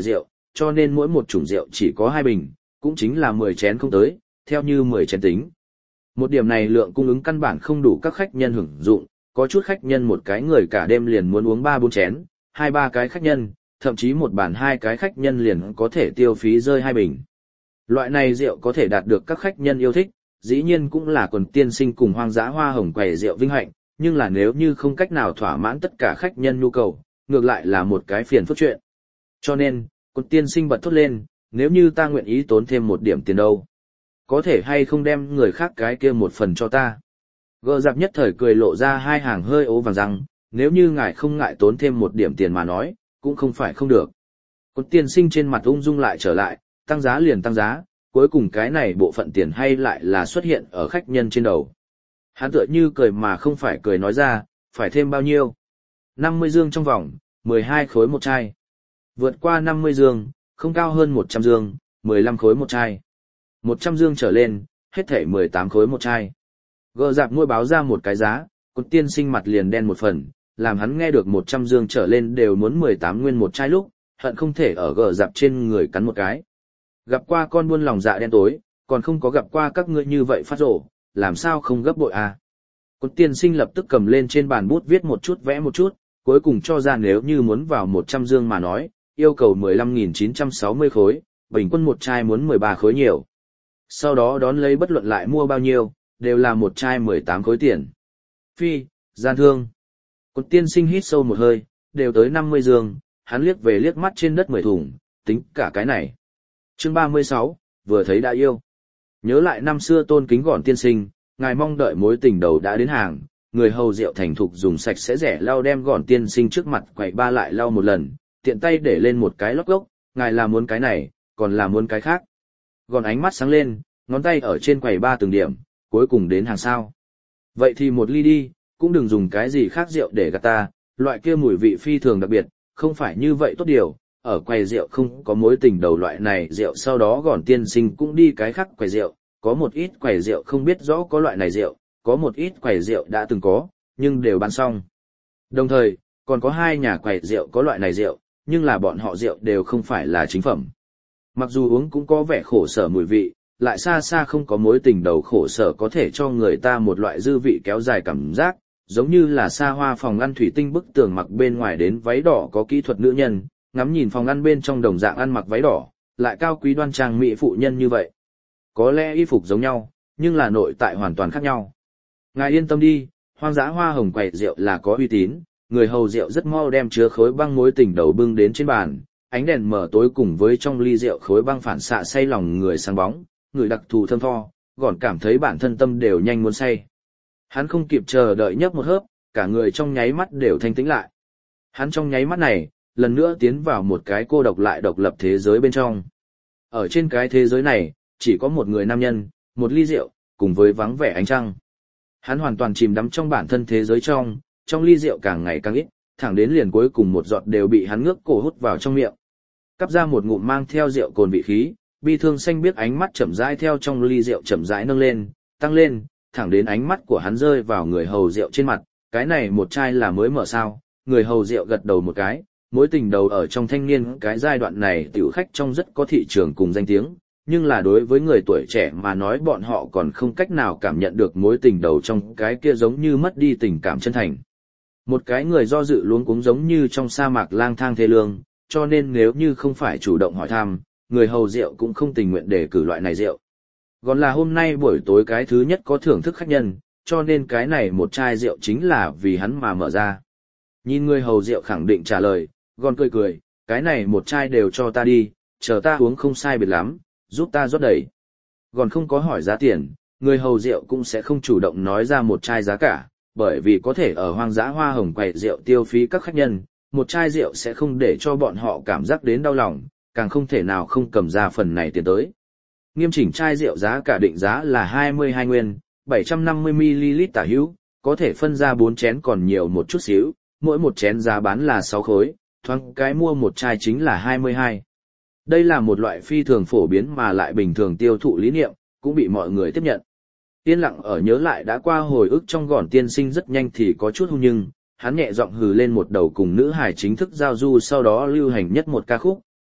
cho nên mỗi một chủng rượu chỉ có hai bình, cũng chính là mười chén không tới, theo như mười chén tính. Một điểm này lượng cung ứng căn bản không đủ các khách nhân hưởng dụng, có chút khách nhân một cái người cả đêm liền muốn uống ba bốn chén, hai ba cái khách nhân, thậm chí một bàn hai cái khách nhân liền có thể tiêu phí rơi hai bình. Loại này rượu có thể đạt được các khách nhân yêu thích, dĩ nhiên cũng là quần tiên sinh cùng hoang dã hoa hồng quầy rượu vinh hạnh, nhưng là nếu như không cách nào thỏa mãn tất cả khách nhân nhu cầu, ngược lại là một cái phiền phức chuyện. Cho nên, quần tiên sinh bật thốt lên, nếu như ta nguyện ý tốn thêm một điểm tiền đâu, có thể hay không đem người khác cái kia một phần cho ta. Gờ giặc nhất thời cười lộ ra hai hàng hơi ố vàng răng, nếu như ngài không ngại tốn thêm một điểm tiền mà nói, cũng không phải không được. Quần tiên sinh trên mặt ung dung lại trở lại, tăng giá liền tăng giá, cuối cùng cái này bộ phận tiền hay lại là xuất hiện ở khách nhân trên đầu. Hắn tựa như cười mà không phải cười nói ra, phải thêm bao nhiêu? năm mươi dương trong vòng, mười hai khối một chai. Vượt qua năm mươi dương, không cao hơn một trăm dương, mười lăm khối một chai. một trăm dương trở lên, hết thảy mười tám khối một chai. Gờ dạp nuôi báo ra một cái giá, cột tiên sinh mặt liền đen một phần, làm hắn nghe được một trăm dương trở lên đều muốn mười tám nguyên một chai lúc, hận không thể ở gờ dạp trên người cắn một cái. Gặp qua con buôn lòng dạ đen tối, còn không có gặp qua các ngươi như vậy phát rổ, làm sao không gấp bội à? Cột tiên sinh lập tức cầm lên trên bàn bút viết một chút vẽ một chút, cuối cùng cho ra nếu như muốn vào một trăm dương mà nói, yêu cầu mười lăm nghìn chín trăm sáu mươi khối, bình quân một chai muốn mười ba khối nhiều. Sau đó đón lấy bất luận lại mua bao nhiêu, đều là một chai mười tám khối tiền. Phi, gian thương. Cột tiên sinh hít sâu một hơi, đều tới năm mươi dương, hắn liếc về liếc mắt trên đất mười thùng, tính cả cái này. Chương ba mươi sáu, vừa thấy đã yêu. Nhớ lại năm xưa tôn kính gọn tiên sinh, ngài mong đợi mối tình đầu đã đến hàng, người hầu rượu thành thục dùng sạch sẽ rẻ lau đem gọn tiên sinh trước mặt quậy ba lại lau một lần, tiện tay để lên một cái lóc gốc, ngài là muốn cái này, còn là muốn cái khác. Gọn ánh mắt sáng lên, ngón tay ở trên quầy ba từng điểm, cuối cùng đến hàng sao. Vậy thì một ly đi, cũng đừng dùng cái gì khác rượu để gạt ta, loại kia mùi vị phi thường đặc biệt, không phải như vậy tốt điều. Ở quầy rượu không có mối tình đầu loại này rượu, sau đó gọn tiên sinh cũng đi cái khác quầy rượu, có một ít quầy rượu không biết rõ có loại này rượu, có một ít quầy rượu đã từng có, nhưng đều bán xong. Đồng thời, còn có hai nhà quầy rượu có loại này rượu, nhưng là bọn họ rượu đều không phải là chính phẩm. Mặc dù uống cũng có vẻ khổ sở mùi vị, lại xa xa không có mối tình đầu khổ sở có thể cho người ta một loại dư vị kéo dài cảm giác, giống như là xa hoa phòng ăn thủy tinh bức tường mặc bên ngoài đến váy đỏ có kỹ thuật nữ nhân, ngắm nhìn phòng ăn bên trong đồng dạng ăn mặc váy đỏ, lại cao quý đoan trang mỹ phụ nhân như vậy. Có lẽ y phục giống nhau, nhưng là nội tại hoàn toàn khác nhau. Ngài yên tâm đi, hoang dã hoa hồng quầy rượu là có uy tín, người hầu rượu rất mau đem chứa khối băng mối tình đầu bưng đến trên bàn, ánh đèn mở tối cùng với trong ly rượu khối băng phản xạ say lòng người sáng bóng, người đặc thù thơm tho, gọn cảm thấy bản thân tâm đều nhanh muốn say. Hắn không kịp chờ đợi nhấp một hớp, cả người trong nháy mắt đều thanh tĩnh lại. Hắn trong nháy mắt này, lần nữa tiến vào một cái cô độc lại độc lập thế giới bên trong. Ở trên cái thế giới này, chỉ có một người nam nhân, một ly rượu, cùng với vắng vẻ ánh trăng. Hắn hoàn toàn chìm đắm trong bản thân thế giới trong, trong ly rượu càng ngày càng ít, thẳng đến liền cuối cùng một giọt đều bị hắn ngước cổ hút vào trong miệng. Cắp ra một ngụm mang theo rượu cồn vị khí, bi thương xanh biếc ánh mắt chậm rãi theo trong ly rượu chậm rãi nâng lên, tăng lên, thẳng đến ánh mắt của hắn rơi vào người hầu rượu trên mặt, cái này một chai là mới mở sao, người hầu rượu gật đầu một cái, mối tình đầu ở trong thanh niên cái giai đoạn này tiểu khách trong rất có thị trường cùng danh tiếng, nhưng là đối với người tuổi trẻ mà nói bọn họ còn không cách nào cảm nhận được mối tình đầu trong cái kia giống như mất đi tình cảm chân thành. Một cái người do dự luống cuống giống như trong sa mạc lang thang thê lương, cho nên nếu như không phải chủ động hỏi thăm, người hầu rượu cũng không tình nguyện để cử loại này rượu. Còn là hôm nay buổi tối cái thứ nhất có thưởng thức khách nhân, cho nên cái này một chai rượu chính là vì hắn mà mở ra. Nhìn người hầu rượu khẳng định trả lời, Gòn cười cười, cái này một chai đều cho ta đi, chờ ta uống không sai biệt lắm, giúp ta rót đầy. Gòn không có hỏi giá tiền, người hầu rượu cũng sẽ không chủ động nói ra một chai giá cả, bởi vì có thể ở hoang dã hoa hồng quầy rượu tiêu phí các khách nhân, một chai rượu sẽ không để cho bọn họ cảm giác đến đau lòng, càng không thể nào không cầm ra phần này tiền tới. Nghiêm chỉnh chai rượu giá cả định giá là hai mươi hai nguyên, bảy trăm năm mươi mi li lít tả hữu, có thể phân ra bốn chén còn nhiều một chút xíu, mỗi một chén giá bán là sáu khối, thoáng cái mua một chai chính là hai mươi hai. Đây là một loại phi thường phổ biến mà lại bình thường tiêu thụ lý niệm, cũng bị mọi người tiếp nhận. Yên lặng ở nhớ lại đã qua hồi ức trong Gòn tiên sinh rất nhanh thì có chút hung nhưng, hắn nhẹ giọng hừ lên một đầu cùng nữ hài chính thức giao du sau đó lưu hành nhất một ca khúc,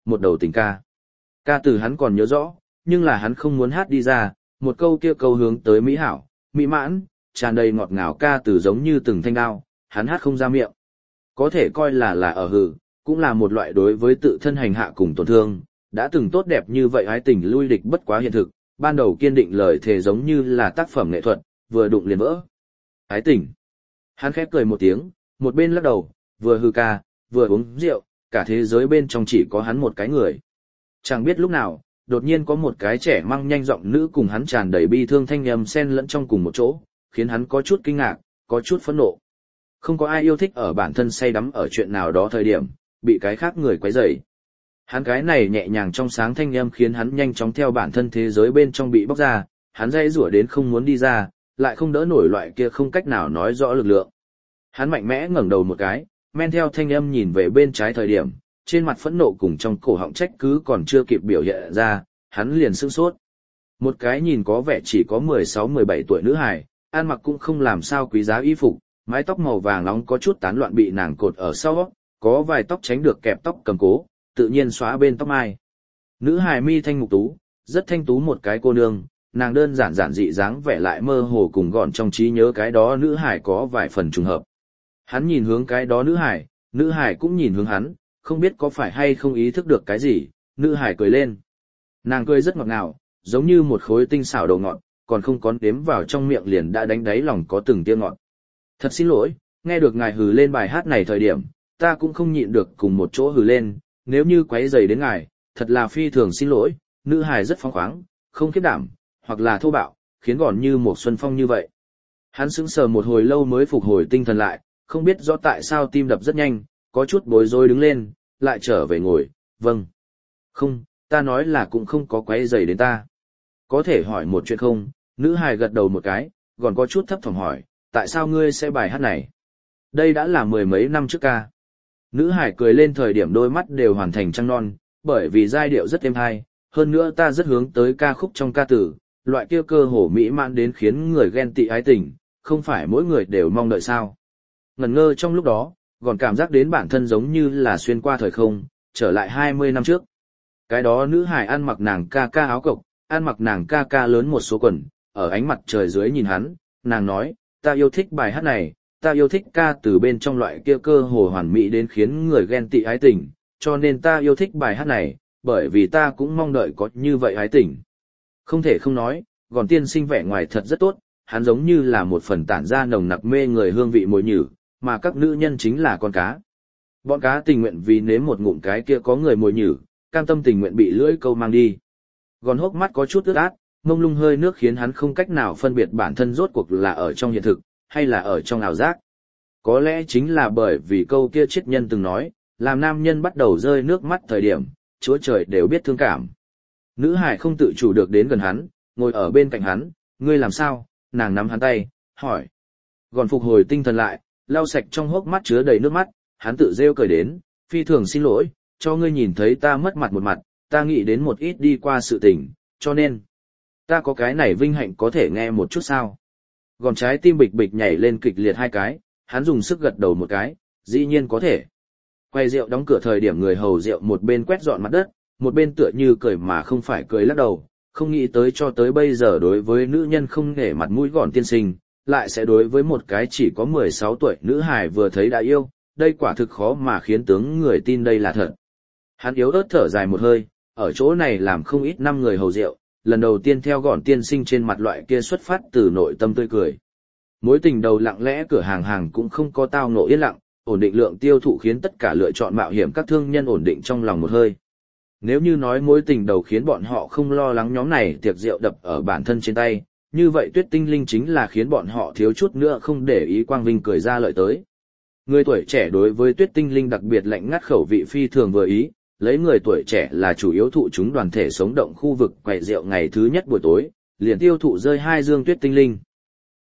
một đầu tình ca. Ca từ hắn còn nhớ rõ, nhưng là hắn không muốn hát đi ra, một câu kia câu hướng tới mỹ hảo, mỹ mãn, tràn đầy ngọt ngào ca từ giống như từng thanh đao, hắn hát không ra miệng. Có thể coi là là ở hừ, cũng là một loại đối với tự thân hành hạ cùng tổn thương, đã từng tốt đẹp như vậy ái tình lui địch bất quá hiện thực, ban đầu kiên định lời thề giống như là tác phẩm nghệ thuật, vừa đụng liền vỡ. Ái tình. Hắn khép cười một tiếng, một bên lắc đầu, vừa hư ca, vừa uống rượu, cả thế giới bên trong chỉ có hắn một cái người. Chẳng biết lúc nào, đột nhiên có một cái trẻ măng nhanh giọng nữ cùng hắn tràn đầy bi thương thanh âm xen lẫn trong cùng một chỗ, khiến hắn có chút kinh ngạc, có chút phẫn nộ. Không có ai yêu thích ở bản thân say đắm ở chuyện nào đó thời điểm, bị cái khác người quấy rầy. Hắn cái này nhẹ nhàng trong sáng thanh âm khiến hắn nhanh chóng theo bản thân thế giới bên trong bị bóc ra, hắn dây rủa đến không muốn đi ra, lại không đỡ nổi loại kia không cách nào nói rõ lực lượng. Hắn mạnh mẽ ngẩng đầu một cái, men theo thanh âm nhìn về bên trái thời điểm, trên mặt phẫn nộ cùng trong cổ họng trách cứ còn chưa kịp biểu hiện ra, hắn liền sửng sốt. Một cái nhìn có vẻ chỉ có mười sáu mười bảy tuổi nữ hài, ăn mặc cũng không làm sao quý giá y phục, mái tóc màu vàng nóng có chút tán loạn bị nàng cột ở sau, có vài tóc tránh được kẹp tóc cầm cố, tự nhiên xóa bên tóc mai. Nữ hài mi thanh mục tú, rất thanh tú một cái cô nương, nàng đơn giản giản dị dáng vẻ lại mơ hồ cùng gọn trong trí nhớ cái đó nữ hài có vài phần trùng hợp. Hắn nhìn hướng cái đó nữ hài, nữ hài cũng nhìn hướng hắn, không biết có phải hay không ý thức được cái gì, nữ hài cười lên. Nàng cười rất ngọt ngào, giống như một khối tinh xảo đầu ngọt, còn không có đếm vào trong miệng liền đã đánh đáy lòng có từng tia ngọt. Thật xin lỗi, nghe được ngài hừ lên bài hát này thời điểm, ta cũng không nhịn được cùng một chỗ hừ lên, nếu như quấy rầy đến ngài, thật là phi thường xin lỗi, nữ hài rất phóng khoáng, không khiếp đảm, hoặc là thô bạo, khiến gọn như một xuân phong như vậy. Hắn sững sờ một hồi lâu mới phục hồi tinh thần lại, không biết rõ tại sao tim đập rất nhanh, có chút bối rối đứng lên, lại trở về ngồi, vâng. Không, ta nói là cũng không có quấy rầy đến ta. Có thể hỏi một chuyện không? Nữ hài gật đầu một cái, còn có chút thấp thỏm hỏi, tại sao ngươi sẽ bài hát này? Đây đã là mười mấy năm trước ca. Nữ hải cười lên thời điểm đôi mắt đều hoàn thành trăng non, bởi vì giai điệu rất êm hay, hơn nữa ta rất hướng tới ca khúc trong ca tử, loại kia cơ hồ mỹ mãn đến khiến người ghen tị ái tình, không phải mỗi người đều mong đợi sao. Ngẩn ngơ trong lúc đó, còn cảm giác đến bản thân giống như là xuyên qua thời không, trở lại hai mươi năm trước. Cái đó nữ hải ăn mặc nàng ca ca áo cộc, ăn mặc nàng ca ca lớn một số quần, ở ánh mặt trời dưới nhìn hắn, nàng nói, ta yêu thích bài hát này, ta yêu thích ca từ bên trong loại kia cơ hồ hoàn mỹ đến khiến người ghen tị ái tình, cho nên ta yêu thích bài hát này, bởi vì ta cũng mong đợi có như vậy ái tình. Không thể không nói, Gòn tiên sinh vẻ ngoài thật rất tốt, hắn giống như là một phần tản ra nồng nặc mê người hương vị mồi nhử, mà các nữ nhân chính là con cá. Bọn cá tình nguyện vì nếm một ngụm cái kia có người mồi nhử, cam tâm tình nguyện bị lưỡi câu mang đi. Gòn hốc mắt có chút ướt át, mông lung hơi nước khiến hắn không cách nào phân biệt bản thân rốt cuộc là ở trong hiện thực, hay là ở trong ảo giác. Có lẽ chính là bởi vì câu kia triết nhân từng nói, làm nam nhân bắt đầu rơi nước mắt thời điểm, Chúa Trời đều biết thương cảm. Nữ hải không tự chủ được đến gần hắn, ngồi ở bên cạnh hắn, ngươi làm sao, nàng nắm hắn tay, hỏi. Gòn phục hồi tinh thần lại, lau sạch trong hốc mắt chứa đầy nước mắt, hắn tự rêu cười đến, phi thường xin lỗi, cho ngươi nhìn thấy ta mất mặt một mặt, ta nghĩ đến một ít đi qua sự tình, cho nên, ta có cái này vinh hạnh có thể nghe một chút sao. Gòn trái tim bịch bịch nhảy lên kịch liệt hai cái, hắn dùng sức gật đầu một cái, dĩ nhiên có thể. Quay rượu đóng cửa thời điểm người hầu rượu một bên quét dọn mặt đất, một bên tựa như cười mà không phải cười lắc đầu, không nghĩ tới cho tới bây giờ đối với nữ nhân không nể mặt mũi Gòn tiên sinh, lại sẽ đối với một cái chỉ có mười sáu tuổi nữ hài vừa thấy đã yêu, đây quả thực khó mà khiến tướng người tin đây là thật. Hắn yếu ớt thở dài một hơi, ở chỗ này làm không ít năm người hầu rượu, lần đầu tiên theo Gòn tiên sinh trên mặt loại kia xuất phát từ nội tâm tươi cười. Mối tình đầu lặng lẽ cửa hàng hàng cũng không có tao ngộ yên lặng, ổn định lượng tiêu thụ khiến tất cả lựa chọn mạo hiểm các thương nhân ổn định trong lòng một hơi. Nếu như nói mối tình đầu khiến bọn họ không lo lắng nhóm này tiệc rượu đập ở bản thân trên tay, như vậy Tuyết Tinh Linh chính là khiến bọn họ thiếu chút nữa không để ý quang vinh cười ra lợi tới. Người tuổi trẻ đối với Tuyết Tinh Linh đặc biệt lạnh ngắt khẩu vị phi thường vừa ý, lấy người tuổi trẻ là chủ yếu thụ chúng đoàn thể sống động khu vực quầy rượu ngày thứ nhất buổi tối, liền tiêu thụ rơi hai dương Tuyết Tinh Linh.